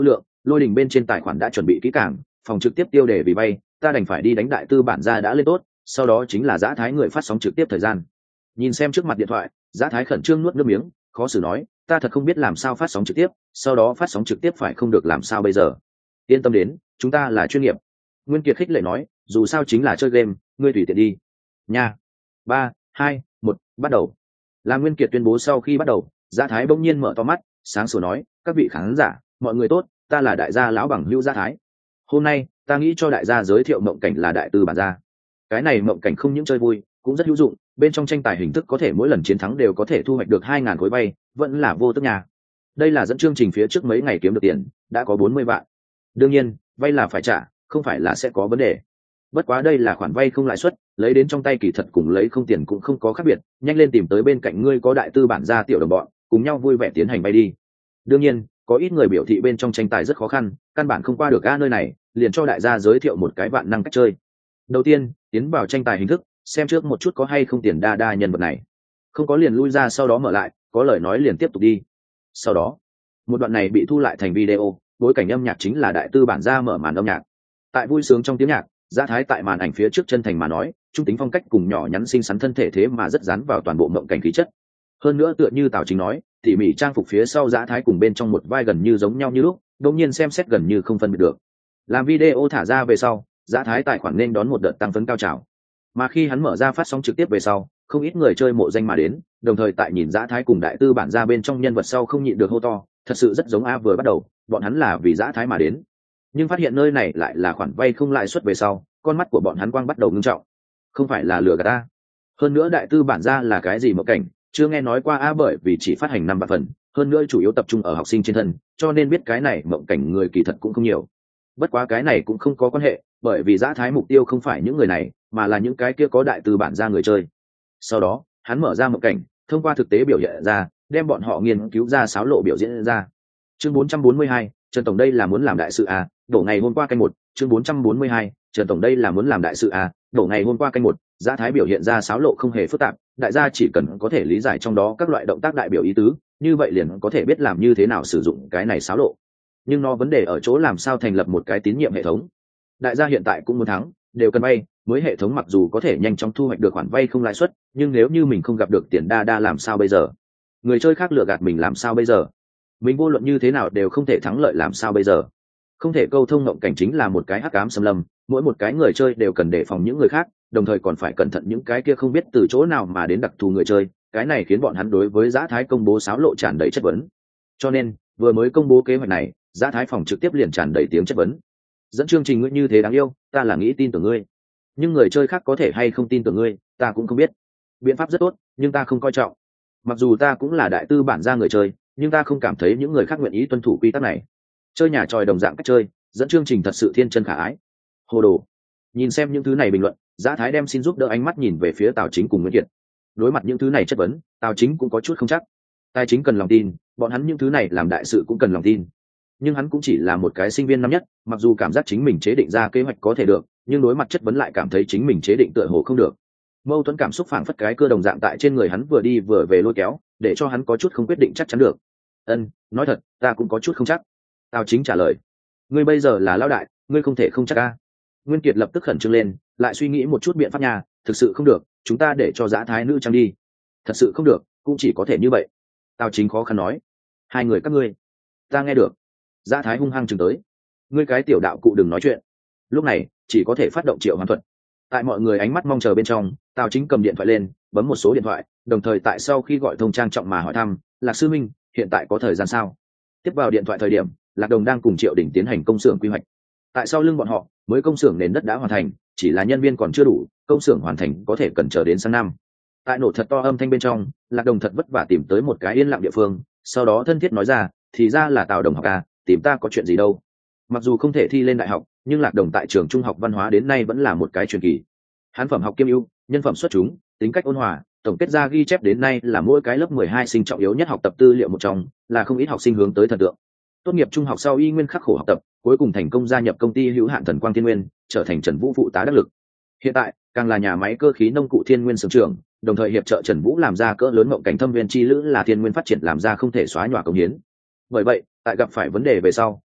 Lôi Đình bên trên tài khoản đã chuẩn bị kỹ càng, phòng trực tiếp tiêu đề vì vay, ta đành phải đi đánh đại tư bản ra đã lên tốt, sau đó chính là Dã Thái người phát sóng trực tiếp thời gian. Nhìn xem trước mặt điện thoại, Dã Thái khẩn trương nuốt nước miếng, khó xử nói, ta thật không biết làm sao phát sóng trực tiếp, sau đó phát sóng trực tiếp phải không được làm sao bây giờ. Yên tâm đến, chúng ta là chuyên nghiệp. Nguyên Kiệt khích lệ nói, dù sao chính là chơi game, ngươi tùy tiện đi. Nha. Ba, hai, một, bắt đầu. Làm Nguyên Kiệt tuyên bố sau khi bắt đầu, Dã Thái bỗng nhiên mở to mắt, sáng sủa nói, các vị khán giả, mọi người tốt, ta là đại gia lão bằng hữu Dã Thái. Hôm nay, ta nghĩ cho đại gia giới thiệu mộng cảnh là đại tư bản gia. Cái này mộng cảnh không những chơi vui, cũng rất hữu dụng, bên trong tranh tài hình thức có thể mỗi lần chiến thắng đều có thể thu hoạch được hai ngàn khối vay, vẫn là vô tức nhà. Đây là dẫn chương trình phía trước mấy ngày kiếm được tiền, đã có bốn mươi vạn. Đương nhiên, vay là phải trả, không phải là sẽ có vấn đề. Bất quá đây là khoản vay không lãi suất, lấy đến trong tay kỳ thật cùng lấy không tiền cũng không có khác biệt, nhanh lên tìm tới bên cạnh ngươi có đại tư bản gia tiểu đồng bọn, cùng nhau vui vẻ tiến hành vay đi. Đương nhiên, có ít người biểu thị bên trong tranh tài rất khó khăn, căn bản không qua được a nơi này, liền cho đại gia giới thiệu một cái vạn năng cách chơi. Đầu tiên, tiến vào tranh tài hình thức, xem trước một chút có hay không tiền đa đa nhân vật này. Không có liền lui ra, sau đó mở lại, có lời nói liền tiếp tục đi. Sau đó, một đoạn này bị thu lại thành video, bối cảnh âm nhạc chính là đại tư bản gia mở màn âm nhạc. Tại vui sướng trong tiếng nhạc, Dã Thái tại màn ảnh phía trước chân thành mà nói, trung tính phong cách cùng nhỏ nhắn xinh xắn thân thể thế mà rất dán vào toàn bộ mộng cảnh khí chất. Hơn nữa tựa như Tào Chính nói, tỉ mỉ trang phục phía sau Dã Thái cùng bên trong một vai gần như giống nhau như lúc, đột nhiên xem xét gần như không phân biệt được. Làm video thả ra về sau, Dã Thái tài khoản nên đón một đợt tăng phấn cao trào. Mà khi hắn mở ra phát sóng trực tiếp về sau, không ít người chơi mộ danh mà đến, đồng thời tại nhìn Dã Thái cùng đại tư bản ra bên trong nhân vật sau không nhịn được hô to, thật sự rất giống a vừa bắt đầu, bọn hắn là vì Dã Thái mà đến. Nhưng phát hiện nơi này lại là khoản vay không lãi suất về sau, con mắt của bọn hắn quang bắt đầu ngưng trọng. Không phải là lừa gạt ta. Hơn nữa đại tư bản ra là cái gì mộng cảnh, chưa nghe nói qua a bởi vì chỉ phát hành năm vạn phần, hơn nữa chủ yếu tập trung ở học sinh trên thân, cho nên biết cái này mộng cảnh người kỳ thật cũng không nhiều. Bất quá cái này cũng không có quan hệ, bởi vì Dã Thái mục tiêu không phải những người này, mà là những cái kia có đại tư bản ra người chơi. Sau đó, hắn mở ra mộng cảnh, thông qua thực tế biểu hiện ra, đem bọn họ nghiên cứu ra sáo lộ biểu diễn ra. Chương bốn trăm bốn mươi hai, Trần tổng đây là muốn làm đại sự à, đổ ngày hôm qua canh một, chương bốn trăm bốn mươi hai, Trần tổng đây là muốn làm đại sự à, đổ ngày hôm qua canh một, Dã Thái biểu hiện ra sáo lộ không hề phức tạp, đại gia chỉ cần có thể lý giải trong đó các loại động tác đại biểu ý tứ, như vậy liền có thể biết làm như thế nào sử dụng cái này sáo lộ. Nhưng nó vấn đề ở chỗ làm sao thành lập một cái tín nhiệm hệ thống. Đại gia hiện tại cũng muốn thắng, đều cần vay, mới hệ thống mặc dù có thể nhanh chóng thu hoạch được khoản vay không lãi suất, nhưng nếu như mình không gặp được tiền đa đa làm sao bây giờ? Người chơi khác lừa gạt mình làm sao bây giờ? Mình vô luận như thế nào đều không thể thắng lợi làm sao bây giờ? Không thể câu thông ngộng cảnh chính là một cái hắc ám xâm lâm, mỗi một cái người chơi đều cần đề phòng những người khác, đồng thời còn phải cẩn thận những cái kia không biết từ chỗ nào mà đến đặc thù người chơi, cái này khiến bọn hắn đối với Dã Thái công bố sáo lộ tràn đầy chất vấn. Cho nên, vừa mới công bố kế hoạch này, Dã Thái phòng trực tiếp liền tràn đầy tiếng chất vấn. Dẫn chương trình ngươi như thế đáng yêu, ta là nghĩ tin tưởng ngươi. Nhưng người chơi khác có thể hay không tin tưởng ngươi, ta cũng không biết. Biện pháp rất tốt, nhưng ta không coi trọng. Mặc dù ta cũng là đại tư bản gia người chơi, nhưng ta không cảm thấy những người khác nguyện ý tuân thủ quy tắc này. Chơi nhà tròi đồng dạng cách chơi, dẫn chương trình thật sự thiên chân khả ái. Hồ đồ. Nhìn xem những thứ này bình luận, Dã Thái đem xin giúp đỡ ánh mắt nhìn về phía Tào Chính cùng Nguyễn Kiệt. Đối mặt những thứ này chất vấn, Tào Chính cũng có chút không chắc. Tài chính cần lòng tin, bọn hắn những thứ này làm đại sự cũng cần lòng tin. Nhưng hắn cũng chỉ là một cái sinh viên năm nhất, mặc dù cảm giác chính mình chế định ra kế hoạch có thể được, nhưng đối mặt chất vấn lại cảm thấy chính mình chế định tựa hồ không được. Mâu thuẫn cảm xúc phảng phất cái cơ đồng dạng tại trên người hắn vừa đi vừa về lôi kéo, để cho hắn có chút không quyết định chắc chắn được. Ân, nói thật, ta cũng có chút không chắc. Tào Chính trả lời. Ngươi bây giờ là lão đại, ngươi không thể không chắc a. Nguyên Kiệt lập tức khẩn trương lên, lại suy nghĩ một chút biện pháp nhà, thực sự không được, chúng ta để cho Dã Thái nữ trang đi. Thật sự không được, cũng chỉ có thể như vậy. Tào Chính khó khăn nói. Hai người các ngươi, ta nghe được. Dã Thái hung hăng chừng tới. Ngươi cái tiểu đạo cụ đừng nói chuyện. Lúc này, chỉ có thể phát động triệu hoán thuật. Tại mọi người ánh mắt mong chờ bên trong, Tào Chính cầm điện thoại lên, bấm một số điện thoại, đồng thời tại sau khi gọi thông trang trọng mà hỏi thăm, Lạc sư minh, hiện tại có thời gian sao? Tiếp vào điện thoại thời điểm, Lạc Đồng đang cùng Triệu Đỉnh tiến hành công xưởng quy hoạch. Tại sau lưng bọn họ, mới công xưởng nền đất đã hoàn thành, chỉ là nhân viên còn chưa đủ, công xưởng hoàn thành có thể cần chờ đến sang năm. Tại nổ thật to âm thanh bên trong, Lạc Đồng thật vất vả tìm tới một cái yên lặng địa phương, sau đó thân thiết nói ra, thì ra là Tào đồng học à, tìm ta có chuyện gì đâu. Mặc dù không thể thi lên đại học, nhưng Lạc Đồng tại trường trung học văn hóa đến nay vẫn là một cái truyền kỳ. Hắn phẩm học kiêm ưu, nhân phẩm xuất chúng, tính cách ôn hòa, tổng kết ra ghi chép đến nay là mỗi cái lớp mười hai sinh trọng yếu nhất học tập tư liệu một trong, là không ít học sinh hướng tới thần tượng. Tốt nghiệp trung học sau y nguyên khắc khổ học tập, cuối cùng thành công gia nhập công ty hữu hạn Thần Quang Thiên Nguyên, trở thành Trần Vũ phụ tá đắc lực. Hiện tại, càng là nhà máy cơ khí nông cụ Thiên Nguyên xưởng trưởng, đồng thời hiệp trợ Trần Vũ làm ra cỡ lớn mộng cảnh thâm viên chi lữ là Thiên Nguyên phát triển làm ra không thể xóa nhòa công hiến. Bởi vậy, tại gặp phải vấn đề về sau,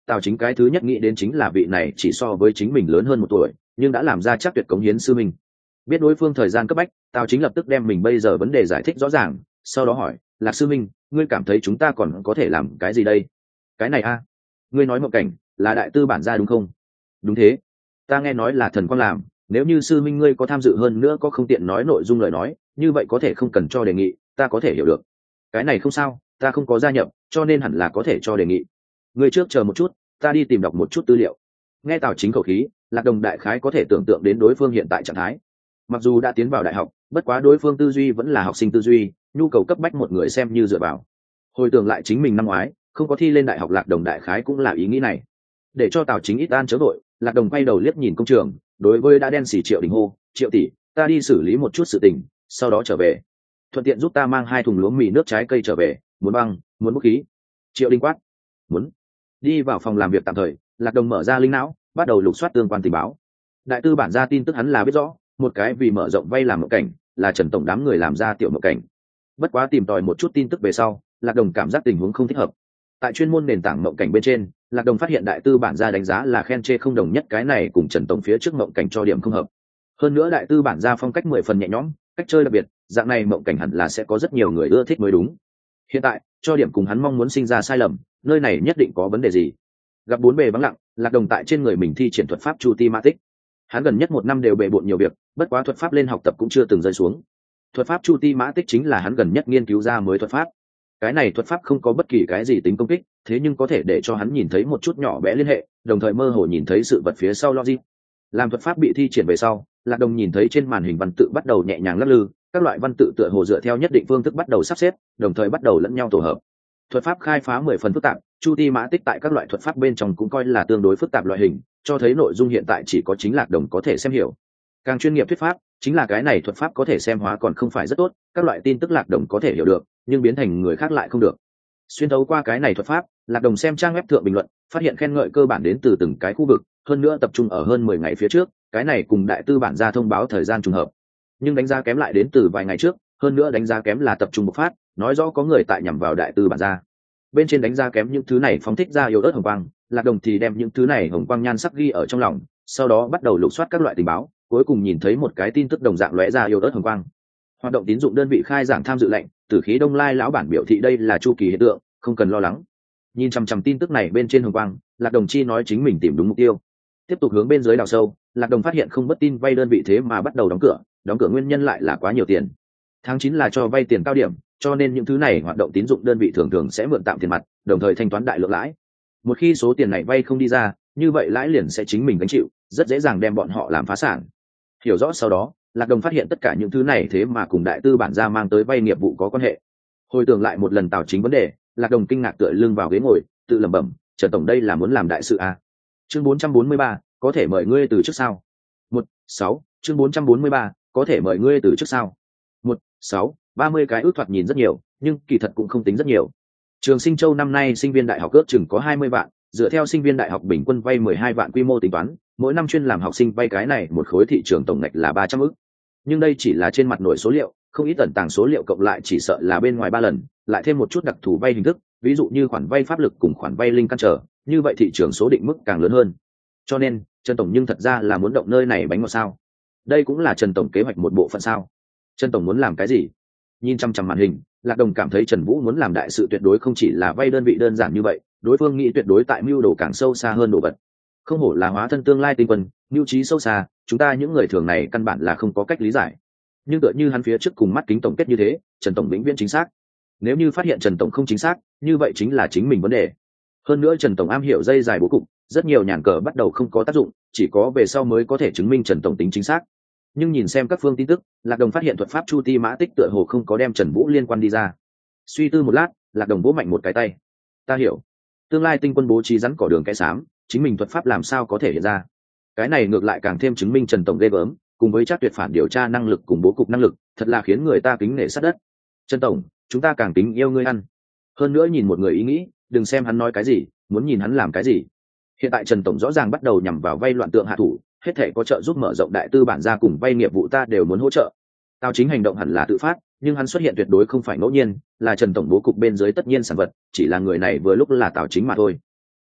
Tào Chính cái thứ nhất nghĩ đến chính là vị này chỉ so với chính mình lớn hơn một tuổi nhưng đã làm ra chắc tuyệt cống hiến sư minh. Biết đối phương thời gian cấp bách, Tào Chính lập tức đem mình bây giờ vấn đề giải thích rõ ràng, sau đó hỏi, Lạc sư minh, ngươi cảm thấy chúng ta còn có thể làm cái gì đây? Cái này a, ngươi nói mộng cảnh là đại tư bản gia đúng không? Đúng thế, ta nghe nói là thần quang làm, nếu như sư minh ngươi có tham dự hơn nữa có không tiện nói nội dung lời nói, như vậy có thể không cần cho đề nghị, ta có thể hiểu được. Cái này không sao, ta không có gia nhập, cho nên hẳn là có thể cho đề nghị. Ngươi trước chờ một chút, ta đi tìm đọc một chút tư liệu. Nghe Tào Chính khẩu khí, Lạc Đồng đại khái có thể tưởng tượng đến đối phương hiện tại trạng thái. Mặc dù đã tiến vào đại học, bất quá đối phương tư duy vẫn là học sinh tư duy, nhu cầu cấp bách một người xem như dựa vào. Hồi tưởng lại chính mình năm ngoái không có thi lên đại học, Lạc Đồng đại khái cũng là ý nghĩ này. Để cho Tào Chính ít an chớ đội, Lạc Đồng quay đầu liếc nhìn công trường, đối với đã đen xỉ Triệu Đình hô, Triệu tỷ, ta đi xử lý một chút sự tình, sau đó trở về, thuận tiện giúp ta mang hai thùng lúa mì nước trái cây trở về, muốn băng, muốn bút khí. Triệu Đình quát, muốn. Đi vào phòng làm việc tạm thời, Lạc Đồng mở ra linh não, bắt đầu lục soát tương quan tình báo. Đại tư bản ra tin tức hắn là biết rõ, một cái vì mở rộng vay làm mộng cảnh, là Trần tổng đám người làm ra tiểu mộng cảnh. Bất quá tìm tòi một chút tin tức về sau, Lạc Đồng cảm giác tình huống không thích hợp. Tại chuyên môn nền tảng mộng cảnh bên trên, Lạc Đồng phát hiện đại tư bản ra đánh giá là khen chê không đồng nhất, cái này cùng Trần tổng phía trước mộng cảnh cho điểm không hợp. Hơn nữa đại tư bản ra phong cách mười phần nhẹ nhõm, cách chơi đặc biệt, dạng này mộng cảnh hẳn là sẽ có rất nhiều người ưa thích mới đúng. Hiện tại cho điểm cùng hắn mong muốn sinh ra sai lầm, nơi này nhất định có vấn đề gì. Gặp bốn bề vắng lặng, Lạc Đồng tại trên người mình thi triển thuật pháp Chu Ti Mã Tích. Hắn gần nhất một năm đều bề bộn nhiều việc, bất quá thuật pháp lên học tập cũng chưa từng rơi xuống. Thuật pháp Chu Ti Mã Tích chính là hắn gần nhất nghiên cứu ra mới thuật pháp. Cái này thuật pháp không có bất kỳ cái gì tính công kích, thế nhưng có thể để cho hắn nhìn thấy một chút nhỏ bé liên hệ, đồng thời mơ hồ nhìn thấy sự vật phía sau logic. Làm thuật pháp bị thi triển về sau, Lạc Đồng nhìn thấy trên màn hình văn tự bắt đầu nhẹ nhàng lắc lư, các loại văn tự tựa hồ dựa theo nhất định phương thức bắt đầu sắp xếp, đồng thời bắt đầu lẫn nhau tổ hợp. Thuật pháp khai phá mười phần phức tạp, Chu Ti Mã Tích tại các loại thuật pháp bên trong cũng coi là tương đối phức tạp loại hình, cho thấy nội dung hiện tại chỉ có chính Lạc Đồng có thể xem hiểu. Càng chuyên nghiệp thuyết pháp, chính là cái này thuật pháp có thể xem hóa còn không phải rất tốt, các loại tin tức Lạc Đồng có thể hiểu được, nhưng biến thành người khác lại không được. Xuyên thấu qua cái này thuật pháp, Lạc Đồng xem trang web thượng bình luận, phát hiện khen ngợi cơ bản đến từ từng cái khu vực, hơn nữa tập trung ở hơn mười ngày phía trước, cái này cùng đại tư bản ra thông báo thời gian trùng hợp. Nhưng đánh giá kém lại đến từ vài ngày trước, hơn nữa đánh giá kém là tập trung bộc phát, nói rõ có người tại nhằm vào đại tư bản ra. Bên trên đánh giá kém những thứ này phóng thích ra yếu ớt hồng quang, Lạc Đồng thì đem những thứ này hồng quang nhan sắc ghi ở trong lòng, sau đó bắt đầu lục soát các loại tình báo, cuối cùng nhìn thấy một cái tin tức đồng dạng lóe ra yếu ớt hồng quang. Hoạt động tín dụng đơn vị khai giảng tham dự lệnh, Tử khí Đông Lai lão bản biểu thị đây là chu kỳ hiện tượng, không cần lo lắng. Nhìn chằm chằm tin tức này bên trên hồng quang, Lạc Đồng chi nói chính mình tìm đúng mục tiêu. Tiếp tục hướng bên dưới đào sâu, Lạc Đồng phát hiện không bất tin vay đơn vị thế mà bắt đầu đóng cửa, đóng cửa nguyên nhân lại là quá nhiều tiền. Tháng chín là cho vay tiền cao điểm, cho nên những thứ này hoạt động tín dụng đơn vị thường thường sẽ mượn tạm tiền mặt, đồng thời thanh toán đại lượng lãi. Một khi số tiền này vay không đi ra, như vậy lãi liền sẽ chính mình gánh chịu, rất dễ dàng đem bọn họ làm phá sản. Hiểu rõ sau đó, Lạc Đồng phát hiện tất cả những thứ này thế mà cùng đại tư bản gia mang tới vay nghiệp vụ có quan hệ. Hồi tưởng lại một lần Tào Chính vấn đề, Lạc Đồng kinh ngạc tựa lưng vào ghế ngồi, tự lẩm bẩm, Trần tổng đây là muốn làm đại sự à? Chương bốn trăm bốn mươi ba, có thể mời ngươi từ trước sao? Một, sáu, chương bốn trăm bốn mươi ba, có thể mời ngươi từ trước sao? Một, sáu, ba mươi cái ước thoạt nhìn rất nhiều, nhưng kỳ thật cũng không tính rất nhiều. Trường Sinh Châu năm nay sinh viên đại học ước chừng có hai mươi vạn, dựa theo sinh viên đại học bình quân vay mười hai vạn quy mô tính toán, mỗi năm chuyên làm học sinh vay cái này một khối thị trường tổng ngạch là ba trăm ức. Nhưng đây chỉ là trên mặt nổi số liệu, không ít tận tàng số liệu cộng lại chỉ sợ là bên ngoài ba lần, lại thêm một chút đặc thù vay hình thức, ví dụ như khoản vay pháp lực cùng khoản vay linh căn trở, như vậy thị trường số định mức càng lớn hơn. Cho nên, Trần tổng nhưng thật ra là muốn động nơi này bánh ngọt sao? Đây cũng là Trần tổng kế hoạch một bộ phận sao? Trần tổng muốn làm cái gì? Nhìn chăm chăm màn hình, Lạc Đồng cảm thấy Trần Vũ muốn làm đại sự tuyệt đối không chỉ là vay đơn vị đơn giản như vậy, đối phương nghĩ tuyệt đối tại mưu đồ càng sâu xa hơn đồ vật. Không hổ là hóa thân tương lai tinh quân, mưu trí sâu xa, chúng ta những người thường này căn bản là không có cách lý giải. Nhưng tựa như hắn phía trước cùng mắt kính tổng kết như thế, Trần tổng vĩnh viễn chính xác. Nếu như phát hiện Trần tổng không chính xác, như vậy chính là chính mình vấn đề. Hơn nữa Trần tổng am hiểu dây dài bố cục, rất nhiều nhàn cờ bắt đầu không có tác dụng, chỉ có về sau mới có thể chứng minh Trần tổng tính chính xác. Nhưng nhìn xem các phương tin tức, Lạc Đồng phát hiện thuật pháp Chu Ti Mã Tích tựa hồ không có đem Trần Vũ liên quan đi ra. Suy tư một lát, Lạc Đồng vỗ mạnh một cái tay. Ta hiểu, tương lai tinh quân bố trí rắn cỏ đường cái xám, chính mình thuật pháp làm sao có thể hiện ra? Cái này ngược lại càng thêm chứng minh Trần tổng ghê gớm, cùng với chắc tuyệt phản điều tra năng lực cùng bố cục năng lực, thật là khiến người ta kính nể sát đất. Trần tổng, chúng ta càng kính yêu ngươi ăn. Hơn nữa nhìn một người ý nghĩ, đừng xem hắn nói cái gì, muốn nhìn hắn làm cái gì. Hiện tại Trần tổng rõ ràng bắt đầu nhằm vào vay loạn tượng hạ thủ, hết thể có trợ giúp mở rộng đại tư bản ra cùng vay nghiệp vụ ta đều muốn hỗ trợ. Tào Chính hành động hẳn là tự phát, nhưng hắn xuất hiện tuyệt đối không phải ngẫu nhiên, là Trần tổng bố cục bên dưới tất nhiên sản vật, chỉ là người này vừa lúc là Tào Chính mà thôi.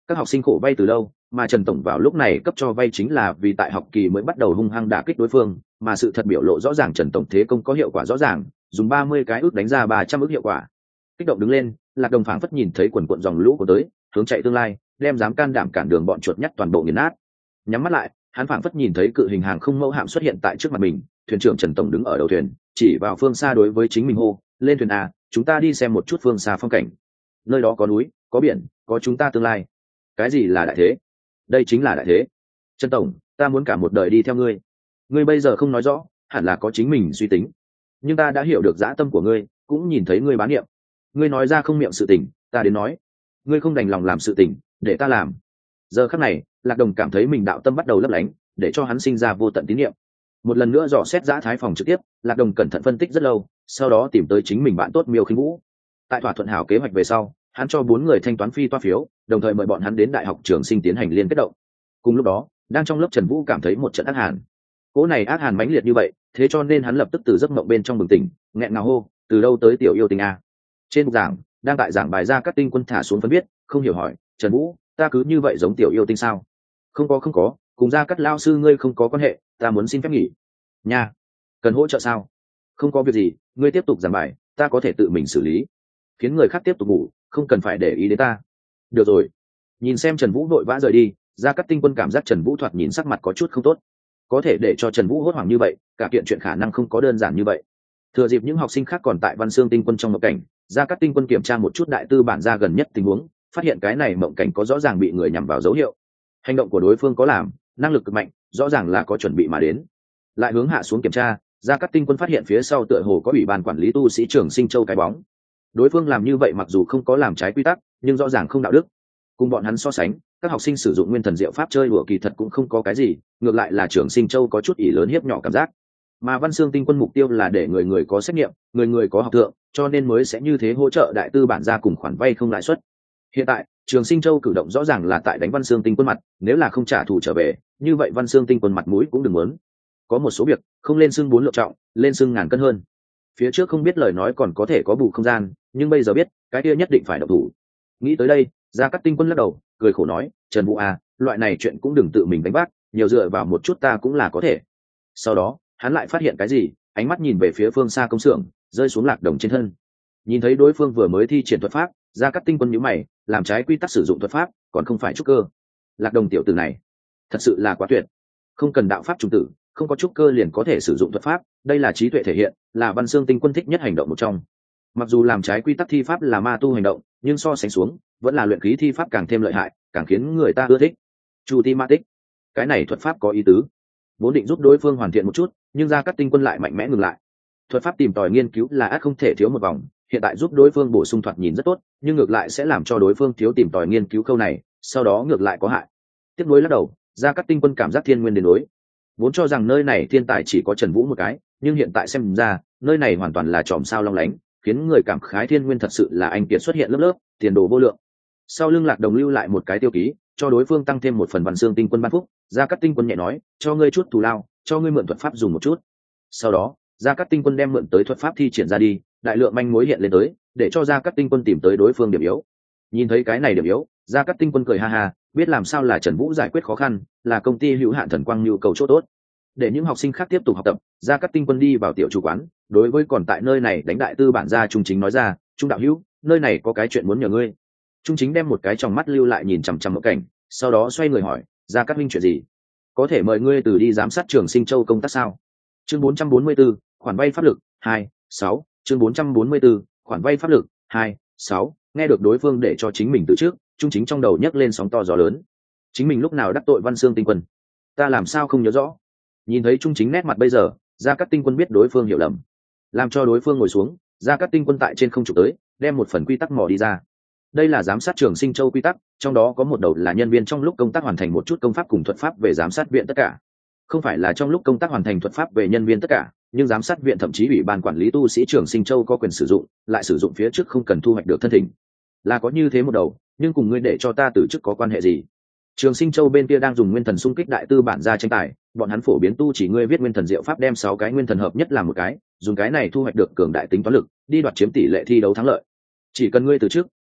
Các học sinh khổ vay từ lâu, mà Trần tổng vào lúc này cấp cho vay chính là vì tại học kỳ mới bắt đầu hung hăng đả kích đối phương, mà sự thật biểu lộ rõ ràng Trần tổng thế công có hiệu quả rõ ràng, dùng ba mươi cái ước đánh ra ba trăm ước hiệu quả. Kích động đứng lên, Lạc Đồng phảng phất nhìn thấy quần cuộn dòng lũ của tới, hướng chạy tương lai, đem dám can đảm cản đường bọn chuột nhắt toàn bộ nghiền nát. Nhắm mắt lại, hắn phảng phất nhìn thấy cự hình hàng không mẫu hạm xuất hiện tại trước mặt mình, thuyền trưởng Trần tổng đứng ở đầu thuyền, chỉ vào phương xa đối với chính mình hô, lên thuyền à, chúng ta đi xem một chút phương xa phong cảnh. Nơi đó có núi, có biển, có chúng ta tương lai. Cái gì là đại thế? Đây chính là đại thế. Trần tổng, ta muốn cả một đời đi theo ngươi. Ngươi bây giờ không nói rõ, hẳn là có chính mình suy tính, nhưng ta đã hiểu được dã tâm của ngươi, cũng nhìn thấy ngươi bán niệm. Ngươi nói ra không miệng sự tình, ta đến nói. Ngươi không đành lòng làm sự tình, để ta làm. Giờ khắc này, Lạc Đồng cảm thấy mình đạo tâm bắt đầu lấp lánh, để cho hắn sinh ra vô tận tín niệm. Một lần nữa dò xét dã thái phòng trực tiếp, Lạc Đồng cẩn thận phân tích rất lâu, sau đó tìm tới chính mình bạn tốt Miêu Khinh Vũ. Tại thỏa thuận hảo kế hoạch về sau, hắn cho bốn người thanh toán phi toa phiếu, đồng thời mời bọn hắn đến đại học trường sinh tiến hành liên kết động. Cùng lúc đó, đang trong lớp Trần Vũ cảm thấy một trận ác hàn. Cỗ này ác hàn mãnh liệt như vậy, thế cho nên hắn lập tức từ giấc mộng bên trong bừng tỉnh, nghẹn ngào hô, từ đâu tới tiểu yêu tình a? Trên bục giảng, đang tại giảng bài ra các tinh quân thả xuống phân biết, không hiểu hỏi, Trần Vũ, ta cứ như vậy giống tiểu yêu tinh sao? Không có không có, cùng ra cắt lao sư ngươi không có quan hệ, ta muốn xin phép nghỉ. Nha, cần hỗ trợ sao? Không có việc gì, ngươi tiếp tục giảng bài, ta có thể tự mình xử lý. Khiến người khác tiếp tục ngủ, không cần phải để ý đến ta. Được rồi. Nhìn xem Trần Vũ vội vã rời đi, ra cắt tinh quân cảm giác Trần Vũ thoạt nhìn sắc mặt có chút không tốt. Có thể để cho Trần Vũ hốt hoảng như vậy, cả kiện chuyện khả năng không có đơn giản như vậy. Thừa dịp những học sinh khác còn tại Văn Xương tinh quân trong mộng cảnh, ra cắt tinh quân kiểm tra một chút đại tư bản ra gần nhất tình huống, phát hiện cái này mộng cảnh có rõ ràng bị người nhằm vào dấu hiệu. Hành động của đối phương có làm, năng lực cực mạnh, rõ ràng là có chuẩn bị mà đến. Lại hướng hạ xuống kiểm tra, ra cắt tinh quân phát hiện phía sau tựa hồ có ủy ban quản lý tu sĩ Trường Sinh Châu cái bóng. Đối phương làm như vậy mặc dù không có làm trái quy tắc, nhưng rõ ràng không đạo đức. Cùng bọn hắn so sánh, các học sinh sử dụng nguyên thần diệu pháp chơi đùa kỳ thật cũng không có cái gì, ngược lại là Trường Sinh Châu có chút ỷ lớn hiếp nhỏ cảm giác. Mà Văn Xương tinh quân mục tiêu là để người người có xét nghiệm, người người có học thượng, cho nên mới sẽ như thế hỗ trợ đại tư bản ra cùng khoản vay không lãi suất. Hiện tại, Trường Sinh Châu cử động rõ ràng là tại đánh Văn Xương tinh quân mặt, nếu là không trả thù trở về, như vậy Văn Xương tinh quân mặt mũi cũng đừng muốn. Có một số việc, không lên xương bốn lượng trọng, lên xương ngàn cân hơn. Phía trước không biết lời nói còn có thể có bù không gian, nhưng bây giờ biết, cái kia nhất định phải động thủ. Nghĩ tới đây, Gia Cát Tinh Quân lắc đầu, cười khổ nói, Trần Vũ à, loại này chuyện cũng đừng tự mình đánh bác, nhiều dựa vào một chút ta cũng là có thể. Sau đó, hắn lại phát hiện cái gì, ánh mắt nhìn về phía phương xa công xưởng, rơi xuống Lạc Đồng trên thân. Nhìn thấy đối phương vừa mới thi triển thuật pháp, Gia Cát Tinh Quân nhíu mày, làm trái quy tắc sử dụng thuật pháp, còn không phải trúc cơ. Lạc Đồng tiểu tử này, thật sự là quá tuyệt. Không cần đạo pháp trùng tử, không có trúc cơ liền có thể sử dụng thuật pháp, đây là trí tuệ thể hiện, là Văn Xương Tinh Quân thích nhất hành động một trong. Mặc dù làm trái quy tắc thi pháp là ma tu hành động, nhưng so sánh xuống, vẫn là luyện khí thi pháp càng thêm lợi hại, càng khiến người ta ưa thích. Chu ti ma tích, cái này thuật pháp có ý tứ. Vốn định giúp đối phương hoàn thiện một chút, nhưng Gia Cát Tinh Quân lại mạnh mẽ ngừng lại. Thuật pháp tìm tòi nghiên cứu là ắt không thể thiếu một vòng, hiện tại giúp đối phương bổ sung thoạt nhìn rất tốt, nhưng ngược lại sẽ làm cho đối phương thiếu tìm tòi nghiên cứu câu này, sau đó ngược lại có hại. Tiếp nối lắc đầu, Gia Cát Tinh Quân cảm giác thiên nguyên đến đối. Vốn cho rằng nơi này thiên tài chỉ có Trần Vũ một cái, nhưng hiện tại xem ra, nơi này hoàn toàn là chòm sao long lánh, khiến người cảm khái thiên nguyên thật sự là anh kiệt xuất hiện lớp lớp, tiền đồ vô lượng. Sau lưng Lạc Đồng lưu lại một cái tiêu ký, cho đối phương tăng thêm một phần Văn Xương Tinh Quân ban phúc. Gia Cát Tinh Quân nhẹ nói, cho ngươi chút thù lao, cho ngươi mượn thuật pháp dùng một chút. Sau đó, Gia Cát Tinh Quân đem mượn tới thuật pháp thi triển ra đi, đại lượng manh mối hiện lên tới, để cho Gia Cát Tinh Quân tìm tới đối phương điểm yếu. Nhìn thấy cái này điểm yếu, Gia Cát Tinh Quân cười ha ha, biết làm sao là Trần Vũ giải quyết khó khăn, là công ty hữu hạn thần quang nhu cầu chỗ tốt. Để những học sinh khác tiếp tục học tập, Gia Cát Tinh Quân đi vào tiểu chủ quán, đối với còn tại nơi này đánh đại tư bản gia Trung Chính nói ra, Trung đạo hữu, nơi này có cái chuyện muốn nhờ ngươi. Trung Chính đem một cái tròng mắt lưu lại nhìn chằm chằm một cảnh, sau đó xoay người hỏi, Gia Cát huynh chuyện gì? Có thể mời ngươi từ đi giám sát Trường Sinh Châu công tác sao? Chương bốn trăm bốn mươi 4, khoản vay pháp lực hai sáu, chương bốn trăm bốn mươi 4, khoản vay pháp lực hai sáu. Nghe được đối phương để cho chính mình tự trước, Trung Chính trong đầu nhấc lên sóng to gió lớn. Chính mình lúc nào đắc tội Văn Xương Tinh Quân? Ta làm sao không nhớ rõ? Nhìn thấy Trung Chính nét mặt bây giờ, Gia Cát Tinh Quân biết đối phương hiểu lầm, làm cho đối phương ngồi xuống. Gia Cát Tinh Quân tại trên không chụp tới, đem một phần quy tắc mò đi ra. Đây là giám sát Trường Sinh Châu quy tắc, trong đó có một đầu là nhân viên trong lúc công tác hoàn thành một chút công pháp cùng thuật pháp về giám sát viện tất cả. Không phải là trong lúc công tác hoàn thành thuật pháp về nhân viên tất cả, nhưng giám sát viện thậm chí ủy ban quản lý tu sĩ Trường Sinh Châu có quyền sử dụng, lại sử dụng phía trước không cần thu hoạch được thân thỉnh. Là có như thế một đầu, nhưng cùng ngươi để cho ta từ chức có quan hệ gì? Trường Sinh Châu bên kia đang dùng nguyên thần xung kích đại tư bản ra tranh tài, bọn hắn phổ biến tu chỉ ngươi viết nguyên thần diệu pháp đem sáu cái nguyên thần hợp nhất làm một cái, dùng cái này thu hoạch được cường đại tính toán lực, đi đoạt chiếm tỷ lệ thi đấu thắng lợi. Chỉ cần ngươi từ trước,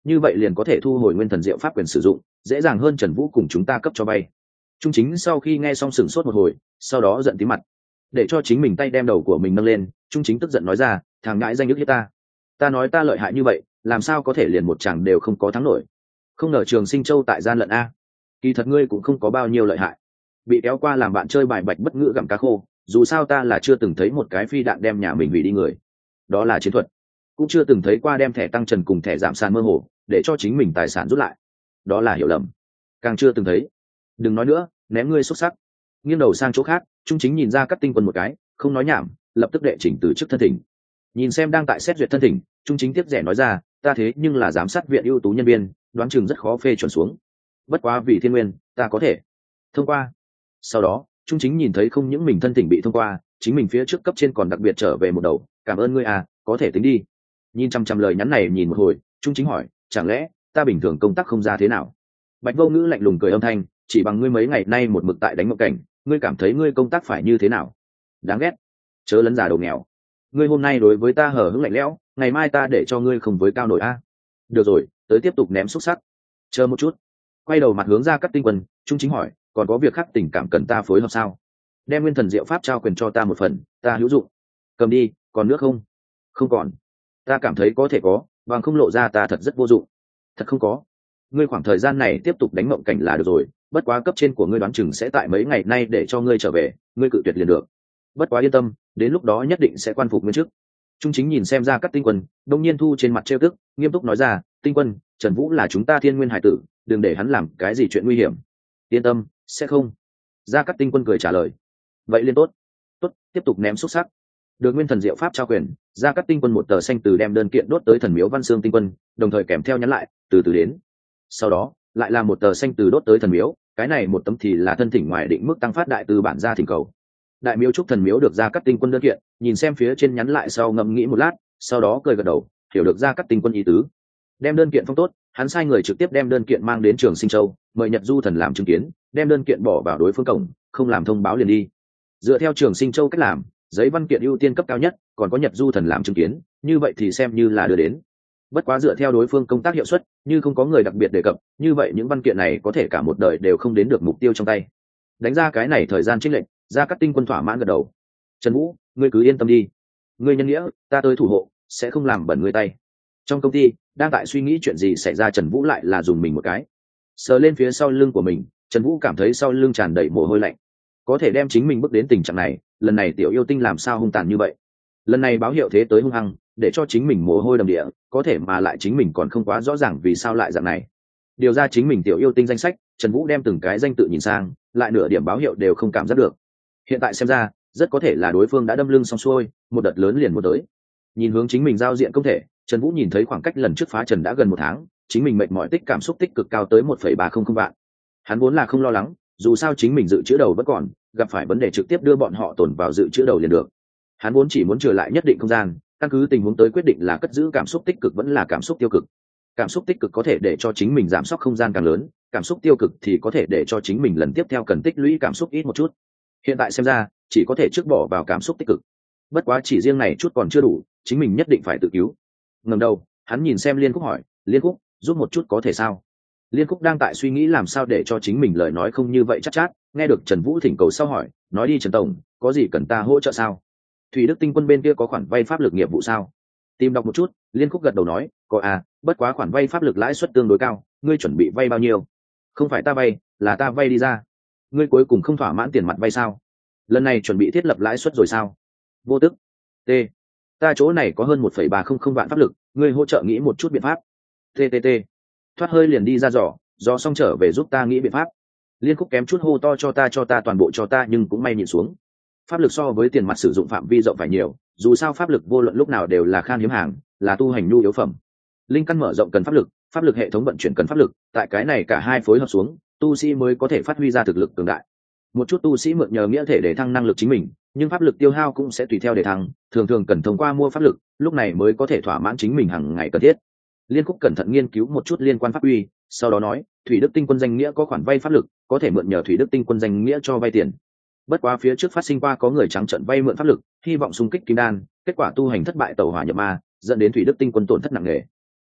như vậy liền có thể thu hồi nguyên thần diệu pháp quyền sử dụng, dễ dàng hơn Trần Vũ cùng chúng ta cấp cho vay. Trung Chính sau khi nghe xong sửng sốt một hồi, sau đó giận tí mặt, để cho chính mình tay đem đầu của mình nâng lên. Trung Chính tức giận nói ra, thằng ngãi danh nhức hiếp ta, ta nói ta lợi hại như vậy, làm sao có thể liền một chàng đều không có thắng nổi? Không ngờ Trường Sinh Châu tại gian lận a, kỳ thật ngươi cũng không có bao nhiêu lợi hại, bị kéo qua làm bạn chơi bài bạch bất ngữ gặm cá khô. Dù sao ta là chưa từng thấy một cái phi đạn đem nhà mình hủy đi người, đó là chiến thuật. Cũng chưa từng thấy qua đem thẻ tăng trần cùng thẻ giảm sàn mơ hồ để cho chính mình tài sản rút lại, đó là hiểu lầm. Càng chưa từng thấy. Đừng nói nữa, ném ngươi xuất sắc. Nghiêng đầu sang chỗ khác, Trung Chính nhìn ra Cát Tinh Quân một cái, không nói nhảm, lập tức đệ chỉnh từ chức thân thỉnh. Nhìn xem đang tại xét duyệt thân thỉnh, Trung Chính tiếp rẻ nói ra, ta thế nhưng là giám sát viện ưu tú nhân viên, đoán chừng rất khó phê chuẩn xuống. Bất quá vì thiên nguyên, ta có thể thông qua. Sau đó, Trung Chính nhìn thấy không những mình thân thỉnh bị thông qua, chính mình phía trước cấp trên còn đặc biệt trở về một đầu, cảm ơn ngươi à, có thể tính đi. Nhìn chăm chăm lời nhắn này nhìn một hồi, Trung Chính hỏi, chẳng lẽ ta bình thường công tác không ra thế nào? Bạch Vô Ngữ lạnh lùng cười âm thanh, chỉ bằng ngươi mấy ngày nay một mực tại đánh mộng cảnh, ngươi cảm thấy ngươi công tác phải như thế nào? Đáng ghét, chớ lấn giả đầu nghèo. Ngươi hôm nay đối với ta hở hững lạnh lẽo, ngày mai ta để cho ngươi không với cao nổi a. Được rồi, tới tiếp tục ném xúc sắc. Chờ một chút. Quay đầu mặt hướng ra Cát Tinh Quân, Trung Chính hỏi, còn có việc khác tình cảm cần ta phối hợp sao? Đem nguyên thần diệu pháp trao quyền cho ta một phần, ta hữu dụng. Cầm đi, còn nước không? Không còn. Ta cảm thấy có thể có, bằng không lộ ra ta thật rất vô dụng. Thật không có. Ngươi khoảng thời gian này tiếp tục đánh mộng cảnh là được rồi, bất quá cấp trên của ngươi đoán chừng sẽ tại mấy ngày nay để cho ngươi trở về, ngươi cự tuyệt liền được. Bất quá yên tâm, đến lúc đó nhất định sẽ quan phục nguyên chức. Trung Chính nhìn xem ra Cát Tinh Quân, đông nhiên thu trên mặt trêu tức, nghiêm túc nói ra, Tinh Quân, Trần Vũ là chúng ta thiên nguyên hải tử, đừng để hắn làm cái gì chuyện nguy hiểm. Yên tâm, sẽ không. Gia Cát Tinh Quân cười trả lời. Vậy liên tốt. Tốt, tiếp tục ném xúc sắc. Được nguyên thần diệu pháp trao quyền, Gia Cát Tinh Quân một tờ xanh từ đem đơn kiện đốt tới thần miếu Văn Xương Tinh Quân, đồng thời kèm theo nhắn lại, từ từ đến. Sau đó, lại là một tờ xanh từ đốt tới thần miếu, cái này một tấm thì là thân thỉnh ngoài định mức tăng phát đại từ bản gia thỉnh cầu. Đại miếu trúc thần miếu được Gia Cát Tinh Quân đơn kiện, nhìn xem phía trên nhắn lại sau ngẫm nghĩ một lát, sau đó cười gật đầu, hiểu được Gia Cát Tinh Quân ý tứ. Đem đơn kiện phong tốt, hắn sai người trực tiếp đem đơn kiện mang đến Trường Sinh Châu, mời Nhật Du Thần làm chứng kiến, đem đơn kiện bỏ vào đối phương cổng, không làm thông báo liền đi. Dựa theo Trường Sinh Châu cách làm, giấy văn kiện ưu tiên cấp cao nhất, còn có Nhật Du Thần làm chứng kiến, như vậy thì xem như là đưa đến. Bất quá dựa theo đối phương công tác hiệu suất, như không có người đặc biệt đề cập, như vậy những văn kiện này có thể cả một đời đều không đến được mục tiêu trong tay. Đánh ra cái này thời gian chênh lệch, Gia Cát Tinh Quân thỏa mãn gật đầu. Trần Vũ, ngươi cứ yên tâm đi, ngươi nhân nghĩa, ta tới thủ hộ, sẽ không làm bẩn ngươi tay. Trong công ty, đang tại suy nghĩ chuyện gì xảy ra, Trần Vũ lại là dùng mình một cái, sờ lên phía sau lưng của mình. Trần Vũ cảm thấy sau lưng tràn đầy mồ hôi lạnh, có thể đem chính mình bước đến tình trạng này, lần này tiểu yêu tinh làm sao hung tàn như vậy? Lần này báo hiệu thế tới hung hăng, để cho chính mình mồ hôi đầm địa, có thể mà lại chính mình còn không quá rõ ràng vì sao lại dạng này. Điều ra chính mình tiểu yêu tinh danh sách, Trần Vũ đem từng cái danh tự nhìn sang, lại nửa điểm báo hiệu đều không cảm giác được. Hiện tại xem ra, rất có thể là đối phương đã đâm lưng xong xuôi, một đợt lớn liền muốn tới. Nhìn hướng chính mình giao diện công thể, Trần Vũ nhìn thấy khoảng cách lần trước phá trần đã gần một tháng, chính mình mệt mỏi tích cảm xúc tích cực cao tới một phẩy ba không không vạn. Hắn vốn là không lo lắng, dù sao chính mình dự trữ đầu vẫn còn, gặp phải vấn đề trực tiếp đưa bọn họ tồn vào dự trữ đầu liền được. Hắn vốn chỉ muốn trở lại nhất định không gian, căn cứ tình huống tới quyết định là cất giữ cảm xúc tích cực vẫn là cảm xúc tiêu cực. Cảm xúc tích cực có thể để cho chính mình giảm sóc không gian càng lớn, cảm xúc tiêu cực thì có thể để cho chính mình lần tiếp theo cần tích lũy cảm xúc ít một chút. Hiện tại xem ra, chỉ có thể trước bỏ vào cảm xúc tích cực. Bất quá chỉ riêng này chút còn chưa đủ, chính mình nhất định phải tự cứu. Ngẩng đầu, hắn nhìn xem Liên Khúc hỏi, Liên Khúc, giúp một chút có thể sao? Liên Khúc đang tại suy nghĩ làm sao để cho chính mình lời nói không như vậy chắc chát, nghe được Trần Vũ thỉnh cầu sau hỏi, nói đi Trần Tổng, có gì cần ta hỗ trợ sao? Thủy Đức Tinh Quân bên kia có khoản vay pháp lực nghiệp vụ sao? Tìm đọc một chút, Liên Khúc gật đầu nói, có à, bất quá khoản vay pháp lực lãi suất tương đối cao, ngươi chuẩn bị vay bao nhiêu? Không phải ta vay, là ta vay đi ra. Ngươi cuối cùng không thỏa mãn tiền mặt vay sao? Lần này chuẩn bị thiết lập lãi suất rồi sao? Vô tức. T. Ta chỗ này có hơn một phẩy ba không không vạn pháp lực, ngươi hỗ trợ nghĩ một chút biện pháp. Ttt. Thoát hơi liền đi ra dò, dò xong trở về giúp ta nghĩ biện pháp. Liên Khúc kém chút hô to cho ta cho ta toàn bộ cho ta, nhưng cũng may nhìn xuống. Pháp lực so với tiền mặt sử dụng phạm vi rộng phải nhiều, dù sao pháp lực vô luận lúc nào đều là khan hiếm hàng, là tu hành nhu yếu phẩm. Linh căn mở rộng cần pháp lực, pháp lực hệ thống vận chuyển cần pháp lực, tại cái này cả hai phối hợp xuống, tu sĩ mới có thể phát huy ra thực lực cường đại. Một chút tu sĩ mượn nhờ nghĩa thể để thăng năng lực chính mình, nhưng pháp lực tiêu hao cũng sẽ tùy theo để thăng, thường thường cần thông qua mua pháp lực, lúc này mới có thể thỏa mãn chính mình hàng ngày cần thiết. Liên Khúc cẩn thận nghiên cứu một chút liên quan pháp uy, sau đó nói, Thủy Đức Tinh Quân danh nghĩa có khoản vay pháp lực, có thể mượn nhờ Thủy Đức Tinh Quân danh nghĩa cho vay tiền. Bất quá phía trước phát sinh qua có người trắng trợn vay mượn pháp lực, hy vọng xung kích kim đan, kết quả tu hành thất bại tẩu hỏa nhập ma, dẫn đến Thủy Đức Tinh Quân tổn thất nặng nề.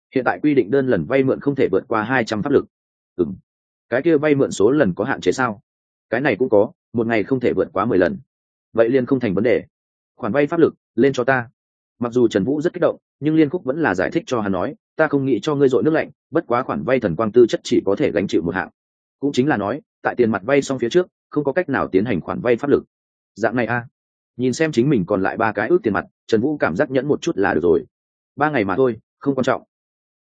hiện tại quy định đơn lần vay mượn không thể vượt qua hai trăm pháp lực. Ừm, cái kia vay mượn số lần có hạn chế sao? Cái này cũng có, một ngày không thể vượt quá mười lần. Vậy liền không thành vấn đề. Khoản vay pháp lực lên cho ta. Mặc dù Trần Vũ rất kích động, nhưng Liên Khúc vẫn là giải thích cho hắn nói, ta không nghĩ cho ngươi dội nước lạnh, bất quá khoản vay thần quang tư chất chỉ có thể gánh chịu một hạng. Cũng chính là nói, tại tiền mặt vay xong phía trước, không có cách nào tiến hành khoản vay pháp lực. Dạng này a. Nhìn xem chính mình còn lại ba cái ước tiền mặt, Trần Vũ cảm giác nhẫn một chút là được rồi. Ba ngày mà thôi, không quan trọng.